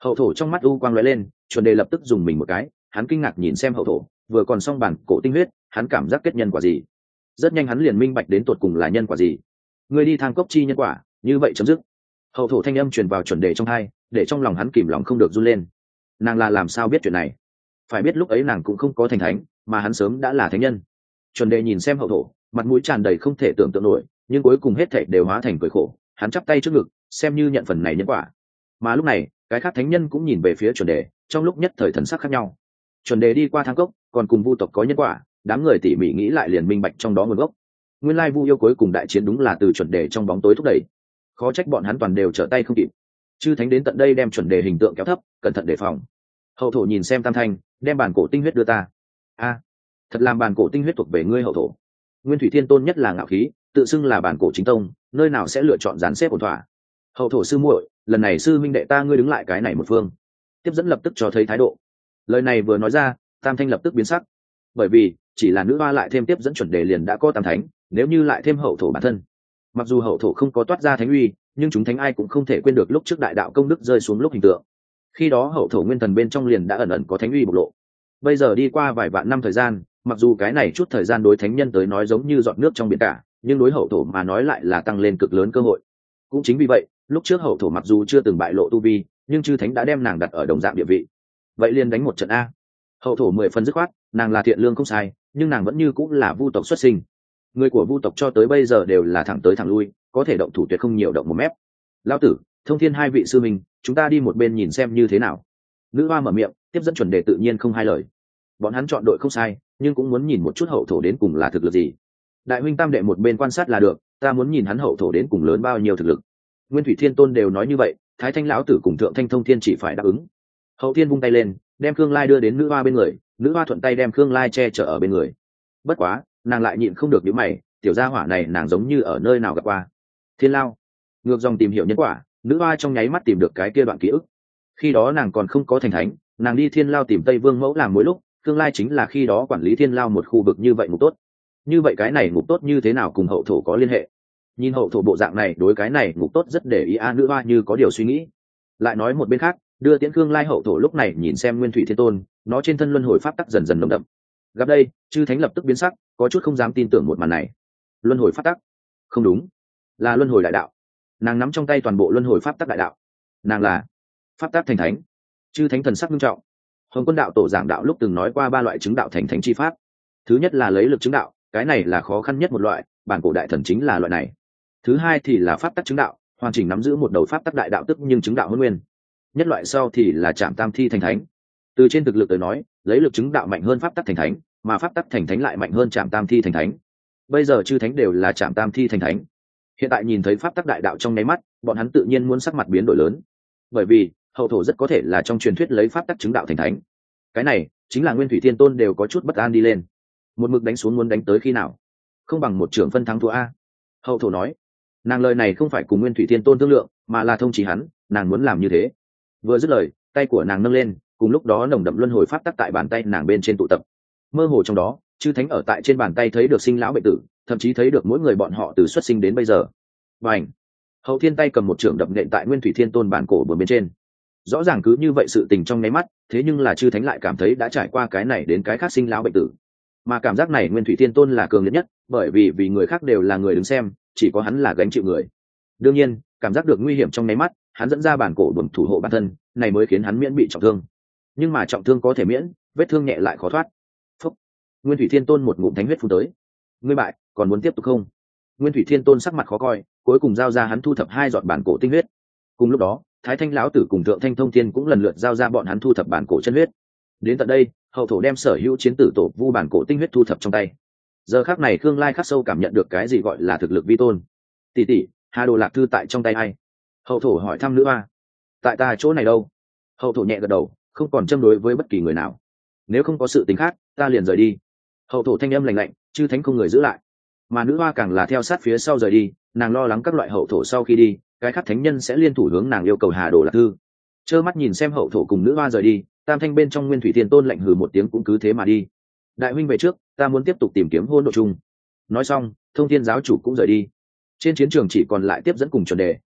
Hậu thổ trong mắt u quang lóe lên, chuẩn đề lập tức dùng mình một cái, hắn kinh ngạc nhìn xem hậu thổ, vừa còn xong bản cổ tinh huyết, hắn cảm giác kết nhân quả gì. Rất nhanh hắn liền minh bạch đến tột cùng là nhân quả gì. Ngươi đi thang cốc chi nhân quả, như vậy chấm dứt. Hậu thổ thanh âm truyền vào chuẩn đề trong tai, để trong lòng hắn kìm lòng không được run lên. Nàng là làm sao biết chuyện này? Phải biết lúc ấy nàng cũng không có thành thánh, mà hắn sớm đã là thánh nhân. Chuẩn đề nhìn xem hậu thổ, mặt mũi tràn đầy không thể tưởng tượng nổi, nhưng cuối cùng hết thảy đều hóa thành cười khổ. Hắn chắp tay trước ngực, xem như nhận phần này nhân quả. Mà lúc này, cái khác thánh nhân cũng nhìn về phía chuẩn đề, trong lúc nhất thời thần sắc khác nhau. Chuẩn đề đi qua thang cốc, còn cùng vu tộc có nhân quả, đám người tỉ mỉ nghĩ lại liền minh bạch trong đó nguồn gốc. Nguyên lai vu yêu cuối cùng đại chiến đúng là từ chuẩn đề trong bóng tối thúc đẩy, khó trách bọn hắn toàn đều trở tay không kịp. Chư thánh đến tận đây đem chuẩn đề hình tượng kéo thấp, cẩn thận đề phòng. Hậu thổ nhìn xem tam thanh, đem bản cổ tinh huyết đưa ta. A, thật làm bản cổ tinh huyết thuộc về ngươi hậu thổ. Nguyên thủy thiên tôn nhất là ngạo khí, tự xưng là bản cổ chính tông, nơi nào sẽ lựa chọn dàn xếp ổn thỏa. Hậu thổ sư muội, lần này sư minh đệ ta ngươi đứng lại cái này một phương. Tiếp dẫn lập tức cho thấy thái độ. Lời này vừa nói ra, tam thanh lập tức biến sắc, bởi vì chỉ là nữ hoa lại thêm tiếp dẫn chuẩn đề liền đã có tam thánh, nếu như lại thêm hậu thổ bản thân, mặc dù hậu thổ không có toát ra thánh uy, nhưng chúng thánh ai cũng không thể quên được lúc trước đại đạo công đức rơi xuống lúc hình tượng. Khi đó hậu thổ nguyên thần bên trong liền đã ẩn ẩn có thánh uy bộc lộ. Bây giờ đi qua vài vạn năm thời gian, mặc dù cái này chút thời gian đối thánh nhân tới nói giống như giọt nước trong biển cả, nhưng đối hậu thổ mà nói lại là tăng lên cực lớn cơ hội. Cũng chính vì vậy, lúc trước hậu thổ mặc dù chưa từng bại lộ tu vi, nhưng chư thánh đã đem nàng đặt ở đồng dạng địa vị. Vậy liền đánh một trận a. Hậu thổ 10 phần dứt khoát, nàng là thiện lương không sai, nhưng nàng vẫn như cũng là vu tộc xuất sinh. Người của vu tộc cho tới bây giờ đều là thẳng tới thẳng lui, có thể động thủ tuyệt không nhiều động một mép. Lão tử, thông thiên hai vị sư minh, chúng ta đi một bên nhìn xem như thế nào. Nữ hoa mở miệng, tiếp dẫn chuẩn đề tự nhiên không hai lời. Bọn hắn chọn đội không sai, nhưng cũng muốn nhìn một chút hậu thổ đến cùng là thực lực gì. Đại huynh tam đệ một bên quan sát là được, ta muốn nhìn hắn hậu thổ đến cùng lớn bao nhiêu thực lực. Nguyên thủy thiên tôn đều nói như vậy, thái thanh lão tử cùng thượng thanh thông thiên chỉ phải đáp ứng. Hậu thiên vung tay lên, đem Khương Lai đưa đến nữ hoa bên người, nữ hoa thuận tay đem Khương Lai che chở ở bên người. Bất quá, nàng lại nhịn không được nhíu mày, tiểu gia hỏa này nàng giống như ở nơi nào gặp qua. Thiên Lao, ngược dòng tìm hiểu nhân quả, nữ hoa trong nháy mắt tìm được cái kia đoạn ký ức. Khi đó nàng còn không có thành thánh, nàng đi Thiên Lao tìm Tây Vương mẫu làm mỗi lúc, Khương Lai chính là khi đó quản lý Thiên Lao một khu vực như vậy ngục tốt. Như vậy cái này ngục tốt như thế nào cùng hậu thổ có liên hệ? Nhìn hậu thổ bộ dạng này, đối cái này ngục tốt rất để ý. Nữ hoa như có điều suy nghĩ. Lại nói một bên khác, đưa tiễn Khương Lai hậu thổ lúc này nhìn xem Nguyên thủy thiên tôn, nó trên thân luân hồi pháp tắc dần dần nồng đậm. Gặp đây, chư thánh lập tức biến sắc, có chút không dám tin tưởng một màn này. Luân hồi pháp tắc? Không đúng, là luân hồi đại đạo. Nàng nắm trong tay toàn bộ luân hồi pháp tắc đại đạo. Nàng là pháp tắc thành thánh. Chư thánh thần sắc nghiêm trọng. Hồng Quân đạo tổ giảng đạo lúc từng nói qua 3 loại chứng đạo thành thánh chi pháp. Thứ nhất là lấy lực chứng đạo, cái này là khó khăn nhất một loại, bản cổ đại thần chính là loại này. Thứ hai thì là pháp tắc chứng đạo, hoàn chỉnh nắm giữ một đầu pháp tắc đại đạo tức nhưng chứng đạo hôn nguyên. Nhất loại sau thì là chạm tam thi thành thánh. Từ trên thực lực tới nói, lấy lực chứng đạo mạnh hơn pháp tắc thành thánh, mà pháp tắc thành thánh lại mạnh hơn chạm tam thi thành thánh. Bây giờ chư thánh đều là chạm tam thi thành thánh. Hiện tại nhìn thấy pháp tắc đại đạo trong nháy mắt, bọn hắn tự nhiên muốn sắc mặt biến đổi lớn, bởi vì hậu thổ rất có thể là trong truyền thuyết lấy pháp tắc chứng đạo thành thánh. Cái này chính là Nguyên thủy thiên tôn đều có chút bất an đi lên, một mực đánh xuống muốn đánh tới khi nào, không bằng một trưởng phân thắng thua a. Hậu thổ nói, nàng lời này không phải cùng Nguyên thủy thiên tôn thương lượng, mà là thông chỉ hắn, nàng muốn làm như thế. Vừa dứt lời, tay của nàng nâng lên, cùng lúc đó nồng đậm luân hồi pháp tắc tại bàn tay nàng bên trên tụ tập. Mơ hồ trong đó, chư thánh ở tại trên bàn tay thấy được sinh lão bệnh tử, thậm chí thấy được mỗi người bọn họ từ xuất sinh đến bây giờ. Và ảnh, hậu thiên tay cầm một trưởng đập nện tại Nguyên thủy thiên tôn bản cổ bờ bên trên. Rõ ràng cứ như vậy sự tình trong nháy mắt, thế nhưng là chư thánh lại cảm thấy đã trải qua cái này đến cái khác sinh lão bệnh tử. Mà cảm giác này Nguyên thủy thiên tôn là cường liệt nhất, bởi vì người khác đều là người đứng xem, chỉ có hắn là gánh chịu người. Đương nhiên, cảm giác được nguy hiểm trong nháy mắt, hắn dẫn ra bản cổ đồn thủ hộ bản thân, này mới khiến hắn miễn bị trọng thương. Nhưng mà trọng thương có thể miễn, vết thương nhẹ lại khó thoát. Phúc. Nguyên thủy thiên tôn một ngụm thánh huyết phun tới. Ngươi bại, còn muốn tiếp tục không? Nguyên thủy thiên tôn sắc mặt khó coi, cuối cùng giao ra hắn thu thập 2 giọt bản cổ tinh huyết. Cùng lúc đó, Thái Thanh lão tử cùng Thượng Thanh Thông Thiên cũng lần lượt giao ra bọn hắn thu thập bản cổ chân huyết. Đến tận đây, hậu thổ đem sở hữu chiến tử tổ vu bản cổ tinh huyết thu thập trong tay. Giờ khắc này Khương Lai khắc sâu cảm nhận được cái gì gọi là thực lực vi tôn. Tỷ tỷ, Hà Đồ Lạc thư tại trong tay ai? Hậu thổ hỏi thăm nữ hoa. Tại ta chỗ này đâu? Hậu thổ nhẹ gật đầu, không còn châm đối với bất kỳ người nào. Nếu không có sự tình khác, ta liền rời đi. Hậu thổ thanh âm lạnh lạnh, chư thánh không người giữ lại. Mà nữ hoa càng là theo sát phía sau rời đi, nàng lo lắng các loại hậu thổ sau khi đi, cái khác thánh nhân sẽ liên thủ hướng nàng yêu cầu Hà Đồ Lạc thư. Trơ mắt nhìn xem hậu thổ cùng nữ hoa rời đi, tam thanh bên trong Nguyên thủy thiên tôn lạnh hừ một tiếng cũng cứ thế mà đi. Đại huynh về trước, ta muốn tiếp tục tìm kiếm hôn độ chung. Nói xong, Thông thiên giáo chủ cũng rời đi. Trên chiến trường chỉ còn lại tiếp dẫn cùng chuẩn đề,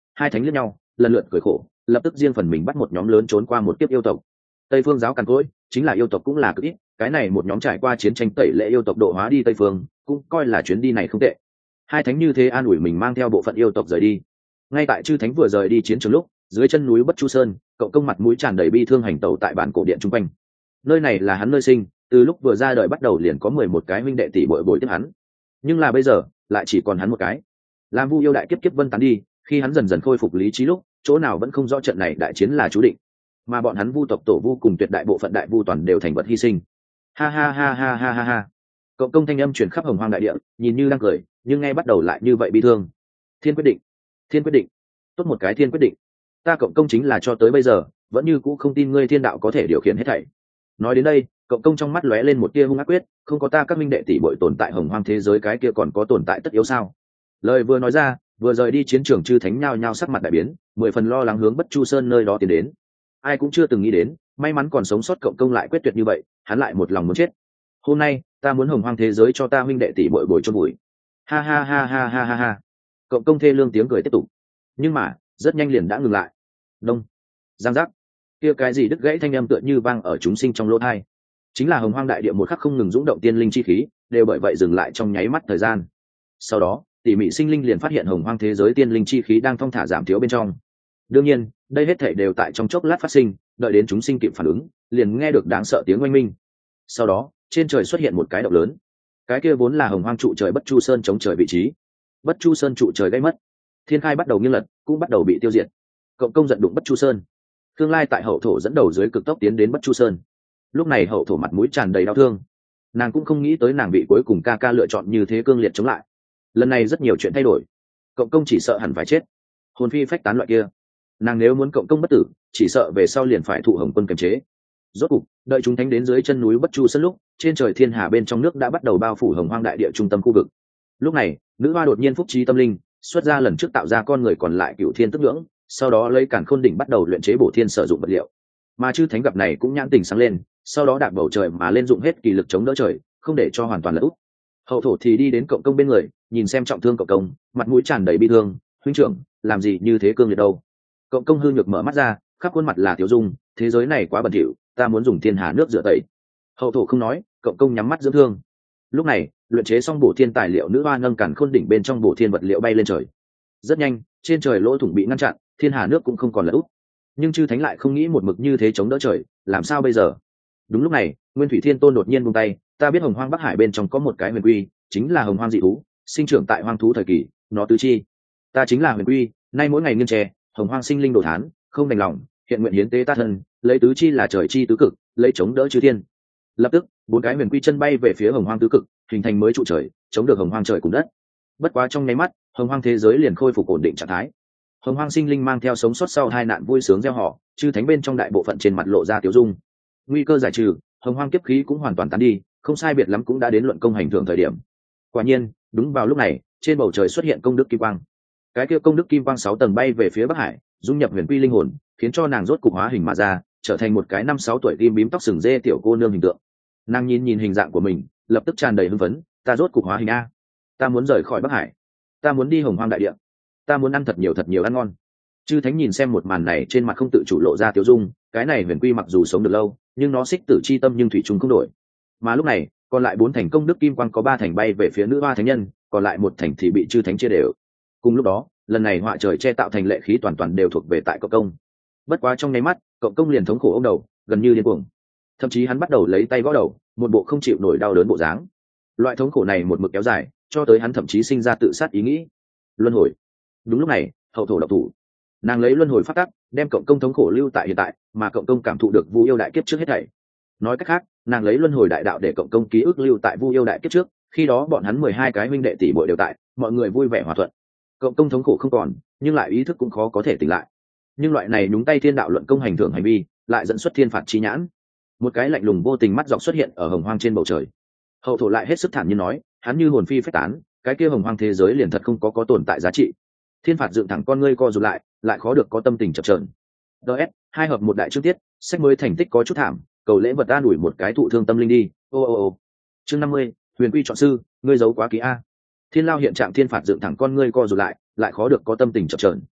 hai thánh liếc nhau lần lượt cười khổ, lập tức riêng phần mình bắt một nhóm lớn trốn qua một kiếp yêu tộc. Tây phương giáo càn cỗi chính là yêu tộc cũng là cực ít, cái này một nhóm trải qua chiến tranh tẩy lệ yêu tộc độ hóa đi Tây phương, cũng coi là chuyến đi này không tệ. Hai thánh như thế an ủi mình mang theo bộ phận yêu tộc rời đi. Ngay tại chư thánh vừa rời đi chiến trường lúc, dưới chân núi Bất Chu Sơn, Cậu Công mặt mũi tràn đầy bi thương hành tẩu tại bản cổ điện trung quanh. Nơi này là hắn nơi sinh, từ lúc vừa ra đời bắt đầu liền có 11 cái huynh đệ tỷ bội bồi tiếp hắn, nhưng là bây giờ lại chỉ còn hắn một cái. Làm Vu yêu đại kiếp kiếp vân tán đi, khi hắn dần dần khôi phục lý trí lúc, chỗ nào vẫn không rõ trận này đại chiến là chú định, mà bọn hắn Vu tộc tổ Vu cùng tuyệt đại bộ phận đại Vu toàn đều thành vật hy sinh. Ha ha ha ha ha ha ha. Cậu Công thanh âm truyền khắp Hồng Hoang đại địa, nhìn như đang cười, nhưng ngay bắt đầu lại như vậy bi thương. Thiên quyết định, thiên quyết định, tốt một cái thiên quyết định. Ta Cậu Công chính là cho tới bây giờ vẫn như cũ không tin ngươi thiên đạo có thể điều khiển hết thảy. Nói đến đây, Cậu Công trong mắt lóe lên một tia hung ác quyết, không có ta các minh đệ tỷ bội tồn tại Hồng Hoang thế giới, cái kia còn có tồn tại tất yếu sao? Lời vừa nói ra, vừa rời đi chiến trường chư thánh nhao nhao sắc mặt đại biến, 10 phần lo lắng hướng Bất Chu Sơn nơi đó tiến đến. Ai cũng chưa từng nghĩ đến, may mắn còn sống sót Cậu Công lại quyết tuyệt như vậy, hắn lại một lòng muốn chết. Hôm nay, ta muốn Hồng Hoang thế giới cho ta huynh đệ tỷ bội bồi chôn bụi. Ha ha ha ha ha ha ha. Cậu Công thê lương tiếng cười tiếp tục, nhưng mà rất nhanh liền đã ngừng lại. Đông, giang giác, kia cái gì đứt gãy thanh âm tựa như vang ở chúng sinh trong lỗ tai. Chính là Hồng Hoang đại địa một khắc không ngừng dũng động tiên linh chi khí, đều bởi vậy dừng lại trong nháy mắt thời gian. Sau đó, tỉ mỉ sinh linh liền phát hiện Hồng Hoang thế giới tiên linh chi khí đang thong thả giảm thiếu bên trong. Đương nhiên, đây hết thảy đều tại trong chốc lát phát sinh, đợi đến chúng sinh kịp phản ứng, liền nghe được đáng sợ tiếng oanh minh. Sau đó, trên trời xuất hiện một cái động lớn. Cái kia vốn là Hồng Hoang trụ trời Bất Chu Sơn chống trời vị trí. Bất Chu Sơn trụ trời gây mất, thiên khai bắt đầu nghiêng lật, cũng bắt đầu bị tiêu diệt. Cậu Công giận đụng Bất Chu Sơn. Tương Lai tại hậu thổ dẫn đầu dưới cực tốc tiến đến Bất Chu Sơn. Lúc này hậu thổ mặt mũi tràn đầy đau thương, nàng cũng không nghĩ tới nàng bị cuối cùng ca ca lựa chọn như thế cương liệt chống lại. Lần này rất nhiều chuyện thay đổi, Cậu Công chỉ sợ hẳn phải chết, hồn phi phách tán loại kia. Nàng nếu muốn Cậu Công bất tử, chỉ sợ về sau liền phải thụ Hồng Quân kiềm chế. Rốt cục, đợi chúng thánh đến dưới chân núi Bất Chu Sơn lúc, trên trời thiên hà bên trong nước đã bắt đầu bao phủ Hồng Hoang đại địa trung tâm khu vực. Lúc này, nữ hoa đột nhiên phúc trí tâm linh, xuất ra lần trước tạo ra con người còn lại Cửu Thiên tức ngưỡng, sau đó lấy Càn Khôn đỉnh bắt đầu luyện chế bổ thiên sử dụng vật liệu. Mà chư thánh gặp này cũng nhãn tình sáng lên, sau đó đạp bầu trời mà lên dụng hết kỳ lực chống đỡ trời, không để cho hoàn toàn lật úp. Hậu thổ thì đi đến Cậu Công bên người, nhìn xem trọng thương Cậu Công, mặt mũi tràn đầy bi thương. Huynh trưởng, làm gì như thế cương liệt đâu? Cậu Công hư nhược mở mắt ra, khắp khuôn mặt là tiểu dung. Thế giới này quá bẩn thỉu, ta muốn dùng thiên hà nước rửa tẩy. Hậu thổ không nói, Cậu Công nhắm mắt dưỡng thương. Lúc này, luyện chế xong bổ thiên tài liệu, nữ hoa nâng Càn Khôn đỉnh bên trong bổ thiên vật liệu bay lên trời. Rất nhanh, trên trời lỗ thủng bị ngăn chặn, thiên hà nước cũng không còn lật úp. Nhưng chư thánh lại không nghĩ một mực như thế chống đỡ trời, làm sao bây giờ? Đúng lúc này, Nguyên Thủy Thiên Tôn đột nhiên buông tay, ta biết Hồng Hoang Bắc Hải bên trong có một cái huyền quy, chính là Hồng Hoang dị thú, sinh trưởng tại hoang thú thời kỳ, nó tứ chi. Ta chính là huyền quy, nay mỗi ngày nghiêng tre, Hồng Hoang sinh linh đồ thán, không đành lòng, hiện nguyện hiến tế ta thân, lấy tứ chi là trời chi tứ cực, lấy chống đỡ chư thiên. Lập tức, 4 cái huyền quy chân bay về phía Hồng Hoang tứ cực, hình thành mới trụ trời, chống được Hồng Hoang trời cùng đất. Bất quá trong nháy mắt, Hồng Hoang thế giới liền khôi phục ổn định trạng thái. Hồng Hoang sinh linh mang theo sống sót sau hai nạn vui sướng reo hò, chư thánh bên trong đại bộ phận trên mặt lộ ra tiêu dung. Nguy cơ giải trừ, Hồng Hoang kiếp khí cũng hoàn toàn tán đi, không sai biệt lắm cũng đã đến luận công hành thưởng thời điểm. Quả nhiên, đúng vào lúc này, trên bầu trời xuất hiện công đức kim quang. Cái kia công đức kim quang 6 tầng bay về phía Bắc Hải, dung nhập huyền quy linh hồn, khiến cho nàng rốt cục hóa hình mà ra, trở thành một cái 5-6 tuổi kim bím tóc sừng dê tiểu cô nương hình tượng. Nàng nhìn hình dạng của mình, lập tức tràn đầy hưng phấn, ta rốt cục hóa hình a, ta muốn rời khỏi Bắc Hải, ta muốn đi Hồng Hoang đại địa, ta muốn ăn thật nhiều ăn ngon. Chư thánh nhìn xem một màn này, trên mặt không tự chủ lộ ra tiêu dung. Cái này huyền quy mặc dù sống được lâu, nhưng nó xích tử chi tâm nhưng thủy chung không đổi. Mà lúc này, còn lại 4 thành công đức kim quang có 3 thành bay về phía nữ hoa thánh nhân, còn lại 1 thành thì bị chư thánh chia đều. Cùng lúc đó, lần này họa trời che tạo thành lệ khí toàn đều thuộc về tại Cậu Công. Bất quá trong nháy mắt, Cậu Công liền thống khổ ôm đầu, gần như điên cuồng. Thậm chí hắn bắt đầu lấy tay gõ đầu, một bộ không chịu nổi đau đớn bộ dáng. Loại thống khổ này một mực kéo dài, cho tới hắn thậm chí sinh ra tự sát ý nghĩ. Luân hồi. Đúng lúc này, hậu thổ độc thủ, nàng lấy luân hồi phát tắc, đem Cậu Công thống khổ lưu tại hiện tại, mà Cậu Công cảm thụ được Vu yêu đại kiếp trước hết thảy. Nói cách khác, nàng lấy luân hồi đại đạo để Cậu Công ký ức lưu tại Vu yêu đại kiếp trước, khi đó bọn hắn 12 cái huynh đệ tỷ muội đều tại, mọi người vui vẻ hòa thuận. Cậu Công thống khổ không còn, nhưng lại ý thức cũng khó có thể tỉnh lại. Nhưng loại này nhúng tay thiên đạo luận công hành thưởng hành vi, lại dẫn xuất thiên phạt chi nhãn. Một cái lạnh lùng vô tình mắt dọc xuất hiện ở Hồng Hoang trên bầu trời. Hậu thổ lại hết sức thản nhiên nói, hắn như hồn phi phách tán, cái kia Hồng Hoang thế giới liền thật không có tồn tại giá trị. Thiên phạt dựng thẳng con ngươi co rụt lại khó được có tâm tình chập chờn. DS 2 hợp một đại chương tiết, sách mới thành tích có chút thảm, cầu lễ vật an ủi một cái thụ thương tâm linh đi. Ô. Chương 50, huyền quy chọn sư, ngươi giấu quá kỹ a. Thiên lao hiện trạng thiên phạt dựng thẳng con ngươi co rụt lại khó được có tâm tình chập chờn.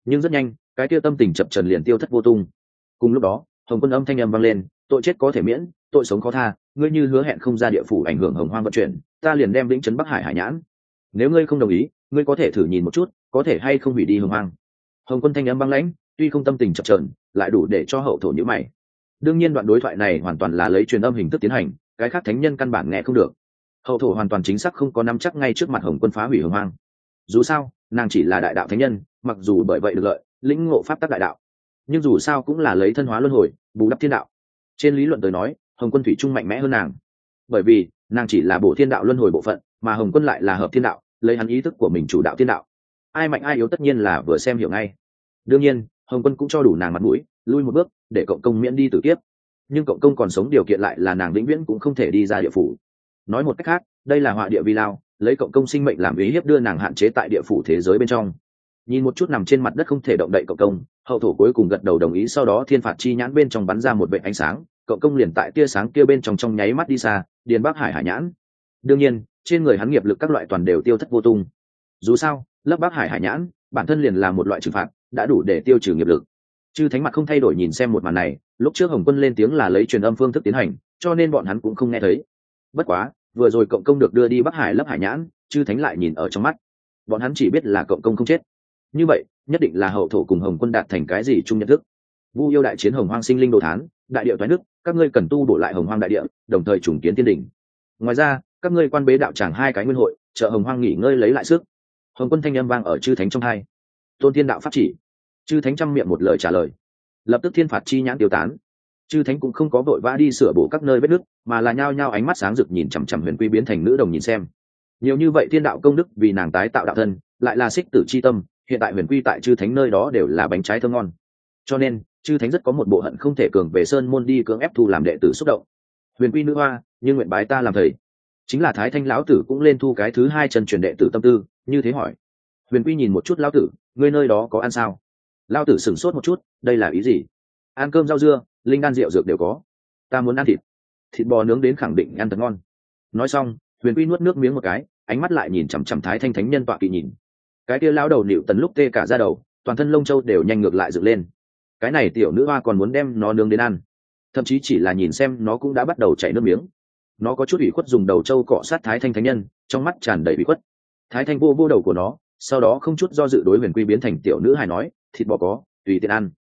nhưng rất nhanh cái kia tâm tình chập trần liền tiêu thất vô tung. Cùng lúc đó Hồng Quân âm thanh âm vang lên, tội chết có thể miễn, tội sống khó tha, ngươi như hứa hẹn không ra địa phủ ảnh hưởng Hồng Hoang vận chuyển, ta liền đem lĩnh trấn Bắc Hải hải nhãn. Nếu ngươi không đồng ý, ngươi có thể thử nhìn một chút, có thể hay không hủy đi Hồng Hoang. Hồng Quân thanh âm băng lãnh, tuy không tâm tình chập chờn, lại đủ để cho hậu thổ nhíu mày. Đương nhiên đoạn đối thoại này hoàn toàn là lấy truyền âm hình thức tiến hành, cái khác thánh nhân căn bản nghe không được. Hậu thổ hoàn toàn chính xác không có nắm chắc ngay trước mặt Hồng Quân phá hủy Hồng Hoang. Dù sao nàng chỉ là đại đạo thánh nhân, mặc dù bởi vậy được lợi lĩnh ngộ pháp tắc đại đạo, nhưng dù sao cũng là lấy thân hóa luân hồi bù đắp thiên đạo. Trên lý luận tới nói Hồng Quân thủy chung mạnh mẽ hơn nàng, bởi vì nàng chỉ là bổ thiên đạo luân hồi bộ phận, mà Hồng Quân lại là hợp thiên đạo, lấy hắn ý thức của mình chủ đạo thiên đạo. Ai mạnh ai yếu tất nhiên là vừa xem hiểu ngay. Đương nhiên Hồng Quân cũng cho đủ nàng mặt mũi lui một bước để cộng công miễn đi tử kiếp, nhưng cộng công còn sống điều kiện lại là nàng vĩnh viễn cũng không thể đi ra địa phủ. Nói một cách khác đây là họa địa vi lao, lấy cộng công sinh mệnh làm ý hiếp đưa nàng hạn chế tại địa phủ thế giới bên trong. Nhìn một chút nằm trên mặt đất không thể động đậy cộng công, hậu thổ cuối cùng gật đầu đồng ý, sau đó thiên phạt chi nhãn bên trong bắn ra một vệt ánh sáng, cộng công liền tại tia sáng kia bên trong nháy mắt đi xa điền Bắc Hải hải nhãn. Đương nhiên trên người hắn nghiệp lực các loại toàn đều tiêu thất vô tung. Dù sao lấp Bắc Hải hải nhãn bản thân liền là một loại trừng phạt, đã đủ để tiêu trừ nghiệp lực. Chư thánh mặt không thay đổi nhìn xem một màn này, lúc trước Hồng Quân lên tiếng là lấy truyền âm phương thức tiến hành, cho nên bọn hắn cũng không nghe thấy. Bất quá vừa rồi cộng công được đưa đi Bắc Hải lấp hải nhãn, chư thánh lại nhìn ở trong mắt, bọn hắn chỉ biết là cộng công không chết. Như vậy nhất định là hậu thổ cùng Hồng Quân đạt thành cái gì chung nhận thức. Vu yêu đại chiến Hồng Hoang sinh linh đồ thán, đại địa toái nước, các ngươi cần tu bổ lại Hồng Hoang đại địa, đồng thời trùng kiến thiên đỉnh. Ngoài ra các ngươi quan bế đạo tràng 2 cái nguyên hội, trợ Hồng Hoang nghỉ ngơi lấy lại sức. Hồng Quân thanh âm vang ở chư thánh trong hai. Tôn thiên đạo pháp chỉ. Chư thánh trăm miệng một lời trả lời, lập tức thiên phạt chi nhãn tiêu tán. Chư thánh cũng không có vội vã đi sửa bổ các nơi vết nứt, mà là nhao nhao ánh mắt sáng rực nhìn chằm chằm Huyền Quy biến thành nữ đồng nhìn xem. Nhiều như vậy thiên đạo công đức vì nàng tái tạo đạo thân, lại là xích tử chi tâm, hiện tại Huyền Quy tại chư thánh nơi đó đều là bánh trái thơm ngon. Cho nên chư thánh rất có một bộ hận không thể cường về sơn môn đi cưỡng ép thu làm đệ tử xúc động. Huyền Quy nữ hoa, nhưng nguyện bái ta làm thầy. Chính là Thái Thanh lão tử cũng lên thu cái thứ 2 chân truyền đệ tử tâm tư, như thế hỏi. Huyền Quy nhìn một chút lão tử, ngươi nơi đó có ăn sao? Lão tử sửng sốt một chút, đây là ý gì? Ăn cơm rau dưa, linh đan rượu dược đều có. Ta muốn ăn thịt, thịt bò nướng đến khẳng định ăn thật ngon. Nói xong Huyền Quy nuốt nước miếng một cái, ánh mắt lại nhìn chằm chằm Thái Thanh thánh nhân tọa kỵ nhìn. Cái kia lão đầu nịu tần lúc tê cả da đầu, toàn thân lông châu đều nhanh ngược lại dựng lên. Cái này tiểu nữ hoa còn muốn đem nó nướng đến ăn, thậm chí chỉ là nhìn xem nó cũng đã bắt đầu chảy nước miếng. Nó có chút ủy khuất dùng đầu trâu cọ sát Thái Thanh thánh nhân, trong mắt tràn đầy ủy khuất. Thái Thanh vô đầu của nó, sau đó không chút do dự đối Huyền Quy biến thành tiểu nữ hài nói, thịt bò có, tùy tiện ăn.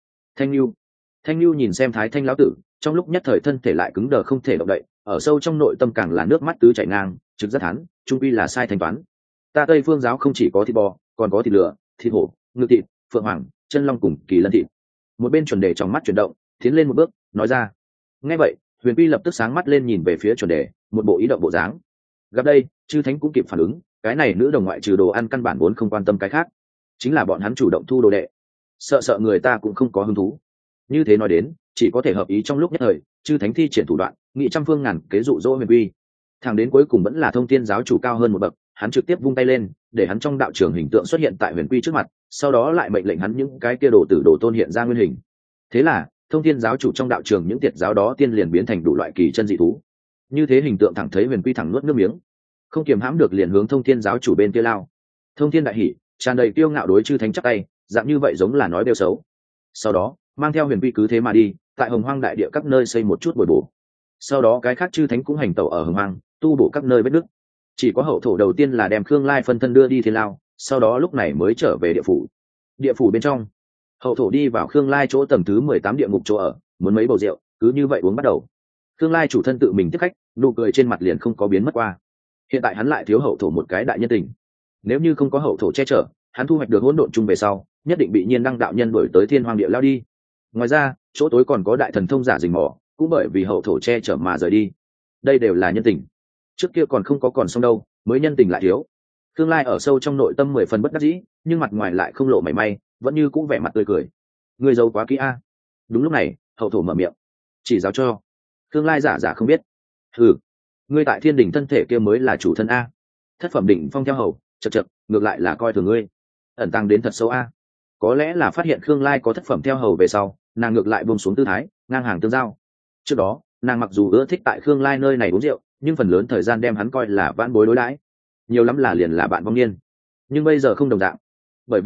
Thanh Nhu nhìn xem Thái Thanh lão tử, trong lúc nhất thời thân thể lại cứng đờ không thể động đậy, ở sâu trong nội tâm càng là nước mắt tứ chảy ngang, trực rất thán, trung quy là sai thanh toán. Ta Tây Phương giáo không chỉ có thịt bò, còn có thịt lửa, thịt hổ, ngự thịt, phượng hoàng, chân long cùng kỳ lân thịt. Một bên chuẩn đề trong mắt chuyển động, tiến lên một bước, nói ra. Nghe vậy, Huyền Quy lập tức sáng mắt lên nhìn về phía chuẩn đề, một bộ ý động bộ dáng. Gặp đây, chư thánh cũng kịp phản ứng, cái này nữ đồng ngoại trừ đồ ăn căn bản vốn không quan tâm cái khác, chính là bọn hắn chủ động thu đồ đệ, sợ người ta cũng không có hứng thú. Như thế nói đến, chỉ có thể hợp ý trong lúc nhất thời, chư thánh thi triển thủ đoạn, nghị trăm phương ngàn kế dụ dỗ Huyền Quy. Thẳng đến cuối cùng vẫn là Thông Thiên giáo chủ cao hơn một bậc, hắn trực tiếp vung tay lên, để hắn trong đạo trường hình tượng xuất hiện tại Huyền Quy trước mặt, sau đó lại mệnh lệnh hắn những cái kia đồ tử đồ tôn hiện ra nguyên hình. Thế là Thông Thiên giáo chủ trong đạo trường những tiệt giáo đó tiên liền biến thành đủ loại kỳ chân dị thú. Như thế hình tượng thẳng thấy Huyền Quy thẳng nuốt nước miếng, không kiềm hãm được liền hướng Thông Thiên giáo chủ bên kia lao. Thông Thiên đại hỉ, tràn đầy kiêu ngạo đối chư thánh chắp tay, dạng như vậy giống là nói bêu xấu. Sau đó mang theo Huyền Quy cứ thế mà đi, tại Hồng Hoang đại địa các nơi xây một chút bồi bổ. Sau đó cái khác chư thánh cũng hành tẩu ở Hồng Hoang, tu bổ các nơi vết nứt. Chỉ có hậu thổ đầu tiên là đem Khương Lai phân thân đưa đi thiên lao, sau đó lúc này mới trở về địa phủ. Địa phủ bên trong, hậu thổ đi vào Khương Lai chỗ tầng thứ 18 địa ngục chỗ ở, muốn mấy bầu rượu, cứ như vậy uống bắt đầu. Khương Lai chủ thân tự mình tiếp khách, nụ cười trên mặt liền không có biến mất qua. Hiện tại hắn lại thiếu hậu thổ một cái đại nhân tình. Nếu như không có hậu thổ che chở, hắn thu hoạch được hỗn độn chung về sau, nhất định bị Nhiên Đăng đạo nhân đuổi tới thiên hoang địa lao đi. Ngoài ra, chỗ tối còn có đại thần thông giả rình mò, cũng bởi vì hậu thổ che chở mà rời đi. Đây đều là nhân tình. Trước kia còn không có còn xong đâu, mới nhân tình lại thiếu. Khương Lai ở sâu trong nội tâm 10 phần bất đắc dĩ, nhưng mặt ngoài lại không lộ mảy may, vẫn như cũng vẻ mặt tươi cười. Người giàu quá kỹ a. Đúng lúc này, hậu thổ mở miệng, chỉ giáo cho. Khương Lai giả không biết. Ừ, ngươi tại thiên đình thân thể kia mới là chủ thân a. Thất phẩm đỉnh phong theo hầu, chật, ngược lại là coi thường ngươi. Ẩn tăng đến thật xấu a. Có lẽ là phát hiện Khương Lai có thất phẩm theo hầu về sau, nàng ngược lại buông xuống tư thái, ngang hàng tương giao. Trước đó, nàng mặc dù ưa thích tại Khương Lai nơi này uống rượu, nhưng phần lớn thời gian đem hắn coi là vãn bối đối đãi, nhiều lắm là liền là bạn vong niên. Nhưng bây giờ không đồng dạng, bởi vì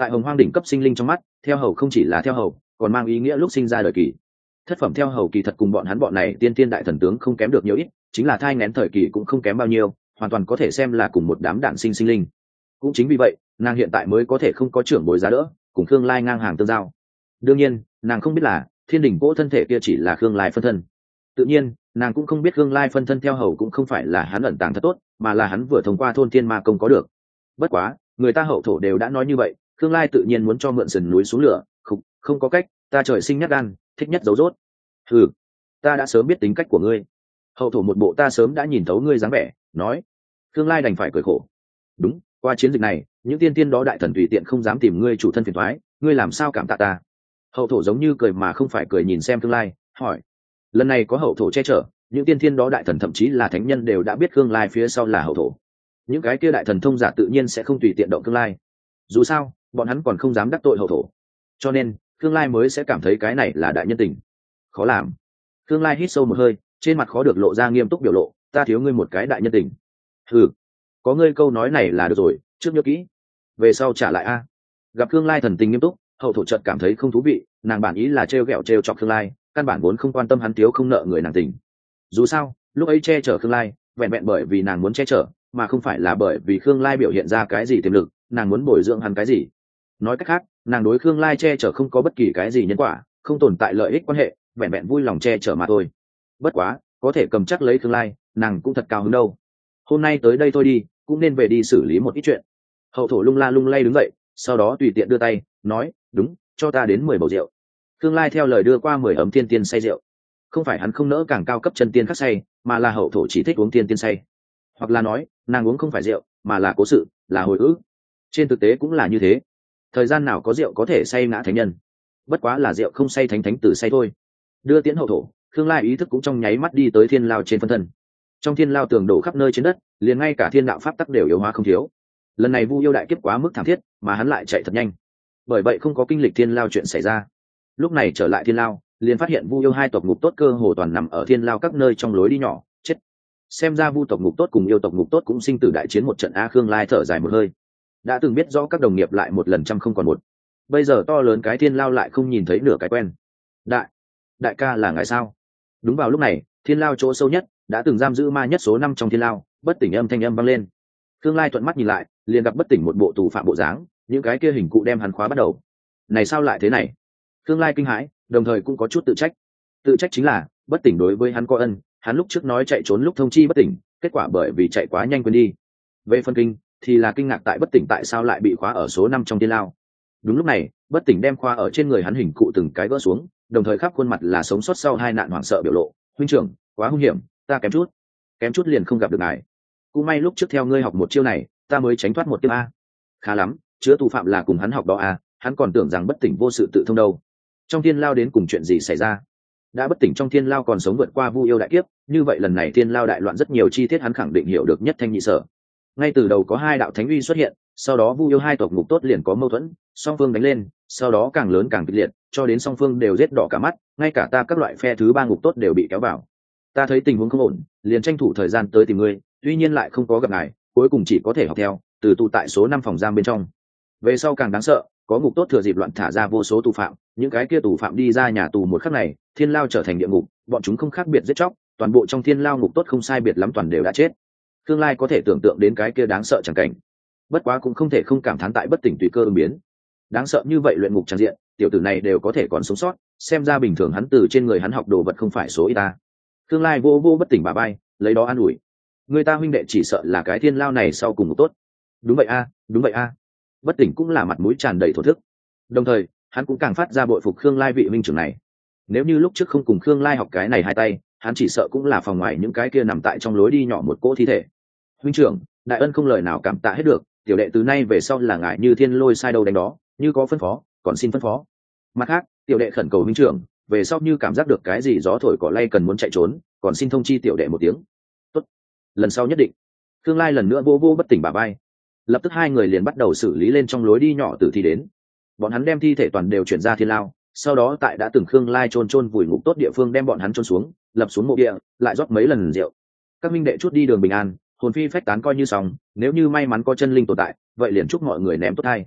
tại hồng hoang đỉnh cấp sinh linh trong mắt, theo hầu không chỉ là theo hầu, còn mang ý nghĩa lúc sinh ra đời kỳ. Thất phẩm theo hầu kỳ thật cùng bọn này tiên tiên đại thần tướng không kém được nhiều ít, chính là thai nghén thời kỳ cũng không kém bao nhiêu, hoàn toàn có thể xem là cùng một đám đản sinh sinh linh. Cũng chính vì vậy, nàng hiện tại mới có thể không có trưởng bối giá đỡ, cùng Khương Lai ngang hàng tương giao. Đương nhiên, nàng không biết là thiên đỉnh cỗ thân thể kia chỉ là Khương Lai phân thân. Tự nhiên, nàng cũng không biết Khương Lai phân thân theo hầu cũng không phải là hắn ẩn tàng thật tốt, mà là hắn vừa thông qua thôn thiên ma công có được. Bất quá, người ta hậu thổ đều đã nói như vậy, Khương Lai tự nhiên muốn cho mượn sườn núi xuống lửa, không có cách, ta trời sinh nhát gan, thích nhất giấu rốt. Ừ, ta đã sớm biết tính cách của ngươi. Hậu thổ một bộ ta sớm đã nhìn thấu ngươi dáng vẻ, nói. Khương Lai đành phải cười khổ. Đúng, qua chiến dịch này, những tiên tiên đó đại thần tùy tiện không dám tìm ngươi chủ thân phiền toái, ngươi làm sao cảm tạ ta? Hậu thổ giống như cười mà không phải cười nhìn xem Khương Lai, hỏi. Lần này có hậu thổ che chở, những tiên thiên đó đại thần thậm chí là thánh nhân đều đã biết Khương Lai phía sau là hậu thổ. Những cái kia đại thần thông giả tự nhiên sẽ không tùy tiện động Khương Lai. Dù sao, bọn hắn còn không dám đắc tội hậu thổ. Cho nên, Khương Lai mới sẽ cảm thấy cái này là đại nhân tình. Khó làm. Khương Lai hít sâu một hơi, trên mặt khó được lộ ra nghiêm túc biểu lộ, ta thiếu ngươi một cái đại nhân tình. Ừ, có ngươi câu nói này là được rồi, trước nhớ kỹ. Về sau trả lại a. Gặp Khương Lai thần tình nghiêm túc, hậu thổ chợt cảm thấy không thú vị, nàng bản ý là trêu ghẹo trêu chọc Khương Lai, căn bản vốn không quan tâm hắn thiếu không nợ người nàng tình. Dù sao, lúc ấy che chở Khương Lai, vẹn vẹn bởi vì nàng muốn che chở, mà không phải là bởi vì Khương Lai biểu hiện ra cái gì tiềm lực, nàng muốn bồi dưỡng hắn cái gì. Nói cách khác, nàng đối Khương Lai che chở không có bất kỳ cái gì nhân quả, không tồn tại lợi ích quan hệ, vẹn vẹn vui lòng che chở mà thôi. Bất quá, có thể cầm chắc lấy Khương Lai, nàng cũng thật cao hứng đâu. Hôm nay tới đây thôi đi, cũng nên về đi xử lý một ít chuyện. Hậu thổ lung la lung lay đứng dậy, sau đó tùy tiện đưa tay, nói, đúng, cho ta đến 10 bầu rượu. Khương Lai theo lời đưa qua 10 ấm thiên tiên say rượu. Không phải hắn không nỡ càng cao cấp chân tiên khắc say, mà là hậu thổ chỉ thích uống thiên tiên say. Hoặc là nói, nàng uống không phải rượu, mà là cố sự, là hồi ức. Trên thực tế cũng là như thế. Thời gian nào có rượu có thể say ngã thánh nhân. Bất quá là rượu không say thánh thánh tử say thôi. Đưa tiễn hậu thổ, Khương Lai ý thức cũng trong nháy mắt đi tới thiên lao trên phân thân. Trong thiên lao tường đổ khắp nơi trên đất, liền ngay cả thiên đạo pháp tắc đều yếu hóa không thiếu. Lần này Vu Yêu đại kiếp quá mức thảm thiết, mà hắn lại chạy thật nhanh. Bởi vậy không có kinh lịch thiên lao chuyện xảy ra. Lúc này trở lại thiên lao, liền phát hiện Vu Yêu hai tộc ngục tốt cơ hồ toàn nằm ở thiên lao các nơi trong lối đi nhỏ, chết. Xem ra Vu tộc ngục tốt cùng Yêu tộc ngục tốt cũng sinh tử đại chiến một trận a. Khương Lai thở dài một hơi. Đã từng biết rõ các đồng nghiệp lại một lần trăm không còn một. Bây giờ to lớn cái thiên lao lại không nhìn thấy nửa cái quen. Đại ca là ngài sao? Đúng vào lúc này, thiên lao chỗ sâu nhất đã từng giam giữ ma nhất số 5 trong thiên lao, bất tỉnh âm thanh âm vang lên. Khương Lai thuận mắt nhìn lại, liền gặp bất tỉnh một bộ tù phạm bộ dáng, những cái kia hình cụ đem hắn khóa bắt đầu. Này sao lại thế này? Khương Lai kinh hãi, đồng thời cũng có chút tự trách. Tự trách chính là bất tỉnh đối với hắn có ân, hắn lúc trước nói chạy trốn lúc thông chi bất tỉnh, kết quả bởi vì chạy quá nhanh quên đi. Về phân kinh thì là kinh ngạc tại bất tỉnh tại sao lại bị khóa ở số 5 trong thiên lao. Đúng lúc này, bất tỉnh đem khóa ở trên người hắn hình cụ từng cái gỡ xuống, đồng thời khắp khuôn mặt là sống sót sau hai nạn hoảng sợ biểu lộ. Huynh trưởng, quá hung hiểm, ta kém chút liền không gặp được ngài. Cũng may lúc trước theo ngươi học một chiêu này, ta mới tránh thoát một kiếp a. Khá lắm, chứa tù phạm là cùng hắn học đó a, hắn còn tưởng rằng bất tỉnh vô sự tự thông đâu. Trong thiên lao đến cùng chuyện gì xảy ra? Đã bất tỉnh trong thiên lao còn sống vượt qua Vu Yêu đại kiếp, như vậy lần này thiên lao đại loạn rất nhiều chi tiết hắn khẳng định hiểu được nhất thanh nhị sở. Ngay từ đầu có hai đạo thánh uy xuất hiện, sau đó Vu Yêu hai tộc ngục tốt liền có mâu thuẫn, song phương đánh lên, sau đó càng lớn càng kịch liệt, cho đến song phương đều giết đỏ cả mắt, ngay cả ta các loại phe thứ ba ngục tốt đều bị kéo vào. Ta thấy tình huống không ổn, liền tranh thủ thời gian tới tìm ngươi, tuy nhiên lại không có gặp ngài, cuối cùng chỉ có thể học theo, từ tù tại số 5 phòng giam bên trong. Về sau càng đáng sợ, có ngục tốt thừa dịp loạn thả ra vô số tù phạm, những cái kia tù phạm đi ra nhà tù một khắc này, thiên lao trở thành địa ngục, bọn chúng không khác biệt giết chóc, toàn bộ trong thiên lao ngục tốt không sai biệt lắm toàn đều đã chết. Tương lai có thể tưởng tượng đến cái kia đáng sợ chẳng cảnh. Bất quá cũng không thể không cảm thán tại bất tỉnh tùy cơ ứng biến. Đáng sợ như vậy luyện ngục tràn diện, tiểu tử này đều có thể còn sống sót, xem ra bình thường hắn từ trên người hắn học đồ vật không phải số ít ta. Tương lai vô vô bất tỉnh bà bay, lấy đó an ủi. Người ta huynh đệ chỉ sợ là cái thiên lao này sau cùng một tốt. Đúng vậy a, đúng vậy a. Bất tỉnh cũng là mặt mũi tràn đầy thổ thức. Đồng thời, hắn cũng càng phát ra bội phục Khương Lai vị huynh trưởng này. Nếu như lúc trước không cùng Khương Lai học cái này hai tay, hắn chỉ sợ cũng là phòng ngoài những cái kia nằm tại trong lối đi nhỏ một cỗ thi thể. Huynh trưởng, đại ân không lời nào cảm tạ hết được, tiểu đệ từ nay về sau là ngài như thiên lôi sai đâu đánh đó, như có phân phó, còn xin phân phó. Mặt khác, tiểu đệ khẩn cầu huynh trưởng, về sau như cảm giác được cái gì gió thổi cỏ lay cần muốn chạy trốn, còn xin thông chi tiểu đệ một tiếng. Tốt, lần sau nhất định. Khương Lai lần nữa vô vô bất tỉnh bà bay. Lập tức hai người liền bắt đầu xử lý lên trong lối đi nhỏ tử thi đến. Bọn hắn đem thi thể toàn đều chuyển ra thiên lao, sau đó tại đã từng Khương Lai chôn vùi ngục tốt địa phương đem bọn hắn chôn xuống, lập xuống mộ địa, lại rót mấy lần rượu. Các minh đệ chút đi đường bình an, hồn phi phách tán coi như xong, nếu như may mắn có chân linh tồn tại, vậy liền chúc mọi người ném tốt hay.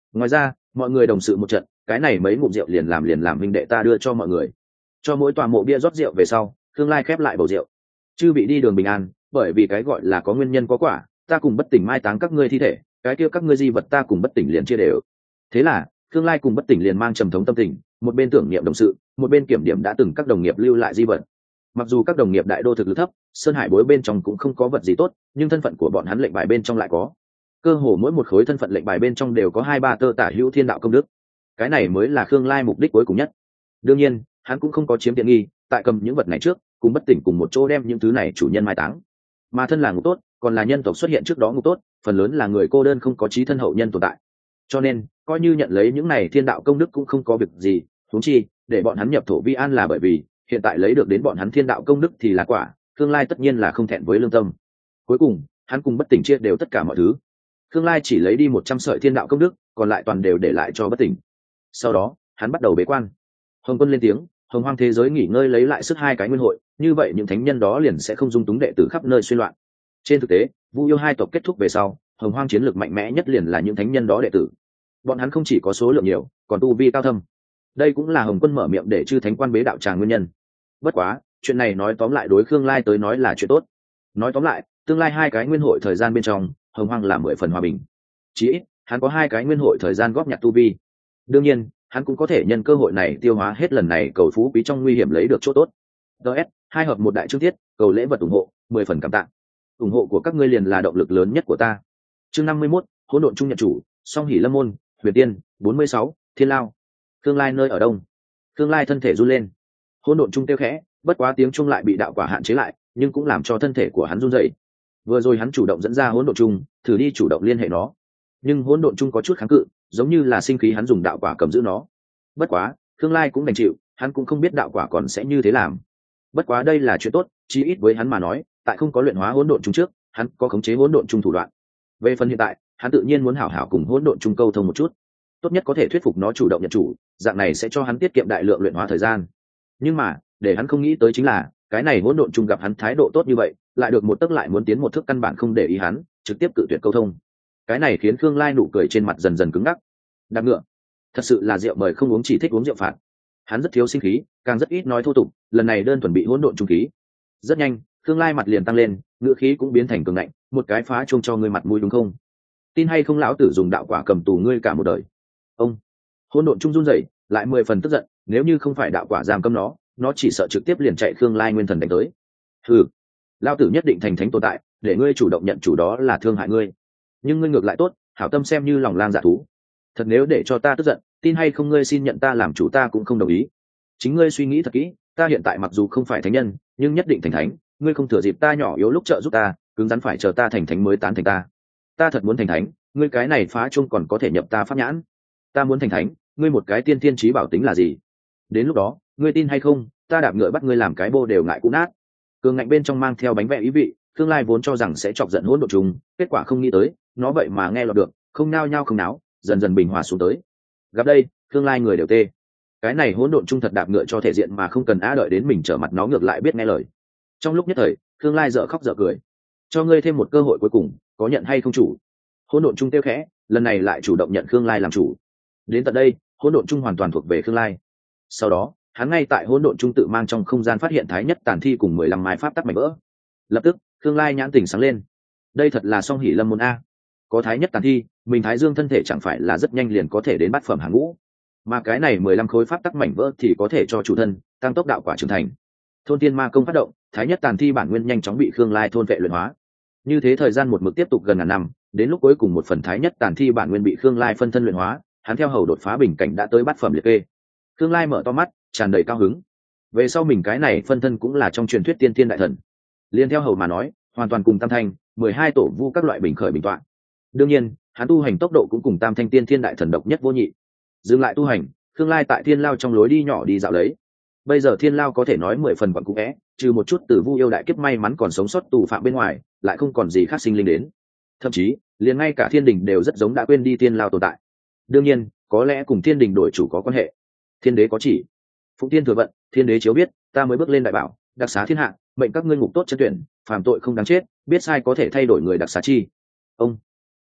Ngoài ra mọi người đồng sự một trận, cái này mấy ngụm rượu liền làm huynh đệ ta đưa cho mọi người. Cho mỗi tòa mộ bia rót rượu về sau, Khương Lai khép lại bầu rượu. Chư bị đi đường bình an, bởi vì cái gọi là có nguyên nhân có quả, ta cùng bất tỉnh mai táng các ngươi thi thể, cái kia các ngươi di vật ta cùng bất tỉnh liền chia đều. Thế là Khương Lai cùng bất tỉnh liền mang trầm thống tâm tình, một bên tưởng niệm đồng sự, một bên kiểm điểm đã từng các đồng nghiệp lưu lại di vật. Mặc dù các đồng nghiệp đại đô thực lực thấp, sơn hải bối bên trong cũng không có vật gì tốt, nhưng thân phận của bọn hắn lệnh bài bên trong lại có. Cơ hồ mỗi một khối thân phận lệnh bài bên trong đều có 2-3 tơ tả hữu thiên đạo công đức. Cái này mới là Khương Lai mục đích cuối cùng nhất. Đương nhiên hắn cũng không có chiếm tiện nghi, tại cầm những vật này trước cùng bất tỉnh cùng một chỗ đem những thứ này chủ nhân mai táng. Mà thân là ngục tốt, còn là nhân tộc xuất hiện trước đó ngục tốt, phần lớn là người cô đơn không có chí thân hậu nhân tồn tại, cho nên coi như nhận lấy những này thiên đạo công đức cũng không có việc gì. Huống chi để bọn hắn nhập thổ vi an là bởi vì hiện tại lấy được đến bọn hắn thiên đạo công đức thì là quả, Khương Lai tất nhiên là không thẹn với lương tâm. Cuối cùng hắn cùng bất tỉnh chia đều tất cả mọi thứ. Khương Lai chỉ lấy đi 100 sợi thiên đạo công đức, còn lại toàn đều để lại cho bất tỉnh. Sau đó hắn bắt đầu bế quan. Hồng Quân lên tiếng, hồng hoang thế giới nghỉ ngơi lấy lại sức 2 cái nguyên hội, như vậy những thánh nhân đó liền sẽ không dung túng đệ tử khắp nơi xuyên loạn. Trên thực tế Vu Yêu 2 tộc kết thúc về sau, hồng hoang chiến lược mạnh mẽ nhất liền là những thánh nhân đó đệ tử. Bọn hắn không chỉ có số lượng nhiều, còn tu vi cao thâm. Đây cũng là Hồng Quân mở miệng để chư thánh quan bế đạo tràng nguyên nhân. Bất quá chuyện này nói tóm lại đối Khương Lai tới nói là chuyện tốt. Nói tóm lại tương lai 2 cái nguyên hội thời gian bên trong, hồng hoang là 10 phần hòa bình. Chỉ ít hắn có 2 cái nguyên hội thời gian góp nhặt tu vi. Đương nhiên hắn cũng có thể nhân cơ hội này tiêu hóa hết lần này cầu phú quý trong nguy hiểm lấy được chỗ tốt. DS 2 hợp 1 đại chương tiết, cầu lễ vật ủng hộ 10 phần cảm tạ. Ủng hộ của các ngươi liền là động lực lớn nhất của ta. Chương 51, hỗn độn trung nhận chủ, song hỷ lâm môn, huyền tiên 46, thiên lao. Khương Lai nơi ở đông. Khương Lai thân thể run lên. Hỗn độn trung tiêu khẽ, bất quá tiếng trung lại bị đạo quả hạn chế lại, nhưng cũng làm cho thân thể của hắn run rẩy. Vừa rồi hắn chủ động dẫn ra hỗn độn trung, thử đi chủ động liên hệ nó, nhưng hỗn độn trung có chút kháng cự, giống như là sinh khí hắn dùng đạo quả cầm giữ nó. Bất quá Khương Lai cũng đành chịu, hắn cũng không biết đạo quả còn sẽ như thế làm. Bất quá đây là chuyện tốt, chí ít với hắn mà nói, tại không có luyện hóa hỗn độn trung trước, hắn có khống chế hỗn độn trung thủ đoạn. Về phần hiện tại hắn tự nhiên muốn hảo hảo cùng hỗn độn trung câu thông một chút, tốt nhất có thể thuyết phục nó chủ động nhận chủ, dạng này sẽ cho hắn tiết kiệm đại lượng luyện hóa thời gian. Nhưng mà để hắn không nghĩ tới chính là cái này hỗn độn trung gặp hắn thái độ tốt như vậy, lại được một tấc lại muốn tiến một thước, căn bản không để ý hắn, trực tiếp cự tuyệt câu thông. Cái này khiến Khương Lai nụ cười trên mặt dần dần cứng ngắc. Đạp ngựa, thật sự là rượu mời không uống, chỉ thích uống rượu phạt. Hắn rất thiếu sinh khí, càng rất ít nói thô tục, lần này đơn thuần bị hỗn độn trung khí. Rất nhanh Khương Lai mặt liền tăng lên, ngựa khí cũng biến thành cường ngạnh, một cái phá chuông cho ngươi mặt mũi đúng không? Tin hay không lão tử dùng đạo quả cầm tù ngươi cả một đời. Ông hỗn độn trung run rẩy, lại 10 phần tức giận, nếu như không phải đạo quả giam cấm nó chỉ sợ trực tiếp liền chạy Khương Lai nguyên thần đánh tới. Hừ, lão tử nhất định thành thánh tồn tại, để ngươi chủ động nhận chủ đó là thương hại ngươi. Nhưng ngươi ngược lại tốt, hảo tâm xem như lòng lang dạ thú. Thật nếu để cho ta tức giận, tin hay không ngươi xin nhận ta làm chủ ta cũng không đồng ý. Chính ngươi suy nghĩ thật kỹ, ta hiện tại mặc dù không phải thánh nhân, nhưng nhất định thành thánh, ngươi không thừa dịp ta nhỏ yếu lúc trợ giúp ta, cứng rắn phải chờ ta thành thánh mới tán thành ta. Ta thật muốn thành thánh, ngươi cái này phá chuông còn có thể nhập ta pháp nhãn. Ta muốn thành thánh, ngươi một cái tiên thiên trí bảo tính là gì? Đến lúc đó ngươi tin hay không, ta đạp ngựa bắt ngươi làm cái bô đều ngại cũ nát. Cường ngạnh bên trong mang theo bánh vẽ ý vị, Khương Lai vốn cho rằng sẽ chọc giận hỗn độn trùng, kết quả không nghĩ tới nó vậy mà nghe lọt được, không nao nhao không náo, dần dần bình hòa xuống tới. Gặp đây Khương Lai người đều tê. Cái này hỗn độn trung thật đạp ngựa cho thể diện mà không cần đợi đến mình trở mặt nó ngược lại biết nghe lời. Trong lúc nhất thời Khương Lai dở khóc dở cười. Cho ngươi thêm một cơ hội cuối cùng, có nhận hay không chủ? Hỗn độn trung tiêu khẽ, lần này lại chủ động nhận Khương Lai làm chủ. Đến tận đây hỗn độn trung hoàn toàn thuộc về Khương Lai. Sau đó hắn ngay tại hỗn độn trung tự mang trong không gian phát hiện thái nhất tàn thi cùng 15 mai pháp tắc mảnh vỡ. Lập tức Khương Lai nhãn tỉnh sáng lên. Đây thật là song hỷ lâm môn a, có thái nhất tàn thi, mình thái dương thân thể chẳng phải là rất nhanh liền có thể đến bát phẩm hàng ngũ, mà cái này 15 khối pháp tắc mảnh vỡ thì có thể cho chủ thân tăng tốc đạo quả trưởng thành. Thôn tiên ma công phát động, thái nhất tàn thi bản nguyên nhanh chóng bị Khương Lai thôn vệ luyện hóa. Như thế thời gian một mực tiếp tục gần ngàn năm, đến lúc cuối cùng một phần thái nhất tàn thi bản nguyên bị Khương Lai phân thân luyện hóa, hắn theo hầu đột phá bình cảnh đã tới bát phẩm liệt kê. Khương Lai mở to mắt, tràn đầy cao hứng. Về sau mình cái này phân thân cũng là trong truyền thuyết tiên thiên đại thần. Liên theo hầu mà nói, hoàn toàn cùng Tam Thanh, 12 tổ vu các loại bình khởi bình tọa. Đương nhiên, hắn tu hành tốc độ cũng cùng Tam Thanh tiên thiên đại thần độc nhất vô nhị. Dừng lại tu hành, Khương Lai tại thiên lao trong lối đi nhỏ đi dạo lấy. Bây giờ thiên lao có thể nói 10 phần quẩn cũ vẽ, trừ một chút từ vu yêu đại kiếp may mắn còn sống sót tù phạm bên ngoài, lại không còn gì khác sinh linh đến. Thậm chí liền ngay cả thiên đình đều rất giống đã quên đi thiên lao tồn tại. Đương nhiên có lẽ cùng thiên đình đổi chủ có quan hệ. Thiên đế có chỉ, phụng tiên thừa vận, thiên đế chiếu biết, ta mới bước lên đại bảo, đặc xá thiên hạ, mệnh các ngươi ngục tốt chân tuyển, phàm tội không đáng chết, biết sai có thể thay đổi người đặc xá chi. Ông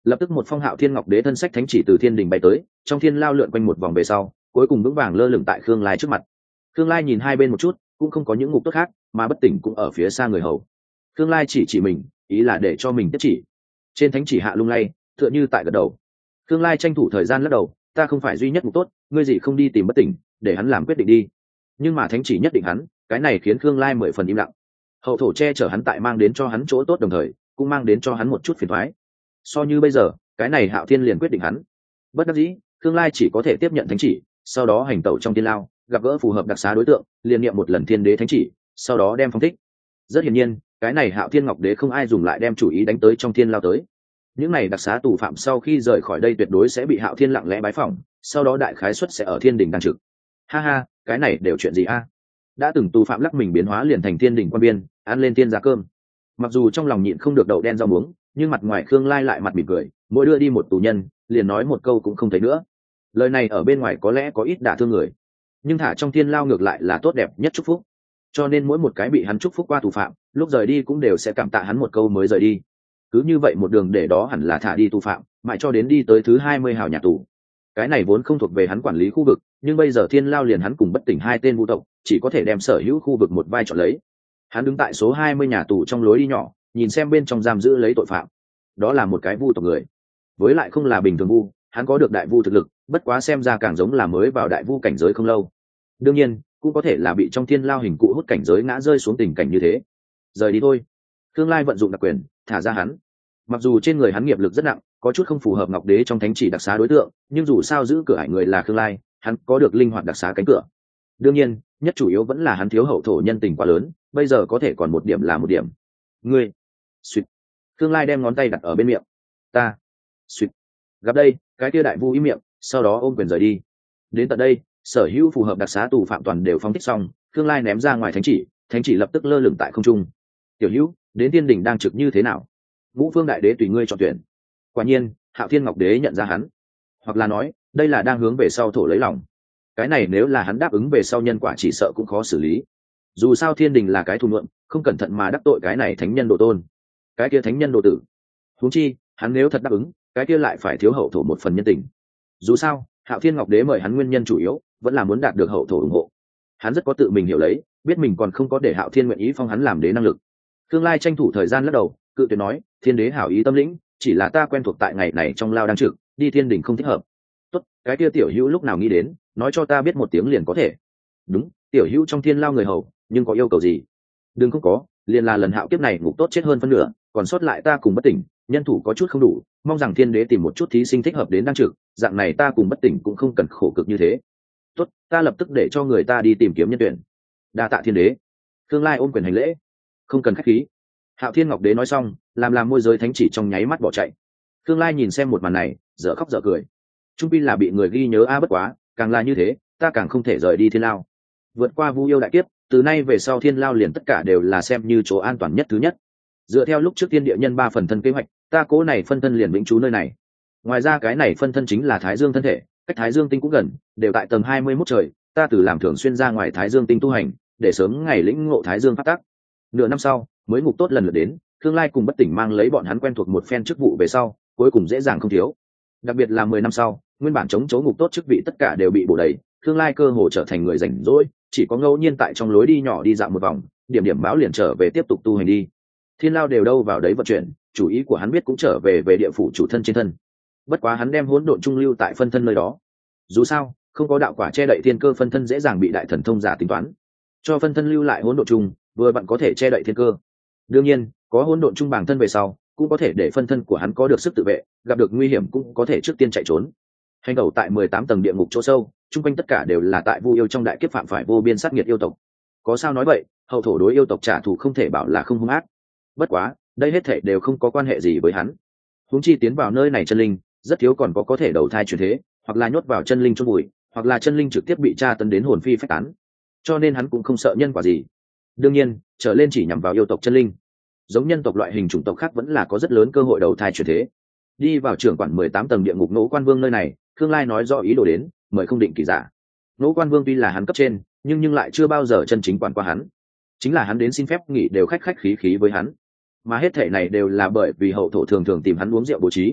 Lập tức một phong Hạo Thiên Ngọc Đế thân sách thánh chỉ từ thiên đình bay tới, trong thiên lao lượn quanh một vòng về sau, cuối cùng vững vàng lơ lửng tại Khương Lai trước mặt. Khương Lai nhìn hai bên một chút, cũng không có những ngục tốt khác, mà Bất Tỉnh cũng ở phía xa người hầu. Khương Lai chỉ mình, ý là để cho mình tiếp chỉ. Trên thánh chỉ hạ lung lay, tựa như tại gật đầu. Khương Lai tranh thủ thời gian lắc đầu, ta không phải duy nhất ngục tốt, ngươi gì không đi tìm Bất Tỉnh, để hắn làm quyết định đi. Nhưng mà thánh chỉ nhất định hắn, cái này khiến Khương Lai 10 phần im lặng. Hậu thổ che chở hắn tại mang đến cho hắn chỗ tốt đồng thời, cũng mang đến cho hắn một chút phiền toái. So như bây giờ, cái này Hạo Thiên liền quyết định hắn. Bất đắc dĩ, Khương Lai chỉ có thể tiếp nhận thánh chỉ, sau đó hành tẩu trong thiên lao, gặp gỡ phù hợp đặc xá đối tượng, liền niệm một lần thiên đế thánh chỉ, sau đó đem phóng thích. Rất hiển nhiên, cái này Hạo Thiên Ngọc Đế không ai dùng lại đem chủ ý đánh tới trong thiên lao tới. Những này đặc xá tù phạm sau khi rời khỏi đây tuyệt đối sẽ bị Hạo Thiên lặng lẽ bái phỏng, sau đó đại khái suất sẽ ở thiên đình đang trực. Ha ha, cái này đều chuyện gì a? Đã từng tù phạm lắc mình biến hóa liền thành thiên đình quan biên, ăn lên tiên giá cơm. Mặc dù trong lòng nhịn không được đậu đen rau muống, nhưng mặt ngoài Khương Lai lại mặt mỉm cười, mỗi đưa đi một tù nhân, liền nói một câu cũng không thấy nữa. Lời này ở bên ngoài có lẽ có ít đả thương người, nhưng thả trong thiên lao ngược lại là tốt đẹp nhất chúc phúc. Cho nên mỗi một cái bị hắn chúc phúc qua tù phạm, lúc rời đi cũng đều sẽ cảm tạ hắn một câu mới rời đi. Cứ như vậy một đường để đó hẳn là thả đi tù phạm, mãi cho đến đi tới thứ 20 hào nhà tù. Cái này vốn không thuộc về hắn quản lý khu vực, nhưng bây giờ thiên lao liền hắn cùng Bất Tỉnh hai tên vu tộc, chỉ có thể đem sở hữu khu vực một vai chọn lấy. Hắn đứng tại số 20 nhà tù trong lối đi nhỏ, nhìn xem bên trong giam giữ lấy tội phạm. Đó là một cái vu tộc người, với lại không là bình thường vu, hắn có được đại vu thực lực, bất quá xem ra càng giống là mới vào đại vu cảnh giới không lâu. Đương nhiên cũng có thể là bị trong thiên lao hình cụ hút cảnh giới ngã rơi xuống tình cảnh như thế. Rời đi thôi. Khương Lai vận dụng đặc quyền, thả ra hắn. Mặc dù trên người hắn nghiệp lực rất nặng, có chút không phù hợp Ngọc Đế trong thánh chỉ đặc xá đối tượng, nhưng dù sao giữ cửa ải người là Khương Lai, hắn có được linh hoạt đặc xá cánh cửa. Đương nhiên nhất chủ yếu vẫn là hắn thiếu hậu thổ nhân tình quá lớn, bây giờ có thể còn một điểm là một điểm. Ngươi suýt. Khương Lai đem ngón tay đặt ở bên miệng. Ta suýt. Gặp đây, cái kia đại vu im miệng, sau đó ôm quyền rời đi. Đến tận đây, sở hữu phù hợp đặc xá tù phạm toàn đều phóng thích xong, Khương Lai ném ra ngoài thánh chỉ lập tức lơ lửng tại không trung. Tiểu Hữu, đến tiên đình đang trực như thế nào? Ngũ Phương Đại Đế tùy ngươi chọn tuyển. Quả nhiên, Hạo Thiên Ngọc Đế nhận ra hắn, hoặc là nói, đây là đang hướng về sau thổ lấy lòng. Cái này nếu là hắn đáp ứng về sau nhân quả chỉ sợ cũng khó xử lý. Dù sao thiên đình là cái thù ngưỡng, không cẩn thận mà đắc tội cái này thánh nhân độ tôn, cái kia thánh nhân độ tử. Huống chi, hắn nếu thật đáp ứng, cái kia lại phải thiếu hậu thổ một phần nhân tình. Dù sao, Hạo Thiên Ngọc Đế mời hắn nguyên nhân chủ yếu vẫn là muốn đạt được hậu thổ ủng hộ. Hắn rất có tự mình hiểu lấy, biết mình còn không có để Hạo Thiên nguyện ý phong hắn làm đế năng lực. Khương Lai tranh thủ thời gian lắc đầu, cự tuyệt nói, thiên đế hảo ý tâm lĩnh, chỉ là ta quen thuộc tại ngày này trong lao đang trực, đi thiên đình không thích hợp. Tốt, cái kia tiểu hữu lúc nào nghĩ đến, nói cho ta biết một tiếng liền có thể. Đúng, tiểu hữu trong thiên lao người hầu, nhưng có yêu cầu gì? Đừng không có, liền là lần hạo kiếp này ngục tốt chết hơn phân nửa, còn sót lại ta cùng Bất Tỉnh, nhân thủ có chút không đủ, mong rằng thiên đế tìm một chút thí sinh thích hợp đến đang trực, dạng này ta cùng Bất Tỉnh cũng không cần khổ cực như thế. Tốt, ta lập tức để cho người ta đi tìm kiếm nhân tuyển. Đa tạ thiên đế. Khương Lai ôm quyền hành lễ. Không cần khách khí. Hạo Thiên Ngọc Đế nói xong, làm môi giới thánh chỉ trong nháy mắt bỏ chạy. Khương Lai nhìn xem một màn này, dở khóc dở cười. Trung pi là bị người ghi nhớ bất quá, càng là như thế, ta càng không thể rời đi thiên lao. Vượt qua vu yêu đại kiếp, từ nay về sau thiên lao liền tất cả đều là xem như chỗ an toàn nhất thứ nhất. Dựa theo lúc trước tiên địa nhân 3 phần thân kế hoạch, ta cố này phân thân liền vĩnh trú nơi này. Ngoài ra cái này phân thân chính là Thái Dương thân thể, cách Thái Dương tinh cũng gần, đều tại tầng 21 trời, ta từ làm thường xuyên ra ngoài Thái Dương tinh tu hành, để sớm ngày lĩnh ngộ Thái Dương pháp tắc. Nửa năm sau, mới ngục tốt lần lượt đến, Khương Lai cùng Bất Tỉnh mang lấy bọn hắn quen thuộc một phen chức vụ về sau, cuối cùng dễ dàng không thiếu. Đặc biệt là 10 năm sau, nguyên bản chống chấu ngục tốt chức vị tất cả đều bị bổ đầy, Khương Lai cơ hồ trở thành người rảnh rỗi, chỉ có ngẫu nhiên tại trong lối đi nhỏ đi dạo một vòng, điểm báo liền trở về tiếp tục tu hành đi. Thiên lao đều đâu vào đấy vận chuyển, chủ ý của hắn biết cũng trở về địa phủ chủ thân trên thân. Bất quá hắn đem hỗn độn trung lưu tại phân thân nơi đó. Dù sao, không có đạo quả che đậy thiên cơ, phân thân dễ dàng bị đại thần thông giả tính toán. Cho phân thân lưu lại hỗn độn trung, vừa bạn có thể che đậy thiên cơ. Đương nhiên, có hỗn độn trung bản thân về sau, cũng có thể để phân thân của hắn có được sức tự vệ, gặp được nguy hiểm cũng có thể trước tiên chạy trốn. Hành tẩu tại 18 tầng địa ngục chỗ sâu, chung quanh tất cả đều là tại vu yêu trong đại kiếp phạm phải vô biên sát nghiệt yêu tộc. Có sao nói vậy, hậu thổ đối yêu tộc trả thù không thể bảo là không hung ác. Bất quá, đây hết thảy đều không có quan hệ gì với hắn. Huống chi tiến vào nơi này chân linh, rất thiếu còn có thể đầu thai chuyển thế, hoặc là nhốt vào chân linh trong bụi, hoặc là chân linh trực tiếp bị tra tấn đến hồn phi phách tán. Cho nên hắn cũng không sợ nhân quả gì. Đương nhiên, trở lên chỉ nhằm vào yêu tộc chân linh. Giống nhân tộc loại hình chủng tộc khác vẫn là có rất lớn cơ hội đầu thai chuyển thế. Đi vào trưởng quản 18 tầng địa ngục Ngũ Quan Vương nơi này, Khương Lai nói rõ ý đồ đến, mời không định kỳ giả. Ngũ Quan Vương tuy là hắn cấp trên, nhưng lại chưa bao giờ chân chính quản qua hắn. Chính là hắn đến xin phép nghỉ đều khách khí với hắn. Mà hết thảy này đều là bởi vì hậu thổ thường thường tìm hắn uống rượu bố trí.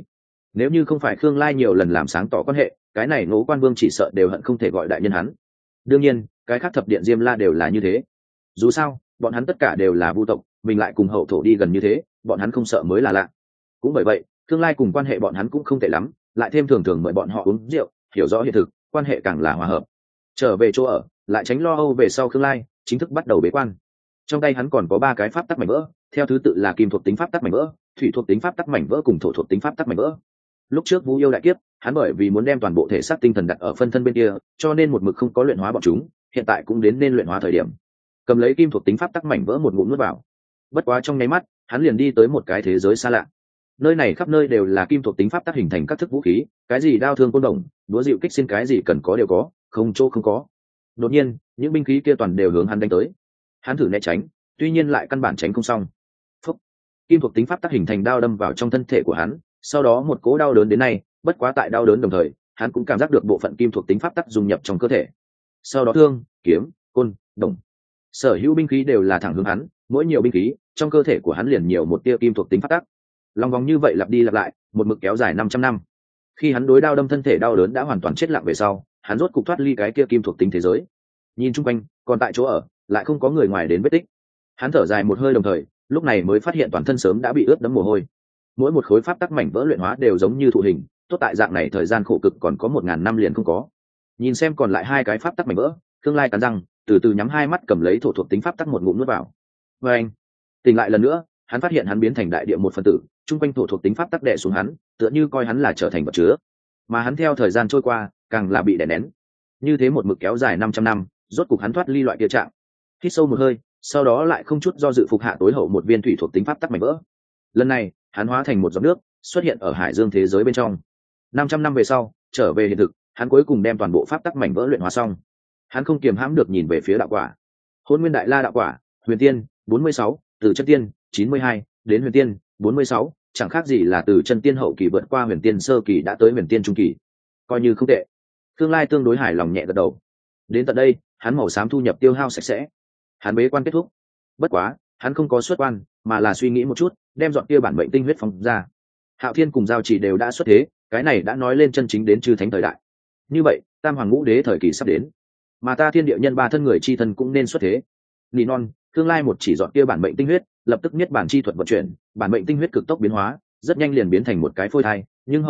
Nếu như không phải Khương Lai nhiều lần làm sáng tỏ quan hệ, cái này Ngũ Quan Vương chỉ sợ đều hận không thể gọi đại nhân hắn. Đương nhiên cái khác thập điện Diêm La đều là như thế, dù sao bọn hắn tất cả đều là vu tộc, mình lại cùng hậu thổ đi gần như thế, bọn hắn không sợ mới là lạ. Cũng bởi vậy Khương Lai cùng quan hệ bọn hắn cũng không tệ lắm, lại thêm thường thường mời bọn họ uống rượu, hiểu rõ hiện thực, quan hệ càng là hòa hợp. Trở về chỗ ở, lại tránh lo âu về sau, Khương Lai chính thức bắt đầu bế quan. Trong tay hắn còn có 3 cái pháp tắc mảnh vỡ, theo thứ tự là kim thuộc tính pháp tắc mảnh vỡ, thủy thuộc tính pháp tắc mảnh vỡ cùng thổ thuộc tính pháp tắc mảnh vỡ. Lúc trước Vũ Yêu đại kiếp, hắn bởi vì muốn đem toàn bộ thể xác tinh thần đặt ở phân thân bên kia, cho nên một mực không có luyện hóa bọn chúng, hiện tại cũng đến nên luyện hóa thời điểm. Cầm lấy kim thuộc tính pháp tắc mảnh vỡ một ngụm nuốt vào. Bất quá trong nháy mắt, hắn liền đi tới một cái thế giới xa lạ. Nơi này khắp nơi đều là kim thuộc tính pháp tắc hình thành các thức vũ khí, cái gì đao thương côn đồng, đũa dịu kích xin, cái gì cần có đều có, không chỗ không có. Đột nhiên, những binh khí kia toàn đều hướng hắn đánh tới. Hắn thử né tránh, tuy nhiên lại căn bản tránh không xong. Phúc. Kim thuộc tính pháp tắc hình thành đao đâm vào trong thân thể của hắn, sau đó một cỗ đau đớn đến nay, bất quá tại đau đớn đồng thời, hắn cũng cảm giác được bộ phận kim thuộc tính pháp tắc dung nhập trong cơ thể. Sau đó thương, kiếm, côn, đồng, sở hữu binh khí đều là thẳng hướng hắn, mỗi nhiều binh khí, trong cơ thể của hắn liền nhiều một tia kim thuộc tính pháp tắc. Lòng vòng như vậy lặp đi lặp lại, một mực kéo dài 500 năm. Khi hắn đối đao đâm thân thể đau đớn đã hoàn toàn chết lặng về sau, hắn rốt cục thoát ly cái kia kim thuộc tính thế giới. Nhìn chung quanh, còn tại chỗ ở, lại không có người ngoài đến vết tích. Hắn thở dài một hơi đồng thời, lúc này mới phát hiện toàn thân sớm đã bị ướt đẫm mồ hôi. Mỗi một khối pháp tắc mảnh vỡ luyện hóa đều giống như thụ hình, tốt tại dạng này thời gian khổ cực còn có 1000 năm liền không có. Nhìn xem còn lại 2 cái pháp tắc mảnh vỡ, Khương Lai cắn răng, từ từ nhắm 2 mắt cầm lấy thổ thuộc tính pháp tắc một ngụm nuốt vào. Và anh, tỉnh lại lần nữa, hắn phát hiện hắn biến thành đại địa một phần tử, chung quanh thổ thuộc tính pháp tắc đè xuống hắn, tựa như coi hắn là trở thành vật chứa. Mà hắn theo thời gian trôi qua, càng là bị đè nén. Như thế một mực kéo dài 500 năm, rốt cục hắn thoát ly loại kia trạng. Hít sâu một hơi, sau đó lại không chút do dự phục hạ tối hậu một viên thủy thuộc tính pháp tắc mảnh vỡ. Lần này, hắn hóa thành một giọt nước, xuất hiện ở hải dương thế giới bên trong. 500 năm về sau, trở về hiện thực, hắn cuối cùng đem toàn bộ pháp tắc mảnh vỡ luyện hóa xong. Hắn không kiềm hãm được nhìn về phía đạo quả. Hỗn Nguyên Đại La đạo quả, Huyền Tiên 46, từ chân tiên 92 đến Huyền Tiên 46, chẳng khác gì là từ chân tiên hậu kỳ vượt qua Huyền Tiên sơ kỳ đã tới Huyền Tiên trung kỳ. Coi như không tệ. Tương Lai tương đối hài lòng nhẹ gật đầu. Đến tận đây, hắn màu xám thu nhập tiêu hao sạch sẽ. Hắn bế quan kết thúc. Bất quá, hắn không có xuất quan, mà là suy nghĩ một chút, đem dọn kia bản mệnh tinh huyết phóng ra. Hạo Thiên cùng Giao Chỉ đều đã xuất thế, cái này đã nói lên chân chính đến chư thánh thời đại. Như vậy, Tam Hoàng Ngũ Đế thời kỳ sắp đến, mà ta Thiên Địa Nhân 3 thân người chi thân cũng nên xuất thế. Nỉ non, tương lai một chỉ dọn kia bản mệnh tinh huyết, lập tức niết bản chi thuật vận chuyển, bản mệnh tinh huyết cực tốc biến hóa, rất nhanh liền biến thành một cái phôi thai, nhưng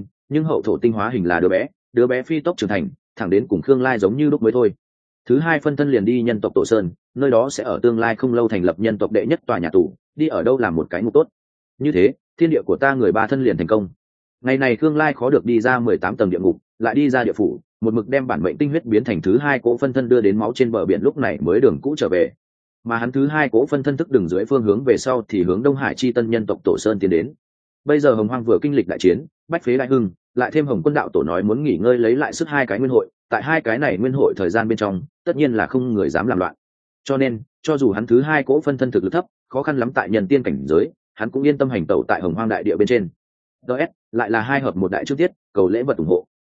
hậu thổ tinh hóa hình là đứa bé phi tốc trưởng thành, thẳng đến cùng Khương Lai giống như lúc mới thôi. Thứ 2 phân thân liền đi nhân tộc Tổ Sơn, nơi đó sẽ ở tương lai không lâu thành lập nhân tộc đệ nhất tòa nhà tù, đi ở đâu làm một cái ngục tốt. Như thế, thiên địa của ta người 3 thân liền thành công. Ngày này Khương Lai khó được đi ra 18 tầng địa ngục, lại đi ra địa phủ, một mực đem bản mệnh tinh huyết biến thành thứ 2 cỗ phân thân đưa đến máu trên bờ biển, lúc này mới đường cũ trở về. Mà hắn thứ 2 cỗ phân thân thức đường dưới phương hướng về sau thì hướng Đông Hải chi tân nhân tộc Tổ Sơn tiến đến. Bây giờ Hồng Hoang vừa kinh lịch đại chiến, bách phế đại hưng, lại thêm Hồng Quân đạo tổ nói muốn nghỉ ngơi lấy lại sức 2 cái nguyên hội, tại 2 cái này nguyên hội thời gian bên trong, tất nhiên là không người dám làm loạn. Cho nên, cho dù hắn thứ 2 cỗ phân thân thực lực thấp, khó khăn lắm tại nhân tiên cảnh giới, hắn cũng yên tâm hành tẩu tại Hồng Hoang đại địa bên trên. DS lại là 2 hợp 1 đại chương tiết, cầu lễ vật ủng hộ.